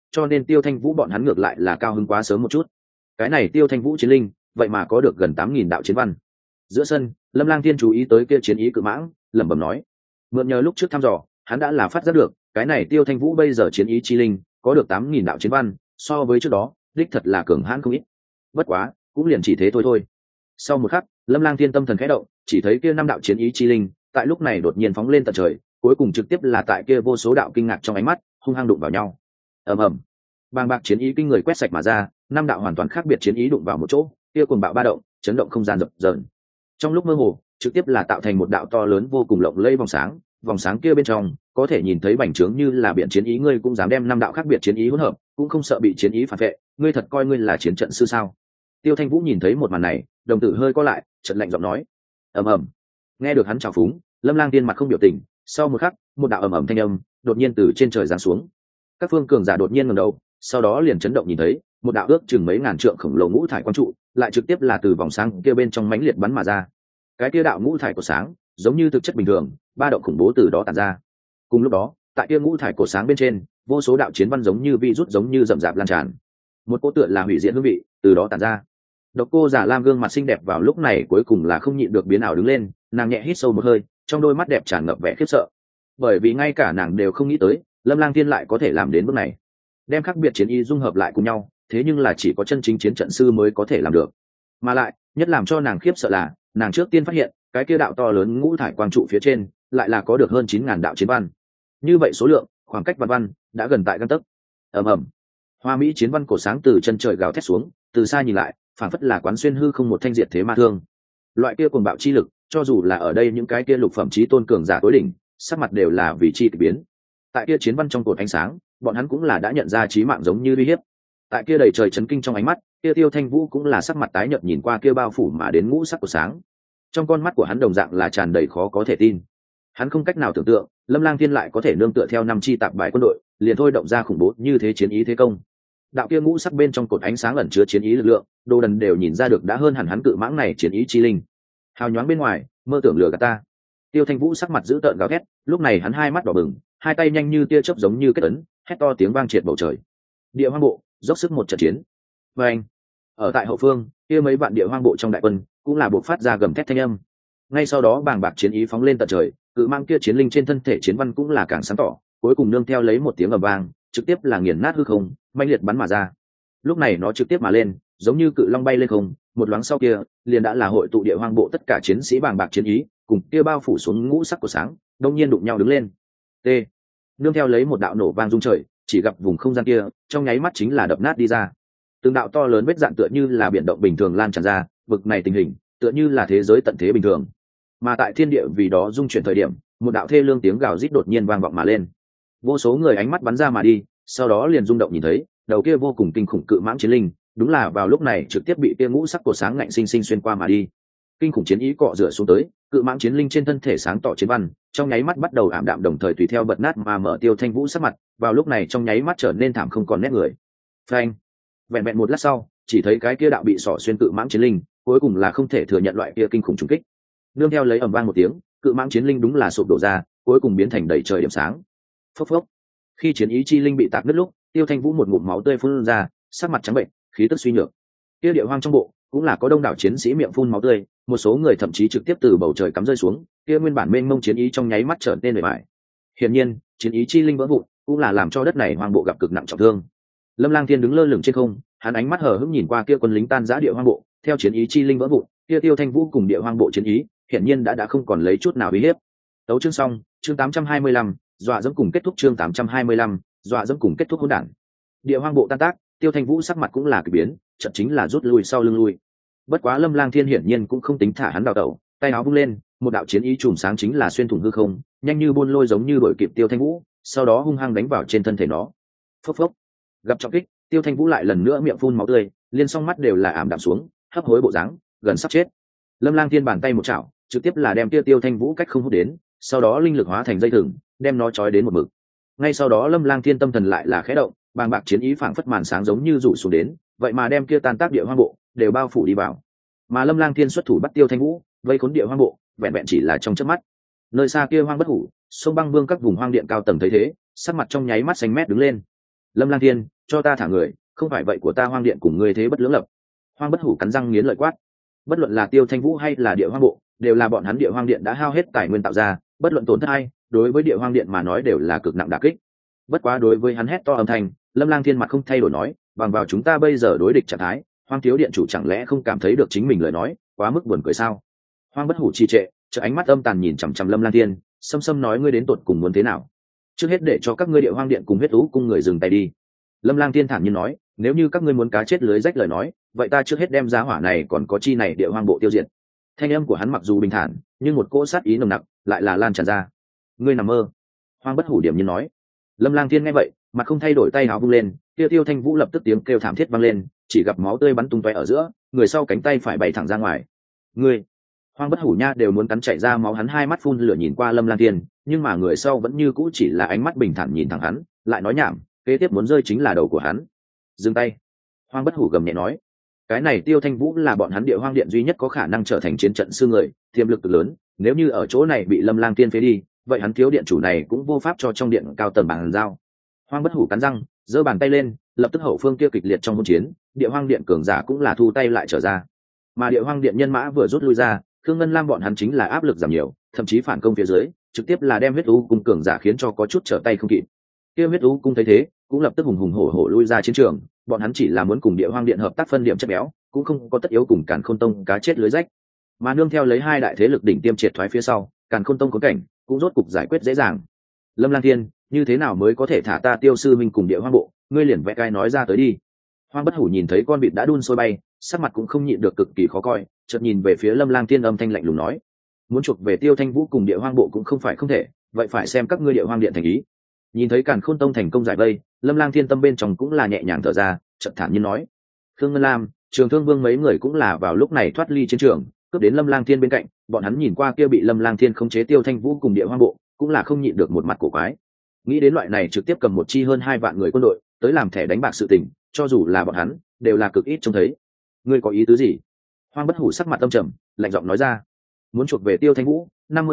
A: cho nên Tiêu Thanh Vũ bọn hắn ngược lại là cao hứng quá sớm một chút. Cái này Tiêu Thanh Vũ chiến linh vậy mà có được gần 8.000 đạo chiến văn. Giữa sân, Lâm Lang Thiên chú ý tới kia chiến ý cự mãng, lẩm bẩm nói: mượn nhờ lúc trước thăm dò, hắn đã là phát giác được cái này Tiêu Thanh Vũ bây giờ chiến ý chi linh có được 8.000 đạo chiến văn, so với trước đó đích thật là cường hãn không ít. Bất quá cũng liền chỉ thế thôi. Sau một khắc, Lâm Lang Thiên tâm thần khẽ động, chỉ thấy kia 5 đạo chiến ý chi linh tại lúc này đột nhiên phóng lên tận trời, cuối cùng trực tiếp là tại kia vô số đạo kinh ngạc trong ánh mắt hung hăng đụng vào nhau. Ầm ầm, bàng bạc chiến ý kinh người quét sạch mà ra, 5 đạo hoàn toàn khác biệt chiến ý đụng vào một chỗ, kia cuồng bạo ba động, chấn động không gian dập dờn. Trong lúc mơ hồ, trực tiếp là tạo thành một đạo to lớn vô cùng lộng lẫy vòng sáng kia bên trong có thể nhìn thấy bành trướng như là biển chiến ý. Ngươi cũng dám đem 5 đạo khác biệt chiến ý hỗn hợp, cũng không sợ bị chiến ý phản vệ, ngươi thật coi ngươi là chiến trận sư sao? Tiêu Thanh Vũ nhìn thấy một màn này, đồng tử hơi co lại, chợt lạnh giọng nói: ầm ầm. Nghe được hắn chào phúng, Lâm Lang Tiên mặt không biểu tình, sau một khắc, một đạo ầm ầm thanh âm đột nhiên từ trên trời giáng xuống. Các phương cường giả đột nhiên ngẩng đầu, sau đó liền chấn động nhìn thấy một đạo ước chừng mấy ngàn trượng khổng lồ ngũ thải quang trụ, lại trực tiếp là từ vòng sáng kia bên trong mãnh liệt bắn mà ra. Cái kia đạo ngũ thải của sáng, giống như thực chất bình thường, ba động khủng bố từ đó tản ra. Cùng lúc đó, tại kia ngũ thải cổ sáng bên trên, vô số đạo chiến văn giống như virus giống như rậm rạp lan tràn. Một cỗ tựa là hủy diệt hương vị từ đó tản ra. Độc Cô Giả Lam gương mặt xinh đẹp vào lúc này cuối cùng là không nhịn được biến ảo đứng lên, nàng nhẹ hít sâu một hơi, trong đôi mắt đẹp tràn ngập vẻ khiếp sợ. Bởi vì ngay cả nàng đều không nghĩ tới, Lâm Lang Thiên lại có thể làm đến bước này, đem khác biệt chiến y dung hợp lại cùng nhau, thế nhưng là chỉ có chân chính chiến trận sư mới có thể làm được. Mà lại, nhất làm cho nàng khiếp sợ là, nàng trước tiên phát hiện, cái kia đạo to lớn ngũ thải quang trụ phía trên, lại là có được hơn 9.000 đạo chiến văn. Như vậy số lượng, khoảng cách văn đã gần tại gang tấc. Ầm ầm. Hoa mỹ chiến văn cổ sáng từ chân trời gào thét xuống, từ xa nhìn lại, phảng phất là quán xuyên hư không một thanh diệt thế ma thương. Loại kia cuồng bạo chi lực, cho dù là ở đây những cái kia lục phẩm chí tôn cường giả tối đỉnh, sắc mặt đều là vì chi kỳ biến. Tại kia chiến văn trong cột ánh sáng, bọn hắn cũng là đã nhận ra chí mạng giống như uy hiếp. Tại kia đầy trời chấn kinh trong ánh mắt, kia Tiêu Thanh Vũ cũng là sắc mặt tái nhợt nhìn qua kia bao phủ mà đến ngũ sắc của sáng. Trong con mắt của hắn đồng dạng là tràn đầy khó có thể tin. Hắn không cách nào tưởng tượng, Lâm Lang Thiên lại có thể nương tựa theo 5 chi tạp bài quân đội, liền thôi động ra khủng bố như thế chiến ý thế công. Đạo kia ngũ sắc bên trong cột ánh sáng ẩn chứa chiến ý lực lượng, Đồ Đần đều nhìn ra được đã hơn hẳn hắn cự mãng này chiến ý chi linh. Hào nhoáng bên ngoài, mơ tưởng lừa gạt ta. Tiêu Thanh Vũ sắc mặt dữ tợn gào thét, lúc này hắn hai mắt đỏ bừng, hai tay nhanh như tia chớp giống như kết ấn, hét to tiếng vang triệt bầu trời. Địa Hoang bộ, dốc sức một trận chiến. Và anh, ở tại hậu phương, kia mấy vạn địa hoang bộ trong đại quân cũng là buộc phát ra gầm thét thanh âm. Ngay sau đó bàng bạc chiến ý phóng lên tận trời, cự mang kia chiến linh trên thân thể chiến văn cũng là càng sáng tỏ, cuối cùng nương theo lấy một tiếng ầm vang, trực tiếp là nghiền nát hư không, mãnh liệt bắn mà ra. Lúc này nó trực tiếp mà lên, giống như cự long bay lên không, một loáng sau kia, liền đã là hội tụ địa hoang bộ tất cả chiến sĩ bàng bạc chiến ý, cùng kia bao phủ xuống ngũ sắc của sáng, đông nhiên đụng nhau đứng lên. T. Nương theo lấy một đạo nổ vang rung trời, chỉ gặp vùng không gian kia, trong nháy mắt chính là đập nát đi ra. Từng đạo to lớn vết dạn tựa như là biển động bình thường lan tràn ra, vực này tình hình, tựa như là thế giới tận thế bình thường. Mà tại thiên địa vì đó dung chuyển thời điểm, một đạo thê lương tiếng gào rít đột nhiên vang vọng mà lên. Vô số người ánh mắt bắn ra mà đi, sau đó liền rung động nhìn thấy, đầu kia vô cùng kinh khủng cự mãng chiến linh, đúng là vào lúc này trực tiếp bị kia ngũ sắc của sáng ngạnh sinh sinh xuyên qua mà đi. Kinh khủng chiến ý cọ rửa xuống tới, cự mãng chiến linh trên thân thể sáng tỏ chiến văn, trong nháy mắt bắt đầu ảm đạm đồng thời tùy theo bật nát mà mở Tiêu Thanh Vũ sắc mặt, vào lúc này trong nháy mắt trở nên thảm không còn nét người. Phanh! Vẹn vẹn một lát sau, chỉ thấy cái kia đạo bị xỏ xuyên cự mãng chiến linh, cuối cùng là không thể thừa nhận loại kia kinh khủng trùng kích. Nương theo lấy ầm vang một tiếng, cự mãng chiến linh đúng là sụp đổ ra, cuối cùng biến thành đầy trời điểm sáng. Phốc phốc. Khi chiến ý chi linh bị tạc nứt lúc, Tiêu Thanh Vũ một ngụm máu tươi phun ra, sắc mặt trắng bệnh, khí tức suy nhược. Kia địa hoang trong bộ cũng là có đông đảo chiến sĩ miệng phun máu tươi, một số người thậm chí trực tiếp từ bầu trời cắm rơi xuống, kia nguyên bản mênh mông chiến ý trong nháy mắt trở nên bề bại. Hiển nhiên, chiến ý chi linh vỡ vụn, cũng là làm cho đất này hoang bộ gặp cực nặng trọng thương. Lâm Lang Thiên đứng lơ lửng trên không, hắn ánh mắt hờ hững nhìn qua kia quân lính tan rã địa hoang bộ, theo chiến ý chi linh vỡ vụn, kia Tiêu Thanh Vũ cùng địa hoang bộ chiến ý, hiển nhiên đã không còn lấy chút nào uy hiếp. Tấu chương xong, chương 825, dọa dẫm cùng kết thúc chương 825, dọa dẫm cùng kết thúc hỗn đản. Địa hoang bộ tan tác, Tiêu Thanh Vũ sắc mặt cũng là kỳ biến, chợt chính là rút lui sau lưng lui. Bất quá Lâm Lang Thiên hiển nhiên cũng không tính thả hắn đào tẩu, tay áo vung lên, một đạo chiến ý chùm sáng chính là xuyên thủng hư không, nhanh như buôn lôi giống như đuổi kịp Tiêu Thanh Vũ, sau đó hung hăng đánh vào trên thân thể nó. Phốc phốc. Gặp trọng kích, Tiêu Thanh Vũ lại lần nữa miệng phun máu tươi, liên song mắt đều là ảm đạm xuống, hấp hối bộ dáng, gần sắp chết. Lâm Lang Thiên bàn tay một chảo, trực tiếp là đem Tiêu Thanh Vũ cách không hút đến, sau đó linh lực hóa thành dây thừng, đem nó trói đến một mực. Ngay sau đó Lâm Lang Thiên tâm thần lại là khẽ động, bàng bạc chiến ý phảng phất màn sáng giống như rủ xuống đến, vậy mà đem kia tan tác địa hoang bộ đều bao phủ đi vào. Mà Lâm Lang Thiên xuất thủ bắt Tiêu Thanh Vũ, vây khốn địa hoang bộ, vẹn vẹn chỉ là trong chớp mắt. Nơi xa kia hoang bất hủ, sông băng vương các vùng hoang điện cao tầng thấy thế, sắc mặt trong nháy mắt xanh mét đứng lên. Lâm Lang Thiên, cho ta thả người, không phải vậy của ta hoang điện cùng ngươi thế bất lưỡng lập. Hoang Bất Hủ cắn răng nghiến lợi quát. Bất luận là Tiêu Thanh Vũ hay là Địa Hoang Bộ, đều là bọn hắn Địa Hoang điện đã hao hết tài nguyên tạo ra, bất luận tổn thất ai, đối với Địa Hoang điện mà nói đều là cực nặng đả kích. Bất quá đối với hắn hét to âm thanh, Lâm Lang Thiên mặt không thay đổi nói, bằng vào chúng ta bây giờ đối địch trạng thái, Hoang thiếu điện chủ chẳng lẽ không cảm thấy được chính mình lời nói quá mức buồn cười sao? Hoang Bất Hủ trì trệ, trợ ánh mắt âm tàn nhìn chằm chằm Lâm Lang Thiên, xâm xâm nói ngươi đến tột cùng muốn thế nào? Trước hết để cho các ngươi Địa Hoang điện cùng huyết thú cung người dừng tay đi. Lâm Lang Thiên thản nhiên nói, nếu như các ngươi muốn cá chết lưới rách lời nói, vậy ta trước hết đem giá hỏa này còn có chi này Địa Hoang bộ tiêu diệt. Thanh âm của hắn mặc dù bình thản, nhưng một cỗ sát ý nồng nặc lại là lan tràn ra. Ngươi nằm mơ. Hoang Bất Hủ điểm nhiên nói. Lâm Lang Thiên nghe vậy, mặt không thay đổi tay áo vung lên, Tiêu Thanh Vũ lập tức tiếng kêu thảm thiết vang lên, chỉ gặp máu tươi bắn tung tóe ở giữa, người sau cánh tay phải bay thẳng ra ngoài. Ngươi! Hoang Bất Hủ nha đều muốn cắn chảy ra máu, hắn hai mắt phun lửa nhìn qua Lâm Lang Thiên, nhưng mà người sau vẫn như cũ chỉ là ánh mắt bình thản nhìn thẳng hắn, lại nói nhảm, kế tiếp muốn rơi chính là đầu của hắn. Dừng tay! Hoang Bất Hủ gầm nhẹ nói. Cái này Tiêu Thanh Vũ là bọn hắn Địa Hoang điện duy nhất có khả năng trở thành chiến trận sư người, tiềm lực cực lớn, nếu như ở chỗ này bị Lâm Lang Thiên phế đi, vậy hắn thiếu điện chủ này cũng vô pháp cho trong điện cao tầng bàn giao. Hoang Bất Hủ cắn răng, giơ bàn tay lên, lập tức hậu phương kia kịch liệt trong hỗn chiến, Địa Hoang điện cường giả cũng là thu tay lại trở ra. Mà Địa Hoang điện nhân mã vừa rút lui ra, Khương Ngân Lam bọn hắn chính là áp lực giảm nhiều, thậm chí phản công phía dưới, trực tiếp là đem huyết u cung cường giả khiến cho có chút trở tay không kịp. Kia huyết u cung thấy thế, cũng lập tức hùng hùng hổ hổ lui ra chiến trường, bọn hắn chỉ là muốn cùng Địa Hoang điện hợp tác phân điểm chất béo, cũng không có tất yếu cùng Càn Khôn tông cá chết lưới rách. Mà nương theo lấy hai đại thế lực đỉnh tiêm triệt thoái phía sau, Càn Khôn tông có cảnh cũng rốt cục giải quyết dễ dàng. Lâm Lang Thiên, như thế nào mới có thể thả ta Tiêu sư minh cùng Địa Hoang bộ, ngươi liền vẽ cái nói ra tới đi. Hoang Bất Hủ nhìn thấy con vịt đã đun sôi bay, sắc mặt cũng không nhịn được cực kỳ khó coi, chợt nhìn về phía Lâm Lang Thiên âm thanh lạnh lùng nói, muốn chuộc về Tiêu Thanh Vũ cùng Địa Hoang bộ cũng không phải không thể, vậy phải xem các ngươi Địa Hoang điện thành ý. Nhìn thấy Càn Khôn tông thành công giải vây, Lâm Lang Thiên tâm bên trong cũng là nhẹ nhàng thở ra, chợt thản nhiên nói, Khương Ngân Lam, Trường Thương Vương mấy người cũng là vào lúc này thoát ly chiến trường, cướp đến Lâm Lang Thiên bên cạnh, bọn hắn nhìn qua kia bị Lâm Lang Thiên khống chế Tiêu Thanh Vũ cùng Địa Hoang bộ, cũng là không nhịn được một mặt cổ quái. Nghĩ đến loại này trực tiếp cầm một chi hơn 2 vạn người quân đội tới làm thẻ đánh bạc sự tình, cho dù là bọn hắn đều là cực ít trông thấy. Ngươi có ý tứ gì? Hoang Bất Hủ sắc mặt âm trầm, lạnh giọng nói ra, muốn chuộc về Tiêu Thanh Vũ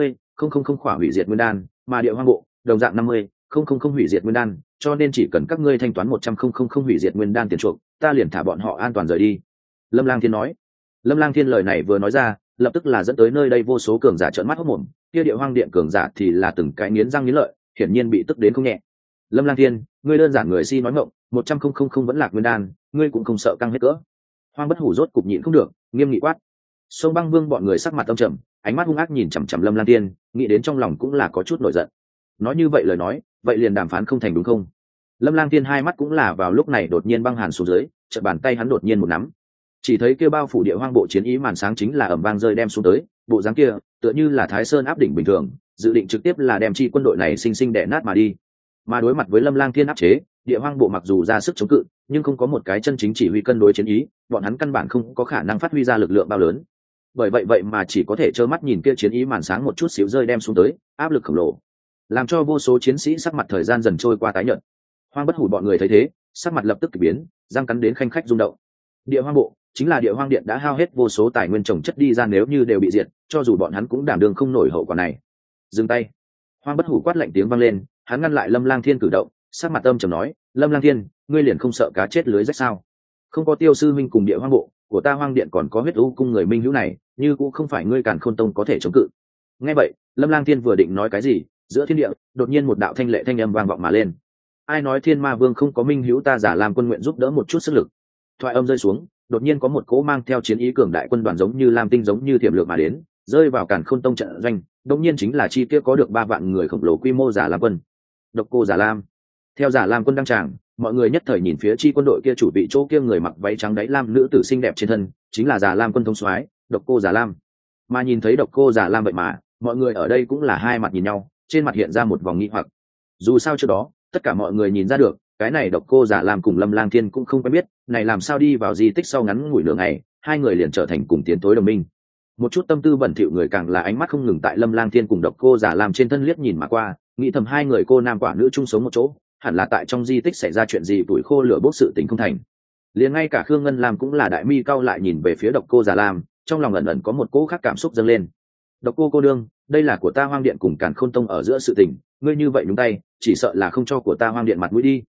A: 50,000 khỏa hủy diệt nguyên đan, mà Địa Hoang bộ đồng dạng 50,000 hủy diệt nguyên đan, cho nên chỉ cần các ngươi thanh toán 100,000 hủy diệt nguyên đan tiền chuộc, ta liền thả bọn họ an toàn rời đi. Lâm Lang Thiên nói. Lâm Lang Thiên lời này vừa nói ra, lập tức là dẫn tới nơi đây vô số cường giả trợn mắt hốt mồm, kia Địa Hoang điện cường giả thì là từng cái nghiến răng nghiến lợi, hiển nhiên bị tức đến không nhẹ. Lâm Lang Thiên, ngươi đơn giản người si nói ngọng, 100,000 vẫn lạc nguyên đan, ngươi cũng không sợ căng hết cỡ. Hoang Bất Hủ rốt cục nhịn không được, nghiêm nghị quát. Sông Băng Vương bọn người sắc mặt âm trầm, ánh mắt hung ác nhìn chằm chằm Lâm Lang Thiên, nghĩ đến trong lòng cũng là có chút nổi giận. Nói như vậy lời nói, vậy liền đàm phán không thành đúng không? Lâm Lang Thiên hai mắt cũng là vào lúc này đột nhiên băng hàn xuống dưới, chợt bàn tay hắn đột nhiên một nắm, chỉ thấy kia bao phủ Địa Hoang bộ chiến ý màn sáng chính là ầm vang rơi đem xuống tới, bộ dáng kia tựa như là Thái Sơn áp đỉnh bình thường, dự định trực tiếp là đem chi quân đội này sinh sinh đè nát mà đi. Mà đối mặt với Lâm Lang Thiên áp chế, Địa Hoang bộ mặc dù ra sức chống cự, nhưng không có một cái chân chính chỉ huy cân đối chiến ý, bọn hắn căn bản không có khả năng phát huy ra lực lượng bao lớn. Bởi vậy mà chỉ có thể trơ mắt nhìn kia chiến ý màn sáng một chút xíu rơi đem xuống tới, áp lực khổng lồ, làm cho vô số chiến sĩ sắc mặt thời gian dần trôi qua tái nhợt. Hoang Bất Hủ bọn người thấy thế, sắc mặt lập tức kỳ biến, răng cắn đến khanh khách rung động. Địa Hoang bộ chính là Địa Hoang điện đã hao hết vô số tài nguyên trồng chất đi ra, nếu như đều bị diệt, cho dù bọn hắn cũng đảm đương không nổi hậu quả này. Dừng tay. Hoang Bất Hủ quát lạnh tiếng vang lên, hắn ngăn lại Lâm Lang Thiên cử động, sắc mặt âm trầm nói, Lâm Lang Thiên, ngươi liền không sợ cá chết lưới rách sao? Không có Tiêu sư minh cùng Địa Hoang bộ của ta Hoang điện còn có huyết u cung người minh hữu này, như cũng không phải ngươi Càn Khôn tông có thể chống cự. Nghe vậy, Lâm Lang Thiên vừa định nói cái gì, giữa thiên địa đột nhiên một đạo thanh lệ thanh âm vang vọng mà lên. Ai nói Thiên Ma Vương không có minh hữu, ta Giả Lam quân nguyện giúp đỡ một chút sức lực. Thoại âm rơi xuống, đột nhiên có một cỗ mang theo chiến ý cường đại quân đoàn giống như lam tinh giống như thiểm lược mà đến, rơi vào Càn Khôn tông trận doanh, đột nhiên chính là chi kia có được 3 vạn người khổng lồ quy mô Giả Lam quân. Độc Cô Giả Lam. Theo Giả Lam quân đăng tràng, mọi người nhất thời nhìn phía chi quân đội kia chủ vị chỗ kia người mặc váy trắng đáy lam nữ tử xinh đẹp trên thân, chính là Giả Lam quân thống soái, Độc Cô Giả Lam. Mà nhìn thấy Độc Cô Giả Lam vậy mà, mọi người ở đây cũng là hai mặt nhìn nhau, trên mặt hiện ra một vòng nghi hoặc. Dù sao trước đó, tất cả mọi người nhìn ra được, cái này Độc Cô Giả Lam cùng Lâm Lang Thiên cũng không quen biết, này làm sao đi vào di tích sau ngắn ngủi nửa ngày, hai người liền trở thành cùng tiến tối đồng minh. Một chút tâm tư bẩn thỉu người càng là ánh mắt không ngừng tại Lâm Lang Thiên cùng Độc Cô Giả Lam trên thân liếc nhìn mà qua, nghĩ thầm hai người cô nam quả nữ chung sống một chỗ, hẳn là tại trong di tích xảy ra chuyện gì tuổi khô lửa bốc sự tình không thành. Liền ngay cả Khương Ngân Lam cũng là đại mi cau lại nhìn về phía Độc Cô Giả Lam, trong lòng ẩn ẩn có một cỗ khác cảm xúc dâng lên. Độc cô đương, đây là của ta Hoang điện cùng Càn Khôn tông ở giữa sự tình, ngươi như vậy nhúng tay, chỉ sợ là không cho của ta Hoang điện mặt mũi đi.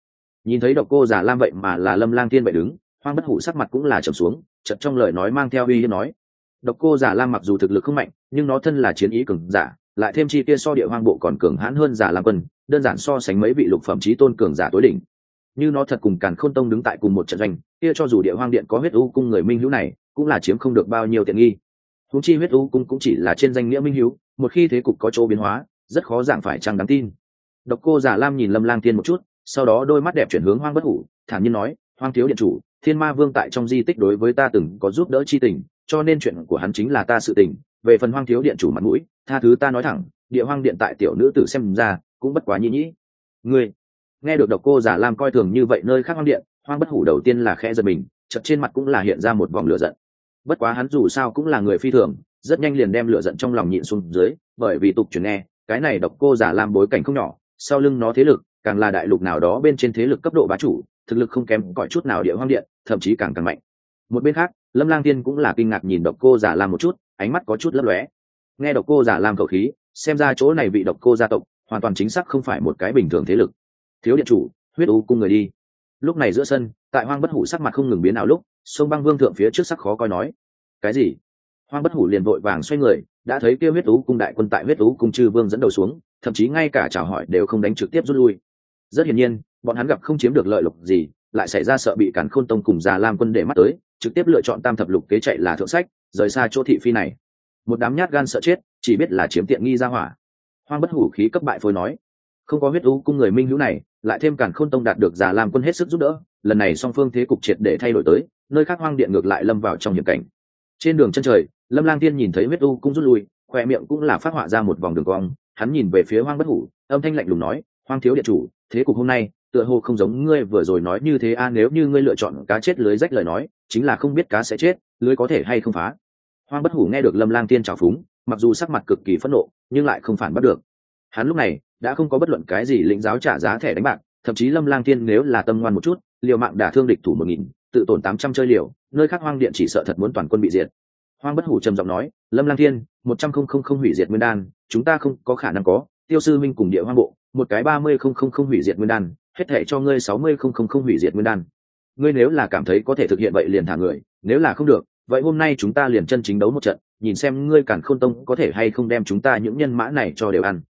A: Nhìn thấy độc cô giả lam vậy mà là Lâm Lang Thiên vậy đứng, Hoang Bất Hủ sắc mặt cũng là trầm xuống, chợt trong lời nói mang theo uy hiếp nói: độc cô giả lam mặc dù thực lực không mạnh, nhưng nó thân là chiến ý cường giả, lại thêm chi kia so địa hoang bộ còn cường hãn hơn giả lam quân, đơn giản so sánh mấy vị lục phẩm chí tôn cường giả tối đỉnh. Như nó thật cùng Càn Khôn Tông đứng tại cùng một trận doanh, kia cho dù địa hoang điện có huyết u cung người minh hữu này, cũng là chiếm không được bao nhiêu tiện nghi. Huống chi huyết u cung cũng chỉ là trên danh nghĩa minh hữu, một khi thế cục có chỗ biến hóa, rất khó dạng phải chăng đáng tin. Độc cô giả lam nhìn Lâm Lang Thiên một chút, sau đó đôi mắt đẹp chuyển hướng Hoang Bất Hủ, thản nhiên nói: Hoang thiếu điện chủ, Thiên Ma Vương tại trong di tích đối với ta từng có giúp đỡ chi tình, cho nên chuyện của hắn chính là ta sự tình. Về phần Hoang thiếu điện chủ mặt mũi, tha thứ ta nói thẳng, địa hoang điện tại tiểu nữ tử xem ra cũng bất quá nhĩ nhĩ. Ngươi nghe được độc cô giả lam coi thường như vậy nơi khác hoang điện, Hoang Bất Hủ đầu tiên là khẽ giật mình, chợt trên mặt cũng là hiện ra một vòng lửa giận. Bất quá hắn dù sao cũng là người phi thường, rất nhanh liền đem lửa giận trong lòng nhịn xuống dưới, bởi vì tục truyền nghe, cái này độc cô giả lam bối cảnh không nhỏ, sau lưng nó thế lực càng là đại lục nào đó bên trên thế lực cấp độ bá chủ, thực lực không kém cỏi chút nào địa hoang điện, thậm chí càng mạnh. Một bên khác, Lâm Lang Thiên cũng là kinh ngạc nhìn độc cô giả lam một chút, ánh mắt có chút lấp lóe. Nghe độc cô giả lam khẩu khí, xem ra chỗ này vị độc cô gia tộc hoàn toàn chính xác không phải một cái bình thường thế lực. Thiếu điện chủ, huyết u cung người đi. Lúc này giữa sân, tại Hoang Bất Hủ sắc mặt không ngừng biến ảo lúc, Sông Băng Vương thượng phía trước sắc khó coi nói: cái gì? Hoang Bất Hủ liền vội vàng xoay người, đã thấy kia huyết u cung đại quân tại huyết u cung chư vương dẫn đầu xuống, thậm chí ngay cả chào hỏi đều không đánh, trực tiếp rút lui. Rất hiển nhiên, bọn hắn gặp không chiếm được lợi lộc gì, lại xảy ra sợ bị Càn Khôn Tông cùng Già Lam quân để mắt tới, trực tiếp lựa chọn tam thập lục kế chạy là thượng sách, rời xa chỗ thị phi này. Một đám nhát gan sợ chết, chỉ biết là chiếm tiện nghi ra hỏa. Hoang Bất Hủ khí cấp bại phôi nói: không có huyết u cung người minh hữu này, lại thêm Càn Khôn Tông đạt được Già Lam quân hết sức giúp đỡ, lần này song phương thế cục triệt để thay đổi tới, nơi khác hoang điện ngược lại lâm vào trong hiểm cảnh. Trên đường chân trời, Lâm Lang Thiên nhìn thấy huyết u cung rút lui, khoe miệng cũng là phát họa ra một vòng đường cong, hắn nhìn về phía Hoang Bất Hủ, âm thanh lạnh lùng nói: Hoang thiếu điện chủ, thế cục hôm nay tựa hồ không giống ngươi vừa rồi nói như thế a, nếu như ngươi lựa chọn cá chết lưới rách lời nói, chính là không biết cá sẽ chết, lưới có thể hay không phá. Hoang Bất Hủ nghe được Lâm Lang Thiên trào phúng, mặc dù sắc mặt cực kỳ phẫn nộ, nhưng lại không phản bắt được. Hắn lúc này đã không có bất luận cái gì lĩnh giáo trả giá thẻ đánh bạc, thậm chí Lâm Lang Thiên nếu là tâm ngoan một chút, liều mạng đả thương địch thủ 1000, tự tổn 800 chơi liều, nơi khác hoang điện chỉ sợ thật muốn toàn quân bị diệt. Hoang Bất Hủ trầm giọng nói: Lâm Lang Thiên, 100,000 hủy diệt nguyên đan, chúng ta không có khả năng có. Tiêu sư minh cùng địa hoang bộ, một cái 30,000 hủy diệt nguyên đan, hết thảy cho ngươi 60,000 hủy diệt nguyên đan. Ngươi nếu là cảm thấy có thể thực hiện vậy liền thả người, nếu là không được, vậy hôm nay chúng ta liền chân chính đấu một trận, nhìn xem ngươi Càn Khôn Tông có thể hay không đem chúng ta những nhân mã này cho đều ăn.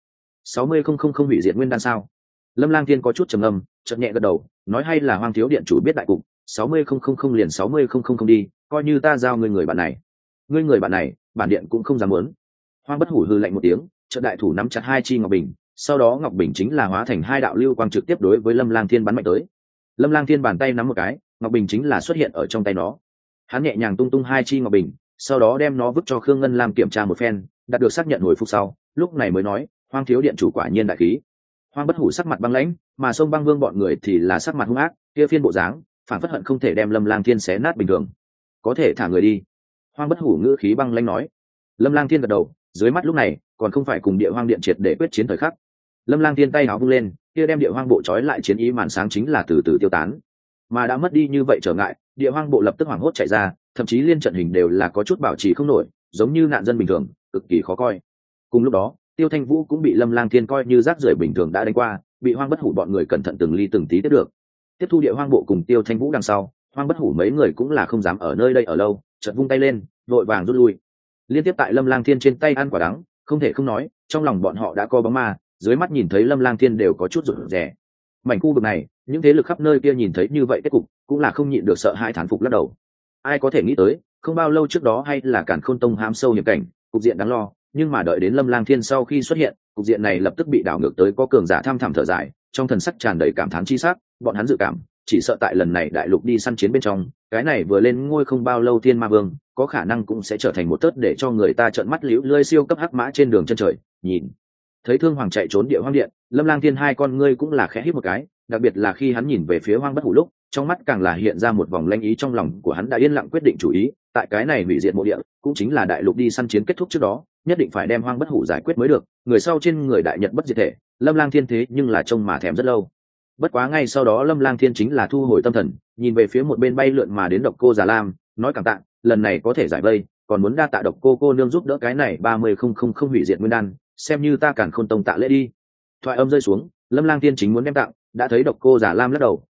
A: 60,000 hủy diệt nguyên đan sao? Lâm Lang Thiên có chút trầm ngâm, chợt nhẹ gật đầu, nói: hay là Hoang thiếu điện chủ biết đại cục, 60,000 liền 60,000 đi, coi như ta giao ngươi người bạn này. Ngươi người bạn này, bản điện cũng không dám muốn. Hoang Bất Hủ hừ lạnh một tiếng, chợt đại thủ nắm chặt hai chi ngọc bình, sau đó ngọc bình chính là hóa thành hai đạo lưu quang trực tiếp đối với Lâm Lang Thiên bắn mạnh tới. Lâm Lang Thiên bàn tay nắm một cái, ngọc bình chính là xuất hiện ở trong tay nó. Hắn nhẹ nhàng tung tung hai chi ngọc bình, sau đó đem nó vứt cho Khương Ngân Lam kiểm tra một phen, đạt được xác nhận hồi phục sau, lúc này mới nói: Hoang thiếu điện chủ quả nhiên đại khí. Hoang Bất Hủ sắc mặt băng lãnh, mà Sông Băng Vương bọn người thì là sắc mặt hung ác, kia phiên bộ dáng, phản phất hận không thể đem Lâm Lang Thiên xé nát bình thường. Có thể thả người đi. Hoang Bất Hủ ngữ khí băng lãnh nói. Lâm Lang Thiên gật đầu, dưới mắt lúc này còn không phải cùng địa hoang điện triệt để quyết chiến thời khắc. Lâm Lang Thiên tay áo vung lên, kia đem địa hoang bộ trói lại chiến ý màn sáng chính là từ từ tiêu tán. Mà đã mất đi như vậy trở ngại, địa hoang bộ lập tức hoảng hốt chạy ra, thậm chí liên trận hình đều là có chút bảo trì không nổi, giống như nạn dân bình thường, cực kỳ khó coi. Cùng lúc đó, Tiêu Thanh Vũ cũng bị Lâm Lang Thiên coi như rác rưởi bình thường đã đánh qua, bị Hoang Bất Hủ bọn người cẩn thận từng ly từng tí tiếp được. Tiếp thu địa hoang bộ cùng Tiêu Thanh Vũ đằng sau, Hoang Bất Hủ mấy người cũng là không dám ở nơi đây ở lâu, chợt vung tay lên, vội vàng rút lui. Liên tiếp tại Lâm Lang Thiên trên tay ăn quả đắng, không thể không nói, trong lòng bọn họ đã có bóng ma, dưới mắt nhìn thấy Lâm Lang Thiên đều có chút rụt rè. Mảnh khu vực này, những thế lực khắp nơi kia nhìn thấy như vậy kết cục, cũng là không nhịn được sợ hãi thán phục lắc đầu. Ai có thể nghĩ tới, không bao lâu trước đó hay là Càn Khôn Tông hám sâu hiểm cảnh, cục diện đáng lo, nhưng mà đợi đến Lâm Lang Thiên sau khi xuất hiện, cục diện này lập tức bị đảo ngược tới, có cường giả tham thẳm thở dài, trong thần sắc tràn đầy cảm thán chi sắc, bọn hắn dự cảm, chỉ sợ tại lần này đại lục đi săn chiến bên trong, cái này vừa lên ngôi không bao lâu Thiên Ma Vương, có khả năng cũng sẽ trở thành một tớt để cho người ta trợn mắt liễu lơi siêu cấp hắc mã trên đường chân trời. Nhìn thấy Thương Hoàng chạy trốn địa hoang điện, Lâm Lang Thiên hai con ngươi cũng là khẽ hít một cái, đặc biệt là khi hắn nhìn về phía Hoang Bất Hủ lúc, trong mắt càng là hiện ra một vòng lanh ý, trong lòng của hắn đã yên lặng quyết định chủ ý, tại cái này hủy diệt mộ địa, cũng chính là đại lục đi săn chiến kết thúc trước đó, nhất định phải đem Hoang Bất Hủ giải quyết mới được, người sau trên người đại nhật bất diệt thể, Lâm Lang Thiên thế nhưng là trông mà thèm rất lâu. Bất quá ngay sau đó Lâm Lang Thiên chính là thu hồi tâm thần, nhìn về phía một bên bay lượn mà đến độc cô Già Lam, nói cảm tạ, lần này có thể giải vây, còn muốn đa tạ độc cô nương giúp đỡ cái này 30,000 hủy diệt nguyên đan, xem như ta Càn Khôn Tông tạ lễ đi. Thoại âm rơi xuống, Lâm Lang Thiên chính muốn đem tặng, đã thấy độc cô Già Lam lắc đầu,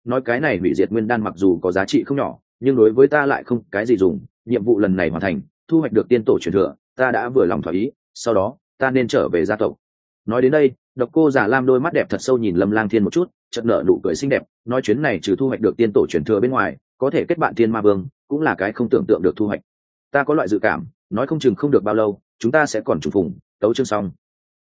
A: nói cái này hủy diệt nguyên đan mặc dù có giá trị không nhỏ, nhưng đối với ta lại không cái gì dùng. Nhiệm vụ lần này hoàn thành, thu hoạch được tiên tổ truyền thừa, ta đã vừa lòng thỏa ý, sau đó ta nên trở về gia tộc. Nói đến đây, Độc Cô Giả Lam đôi mắt đẹp thật sâu nhìn Lâm Lang Thiên một chút, chợt nở nụ cười xinh đẹp, nói chuyến này trừ thu hoạch được tiên tổ truyền thừa bên ngoài, có thể kết bạn Thiên Ma Vương, cũng là cái không tưởng tượng được thu hoạch. Ta có loại dự cảm, nói không chừng không được bao lâu, chúng ta sẽ còn trùng phùng, tấu chương xong.